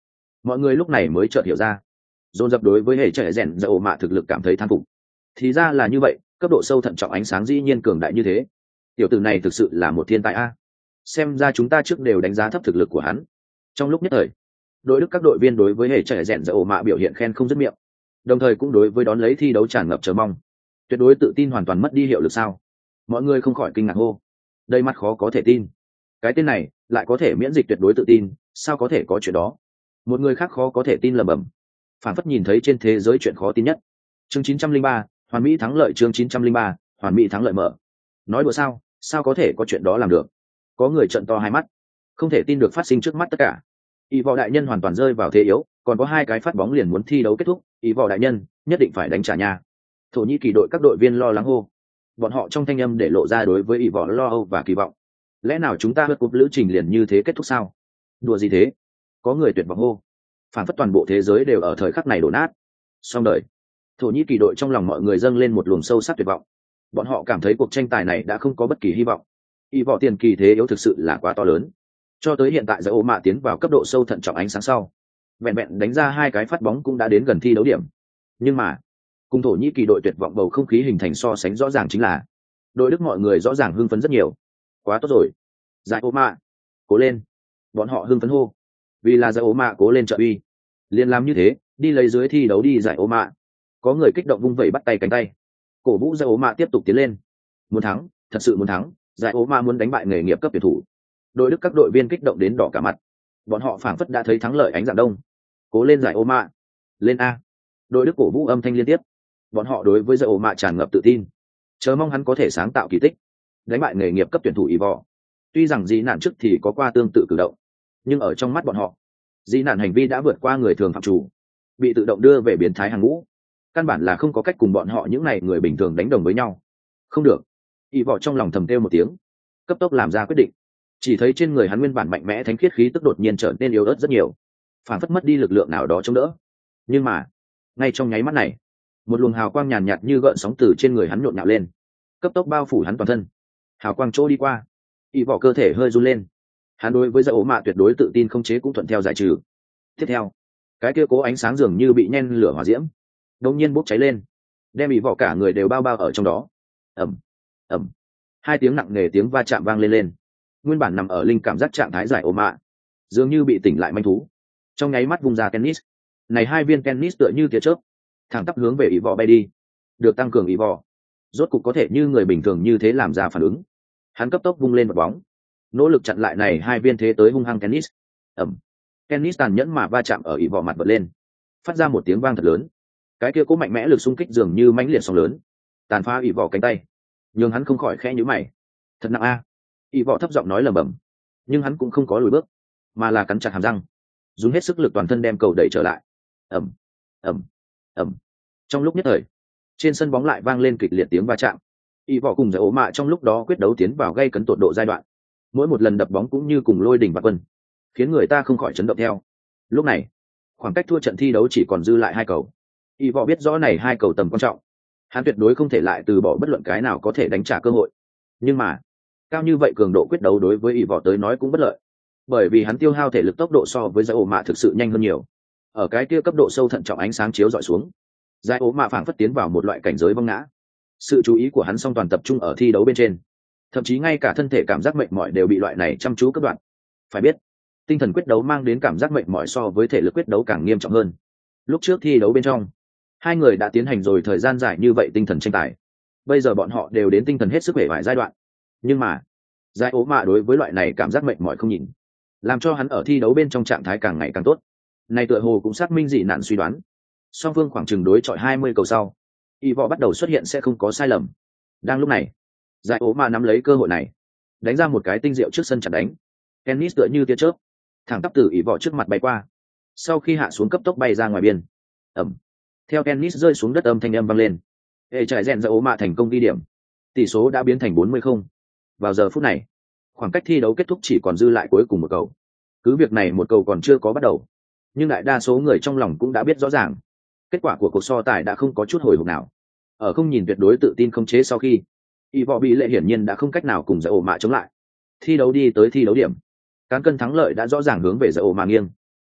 mọi người lúc này mới chợt hiểu ra, dồn dập đối với hệ trẻ rèn dầu mạ thực lực cảm thấy thán phục. Thì ra là như vậy, cấp độ sâu thận trọng ánh sáng dĩ nhiên cường đại như thế. Tiểu tử này thực sự là một thiên tài a. Xem ra chúng ta trước đều đánh giá thấp thực lực của hắn. Trong lúc nhất thời, đội đức các đội viên đối với hệ trẻ rèn dầu mạ biểu hiện khen không dứt miệng, đồng thời cũng đối với đón lấy thi đấu tràn ngập chờ mong. Tuyệt đối tự tin hoàn toàn mất đi hiệu lực sao? Mọi người không khỏi kinh ngạc hô. Đây mắt khó có thể tin. Cái tên này lại có thể miễn dịch tuyệt đối tự tin, sao có thể có chuyện đó? Một người khác khó có thể tin lẩm bẩm. Phản phất nhìn thấy trên thế giới chuyện khó tin nhất. Chương chín trăm linh ba, hoàn mỹ thắng lợi. Chương chín trăm linh ba, hoàn mỹ thắng lợi mở. Nói đùa sao? Sao có thể có chuyện đó làm được? Có người trợn to hai mắt, không thể tin được phát sinh trước mắt tất cả. Y võ đại nhân hoàn toàn rơi vào thế yếu, còn có hai cái phát bóng liền muốn thi đấu kết thúc. Y võ đại nhân nhất định phải đánh trả nhà. Thổ Nhĩ Kỳ đội các đội viên lo lắng hô. Bọn họ trong thanh âm để lộ ra đối với Y võ lo âu và kỳ vọng. Lẽ nào chúng ta vượt cúp lữ trình liền như thế kết thúc sao? Đùa gì thế? Có người tuyệt vọng hô. Phản phất toàn bộ thế giới đều ở thời khắc này đổ nát. Xong đời. Thổ Nhĩ Kỳ đội trong lòng mọi người dâng lên một luồng sâu sắc tuyệt vọng. Bọn họ cảm thấy cuộc tranh tài này đã không có bất kỳ hy vọng. Y võ tiền kỳ thế yếu thực sự là quá to lớn. Cho tới hiện tại giải ô mạ tiến vào cấp độ sâu thận trọng ánh sáng sau, vẹn vẹn đánh ra hai cái phát bóng cũng đã đến gần thi đấu điểm. Nhưng mà cùng Thổ Nhĩ Kỳ đội tuyệt vọng bầu không khí hình thành so sánh rõ ràng chính là đội Đức mọi người rõ ràng hưng phấn rất nhiều. Quá tốt rồi, giải ô mạ, cố lên! Bọn họ hưng phấn hô. Vì là giải ô mạ cố lên trợ uy, liền làm như thế, đi lấy dưới thi đấu đi giải ô mạ. Có người kích động vung vẩy bắt tay cánh tay, cổ vũ giải ô mạ tiếp tục tiến lên. Muốn thắng, thật sự muốn thắng, giải ô mạ muốn đánh bại nghề nghiệp cấp tuyển thủ. Đội Đức các đội viên kích động đến đỏ cả mặt, bọn họ phảng phất đã thấy thắng lợi ánh dạng đông. Cố lên giải ô mạ, lên a! Đội Đức cổ vũ âm thanh liên tiếp, bọn họ đối với giải ô mạ tràn ngập tự tin, chờ mong hắn có thể sáng tạo kỳ tích, đánh bại nghề nghiệp cấp tuyển thủ y võ. Tuy rằng Dĩ Nạn trước thì có qua tương tự cử động, nhưng ở trong mắt bọn họ, Dĩ Nạn hành vi đã vượt qua người thường phạm chủ, bị tự động đưa về biến thái hàng ngũ, căn bản là không có cách cùng bọn họ những này người bình thường đánh đồng với nhau. Không được! Y võ trong lòng thầm kêu một tiếng, cấp tốc làm ra quyết định. Chỉ thấy trên người hắn nguyên bản mạnh mẽ thánh khiết khí tức đột nhiên trở nên yếu ớt rất nhiều, phản phất mất đi lực lượng nào đó chống đỡ. Nhưng mà ngay trong nháy mắt này, một luồng hào quang nhàn nhạt như gợn sóng từ trên người hắn nhộn nhạo lên, cấp tốc bao phủ hắn toàn thân. Hào quang chỗ đi qua, y vỏ cơ thể hơi run lên. Hắn đối với giải ố mạ tuyệt đối tự tin không chế cũng thuận theo giải trừ. Tiếp theo, cái kia cố ánh sáng dường như bị nhen lửa hỏa diễm, đột nhiên bốc cháy lên, đem y vỏ cả người đều bao bao ở trong đó. Ầm, ầm, hai tiếng nặng nề tiếng va chạm vang lên lên. Nguyên bản nằm ở linh cảm giác trạng thái giải ố mạ dường như bị tỉnh lại manh thú, trong nháy mắt vung ra tennis. Này hai viên tennis tựa như tia chớp, thẳng tắp hướng về y vỏ bay đi. Được tăng cường y vỏ, rốt cục có thể như người bình thường như thế làm ra phản ứng. Hắn cấp tốc vung lên một bóng, nỗ lực chặn lại này hai viên thế tới hung hăng tennis. Ẩm, tennis tàn nhẫn mà va chạm ở y vỏ mặt bật lên, phát ra một tiếng vang thật lớn. Cái kia cố mạnh mẽ lực xung kích dường như mãnh liệt sóng lớn, tàn phá y vỏ cánh tay, nhưng hắn không khỏi khẽ nhíu mày. Thật nặng a! Y vỏ thấp giọng nói lẩm bẩm, nhưng hắn cũng không có lùi bước, mà là cắn chặt hàm răng, dùng hết sức lực toàn thân đem cầu đẩy trở lại. Ẩm, ẩm, ẩm. Trong lúc nhất thời, trên sân bóng lại vang lên kịch liệt tiếng va chạm. Y vỏ cùng giải ố mạ trong lúc đó quyết đấu tiến vào gây cấn tột độ giai đoạn, mỗi một lần đập bóng cũng như cùng lôi đình vạn quân, khiến người ta không khỏi chấn động theo. Lúc này, khoảng cách thua trận thi đấu chỉ còn dư lại hai cầu. Y vỏ biết rõ này hai cầu tầm quan trọng, hắn tuyệt đối không thể lại từ bỏ bất luận cái nào có thể đánh trả cơ hội. Nhưng mà cao như vậy cường độ quyết đấu đối với Y vỏ tới nói cũng bất lợi, bởi vì hắn tiêu hao thể lực tốc độ so với giải ố mạ thực sự nhanh hơn nhiều. Ở cái kia cấp độ sâu thận trọng ánh sáng chiếu dọi xuống, giải ố mạ phảng phất tiến vào một loại cảnh giới vong ngã. Sự chú ý của hắn song toàn tập trung ở thi đấu bên trên, thậm chí ngay cả thân thể cảm giác mệt mỏi đều bị loại này chăm chú cắt đoạn. Phải biết, tinh thần quyết đấu mang đến cảm giác mệt mỏi so với thể lực quyết đấu càng nghiêm trọng hơn. Lúc trước thi đấu bên trong, hai người đã tiến hành rồi thời gian dài như vậy tinh thần tranh tài, bây giờ bọn họ đều đến tinh thần hết sức hể vải giai đoạn. Nhưng mà giải ố mạ đối với loại này cảm giác mệt mỏi không nhìn, làm cho hắn ở thi đấu bên trong trạng thái càng ngày càng tốt. Này tựa hồ cũng xác minh dị nạn suy đoán. Song phương khoảng chừng đối chọi hai mươi cầu sau, Y võ bắt đầu xuất hiện sẽ không có sai lầm. Đang lúc này, giải ố mạ nắm lấy cơ hội này, đánh ra một cái tinh diệu trước sân chặn đánh. Tennis tựa như tia chớp, thẳng tắp từ Y võ trước mặt bay qua. Sau khi hạ xuống cấp tốc bay ra ngoài biên. Ẩm. Theo tennis rơi xuống đất âm thanh âm vang lên. Hệ trại rèn giải ố mạ thành công ghi điểm. Tỷ số đã biến thành bốn mươi không. Vào giờ phút này, khoảng cách thi đấu kết thúc chỉ còn dư lại cuối cùng một cầu. Cứ việc này một cầu còn chưa có bắt đầu, nhưng đại đa số người trong lòng cũng đã biết rõ ràng, kết quả của cuộc so tài đã không có chút hồi hộp nào. Ở không nhìn tuyệt đối tự tin không chế sau khi, Y võ bị lệ hiển nhiên đã không cách nào cùng giải ổ mạ chống lại. Thi đấu đi tới thi đấu điểm, cán cân thắng lợi đã rõ ràng hướng về giải ổ mạ nghiêng.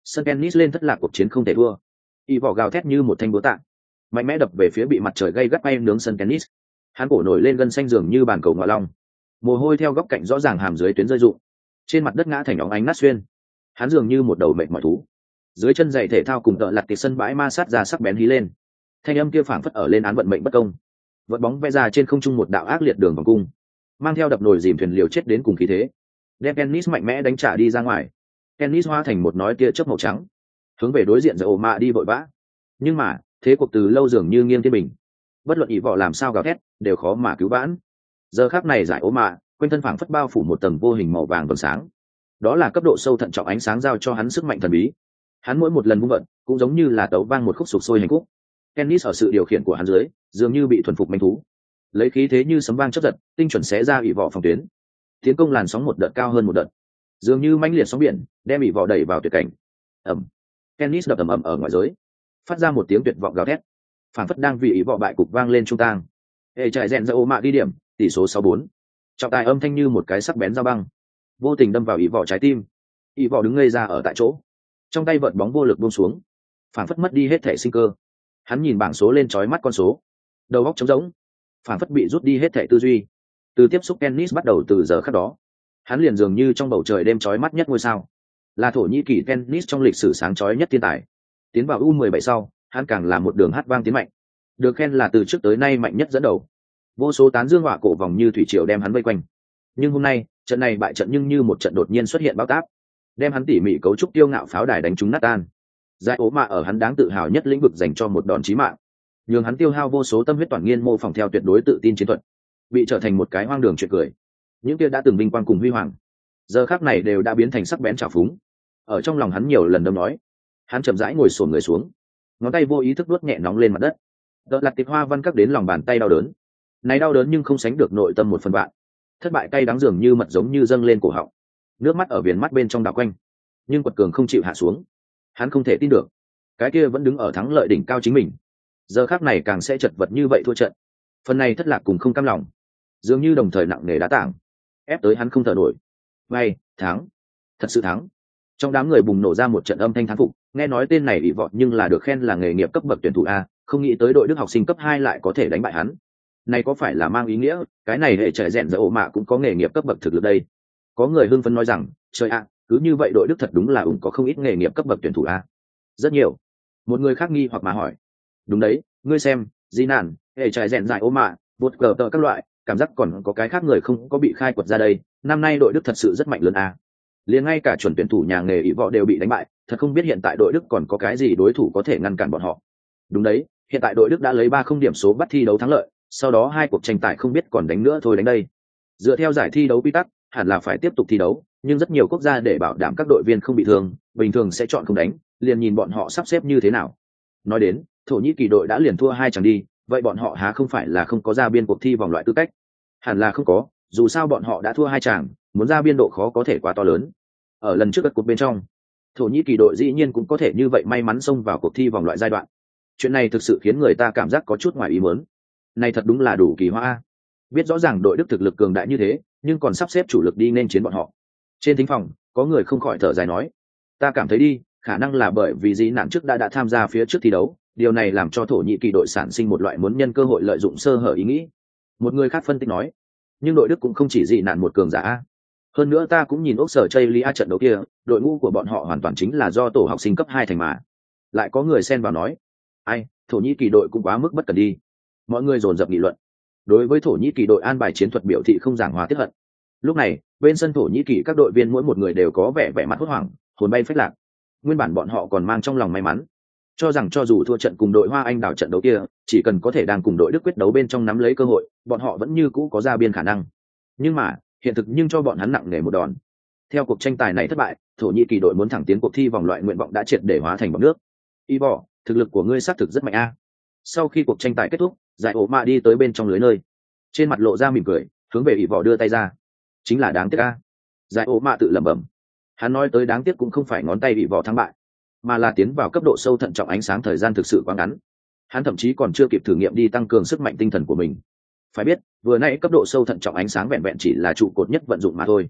Sân tennis lên thất lạc, cuộc chiến không thể thua. Y vỏ gào thét như một thanh búa tạ, mạnh mẽ đập về phía bị mặt trời gay gắt bay nướng sân tennis. Hắn cổ nổi lên gân xanh dường như bàn cầu ngọa long, mồ hôi theo góc cạnh rõ ràng hàm dưới tuyến rơi rụng, trên mặt đất ngã thành óng ánh nát xuyên. Hắn dường như một đầu mệt mỏi thú, dưới chân giày thể thao cùng tợ lặt tiệt sân bãi ma sát ra sắc bén hí lên. Thanh âm kia phảng phất ở lên án vận mệnh bất công. Vận bóng vẽ ra trên không trung một đạo ác liệt đường vòng cung, mang theo đập nồi dìm thuyền liều chết đến cùng khí thế, đem tennis mạnh mẽ đánh trả đi ra ngoài. Tennis hóa thành một nói tia chớp màu trắng, hướng về đối diện Dỗ Mạ đi vội vã. Nhưng mà thế cuộc từ lâu dường như nghiêng thiên bình, bất luận ý võ làm sao gào thét đều khó mà cứu vãn. Giờ khắc này giải Ố Mạ quanh thân phảng phất bao phủ một tầng vô hình màu vàng vầng sáng, đó là cấp độ sâu thận trọng ánh sáng giao cho hắn sức mạnh thần bí. Hắn mỗi một lần vung vận cũng giống như là tấu vang một khúc sục sôi hành khúc. Tennis ở sự điều khiển của hắn dưới dường như bị thuần phục manh thú, lấy khí thế như sấm vang chớp giật, tinh chuẩn xé ra ỷ vỏ phòng tuyến, tiến công làn sóng một đợt cao hơn một đợt, dường như mãnh liệt sóng biển đem ỷ vỏ đẩy vào tuyệt cảnh. ầm, Tennis đập ầm ầm ở ngoài giới, phát ra một tiếng tuyệt vọng gào thét, phản phất đang vì ỷ vỏ bại cục vang lên trung tang. Hệ chạy rèn ra ô mạ đi điểm, tỷ số sáu bốn. Trọng tài âm thanh như một cái sắc bén dao băng, vô tình đâm vào ỷ vỏ trái tim. Ỷ vỏ đứng ngây ra ở tại chỗ, trong tay vợt bóng vô lực buông xuống, phản phất mất đi hết thể sinh cơ. Hắn nhìn bảng số lên chói mắt con số, đầu óc trống rỗng, phản phất bị rút đi hết thể tư duy. Từ tiếp xúc tennis bắt đầu từ giờ khắc đó, hắn liền dường như trong bầu trời đêm chói mắt nhất ngôi sao, là Thổ Nhĩ Kỳ tennis trong lịch sử sáng chói nhất thiên tài. Tiến vào U mười bảy sau, hắn càng là một đường hát vang tiến mạnh, được khen là từ trước tới nay mạnh nhất dẫn đầu. Vô số tán dương họa cổ vòng như thủy triều đem hắn vây quanh. Nhưng hôm nay, trận này bại trận nhưng như một trận đột nhiên xuất hiện bão táp, đem hắn tỉ mỉ cấu trúc tiêu ngạo pháo đài đánh trúng nát tan. Giải Ố Mạ ở hắn đáng tự hào nhất lĩnh vực dành cho một đòn chí mạng, nhường hắn tiêu hao vô số tâm huyết toàn nghiên mô phỏng theo tuyệt đối tự tin chiến thuật, bị trở thành một cái hoang đường chuyện cười. Những kia đã từng vinh quang cùng huy hoàng, giờ khắc này đều đã biến thành sắc bén trào phúng. Ở trong lòng hắn nhiều lần đâm nói. Hắn chậm rãi ngồi xổm người xuống, ngón tay vô ý thức vuốt nhẹ nóng lên mặt đất. Đợt lặt tiệp hoa văn cắt đến lòng bàn tay đau đớn, này đau đớn nhưng không sánh được nội tâm một phần vạn. Thất bại cay đắng dường như mật giống như dâng lên cổ họng, nước mắt ở viền mắt bên trong đảo quanh, nhưng quật cường không chịu hạ xuống. Hắn không thể tin được, cái kia vẫn đứng ở thắng lợi đỉnh cao chính mình, giờ khắc này càng sẽ chật vật như vậy thua trận. Phần này thất lạc cùng không cam lòng, dường như đồng thời nặng nề đá tảng, ép tới hắn không thở nổi. May thắng, thật sự thắng. Trong đám người bùng nổ ra một trận âm thanh thán phục. Nghe nói tên này bị vọt nhưng là được khen là nghề nghiệp cấp bậc tuyển thủ a, không nghĩ tới đội Đức học sinh cấp hai lại có thể đánh bại hắn. Này có phải là mang ý nghĩa cái này hệ trẻ rèn giờ ổ mạ cũng có nghề nghiệp cấp bậc thực lực đây? Có người hưng phấn nói rằng, trời ạ, cứ như vậy đội Đức thật đúng là ủng có không ít nghề nghiệp cấp bậc tuyển thủ a. Rất nhiều. Một người khác nghi hoặc mà hỏi, đúng đấy, ngươi xem, di nản, hệ trẻ rèn giải ổ mạ, bột cờ tờ các loại, cảm giác còn có cái khác người không có bị khai quật ra đây. Năm nay đội Đức thật sự rất mạnh lớn a. Liền ngay cả chuẩn tuyển thủ nhà nghề ỷ võ đều bị đánh bại, thật không biết hiện tại đội Đức còn có cái gì đối thủ có thể ngăn cản bọn họ. Đúng đấy, hiện tại đội Đức đã lấy ba không điểm số bắt thi đấu thắng lợi, sau đó hai cuộc tranh tài không biết còn đánh nữa thôi đánh đây. Dựa theo giải thi đấu quy tắc, hẳn là phải tiếp tục thi đấu, nhưng rất nhiều quốc gia để bảo đảm các đội viên không bị thương, bình thường sẽ chọn không đánh, liền nhìn bọn họ sắp xếp như thế nào. Nói đến, Thổ Nhĩ Kỳ đội đã liền thua hai chẳng đi, vậy bọn họ há không phải là không có ra biên cuộc thi vòng loại tư cách? Hẳn là không có, dù sao bọn họ đã thua hai chàng, muốn ra biên độ khó có thể quá to lớn. Ở lần trước các cuộc bên trong, Thổ Nhĩ Kỳ đội dĩ nhiên cũng có thể như vậy may mắn xông vào cuộc thi vòng loại giai đoạn. Chuyện này thực sự khiến người ta cảm giác có chút ngoài ý muốn. Này thật đúng là đủ kỳ hoa. Biết rõ ràng đội Đức thực lực cường đại như thế, nhưng còn sắp xếp chủ lực đi nên chiến bọn họ. Trên thính phòng, có người không khỏi thở dài nói, ta cảm thấy đi, khả năng là bởi vì dĩ nạn trước đã đã tham gia phía trước thi đấu, điều này làm cho Thổ Nhĩ Kỳ đội sản sinh một loại muốn nhân cơ hội lợi dụng sơ hở ý nghĩ. Một người khác phân tích nói, nhưng đội Đức cũng không chỉ dị nạn một cường giả. Hơn nữa ta cũng nhìn ốc sở Chaylia trận đấu kia, đội ngũ của bọn họ hoàn toàn chính là do tổ học sinh cấp hai thành mà. Lại có người xen vào nói, ai, Thổ Nhĩ Kỳ đội cũng quá mức bất cần đi. Mọi người dồn dập nghị luận. Đối với Thổ Nhĩ Kỳ đội an bài chiến thuật biểu thị không giảng hòa tiếp hận. Lúc này, bên sân Thổ Nhĩ Kỳ các đội viên mỗi một người đều có vẻ vẻ mặt hốt hoảng, hồn bay phách lạc. Nguyên bản bọn họ còn mang trong lòng may mắn, cho rằng cho dù thua trận cùng đội Hoa Anh đảo trận đấu kia, chỉ cần có thể đang cùng đội Đức quyết đấu bên trong nắm lấy cơ hội, bọn họ vẫn như cũ có ra biên khả năng. Nhưng mà, hiện thực nhưng cho bọn hắn nặng nề một đòn. Theo cuộc tranh tài này thất bại, Thổ Nhĩ Kỳ đội muốn thẳng tiến cuộc thi vòng loại nguyện vọng đã triệt để hóa thành bọt nước. Y bỏ, thực lực của ngươi xác thực rất mạnh a. Sau khi cuộc tranh tài kết thúc, giải ổ mạ đi tới bên trong lưới nơi, trên mặt lộ ra mỉm cười, hướng về Y vỏ đưa tay ra. Chính là đáng tiếc a. Giải ổ mạ tự lẩm bẩm. Hắn nói tới đáng tiếc cũng không phải ngón tay Y vỏ thắng bại, mà là tiến vào cấp độ sâu thận trọng ánh sáng thời gian thực sự quá ngắn. Hắn thậm chí còn chưa kịp thử nghiệm đi tăng cường sức mạnh tinh thần của mình. Phải biết, vừa nãy cấp độ sâu thận trọng ánh sáng vẹn vẹn chỉ là trụ cột nhất vận dụng mà thôi.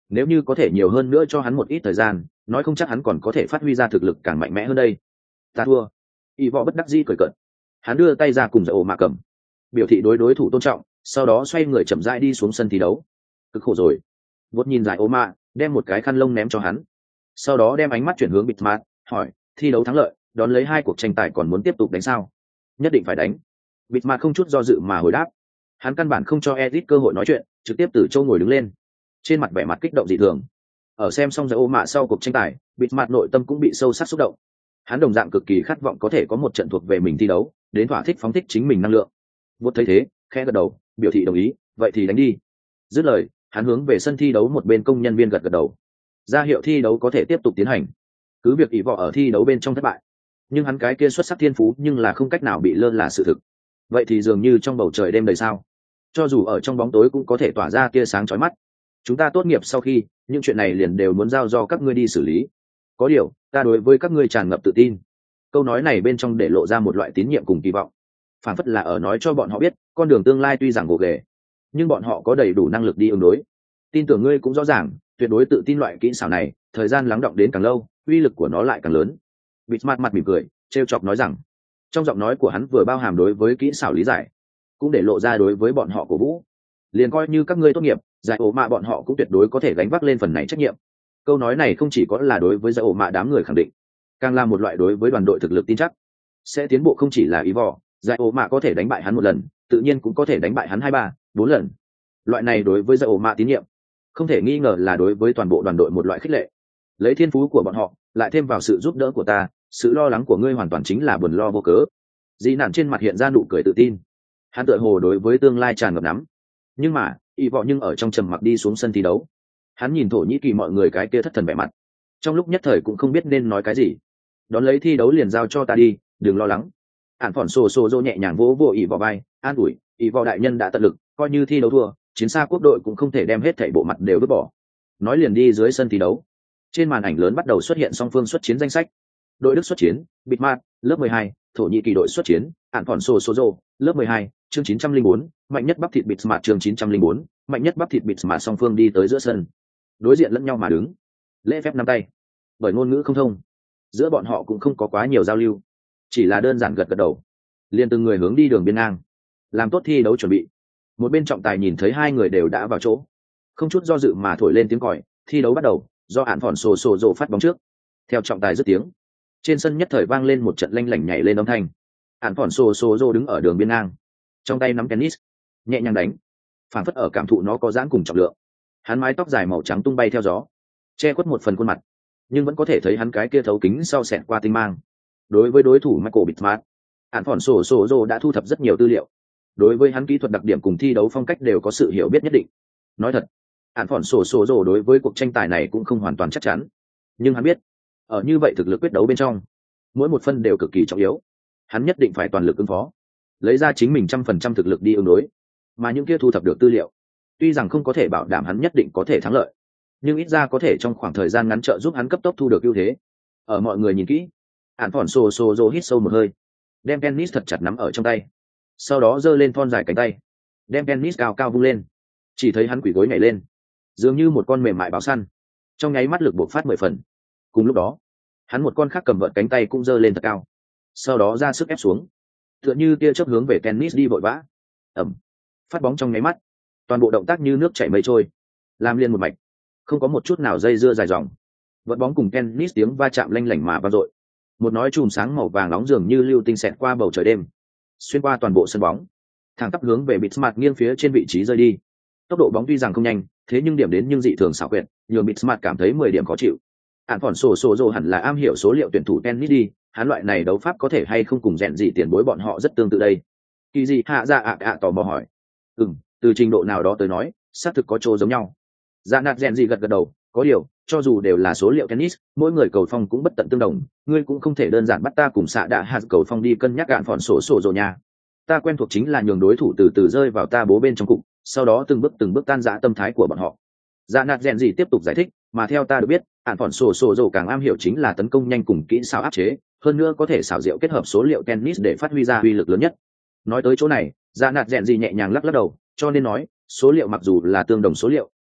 nếu như có thể nhiều hơn nữa cho hắn một ít thời gian, nói không chắc hắn còn có thể phát huy ra thực lực càng mạnh mẽ hơn đây. Ta thua. Y võ bất đắc dĩ cười cợt. Hắn đưa tay ra cùng giải ổ mạ cầm, biểu thị đối đối thủ tôn trọng, sau đó xoay người chậm rãi đi xuống sân thi đấu. Cực khổ rồi. Vốt nhìn giải ổ mạ, đem một cái khăn lông ném cho hắn, sau đó đem ánh mắt chuyển hướng Bịt Mạt, hỏi, thi đấu thắng lợi, đón lấy hai cuộc tranh tài còn muốn tiếp tục đánh sao? Nhất định phải đánh. Bịt Mạt không chút do dự mà hồi đáp. Hắn căn bản không cho Edit cơ hội nói chuyện, trực tiếp từ châu ngồi đứng lên, trên mặt vẻ mặt kích động dị thường. Ở xem xong giải ổ mạ sau cuộc tranh tài, Bịt Mạt nội tâm cũng bị sâu sắc xúc động. Hắn đồng dạng cực kỳ khát vọng có thể có một trận thuộc về mình thi đấu, đến thỏa thích phóng thích chính mình năng lượng. Vốt thấy thế, khẽ gật đầu, biểu thị đồng ý, vậy thì đánh đi. Dứt lời, hắn hướng về sân thi đấu một bên công nhân viên gật gật đầu, ra hiệu thi đấu có thể tiếp tục tiến hành. Cứ việc ỷ vọ ở thi đấu bên trong thất bại, nhưng hắn cái kia xuất sắc thiên phú nhưng là không cách nào bị lơ là sự thực. Vậy thì dường như trong bầu trời đêm đầy sao, cho dù ở trong bóng tối cũng có thể tỏa ra tia sáng chói mắt. Chúng ta tốt nghiệp sau khi, những chuyện này liền đều muốn giao do các ngươi đi xử lý. Có điều, ta đối với các ngươi tràn ngập tự tin. Câu nói này bên trong để lộ ra một loại tín nhiệm cùng kỳ vọng, phản phất là ở nói cho bọn họ biết, con đường tương lai tuy rằng gồ ghề, nhưng bọn họ có đầy đủ năng lực đi ứng đối. Tin tưởng ngươi cũng rõ ràng, tuyệt đối tự tin loại kỹ xảo này, thời gian lắng đọng đến càng lâu, uy lực của nó lại càng lớn. Bịt mặt mặt mỉm cười, trêu chọc nói rằng, trong giọng nói của hắn vừa bao hàm đối với kỹ xảo lý giải, cũng để lộ ra đối với bọn họ cổ vũ. Liền coi như các ngươi tốt nghiệp, giải ổ mạ bọn họ cũng tuyệt đối có thể gánh vác lên phần này trách nhiệm. Câu nói này không chỉ có là đối với giải ổ mạ đám người khẳng định, càng là một loại đối với đoàn đội thực lực tin chắc. Sẽ tiến bộ không chỉ là ý vò, giải ổ mạ có thể đánh bại hắn một lần, tự nhiên cũng có thể đánh bại hắn hai ba, bốn lần. Loại này đối với giải ổ mạ tín nhiệm, không thể nghi ngờ là đối với toàn bộ đoàn đội một loại khích lệ. Lấy thiên phú của bọn họ, lại thêm vào sự giúp đỡ của ta, sự lo lắng của ngươi hoàn toàn chính là buồn lo vô cớ. Dĩ nản trên mặt hiện ra nụ cười tự tin. Hắn tựa hồ đối với tương lai tràn ngập nắm. Nhưng mà, y vọ nhưng ở trong trầm mặc đi xuống sân thi đấu. Hắn nhìn Thổ Nhĩ Kỳ mọi người cái kia thất thần vẻ mặt, trong lúc nhất thời cũng không biết nên nói cái gì. Đón lấy thi đấu liền giao cho ta đi, đừng lo lắng. Ản Phỏn Sô Sô Dô nhẹ nhàng vỗ vỗ y vọ vai, an ủi, y vọ đại nhân đã tận lực, coi như thi đấu thua, chiến xa quốc đội cũng không thể đem hết thảy bộ mặt đều vứt bỏ. Nói liền đi dưới sân thi đấu. Trên màn ảnh lớn bắt đầu xuất hiện song phương xuất chiến danh sách. Đội Đức xuất chiến, Bịt Mạt, lớp mười hai, Thổ Nhĩ Kỳ đội xuất chiến, Ản Phỏn Sô Sô Dô, lớp mười hai, chương chín trăm lẻ bốn, mạnh nhất bắp thịt Bịt Mạt chương chín trăm lẻ bốn, mạnh nhất bắp thịt Bịt Mạt song phương đi tới giữa sân. Đối diện lẫn nhau mà đứng, lễ phép nắm tay. Bởi ngôn ngữ không thông, giữa bọn họ cũng không có quá nhiều giao lưu, chỉ là đơn giản gật gật đầu, liền từng người hướng đi đường biên ngang, làm tốt thi đấu chuẩn bị. Một bên trọng tài nhìn thấy hai người đều đã vào chỗ, không chút do dự mà thổi lên tiếng còi, thi đấu bắt đầu, do Ản Phỏn Sô Sô Dô phát bóng trước. Theo trọng tài dứt tiếng, trên sân nhất thời vang lên một trận lanh lảnh nhảy lên âm thanh. Ản Phỏn Sô Sô Dô đứng ở đường biên ngang, trong tay nắm tennis, nhẹ nhàng đánh, phảng phất ở cảm thụ nó có dáng cùng trọng lượng. Hắn mái tóc dài màu trắng tung bay theo gió, che khuất một phần khuôn mặt, nhưng vẫn có thể thấy hắn cái kia thấu kính sau xẹt qua tinh mang. Đối với đối thủ Michael Bịt Mạt, Ản Phỏn Sô Sô Dô đã thu thập rất nhiều tư liệu, đối với hắn kỹ thuật đặc điểm cùng thi đấu phong cách đều có sự hiểu biết nhất định. Nói thật, Ản Phỏn Sô Sô Dô đối với cuộc tranh tài này cũng không hoàn toàn chắc chắn, nhưng hắn biết, ở như vậy thực lực quyết đấu bên trong, mỗi một phân đều cực kỳ trọng yếu. Hắn nhất định phải toàn lực ứng phó, lấy ra chính mình trăm phần trăm thực lực đi ứng đối. Mà những kia thu thập được tư liệu, tuy rằng không có thể bảo đảm hắn nhất định có thể thắng lợi, nhưng ít ra có thể trong khoảng thời gian ngắn trợ giúp hắn cấp tốc thu được ưu thế. Ở mọi người nhìn kỹ, Ản Phỏn Sô Sô Dô hít sâu một hơi, đem tennis thật chặt nắm ở trong tay, sau đó giơ lên thon dài cánh tay, đem tennis cao cao vung lên. Chỉ thấy hắn quỳ gối nhảy lên, dường như một con mềm mại báo săn, trong nháy mắt lực bộc phát mười phần. Cùng lúc đó, hắn một con khác cầm vợt cánh tay cũng giơ lên thật cao, sau đó ra sức ép xuống, tựa như tia chớp hướng về tennis đi vội vã. Ẩm, phát bóng trong nháy mắt, toàn bộ động tác như nước chảy mây trôi, làm liên một mạch, không có một chút nào dây dưa dài dòng. Vợt bóng cùng tennis tiếng va chạm lanh lảnh mà vang dội, một nói chùm sáng màu vàng nóng dường như lưu tinh xẹt qua bầu trời đêm, xuyên qua toàn bộ sân bóng, thẳng tắp hướng về Bịt Mạt nghiêng phía trên vị trí rơi đi. Tốc độ bóng tuy rằng không nhanh, thế nhưng điểm đến nhưng dị thường xảo quyệt, nhường Bịt Mạt cảm thấy mười điểm khó chịu. Ản Phỏn Sô Sô Dô hẳn là am hiểu số liệu tuyển thủ tennis đi, hắn loại này đấu pháp có thể hay không cùng rèn gì tiền bối bọn họ rất tương tự đây. Kỳ gì hạ dạ ạ ạ tò mò hỏi. Ừm, từ trình độ nào đó tới nói, xác thực có chỗ giống nhau. Dạ nạt rèn gì gật gật đầu, có điều, cho dù đều là số liệu tennis, mỗi người cầu phong cũng bất tận tương đồng, ngươi cũng không thể đơn giản bắt ta cùng xạ đạ hạt cầu phong đi cân nhắc Ản Phỏn Sô Sô Dô nha. Ta quen thuộc chính là nhường đối thủ từ từ rơi vào ta bố bên trong cục, sau đó từng bước từng bước tan rã tâm thái của bọn họ. Dạ nạt rèn gì tiếp tục giải thích, mà theo ta được biết, Ản Phỏn Sô Sô Dô càng am hiểu chính là tấn công nhanh cùng kỹ xảo áp chế, hơn nữa có thể xảo diệu kết hợp số liệu tennis để phát huy ra uy lực lớn nhất. Nói tới chỗ này, Dạ nạt rèn gì nhẹ nhàng lắc lắc đầu, cho nên nói, số liệu mặc dù là tương đồng số liệu,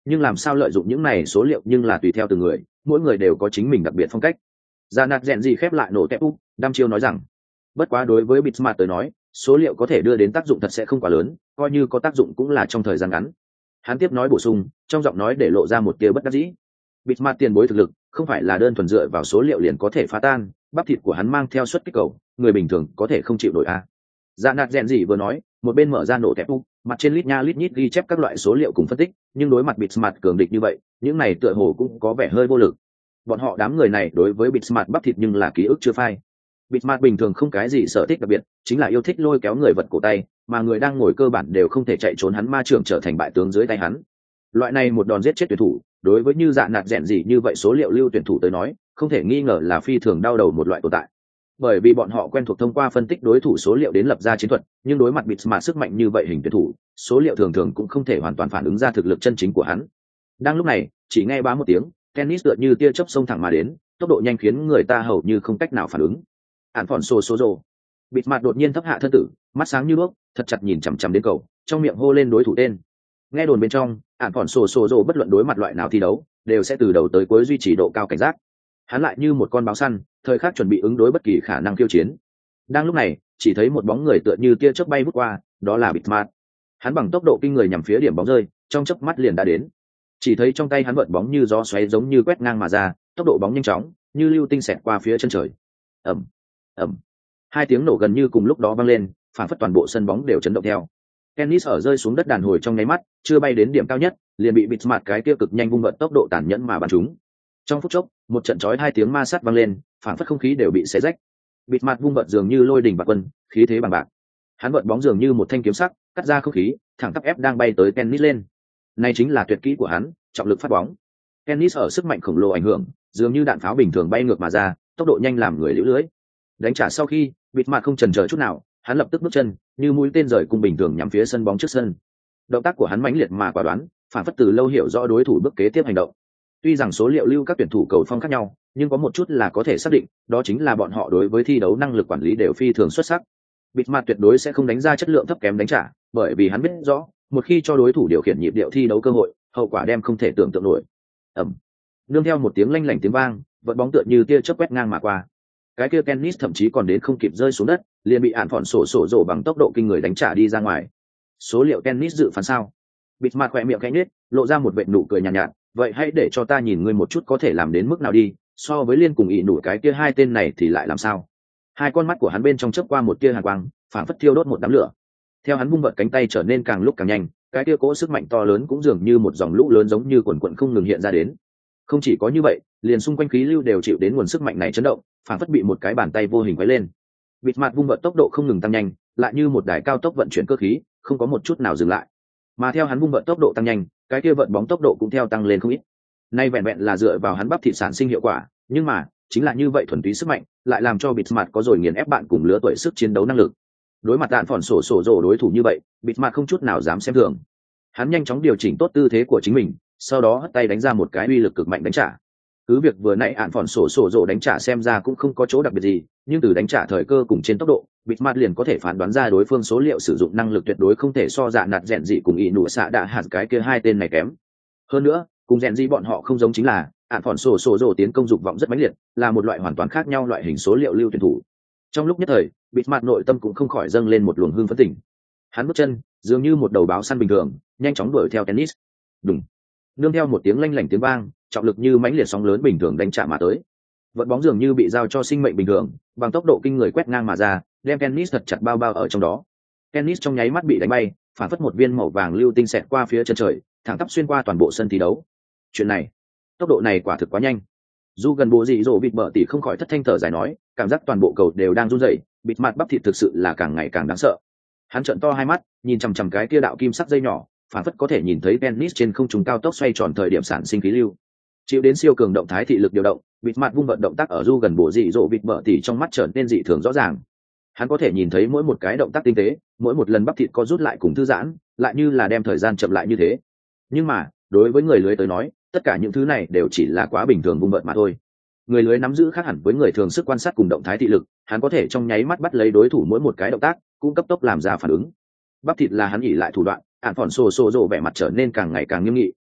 nhưng làm sao lợi dụng những này số liệu nhưng là tùy theo từng người, mỗi người đều có chính mình đặc biệt phong cách. Ra nạt rèn gì khép lại nổ tép úp đăm chiêu nói rằng, bất quá đối với Bitsmart tới nói, số liệu có thể đưa đến tác dụng thật sẽ không quá lớn, coi như có tác dụng cũng là trong thời gian ngắn. Hắn tiếp nói bổ sung, trong giọng nói để lộ ra một tia bất đắc dĩ. Bitsmart tiền bối thực lực không phải là đơn thuần dựa vào số liệu liền có thể phá tan, bắp thịt của hắn mang theo suất kích cầu, người bình thường có thể không chịu nổi a. À. Dạ nạt rèn gì vừa nói, một bên mở ra nổ tép úp, mặt trên lít nha lít nhít ghi chép các loại số liệu cùng phân tích, nhưng đối mặt Bitsmart cường địch như vậy, những này tựa hồ cũng có vẻ hơi vô lực. Bọn họ đám người này đối với Bitsmart bắp thịt nhưng là ký ức chưa phai. Bitsmart bình thường không cái gì sở thích đặc biệt, chính là yêu thích lôi kéo người vật cổ tay, mà người đang ngồi cơ bản đều không thể chạy trốn hắn ma trưởng trở thành bại tướng dưới tay hắn. Loại này một đòn giết chết tuyển thủ, đối với như dạ nạt rèn gì như vậy số liệu lưu tuyển thủ tới nói, không thể nghi ngờ là phi thường đau đầu một loại tồn tại. Bởi vì bọn họ quen thuộc thông qua phân tích đối thủ số liệu đến lập ra chiến thuật, nhưng đối mặt Bitsmart sức mạnh như vậy hình tuyển thủ, số liệu thường thường cũng không thể hoàn toàn phản ứng ra thực lực chân chính của hắn. Đang lúc này, chỉ nghe bá một tiếng, tennis tựa như tia chớp xông thẳng mà đến, tốc độ nhanh khiến người ta hầu như không cách nào phản ứng. Ản phỏn sô số rồ, Bitsmart đột nhiên thấp hạ thân tử, mắt sáng như đuốc, thật chặt nhìn chằm chằm đến cầu, trong miệng hô lên đối thủ tên. Nghe đồn bên trong, Ản phỏn sô số rồ bất luận đối mặt loại nào thi đấu, đều sẽ từ đầu tới cuối duy trì độ cao cảnh giác. Hắn lại như một con báo săn, thời khắc chuẩn bị ứng đối bất kỳ khả năng khiêu chiến. Đang lúc này, chỉ thấy một bóng người tựa như tia chớp bay vút qua, đó là Bitsmart. Hắn bằng tốc độ kinh người nhằm phía điểm bóng rơi, trong chớp mắt liền đã đến. Chỉ thấy trong tay hắn vợt bóng như gió xoáy giống như quét ngang mà ra, tốc độ bóng nhanh chóng, như lưu tinh xẹt qua phía chân trời. Ầm, ầm. Hai tiếng nổ gần như cùng lúc đó vang lên, phản phất toàn bộ sân bóng đều chấn động theo. Tennis ở rơi xuống đất đàn hồi trong nháy mắt, chưa bay đến điểm cao nhất, liền bị Bitsmart cái kia cực nhanh vung vợt tốc độ tàn nhẫn mà bắn trúng. Trong phút chốc, một trận chói hai tiếng ma sát vang lên, phản phất không khí đều bị xé rách. Bitsmart vung vợt dường như lôi đình bạc quân, khí thế bằng bạc. Hắn vợt bóng dường như một thanh kiếm sắc, cắt ra không khí, thẳng tắp ép đang bay tới Tennis lên. Này chính là tuyệt kỹ của hắn, trọng lực phát bóng. Tennis ở sức mạnh khổng lồ ảnh hưởng, dường như đạn pháo bình thường bay ngược mà ra, tốc độ nhanh làm người liễu lưới. Đánh trả sau khi, Bitsmart không chần chờ chút nào, hắn lập tức bước chân, như mũi tên rời cung bình thường nhắm phía sân bóng trước sân. Động tác của hắn mãnh liệt mà quả đoán, phản phất từ lâu hiểu rõ đối thủ bước kế tiếp hành động. Tuy rằng số liệu lưu các tuyển thủ cầu phong khác nhau, nhưng có một chút là có thể xác định, đó chính là bọn họ đối với thi đấu năng lực quản lý đều phi thường xuất sắc. Bitsmart tuyệt đối sẽ không đánh ra chất lượng thấp kém đánh trả, bởi vì hắn biết rõ, một khi cho đối thủ điều khiển nhịp điệu thi đấu cơ hội, hậu quả đem không thể tưởng tượng nổi. Ầm. Nương theo một tiếng lanh lảnh tiếng vang, vận bóng tựa như tia chớp quét ngang mà qua. Cái kia tennis thậm chí còn đến không kịp rơi xuống đất, liền bị ản phỏn sổ sổ rổ bằng tốc độ kinh người đánh trả đi ra ngoài. Số liệu tennis dự phán sao? Bitsmart khỏe miệng khẽ nhếch, lộ ra một vệt nụ cười nhàn nhạt, nhạt, vậy hãy để cho ta nhìn ngươi một chút có thể làm đến mức nào đi, so với liên cùng ỷ nụ cái kia hai tên này thì lại làm sao? Hai con mắt của hắn bên trong chớp qua một tia hàn quang, phảng phất thiêu đốt một đám lửa. Theo hắn vung vợt cánh tay trở nên càng lúc càng nhanh, cái kia cỗ sức mạnh to lớn cũng dường như một dòng lũ lớn giống như quần quần không ngừng hiện ra đến. Không chỉ có như vậy, liền xung quanh khí lưu đều chịu đến nguồn sức mạnh này chấn động, phảng phất bị một cái bàn tay vô hình quấy lên. Bitsmart vung vợt tốc độ không ngừng tăng nhanh, lại như một đài cao tốc vận chuyển cơ khí, không có một chút nào dừng lại. Mà theo hắn vung vợt tốc độ tăng nhanh, cái kia vận bóng tốc độ cũng theo tăng lên không ít. Nay vẹn vẹn là dựa vào hắn bắp thịt sản sinh hiệu quả, nhưng mà, chính là như vậy thuần túy sức mạnh, lại làm cho Bitsmart có rồi nghiền ép bạn cùng lứa tuổi sức chiến đấu năng lực. Đối mặt đạn phỏn sổ sổ rổ đối thủ như vậy, Bitsmart không chút nào dám xem thường. Hắn nhanh chóng điều chỉnh tốt tư thế của chính mình, sau đó hất tay đánh ra một cái uy lực cực mạnh đánh trả. Cứ việc vừa nãy ạn phỏn sổ sổ rổ đánh trả xem ra cũng không có chỗ đặc biệt gì, nhưng từ đánh trả thời cơ cùng trên tốc độ, Bitsmart liền có thể phán đoán ra đối phương số liệu sử dụng năng lực tuyệt đối không thể so dạ nạt rèn dị cùng ỷ nụ xạ đạ hạt cái kia hai tên này kém. Hơn nữa, cùng rèn dị bọn họ không giống chính là, ạn phỏn sổ sổ rổ tiến công dục vọng rất mãnh liệt, là một loại hoàn toàn khác nhau loại hình số liệu lưu tuyển thủ. Trong lúc nhất thời, Bitsmart nội tâm cũng không khỏi dâng lên một luồng hưng phấn tỉnh. Hắn bước chân, dường như một đầu báo săn bình thường, nhanh chóng đuổi theo tennis. Đùng. Nương theo một tiếng lanh lảnh tiếng vang, trọng lực như mãnh liệt sóng lớn bình thường đánh chạm mà tới. Vận bóng dường như bị giao cho sinh mệnh bình thường, bằng tốc độ kinh người quét ngang mà ra, đem tennis thật chặt bao bao ở trong đó. Tennis trong nháy mắt bị đánh bay, phản phất một viên màu vàng lưu tinh xẹt qua phía chân trời, thẳng tắp xuyên qua toàn bộ sân thi đấu. Chuyện này, tốc độ này quả thực quá nhanh. Dù gần bộ dị dỗ vịt bờ tỉ không khỏi thất thanh thở dài nói, cảm giác toàn bộ cầu đều đang run rẩy, Bitsmart bắp thịt thực sự là càng ngày càng đáng sợ. Hắn trợn to hai mắt, nhìn chằm chằm cái kia đạo kim sắc dây nhỏ, phản phất có thể nhìn thấy tennis trên không trung cao tốc xoay tròn thời điểm sản sinh khí lưu. Chịu đến siêu cường động thái thị lực điều động, Bitsmart vung vận động tác ở du gần bộ dị dỗ vịt bờ tỉ trong mắt trở nên dị thường rõ ràng. Hắn có thể nhìn thấy mỗi một cái động tác tinh tế, mỗi một lần bắp thịt co rút lại cùng thư giãn, lại như là đem thời gian chậm lại như thế. Nhưng mà, đối với người lưới tới nói, tất cả những thứ này đều chỉ là quá bình thường vung vận mà thôi. Người lưới nắm giữ khác hẳn với người thường sức quan sát cùng động thái thị lực, hắn có thể trong nháy mắt bắt lấy đối thủ mỗi một cái động tác, cũng cấp tốc làm ra phản ứng. Bắp thịt là hắn nghỉ lại thủ đoạn, ạn phỏn sổ sổ rộ vẻ mặt trở nên càng ngày càng nghiêm nghị,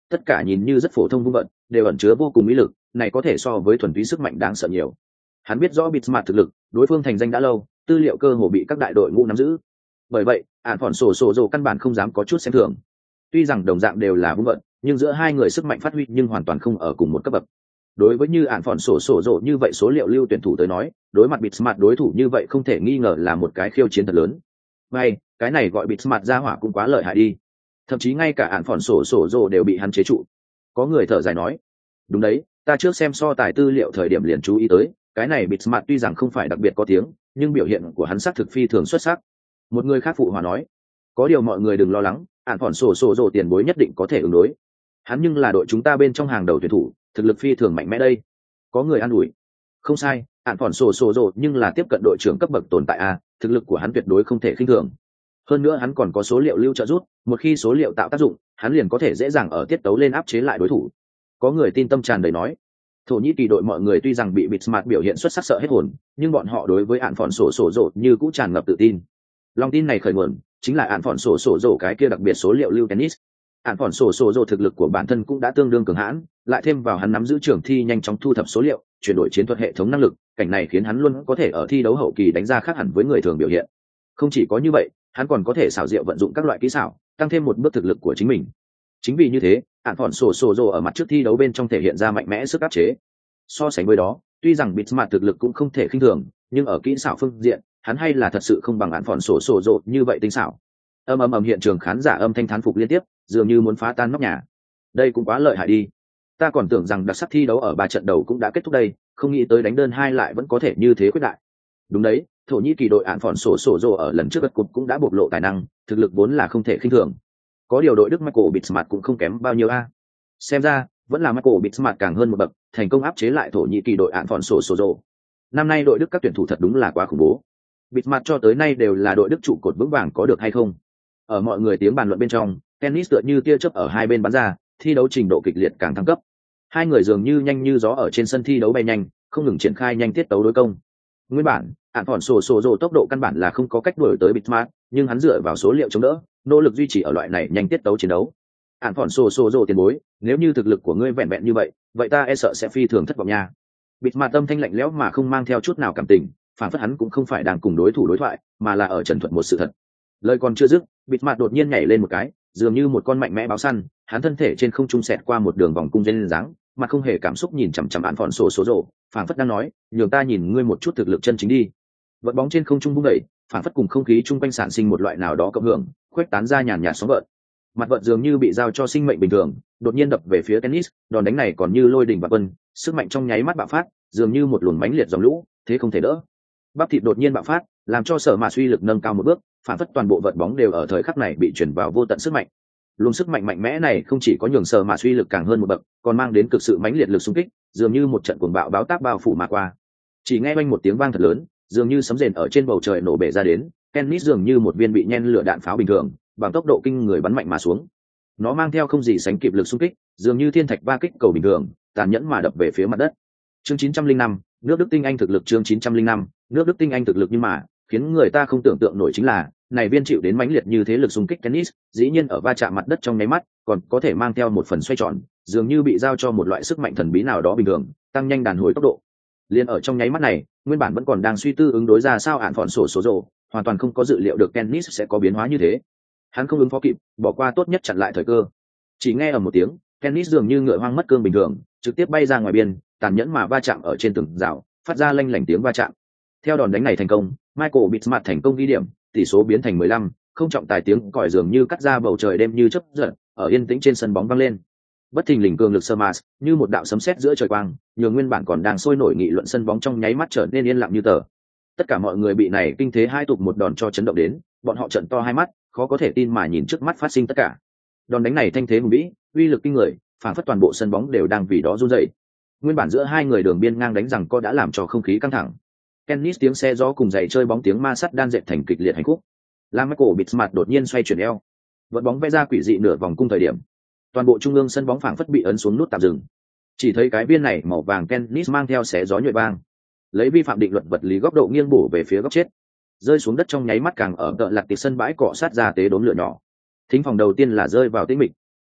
tất cả nhìn như rất phổ thông vung vận đều ẩn chứa vô cùng mỹ lực, này có thể so với thuần túy sức mạnh đáng sợ nhiều. Hắn biết rõ Bismarck thực lực, đối phương thành danh đã lâu, tư liệu cơ hồ bị các đại đội ngũ nắm giữ. Bởi vậy, ản phỏn sổ sổ rồ căn bản không dám có chút xem thường. Tuy rằng đồng dạng đều là vung vận, nhưng giữa hai người sức mạnh phát huy nhưng hoàn toàn không ở cùng một cấp bậc. Đối với như ản phỏn sổ sổ rồ như vậy số liệu lưu tuyển thủ tới nói, đối mặt Bismarck đối thủ như vậy không thể nghi ngờ là một cái khiêu chiến thật lớn. Ngay, cái này gọi Bismarck ra hỏa cũng quá lợi hại đi. Thậm chí ngay cả ản phỏn sổ sổ rồ đều bị hắn chế trụ. Có người thở dài nói, đúng đấy, ta trước xem so tài tư liệu thời điểm liền chú ý tới, cái này Bismarck tuy rằng không phải đặc biệt có tiếng, nhưng biểu hiện của hắn xác thực phi thường xuất sắc. Một người khác phụ hòa nói, có điều mọi người đừng lo lắng, ản phỏn sổ sổ rồ tiền bối nhất định có thể ứng đối. Hắn nhưng là đội chúng ta bên trong hàng đầu tuyển thủ, thực lực phi thường mạnh mẽ đây. Có người an ủi, không sai, ản phỏn sổ sổ rồ nhưng là tiếp cận đội trưởng cấp bậc tồn tại a, thực lực của hắn tuyệt đối không thể khinh thường. Hơn nữa hắn còn có số liệu lưu trợ giúp, một khi số liệu tạo tác dụng, hắn liền có thể dễ dàng ở tiết tấu lên áp chế lại đối thủ. Có người tin tâm tràn đầy nói, Thổ Nhĩ Kỳ đội mọi người tuy rằng bị Bismarck biểu hiện xuất sắc sợ hết hồn, nhưng bọn họ đối với ạn phòn sổ sổ rộ như cũng tràn ngập tự tin. Lòng tin này khởi nguồn chính là ạn phòn sổ sổ rộ cái kia đặc biệt số liệu lưu tennis. Ạn phòn sổ sổ rộ thực lực của bản thân cũng đã tương đương cường hãn, lại thêm vào hắn nắm giữ trưởng thi nhanh chóng thu thập số liệu, chuyển đổi chiến thuật hệ thống năng lực, cảnh này khiến hắn luôn có thể ở thi đấu hậu kỳ đánh ra khác hẳn với người thường biểu hiện. Không chỉ có như vậy, hắn còn có thể xảo diệu vận dụng các loại kỹ xảo, tăng thêm một bước thực lực của chính mình. Chính vì như thế, ạn phòn sổ sổ rồ ở mặt trước thi đấu bên trong thể hiện ra mạnh mẽ sức áp chế. So sánh với đó, tuy rằng Bismarck thực lực cũng không thể khinh thường, nhưng ở kỹ xảo phương diện, hắn hay là thật sự không bằng ạn phòn sổ sổ rồ như vậy tinh xảo. Âm ầm ầm hiện trường khán giả âm thanh thán phục liên tiếp, dường như muốn phá tan nóc nhà. Đây cũng quá lợi hại đi. Ta còn tưởng rằng đặc sắc thi đấu ở ba trận đầu cũng đã kết thúc đây, không nghĩ tới đánh đơn hai lại vẫn có thể như thế quyết đại. Đúng đấy, Thổ Nhĩ Kỳ đội ạn phòn sổ sổ rồ ở lần trước gật cục cũng đã bộc lộ tài năng, thực lực vốn là không thể khinh thường. Có điều đội Đức Michael Bismarck cũng không kém bao nhiêu a. Xem ra, vẫn là Michael Bismarck càng hơn một bậc, thành công áp chế lại Thổ Nhĩ Kỳ đội ạn phòn sổ sổ rồ. Năm nay đội Đức các tuyển thủ thật đúng là quá khủng bố. Bismarck cho tới nay đều là đội Đức trụ cột vững vàng có được hay không? Ở mọi người tiếng bàn luận bên trong, tennis tựa như tia chớp ở hai bên bắn ra, thi đấu trình độ kịch liệt càng thăng cấp. Hai người dường như nhanh như gió ở trên sân thi đấu bay nhanh, không ngừng triển khai nhanh tiết tấu đối công. Nguyên bản, ạn phòn sổ sổ rồ tốc độ căn bản là không có cách đuổi tới Bismarck, nhưng hắn dựa vào số liệu chống đỡ, nỗ lực duy trì ở loại này nhanh tiết tấu chiến đấu. Ạn phòn sổ sổ rồ tiền bối, nếu như thực lực của ngươi vẹn vẹn như vậy, vậy ta e sợ sẽ phi thường thất vọng nha. Bismarck tâm thanh lạnh lẽo mà không mang theo chút nào cảm tình, phản phất hắn cũng không phải đang cùng đối thủ đối thoại, mà là ở trần thuật một sự thật. Lời còn chưa dứt, Bismarck đột nhiên nhảy lên một cái, dường như một con mạnh mẽ báo săn, hắn thân thể trên không trung xẹt qua một đường vòng cung lên dáng, mà không hề cảm xúc nhìn chằm chằm ạn phòn sổ sổ rồ, phản phất đang nói, nhường ta nhìn ngươi một chút thực lực chân chính đi. Vận bóng trên không trung vung đẩy, phản phất cùng không khí chung quanh sản sinh một loại nào đó cộng hưởng, khuếch tán ra nhàn nhạt sóng gợn. Mặt vận dường như bị giao cho sinh mệnh bình thường, đột nhiên đập về phía tennis, đòn đánh này còn như lôi đình bạo vân, sức mạnh trong nháy mắt bạo phát, dường như một luồng mãnh liệt dòng lũ, thế không thể đỡ. Bắp thịt đột nhiên bạo phát, làm cho sở mà suy lực nâng cao một bước, phản phất toàn bộ vận bóng đều ở thời khắc này bị chuyển vào vô tận sức mạnh. Luồng sức mạnh mạnh mẽ này không chỉ có nhường sở mà suy lực càng hơn một bậc, còn mang đến cực sự mãnh liệt lực xung kích, dường như một trận cuồng bạo báo táp bao phủ mà qua. Chỉ nghe oanh một tiếng vang thật lớn, dường như sấm rền ở trên bầu trời nổ bể ra đến, tennis dường như một viên bị nhen lửa đạn pháo bình thường, bằng tốc độ kinh người bắn mạnh mà xuống. Nó mang theo không gì sánh kịp lực xung kích, dường như thiên thạch va kích cầu bình thường, tàn nhẫn mà đập về phía mặt đất. Chương chín trăm linh năm, nước Đức tinh anh thực lực chương chín trăm linh năm, nước Đức tinh anh thực lực nhưng mà, khiến người ta không tưởng tượng nổi chính là, này viên chịu đến mãnh liệt như thế lực xung kích tennis, dĩ nhiên ở va chạm mặt đất trong nháy mắt, còn có thể mang theo một phần xoay tròn, dường như bị giao cho một loại sức mạnh thần bí nào đó bình thường, tăng nhanh đàn hồi tốc độ. Liên ở trong nháy mắt này, nguyên bản vẫn còn đang suy tư ứng đối ra sao ạn phòn sổ số rồ, hoàn toàn không có dự liệu được tennis sẽ có biến hóa như thế. Hắn không ứng phó kịp, bỏ qua tốt nhất chặn lại thời cơ. Chỉ nghe ở một tiếng, tennis dường như ngựa hoang mất cương bình thường, trực tiếp bay ra ngoài biên, tàn nhẫn mà va chạm ở trên tường rào, phát ra lanh lảnh tiếng va chạm. Theo đòn đánh này thành công, Michael Bismarck thành công ghi điểm, tỷ số biến thành mười lăm, không trọng tài tiếng còi dường như cắt ra bầu trời đêm như chớp giật, ở yên tĩnh trên sân bóng vang lên. Bất thình lình cường lực Sermas, như một đạo sấm sét giữa trời quang, nhường nguyên bản còn đang sôi nổi nghị luận sân bóng trong nháy mắt trở nên yên lặng như tờ. Tất cả mọi người bị này kinh thế hai tục một đòn cho chấn động đến, bọn họ trợn to hai mắt, khó có thể tin mà nhìn trước mắt phát sinh tất cả. Đòn đánh này thanh thế hùng vĩ, uy lực kinh người, phản phất toàn bộ sân bóng đều đang vì đó run rẩy. Nguyên bản giữa hai người đường biên ngang đánh rằng co đã làm cho không khí căng thẳng. Tennis tiếng xe gió cùng giày chơi bóng tiếng ma sắt đan dệt thành kịch liệt hành khúc. Lam Michael Bismarck đột nhiên xoay chuyển eo, vận bóng vẽ ra quỷ dị nửa vòng cung thời điểm, toàn bộ trung ương sân bóng phảng phất bị ấn xuống nút tạm dừng. Chỉ thấy cái viên này màu vàng tennis mang theo xé gió nhuệ vang, lấy vi phạm định luật vật lý góc độ nghiêng bổ về phía góc chết, rơi xuống đất trong nháy mắt càng ở tợ lạc tiệc sân bãi cọ sát ra tế đốm lửa nhỏ. Thính phòng đầu tiên là rơi vào tĩnh mịch.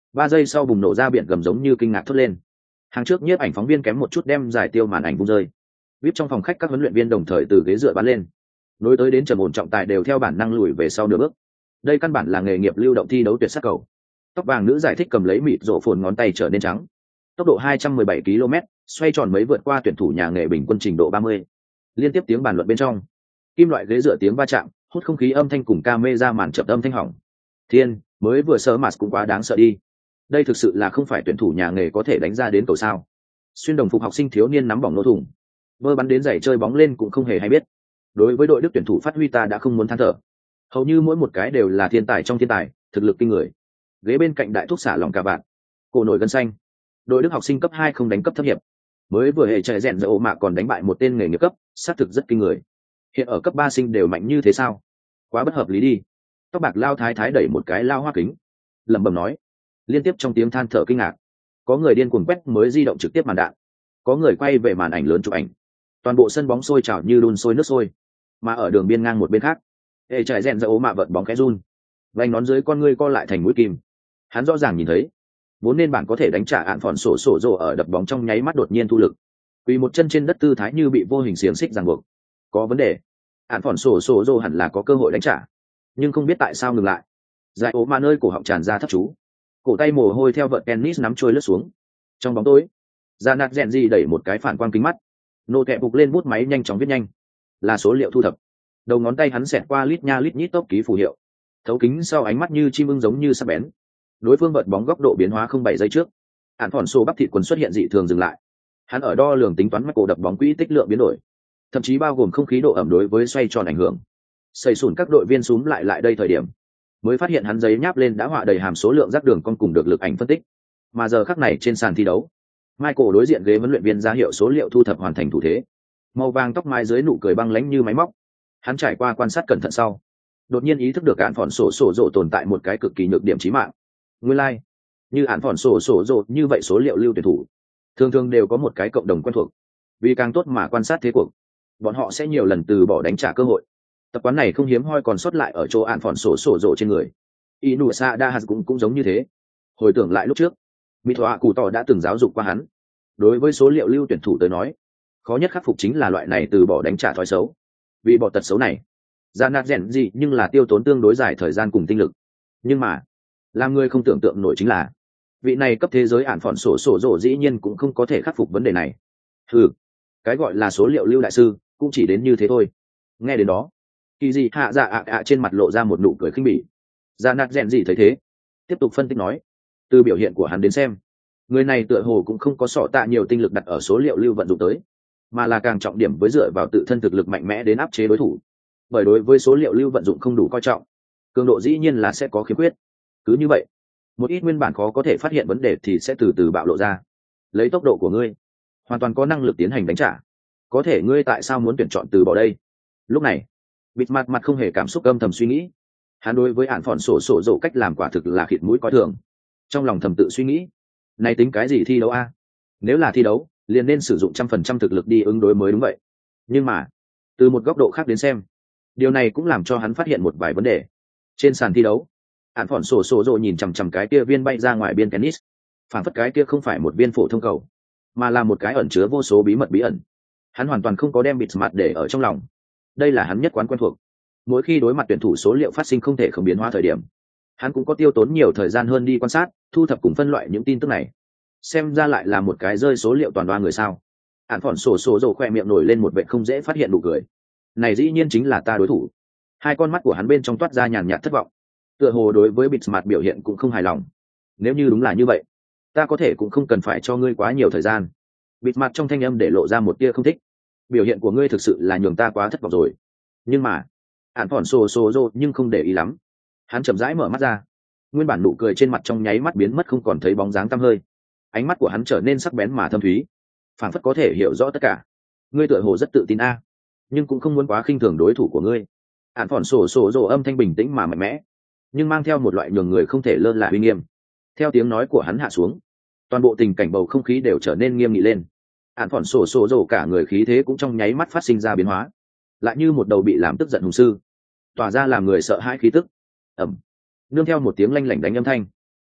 Ba giây sau bùng nổ ra biển gầm giống như kinh ngạc thốt lên. Hàng trước nhiếp ảnh phóng viên kém một chút đem giải tiêu màn ảnh vung rơi. vê i pê trong phòng khách các huấn luyện viên đồng thời từ ghế dựa bắn lên, nối tới đến trầm ổn trọng tài đều theo bản năng lùi về sau nửa bước. Đây căn bản là nghề nghiệp lưu động thi đấu tuyệt sắc cầu. Tóc vàng nữ giải thích cầm lấy mịt rộ phồn, ngón tay trở nên trắng. Tốc độ hai trăm mười bảy ki lô mét, xoay tròn mấy vượt qua tuyển thủ nhà nghề bình quân trình độ ba mươi. Liên tiếp tiếng bàn luận bên trong, kim loại ghế dựa tiếng va chạm, hút không khí âm thanh cùng camera màn chập âm thanh hỏng. Thiên, mới vừa sơ mạt cũng quá đáng sợ đi. Đây thực sự là không phải tuyển thủ nhà nghề có thể đánh ra đến cầu sao? Xuyên đồng phục học sinh thiếu niên nắm bỏng nổ thủng, vơ bắn đến giày chơi bóng lên cũng không hề hay biết. Đối với đội Đức tuyển thủ phát huy ta đã không muốn than thở. Hầu như mỗi một cái đều là thiên tài trong thiên tài, thực lực kinh người. Ghế bên cạnh đại thúc xả lòng cả bạn, cổ nổi gân xanh. Đội Đức học sinh cấp hai không đánh cấp thấp hiệp, mới vừa hệ chạy rèn dậu mà còn đánh bại một tên nghề nghiệp cấp, xác thực rất kinh người. Hiện ở cấp ba sinh đều mạnh như thế sao? Quá bất hợp lý đi. Tóc bạc lao thái thái đẩy một cái lao hoa kính, lẩm bẩm nói, liên tiếp trong tiếng than thở kinh ngạc. Có người điên cuồng quét mới di động trực tiếp màn đạn, có người quay về màn ảnh lớn chụp ảnh. Toàn bộ sân bóng sôi trào như đun sôi nước sôi. Mà ở đường biên ngang một bên khác, hệ chạy rèn dậu mà vợt bóng khẽ run, vành nón dưới con ngươi co lại thành mũi kim. Hắn rõ ràng nhìn thấy, vốn nên bạn có thể đánh trả ạn phòn sổ sổ rồ ở đập bóng trong nháy mắt đột nhiên thu lực, vì một chân trên đất tư thái như bị vô hình xiềng xích ràng buộc. Có vấn đề. Ạn phòn sổ sổ rồ hẳn là có cơ hội đánh trả, nhưng không biết tại sao ngừng lại. Giải ố mà nơi cổ họng tràn ra thấp chú, cổ tay mồ hôi theo vợt tennis nắm trôi lướt xuống. Trong bóng tối, ra nạt rèn gì đẩy một cái phản quang kính mắt, nô kẹp bục lên bút máy nhanh chóng viết nhanh, là số liệu thu thập. Đầu ngón tay hắn xẹt qua lít nha lít nhít tốc ký phù hiệu, thấu kính sau ánh mắt như chim ưng giống như sắc bén. Đối phương vợt bóng góc độ biến hóa không bảy giây trước, ạn phòn sổ bắp thịt quần xuất hiện dị thường dừng lại. Hắn ở đo lường tính toán mắc cổ đập bóng quỹ tích lượng biến đổi, thậm chí bao gồm không khí độ ẩm đối với xoay tròn ảnh hưởng. Xây sủn các đội viên xúm lại lại đây thời điểm, mới phát hiện hắn giấy nháp lên đã họa đầy hàm số lượng rác đường con cùng được lực ảnh phân tích. Mà giờ khắc này trên sàn thi đấu, Michael đối diện ghế huấn luyện viên ra hiệu số liệu thu thập hoàn thành thủ thế. Màu vàng tóc mai dưới nụ cười băng lãnh như máy móc. Hắn trải qua quan sát cẩn thận sau, đột nhiên ý thức được ạn phòn sổ sổ rộ tồn tại một cái cực kỳ nhược điểm chí mạng. Nguyên lai, like, như ạn phòn sổ sổ rộ như vậy số liệu lưu tuyển thủ, thường thường đều có một cái cộng đồng quen thuộc. Vì càng tốt mà quan sát thế cuộc, bọn họ sẽ nhiều lần từ bỏ đánh trả cơ hội. Tập quán này không hiếm hoi còn sót lại ở chỗ ạn phòn sổ sổ rộ trên người. Inusa Dahas cũng cũng giống như thế. Hồi tưởng lại lúc trước, Mitoa Cụ Tỏ đã từng giáo dục qua hắn. Đối với số liệu lưu tuyển thủ tới nói, khó nhất khắc phục chính là loại này từ bỏ đánh trả thói xấu. Vì bỏ tật xấu này, ra nạt rèn gì nhưng là tiêu tốn tương đối dài thời gian cùng tinh lực. Nhưng mà, làm người không tưởng tượng nổi chính là, vị này cấp thế giới ản phòn sổ sổ rộ dĩ nhiên cũng không có thể khắc phục vấn đề này. Ừ, cái gọi là số liệu lưu đại sư cũng chỉ đến như thế thôi. Nghe đến đó, kỳ dị hạ dạ ạ ạ trên mặt lộ ra một nụ cười khinh bỉ. Ra nạt rèn gì thấy thế, tiếp tục phân tích nói, từ biểu hiện của hắn đến xem, người này tựa hồ cũng không có sọ tạ nhiều tinh lực đặt ở số liệu lưu vận dụng tới, mà là càng trọng điểm với dựa vào tự thân thực lực mạnh mẽ đến áp chế đối thủ. Bởi đối với số liệu lưu vận dụng không đủ coi trọng, cường độ dĩ nhiên là sẽ có khiếm khuyết. Cứ như vậy, một ít nguyên bản khó có thể phát hiện vấn đề thì sẽ từ từ bạo lộ ra. Lấy tốc độ của ngươi, hoàn toàn có năng lực tiến hành đánh trả, có thể ngươi tại sao muốn tuyển chọn từ bỏ đây? Lúc này, bịt mặt mặt không hề cảm xúc, âm thầm suy nghĩ. Hắn đối với ản phòn sổ sổ dỗ cách làm quả thực là khịt mũi coi thường. Trong lòng thầm tự suy nghĩ, này tính cái gì thi đấu a? Nếu là thi đấu, liền nên sử dụng trăm phần trăm thực lực đi ứng đối mới đúng vậy. Nhưng mà, từ một góc độ khác đến xem, điều này cũng làm cho hắn phát hiện một vài vấn đề. Trên sàn thi đấu, ản phòn sổ sổ dỗ nhìn chằm chằm cái kia viên bay ra ngoài biên tennis, phản phất cái kia không phải một viên phổ thông cầu, mà là một cái ẩn chứa vô số bí mật bí ẩn. Hắn hoàn toàn không có đem bịt mặt để ở trong lòng. Đây là hắn nhất quán quen thuộc. Mỗi khi đối mặt tuyển thủ số liệu phát sinh không thể không biến hóa thời điểm, hắn cũng có tiêu tốn nhiều thời gian hơn đi quan sát, thu thập cùng phân loại những tin tức này. Xem ra lại là một cái rơi số liệu toàn đoa người sao. Ản phòn sổ sổ dầu khoe miệng nổi lên một vệ không dễ phát hiện nụ cười. Này dĩ nhiên chính là ta đối thủ. Hai con mắt của hắn bên trong toát ra nhàn nhạt thất vọng, tựa hồ đối với bịt mặt biểu hiện cũng không hài lòng. Nếu như đúng là như vậy, ta có thể cũng không cần phải cho ngươi quá nhiều thời gian. Bịt mặt trong thanh âm để lộ ra một tia không thích. Biểu hiện của ngươi thực sự là nhường ta quá thất vọng rồi. Nhưng mà, ản phòn sổ sổ dầu nhưng không để ý lắm. Hắn chậm rãi mở mắt ra, nguyên bản nụ cười trên mặt trong nháy mắt biến mất không còn thấy bóng dáng tăm hơi. Ánh mắt của hắn trở nên sắc bén mà thâm thúy, phảng phất có thể hiểu rõ tất cả. Ngươi tựa hồ rất tự tin a, nhưng cũng không muốn quá khinh thường đối thủ của ngươi. Ản phòn sổ sổ dầu âm thanh bình tĩnh mà mạnh mẽ, nhưng mang theo một loại nhường người không thể lơ là uy nghiêm. Theo tiếng nói của hắn hạ xuống, toàn bộ tình cảnh bầu không khí đều trở nên nghiêm nghị lên. Ản phòn sổ sổ dầu cả người khí thế cũng trong nháy mắt phát sinh ra biến hóa, lại như một đầu bị làm tức giận hùng sư, tỏa ra làm người sợ hãi khí tức. Ẩm, nương theo một tiếng lanh lảnh đánh âm thanh,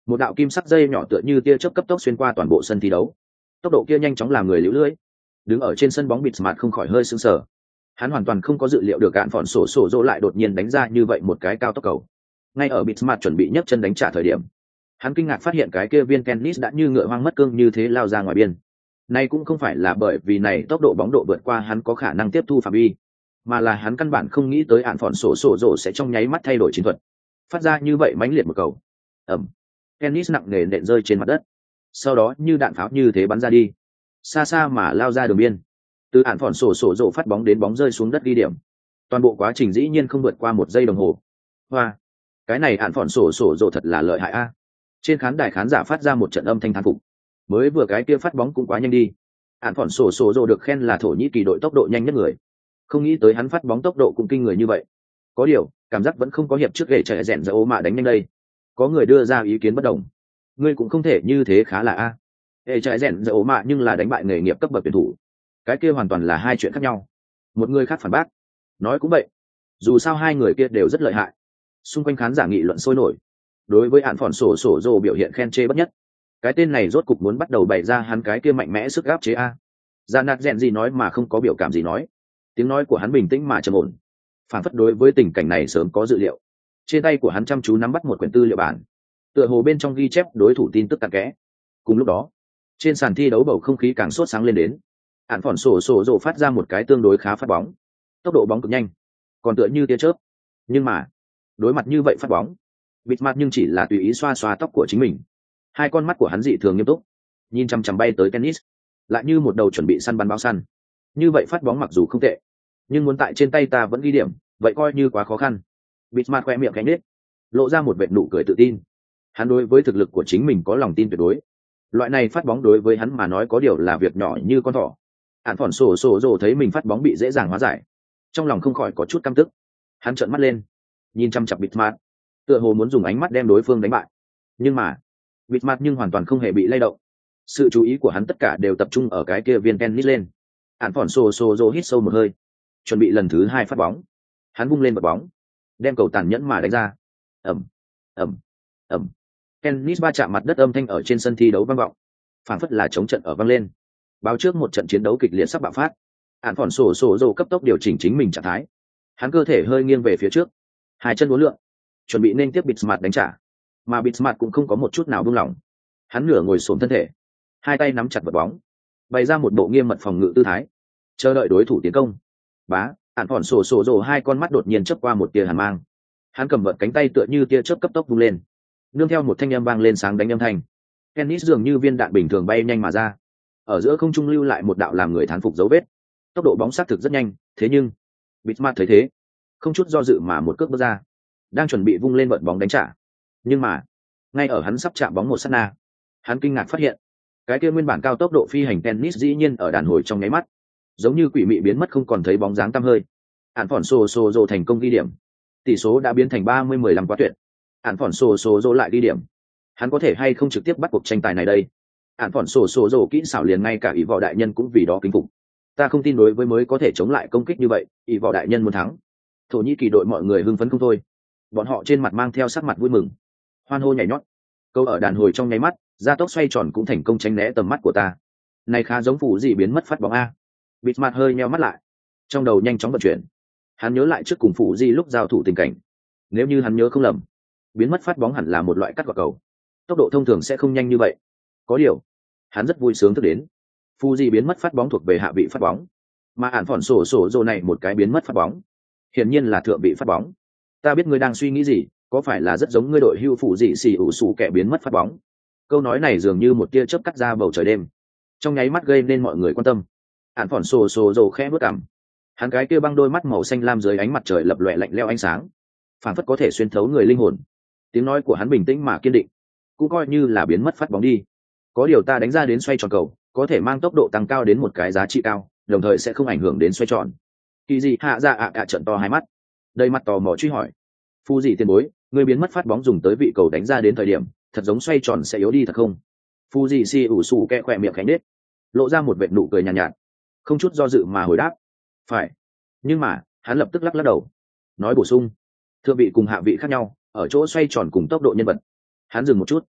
một đạo kim sắc dây nhỏ tựa như tia chớp cấp tốc xuyên qua toàn bộ sân thi đấu, tốc độ kia nhanh chóng làm người liễu lưỡi. Đứng ở trên sân bóng bịt mặt không khỏi hơi sưng sờ. Hắn hoàn toàn không có dự liệu được cạn phòn sổ sổ dỗ lại đột nhiên đánh ra như vậy một cái cao tốc cầu. Ngay ở bịt mặt chuẩn bị nhấc chân đánh trả thời điểm, hắn kinh ngạc phát hiện cái kia viên tennis đã như ngựa hoang mất cương như thế lao ra ngoài biên. Này cũng không phải là bởi vì này tốc độ bóng độ vượt qua hắn có khả năng tiếp thu phạm vi, mà là hắn căn bản không nghĩ tới ạn phòn sổ sổ rổ sẽ trong nháy mắt thay đổi chiến thuật, phát ra như vậy mãnh liệt một cầu. Ẩm. Tennis nặng nề nện rơi trên mặt đất, sau đó như đạn pháo như thế bắn ra đi, xa xa mà lao ra đường biên. Từ ạn phòn sổ sổ rổ phát bóng đến bóng rơi xuống đất ghi điểm, toàn bộ quá trình dĩ nhiên không vượt qua một giây đồng hồ. Hoa, cái này ạn phòn sổ sổ rổ thật là lợi hại a. Trên khán đài khán giả phát ra một trận âm thanh thán phục. Mới vừa cái kia phát bóng cũng quá nhanh đi. Ạn phòn sổ sổ rổ được khen là Thổ Nhĩ Kỳ đội tốc độ nhanh nhất người, không nghĩ tới hắn phát bóng tốc độ cũng kinh người như vậy. Có điều cảm giác vẫn không có hiệp trước gậy chạy rèn ra ố mạ đánh nhanh đây. Có người đưa ra ý kiến bất đồng. Ngươi cũng không thể như thế khá là a. Gậy chạy rèn ra ố mạ nhưng là đánh bại nghề nghiệp cấp bậc tuyển thủ, cái kia hoàn toàn là hai chuyện khác nhau. Một người khác phản bác, nói cũng vậy, dù sao hai người kia đều rất lợi hại. Xung quanh khán giả nghị luận sôi nổi. Đối với ạn phòn sổ sổ rồ biểu hiện khen chê bất nhất. Cái tên này rốt cục muốn bắt đầu bày ra hắn cái kia mạnh mẽ sức gáp chế a. Ra nạt rèn gì nói mà không có biểu cảm gì nói, tiếng nói của hắn bình tĩnh mà trầm ổn, phản phất đối với tình cảnh này sớm có dự liệu. Trên tay của hắn chăm chú nắm bắt một quyển tư liệu bản, tựa hồ bên trong ghi chép đối thủ tin tức cặn kẽ. Cùng lúc đó, trên sàn thi đấu bầu không khí càng sốt sáng lên đến. Ạn phòn sổ sổ rồ phát ra một cái tương đối khá phát bóng, tốc độ bóng cực nhanh, còn tựa như tia chớp. Nhưng mà đối mặt như vậy phát bóng, bịt mặt nhưng chỉ là tùy ý xoa xoa tóc của chính mình. Hai con mắt của hắn dị thường nghiêm túc, nhìn chằm chằm bay tới tennis, lại như một đầu chuẩn bị săn bắn báo săn. Như vậy phát bóng mặc dù không tệ, nhưng muốn tại trên tay ta vẫn ghi điểm, vậy coi như quá khó khăn. Bịt mặt khoe miệng cánh nết, lộ ra một vệt nụ cười tự tin. Hắn đối với thực lực của chính mình có lòng tin tuyệt đối. Loại này phát bóng đối với hắn mà nói có điều là việc nhỏ như con thỏ. Ạn phòn sổ sổ rồ thấy mình phát bóng bị dễ dàng hóa giải, trong lòng không khỏi có chút căm tức. Hắn trợn mắt lên, nhìn chăm chặp bịt mặt, tựa hồ muốn dùng ánh mắt đem đối phương đánh bại. Nhưng mà bịt mặt nhưng hoàn toàn không hề bị lay động. Sự chú ý của hắn tất cả đều tập trung ở cái kia viên tennis lên. Ạn phòn sổ sổ rồ hít sâu một hơi, chuẩn bị lần thứ hai phát bóng. Hắn vung lên bật bóng, đem cầu tàn nhẫn mà đánh ra. Ẩm, ẩm, ẩm. Tennis va chạm mặt đất âm thanh ở trên sân thi đấu vang vọng, phảng phất là chống trận ở vang lên, báo trước một trận chiến đấu kịch liệt sắp bạo phát. Ạn phòn sổ sổ rồ cấp tốc điều chỉnh chính mình trạng thái, hắn cơ thể hơi nghiêng về phía trước, hai chân uốn lượn, chuẩn bị nên tiếp Bịt mặt đánh trả. Mà Bịt mặt cũng không có một chút nào buông lỏng, hắn nửa ngồi xổm thân thể, hai tay nắm chặt vật bóng, bày ra một bộ nghiêm mật phòng ngự tư thái, chờ đợi đối thủ tiến công. Bá, ạn phòn sổ sổ rồ hai con mắt đột nhiên chớp qua một tia hàn mang. Hắn cầm vật cánh tay tựa như tia chớp cấp tốc vung lên, nương theo một thanh âm vang lên sáng đánh âm thanh. Tennis dường như viên đạn bình thường bay nhanh mà ra, ở giữa không trung lưu lại một đạo làm người thán phục dấu vết. Tốc độ bóng xác thực rất nhanh, thế nhưng Bịt mặt thấy thế, không chút do dự mà một cước bước ra, đang chuẩn bị vung lên vợt bóng đánh trả. Nhưng mà ngay ở hắn sắp chạm bóng một sát na, hắn kinh ngạc phát hiện cái kia nguyên bản cao tốc độ phi hành tennis dĩ nhiên ở đàn hồi trong nháy mắt giống như quỷ mị biến mất không còn thấy bóng dáng tăm hơi. Ạn phòn sổ sổ rồ thành công ghi điểm, tỷ số đã biến thành ba mươi mười lăm quá tuyệt. Ạn phòn sổ sổ rồ lại ghi điểm, hắn có thể hay không trực tiếp bắt cuộc tranh tài này đây? Ạn phòn sổ sổ rồ kỹ xảo liền ngay cả ỷ võ đại nhân cũng vì đó kính phục. Ta không tin đối với mới có thể chống lại công kích như vậy, ỷ võ đại nhân muốn thắng. Thổ Nhĩ Kỳ đội mọi người hưng phấn không thôi, bọn họ trên mặt mang theo sắc mặt vui mừng, hoan hô nhảy nhót. Câu ở đàn hồi trong nháy mắt, gia tốc xoay tròn cũng thành công tránh né tầm mắt của ta. Này khá giống phủ gì biến mất phát bóng a. Bịt mặt hơi nheo mắt lại, trong đầu nhanh chóng vận chuyển. Hắn nhớ lại trước cùng phủ gì lúc giao thủ tình cảnh. Nếu như hắn nhớ không lầm, biến mất phát bóng hẳn là một loại cắt gọt cầu, tốc độ thông thường sẽ không nhanh như vậy. Có điều hắn rất vui sướng thức đến, phủ gì biến mất phát bóng thuộc về hạ vị phát bóng, mà ạn phòn sổ sổ rồ này một cái biến mất phát bóng hiển nhiên là thượng vị phát bóng. Ta biết ngươi đang suy nghĩ gì, có phải là rất giống ngươi đội hưu phụ gì xì ủ xù kẻ biến mất phát bóng? Câu nói này dường như một tia chớp cắt ra bầu trời đêm, trong nháy mắt gây nên mọi người quan tâm. Ạn phòn sổ sổ rồ khẽ bước cằm, hắn cái kia băng đôi mắt màu xanh lam dưới ánh mặt trời lập lòe lạnh lẽo ánh sáng, phảng phất có thể xuyên thấu người linh hồn. Tiếng nói của hắn bình tĩnh mà kiên định, cũng coi như là biến mất phát bóng đi. Có điều ta đánh ra đến xoay tròn cầu, có thể mang tốc độ tăng cao đến một cái giá trị cao, đồng thời sẽ không ảnh hưởng đến xoay tròn. Kỳ gì hạ ra ạ ạ trợn to hai mắt, đầy mặt tò mò truy hỏi. Phu gì tiền bối, người biến mất phát bóng dùng tới vị cầu đánh ra đến thời điểm, thật giống xoay tròn sẽ yếu đi thật không? Phu gì si ủ sù kẹ khỏe miệng khánh nết, lộ ra một vệt nụ cười nhàn nhạt, nhạt, không chút do dự mà hồi đáp. Phải. Nhưng mà hắn lập tức lắc lắc đầu, nói bổ sung, thượng vị cùng hạ vị khác nhau ở chỗ xoay tròn cùng tốc độ nhân vật. Hắn dừng một chút,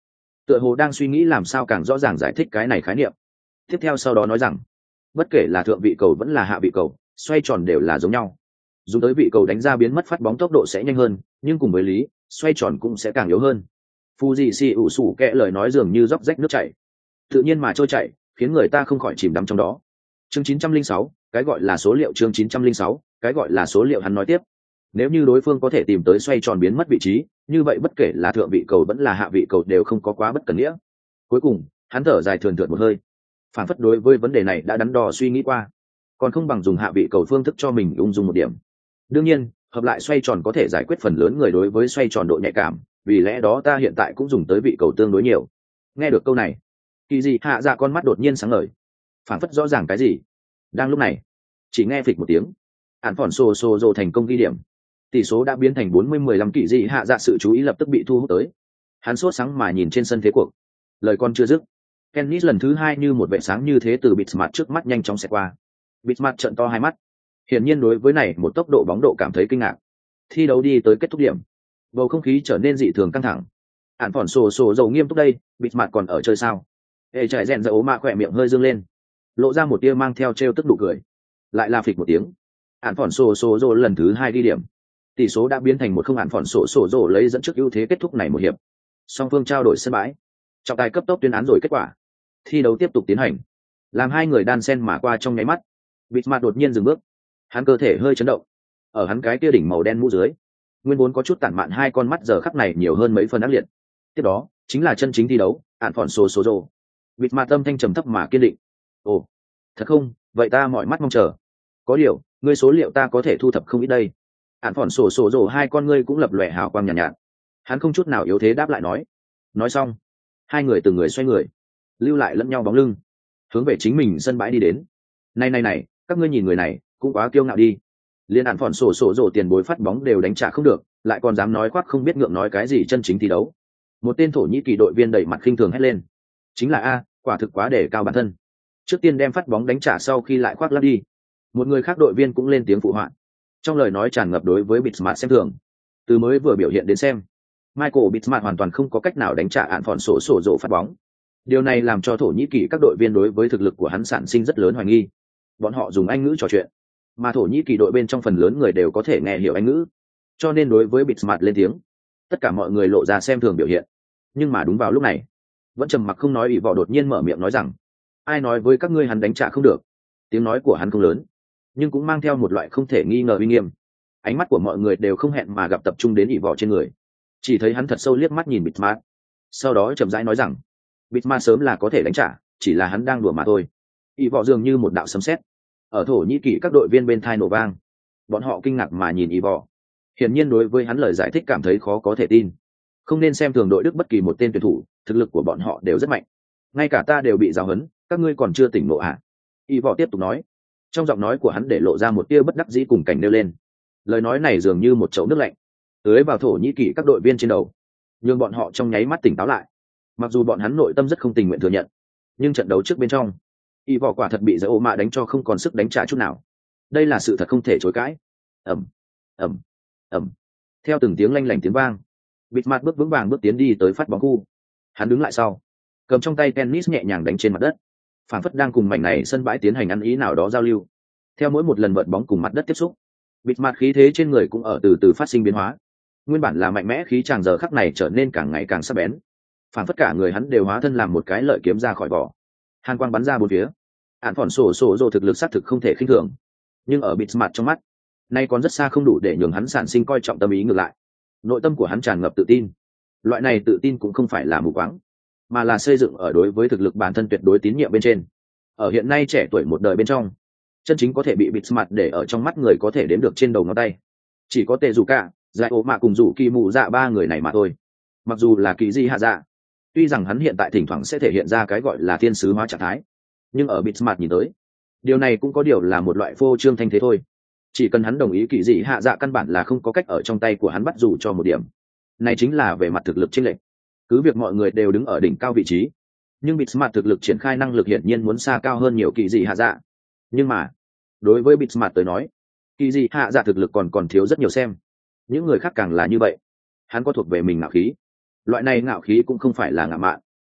tựa hồ đang suy nghĩ làm sao càng rõ ràng giải thích cái này khái niệm. Tiếp theo sau đó nói rằng bất kể là thượng vị cầu vẫn là hạ vị cầu xoay tròn đều là giống nhau, dùng tới vị cầu đánh ra biến mất phát bóng tốc độ sẽ nhanh hơn, nhưng cùng với lý xoay tròn cũng sẽ càng yếu hơn. Fuji si ủ sủ kẽ lời nói dường như róc rách nước chảy, tự nhiên mà trôi chảy, khiến người ta không khỏi chìm đắm trong đó. Chương chín trăm linh sáu, cái gọi là số liệu. Chương chín trăm linh sáu, cái gọi là số liệu. Hắn nói tiếp, nếu như đối phương có thể tìm tới xoay tròn biến mất vị trí, như vậy bất kể là thượng vị cầu vẫn là hạ vị cầu đều không có quá bất cần nghĩa. Cuối cùng hắn thở dài thườn thượt một hơi, phản phất đối với vấn đề này đã đắn đo suy nghĩ qua, còn không bằng dùng hạ vị cầu phương thức cho mình ung dung một điểm. Đương nhiên hợp lại xoay tròn có thể giải quyết phần lớn người đối với xoay tròn độ nhạy cảm, vì lẽ đó ta hiện tại cũng dùng tới vị cầu tương đối nhiều. Nghe được câu này, kỳ dị hạ dạ con mắt đột nhiên sáng ngời, phản phất rõ ràng cái gì. Đang lúc này chỉ nghe phịch một tiếng, ản phỏn xô xô rồ thành công ghi điểm, tỷ số đã biến thành bốn mươi mười lăm. Kỳ dị hạ dạ sự chú ý lập tức bị thu hút tới, hắn sốt sáng mà nhìn trên sân thế cuộc. Lời con chưa dứt, Kennis lần thứ hai như một vệ sáng như thế từ Bismarck trước mắt nhanh chóng xẹt qua. Bismarck trợn to hai mắt, hiển nhiên đối với này một tốc độ bóng độ cảm thấy kinh ngạc. Thi đấu đi tới kết thúc điểm, bầu không khí trở nên dị thường căng thẳng. Ản phỏn sổ sổ dầu nghiêm túc đây, Bismarck còn ở chơi sao? Hệ trải rèn ra ố mạ khỏe miệng hơi dương lên, lộ ra một tia mang theo trêu tức nụ cười. Lại là phịch một tiếng, Ản phỏn sổ sổ dầu lần thứ hai đi điểm, tỷ số đã biến thành một không. Ản phỏn sổ sổ dầu lấy dẫn trước ưu thế kết thúc này một hiệp. Song phương trao đổi sân bãi, trọng tài cấp tốc tuyên án rồi kết quả. Thi đấu tiếp tục tiến hành, làm hai người đan sen mà qua trong nháy mắt, Bismarck đột nhiên dừng bước, hắn cơ thể hơi chấn động. Ở hắn cái kia đỉnh màu đen mũ dưới, nguyên vốn có chút tản mạn hai con mắt giờ khắc này nhiều hơn mấy phần ác liệt. Tiếp đó chính là chân chính thi đấu, ạn phỏn sổ sổ rồ. Bismarck tâm thanh trầm thấp mà kiên định. Ồ, thật không? Vậy ta mọi mắt mong chờ. Có điều, ngươi số liệu ta có thể thu thập không ít đây. Ạn phỏn sổ sổ rồ hai con ngươi cũng lập lòe hào quang nhàn nhạt, nhạt. Hắn không chút nào yếu thế đáp lại nói. Nói xong, hai người từng người xoay người, lưu lại lẫn nhau bóng lưng, hướng về chính mình sân bãi đi đến. Này này này, các ngươi nhìn người này cũng quá kiêu ngạo đi, liên ạn phỏn sổ sổ rổ tiền bối phát bóng đều đánh trả không được, lại còn dám nói khoác không biết ngượng nói cái gì chân chính thi đấu. Một tên thổ nhĩ kỳ đội viên đẩy mặt khinh thường hét lên. Chính là a, quả thực quá để cao bản thân, trước tiên đem phát bóng đánh trả sau khi lại khoác lác đi. Một người khác đội viên cũng lên tiếng phụ họa, trong lời nói tràn ngập đối với Bismarck xem thường. Từ mới vừa biểu hiện đến xem, Michael Bismarck hoàn toàn không có cách nào đánh trả ạn phỏn sổ sổ rổ phát bóng. Điều này làm cho thổ nhĩ kỳ các đội viên đối với thực lực của hắn sản sinh rất lớn hoài nghi. Bọn họ dùng Anh ngữ trò chuyện, mà thổ nhĩ kỳ đội bên trong phần lớn người đều có thể nghe hiểu Anh ngữ, cho nên đối với Bismarck lên tiếng, tất cả mọi người lộ ra xem thường biểu hiện. Nhưng mà đúng vào lúc này, vẫn trầm mặc không nói ỷ vọ đột nhiên mở miệng nói rằng, ai nói với các ngươi hắn đánh trả không được. Tiếng nói của hắn không lớn, nhưng cũng mang theo một loại không thể nghi ngờ uy nghiêm. Ánh mắt của mọi người đều không hẹn mà gặp tập trung đến ỷ vọ trên người, chỉ thấy hắn thật sâu liếc mắt nhìn Bismarck, sau đó chậm rãi nói rằng, Bismarck sớm là có thể đánh trả, chỉ là hắn đang đùa mà thôi. ỷ vọ dường như một đạo sấm sét ở thổ nhĩ kỳ các đội viên bên thai nổ vang. Bọn họ kinh ngạc mà nhìn ỷ vọ, hiển nhiên đối với hắn lời giải thích cảm thấy khó có thể tin. Không nên xem thường đội Đức bất kỳ một tên tuyển thủ, thực lực của bọn họ đều rất mạnh, ngay cả ta đều bị giáo huấn, các ngươi còn chưa tỉnh ngộ à? ỷ vọ tiếp tục nói, trong giọng nói của hắn để lộ ra một tia bất đắc dĩ cùng cảnh nêu lên. Lời nói này dường như một chậu nước lạnh tưới vào thổ nhĩ kỳ các đội viên trên đầu, nhưng bọn họ trong nháy mắt tỉnh táo lại. Mặc dù bọn hắn nội tâm rất không tình nguyện thừa nhận, nhưng trận đấu trước bên trong, y vỏ quả thật bị giải ô mạ đánh cho không còn sức đánh trả chút nào. Đây là sự thật không thể chối cãi. ầm ầm ầm theo từng tiếng lanh lảnh tiếng vang, Bismarck bước vững vàng bước tiến đi tới phát bóng khu. Hắn đứng lại sau, cầm trong tay tennis nhẹ nhàng đánh trên mặt đất, phảng phất đang cùng mảnh này sân bãi tiến hành ăn ý nào đó giao lưu. Theo mỗi một lần vợt bóng cùng mặt đất tiếp xúc, Bismarck khí thế trên người cũng ở từ từ phát sinh biến hóa. Nguyên bản là mạnh mẽ khí chàng giờ khắc này trở nên càng ngày càng sắc bén, phảng phất cả người hắn đều hóa thân làm một cái lợi kiếm ra khỏi vỏ. Hàn quang bắn ra bốn phía. Ản phỏn sổ sổ dồ thực lực xác thực không thể khinh thường, nhưng ở Bismarck trong mắt, nay còn rất xa không đủ để nhường hắn sản sinh coi trọng tâm ý ngược lại. Nội tâm của hắn tràn ngập tự tin. Loại này tự tin cũng không phải là mù quáng, mà là xây dựng ở đối với thực lực bản thân tuyệt đối tín nhiệm bên trên. Ở hiện nay trẻ tuổi một đời bên trong, chân chính có thể bị Bismarck để ở trong mắt người có thể đếm được trên đầu ngón tay. Chỉ có Tề Dù Cả, Giải Ố Mạ cùng Dù Kỳ Mụ Dạ ba người này mà thôi. Mặc dù là Kỳ Di Hạ Dạ, tuy rằng hắn hiện tại thỉnh thoảng sẽ thể hiện ra cái gọi là thiên sứ hóa trạng thái, nhưng ở Bismarck nhìn tới, điều này cũng có điều là một loại phô trương thanh thế thôi. Chỉ cần hắn đồng ý Kỳ Di Hạ Dạ căn bản là không có cách ở trong tay của hắn bắt dù cho một điểm. Này chính là về mặt thực lực chênh lệch. Cứ việc mọi người đều đứng ở đỉnh cao vị trí, nhưng Bismarck thực lực triển khai năng lực hiển nhiên muốn xa cao hơn nhiều Kỳ Di Hạ Dạ. Nhưng mà, đối với Bismarck tới nói, Kỳ Di Hạ Dạ thực lực còn còn thiếu rất nhiều xem. Những người khác càng là như vậy. Hắn có thuộc về mình ngạo khí. Loại này ngạo khí cũng không phải là ngạo mạn,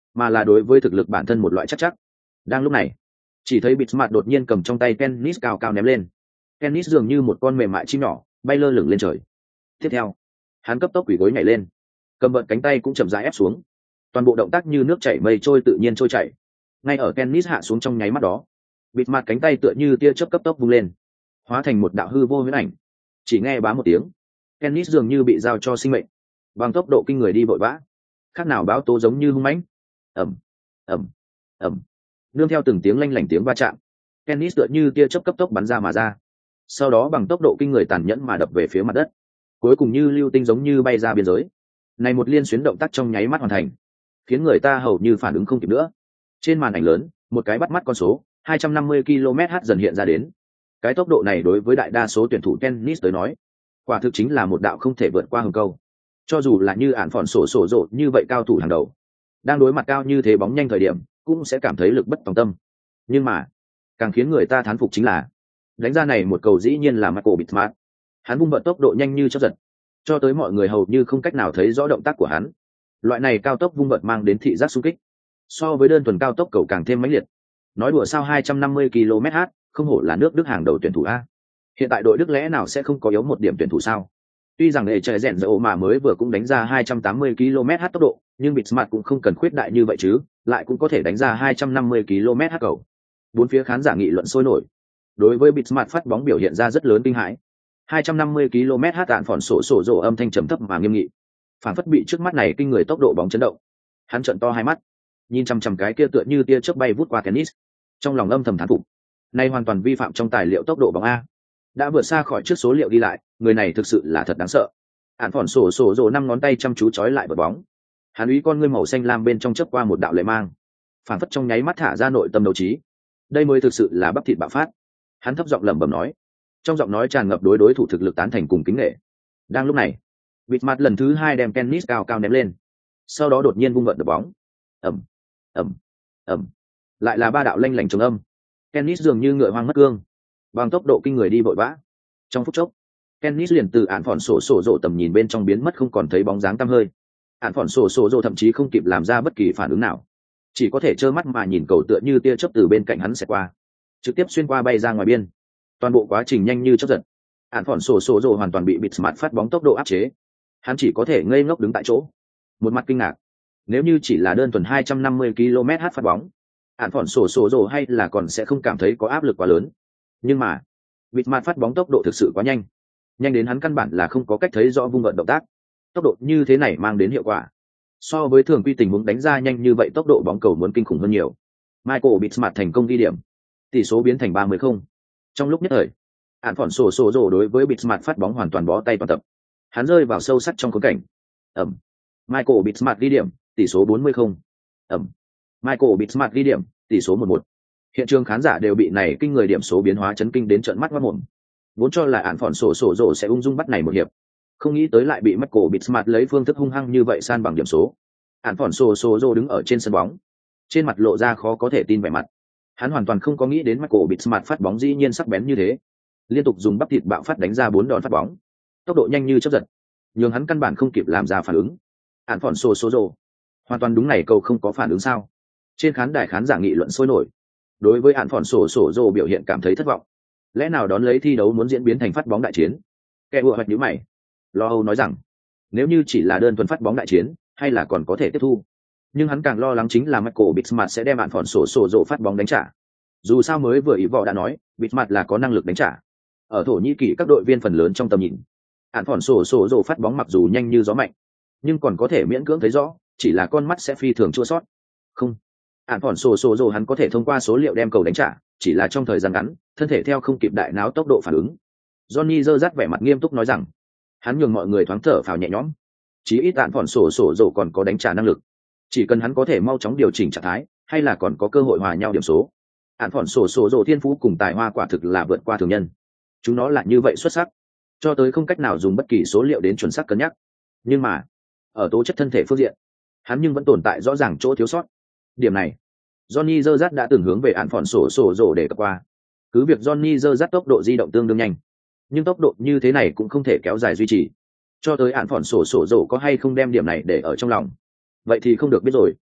mà là đối với thực lực bản thân một loại chắc chắc. Đang lúc này, chỉ thấy Bitsmart đột nhiên cầm trong tay tennis cao cao ném lên. Tennis dường như một con mềm mại chim nhỏ, bay lơ lửng lên trời. Tiếp theo, hắn cấp tốc quỳ gối nhảy lên, cầm vợt cánh tay cũng chậm rãi ép xuống. Toàn bộ động tác như nước chảy mây trôi tự nhiên trôi chảy. Ngay ở tennis hạ xuống trong nháy mắt đó, Bitsmart cánh tay tựa như tia chớp cấp tốc vung lên, hóa thành một đạo hư vô huyễn ảnh. Chỉ nghe bá một tiếng, tennis dường như bị giao cho sinh mệnh, bằng tốc độ kinh người đi vội vã, khác nào báo tố giống như hung mãnh. Ầm, ầm, ầm. Nương theo từng tiếng lanh lảnh tiếng va chạm, tennis tựa như tia chớp cấp tốc bắn ra mà ra, sau đó bằng tốc độ kinh người tàn nhẫn mà đập về phía mặt đất, cuối cùng như lưu tinh giống như bay ra biên giới. Này một liên xuyến động tác trong nháy mắt hoàn thành, khiến người ta hầu như phản ứng không kịp nữa. Trên màn ảnh lớn, một cái bắt mắt con số hai trăm năm mươi ki lô mét/h dần hiện ra đến. Cái tốc độ này đối với đại đa số tuyển thủ tennis tới nói, quả thực chính là một đạo không thể vượt qua hừng câu. Cho dù là như ản phỏn sổ sổ rộ như vậy cao thủ hàng đầu, đang đối mặt cao như thế bóng nhanh thời điểm, cũng sẽ cảm thấy lực bất tòng tâm. Nhưng mà, càng khiến người ta thán phục chính là, đánh ra này một cầu dĩ nhiên là Michael Bitsmart. Hắn vung vợt tốc độ nhanh như chớp giật, cho tới mọi người hầu như không cách nào thấy rõ động tác của hắn. Loại này cao tốc vung vợt mang đến thị giác xung kích, so với đơn thuần cao tốc cầu càng thêm mãnh liệt. Nói đùa sao hai trăm năm mươi ki lô mét/h, không hổ là nước Đức hàng đầu tuyển thủ a. Hiện tại đội Đức lẽ nào sẽ không có yếu một điểm tuyển thủ sao? Tuy rằng hệ trời rèn dậu mà mới vừa cũng đánh ra hai trăm tám mươi ki lô mét/h tốc độ, nhưng Bitsmart cũng không cần khuyết đại như vậy chứ, lại cũng có thể đánh ra hai trăm năm mươi ki lô mét/h cầu. Bốn phía khán giả nghị luận sôi nổi. Đối với Bitsmart phát bóng biểu hiện ra rất lớn kinh hãi. hai trăm năm mươi ki lô mét/h tạn phỏn sổ sổ rồ âm thanh trầm thấp mà nghiêm nghị, phản phất bị trước mắt này kinh người tốc độ bóng chấn động. Hắn trợn to hai mắt, nhìn chằm chằm cái kia tựa như tia chớp bay vút qua tennis, trong lòng âm thầm thán phục. Nay hoàn toàn vi phạm trong tài liệu tốc độ bóng a, đã vượt xa khỏi trước số liệu ghi lại, người này thực sự là thật đáng sợ. Ản phỏn sổ sổ rồ năm ngón tay chăm chú chói lại vợt bóng, hắn úy con ngươi màu xanh lam bên trong chớp qua một đạo lệ mang, phản phất trong nháy mắt thả ra nội tâm đấu trí. Đây mới thực sự là bắp thịt bạo phát. Hắn thấp giọng lẩm bẩm nói, trong giọng nói tràn ngập đối đối thủ thực lực tán thành cùng kính nể. Đang lúc này, Bitsmart lần thứ hai đem tennis cao cao ném lên, sau đó đột nhiên vung vợt đập bóng. Ầm, ầm, ầm, lại là ba đạo lanh lảnh trống âm. Tennis dường như ngựa hoang mất cương, bằng tốc độ kinh người đi vội vã. Trong phút chốc, tennis liền từ ản phỏn sổ sổ rộ tầm nhìn bên trong biến mất không còn thấy bóng dáng tăm hơi. Ản phỏn sổ sổ rộ thậm chí không kịp làm ra bất kỳ phản ứng nào, chỉ có thể trơ mắt mà nhìn cầu tựa như tia chớp từ bên cạnh hắn sẽ qua, trực tiếp xuyên qua bay ra ngoài biên. Toàn bộ quá trình nhanh như chớp giật. Ản phỏn sổ sổ rộ hoàn toàn bị Bitsmart phát bóng tốc độ áp chế, hắn chỉ có thể ngây ngốc đứng tại chỗ, một mặt kinh ngạc. Nếu như chỉ là đơn thuần hai trăm năm mươi ki lô mét/h phát bóng, Ản phỏn sổ sổ rộ hay là còn sẽ không cảm thấy có áp lực quá lớn. Nhưng mà, Bitsmart phát bóng tốc độ thực sự quá nhanh, nhanh đến hắn căn bản là không có cách thấy rõ vung vợt động tác. Tốc độ như thế này mang đến hiệu quả, so với thường quy tình huống đánh ra nhanh như vậy tốc độ bóng cầu muốn kinh khủng hơn nhiều. Michael Bitsmart thành công ghi điểm, tỷ số biến thành ba mươi không. Trong lúc nhất thời, Ản phỏn sổ sổ rộ đối với Bitsmart phát bóng hoàn toàn bó tay toàn tập. Hắn rơi vào sâu sắc trong khốn cảnh. Ẩm. Michael Bitsmart ghi điểm, tỷ số bốn mươi không. Ẩm. Michael Bitsmart ghi điểm, tỷ số một một. Hiện trường khán giả đều bị này kinh người điểm số biến hóa chấn kinh đến trợn mắt ngoác mồm. Vốn cho là Ản phỏn sổ sổ rộ sẽ ung dung bắt này một hiệp, không nghĩ tới lại bị Michael Bitsmart lấy phương thức hung hăng như vậy san bằng điểm số. Ản phỏn sổ sổ rộ đứng ở trên sân bóng, trên mặt lộ ra khó có thể tin vẻ mặt. Hắn hoàn toàn không có nghĩ đến Michael Bitsmart phát bóng dĩ nhiên sắc bén như thế, liên tục dùng bắp thịt bạo phát đánh ra bốn đòn phát bóng, tốc độ nhanh như chớp giật, nhưng hắn căn bản không kịp làm ra phản ứng. Ản phỏn sổ sổ rộ hoàn toàn đúng này cầu không có phản ứng sao? Trên khán đài khán giả nghị luận sôi nổi, đối với Ản phỏn sổ sổ rộ biểu hiện cảm thấy thất vọng. Lẽ nào đón lấy thi đấu muốn diễn biến thành phát bóng đại chiến? Kẻ ùa hoạch nhíu mày, lo âu nói rằng, nếu như chỉ là đơn thuần phát bóng đại chiến, hay là còn có thể tiếp thu. Nhưng hắn càng lo lắng chính là Michael Bitsmart sẽ đem Ản phỏn sổ sổ rộ phát bóng đánh trả. Dù sao mới vừa ý võ đã nói, Bitsmart là có năng lực đánh trả. Ở Thổ Nhĩ Kỳ các đội viên phần lớn trong tầm nhìn, Ản phỏn sổ sổ rộ phát bóng mặc dù nhanh như gió mạnh, nhưng còn có thể miễn cưỡng thấy rõ, chỉ là con mắt sẽ phi thường chua sót. Không, Ản phỏn sổ sổ rộ hắn có thể thông qua số liệu đem cầu đánh trả, chỉ là trong thời gian ngắn, thân thể theo không kịp đại não tốc độ phản ứng. Johnny giơ rát vẻ mặt nghiêm túc nói rằng, hắn nhường mọi người thoáng thở phào nhẹ nhõm. Chí ít Ản phỏn sổ sổ rộ còn có đánh trả năng lực, chỉ cần hắn có thể mau chóng điều chỉnh trạng thái, hay là còn có cơ hội hòa nhau điểm số. Ản phỏn sổ sổ rộ thiên phú cùng tài hoa quả thực là vượt qua thường nhân, chúng nó là như vậy xuất sắc, cho tới không cách nào dùng bất kỳ số liệu đến chuẩn xác cân nhắc. Nhưng mà ở tố chất thân thể phương diện, hắn nhưng vẫn tồn tại rõ ràng chỗ thiếu sót. Điểm này Johnny Zerrat đã từng hướng về Ản phỏn sổ sổ rộ để cập qua. Cứ việc Johnny Zerrat tốc độ di động tương đương nhanh, nhưng tốc độ như thế này cũng không thể kéo dài duy trì. Cho tới Ản phỏn sổ sổ rộ có hay không đem điểm này để ở trong lòng, vậy thì không được biết rồi.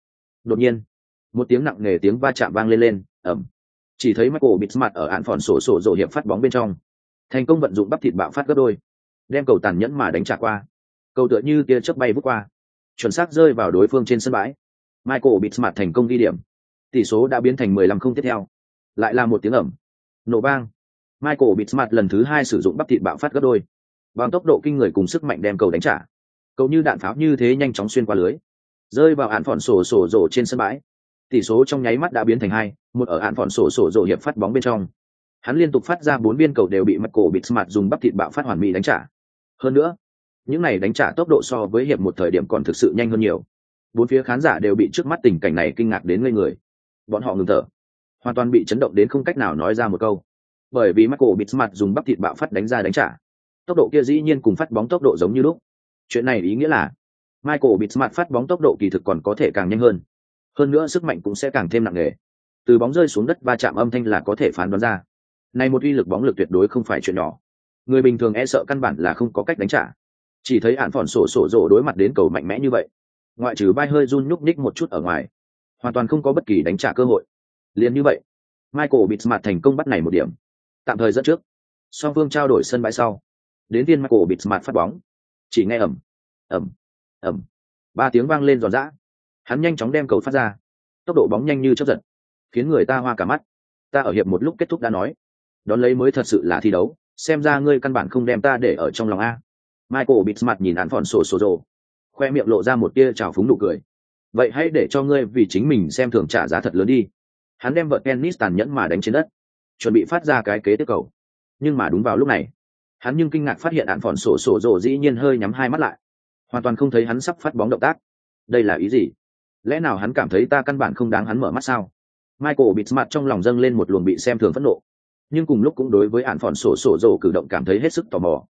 Đột nhiên, một tiếng nặng nề tiếng va chạm vang lên lên, ầm. Chỉ thấy Michael Bitsmart ở án phòn sổ sổ rổ hiệp phát bóng bên trong, thành công vận dụng bắp thịt bạo phát gấp đôi, đem cầu tàn nhẫn mà đánh trả qua. Cầu tựa như tia chớp bay vút qua, chuẩn xác rơi vào đối phương trên sân bãi. Michael Bitsmart thành công ghi điểm. Tỷ số đã biến thành mười lăm không tiếp theo. Lại là một tiếng ầm. Nổ vang. Michael Bitsmart lần thứ hai sử dụng bắp thịt bạo phát gấp đôi. Bằng tốc độ kinh người cùng sức mạnh đem cầu đánh trả. Cầu như đạn pháo như thế nhanh chóng xuyên qua lưới, rơi vào án phòn sổ sổ rổ trên sân bãi. Tỷ số trong nháy mắt đã biến thành hai một ở án phòn sổ sổ rổ hiệp phát bóng bên trong. Hắn liên tục phát ra bốn viên cầu đều bị Michael Bitsmart dùng bắp thịt bạo phát hoàn mỹ đánh trả. Hơn nữa, những này đánh trả tốc độ so với hiệp một thời điểm còn thực sự nhanh hơn nhiều. Bốn phía khán giả đều bị trước mắt tình cảnh này kinh ngạc đến ngây người. Bọn họ ngừng thở, hoàn toàn bị chấn động đến không cách nào nói ra một câu. Bởi vì Michael Bitsmart dùng bắp thịt bạo phát đánh ra đánh trả, tốc độ kia dĩ nhiên cùng phát bóng tốc độ giống như lúc. Chuyện này ý nghĩa là Michael Bitsmart phát bóng tốc độ kỳ thực còn có thể càng nhanh hơn. Hơn nữa sức mạnh cũng sẽ càng thêm nặng nề. Từ bóng rơi xuống đất va chạm âm thanh là có thể phán đoán ra. Này một uy lực bóng lực tuyệt đối không phải chuyện nhỏ. Người bình thường e sợ căn bản là không có cách đánh trả. Chỉ thấy án phòn sổ sổ rổ đối mặt đến cầu mạnh mẽ như vậy, ngoại trừ bay hơi run nhúc nhích một chút ở ngoài, hoàn toàn không có bất kỳ đánh trả cơ hội. Liền như vậy, Michael Bitsmart thành công bắt này một điểm, tạm thời dẫn trước. Song phương trao đổi sân bãi sau, đến viên Michael Bitsmart phát bóng, chỉ nghe ầm, ầm, ầm, ba tiếng vang lên giòn giã. Hắn nhanh chóng đem cầu phát ra, tốc độ bóng nhanh như chớp giật, khiến người ta hoa cả mắt. Ta ở hiệp một lúc kết thúc đã nói, đón lấy mới thật sự là thi đấu, xem ra ngươi căn bản không đem ta để ở trong lòng a. Michael Bitsmart nhìn án phòn sổ sổ rồ, khoe miệng lộ ra một tia trào phúng nụ cười. Vậy hãy để cho ngươi vì chính mình xem thường trả giá thật lớn đi. Hắn đem vợt tennis tàn nhẫn mà đánh trên đất, chuẩn bị phát ra cái kế tiếp cầu. Nhưng mà đúng vào lúc này, hắn nhưng kinh ngạc phát hiện án phòn sổ sổ rồ dĩ nhiên hơi nhắm hai mắt lại, hoàn toàn không thấy hắn sắp phát bóng động tác. Đây là ý gì? Lẽ nào hắn cảm thấy ta căn bản không đáng hắn mở mắt sao? Michael Bitsmart trong lòng dâng lên một luồng bị xem thường phẫn nộ, nhưng cùng lúc cũng đối với án phòn sổ sổ rồ cử động cảm thấy hết sức tò mò.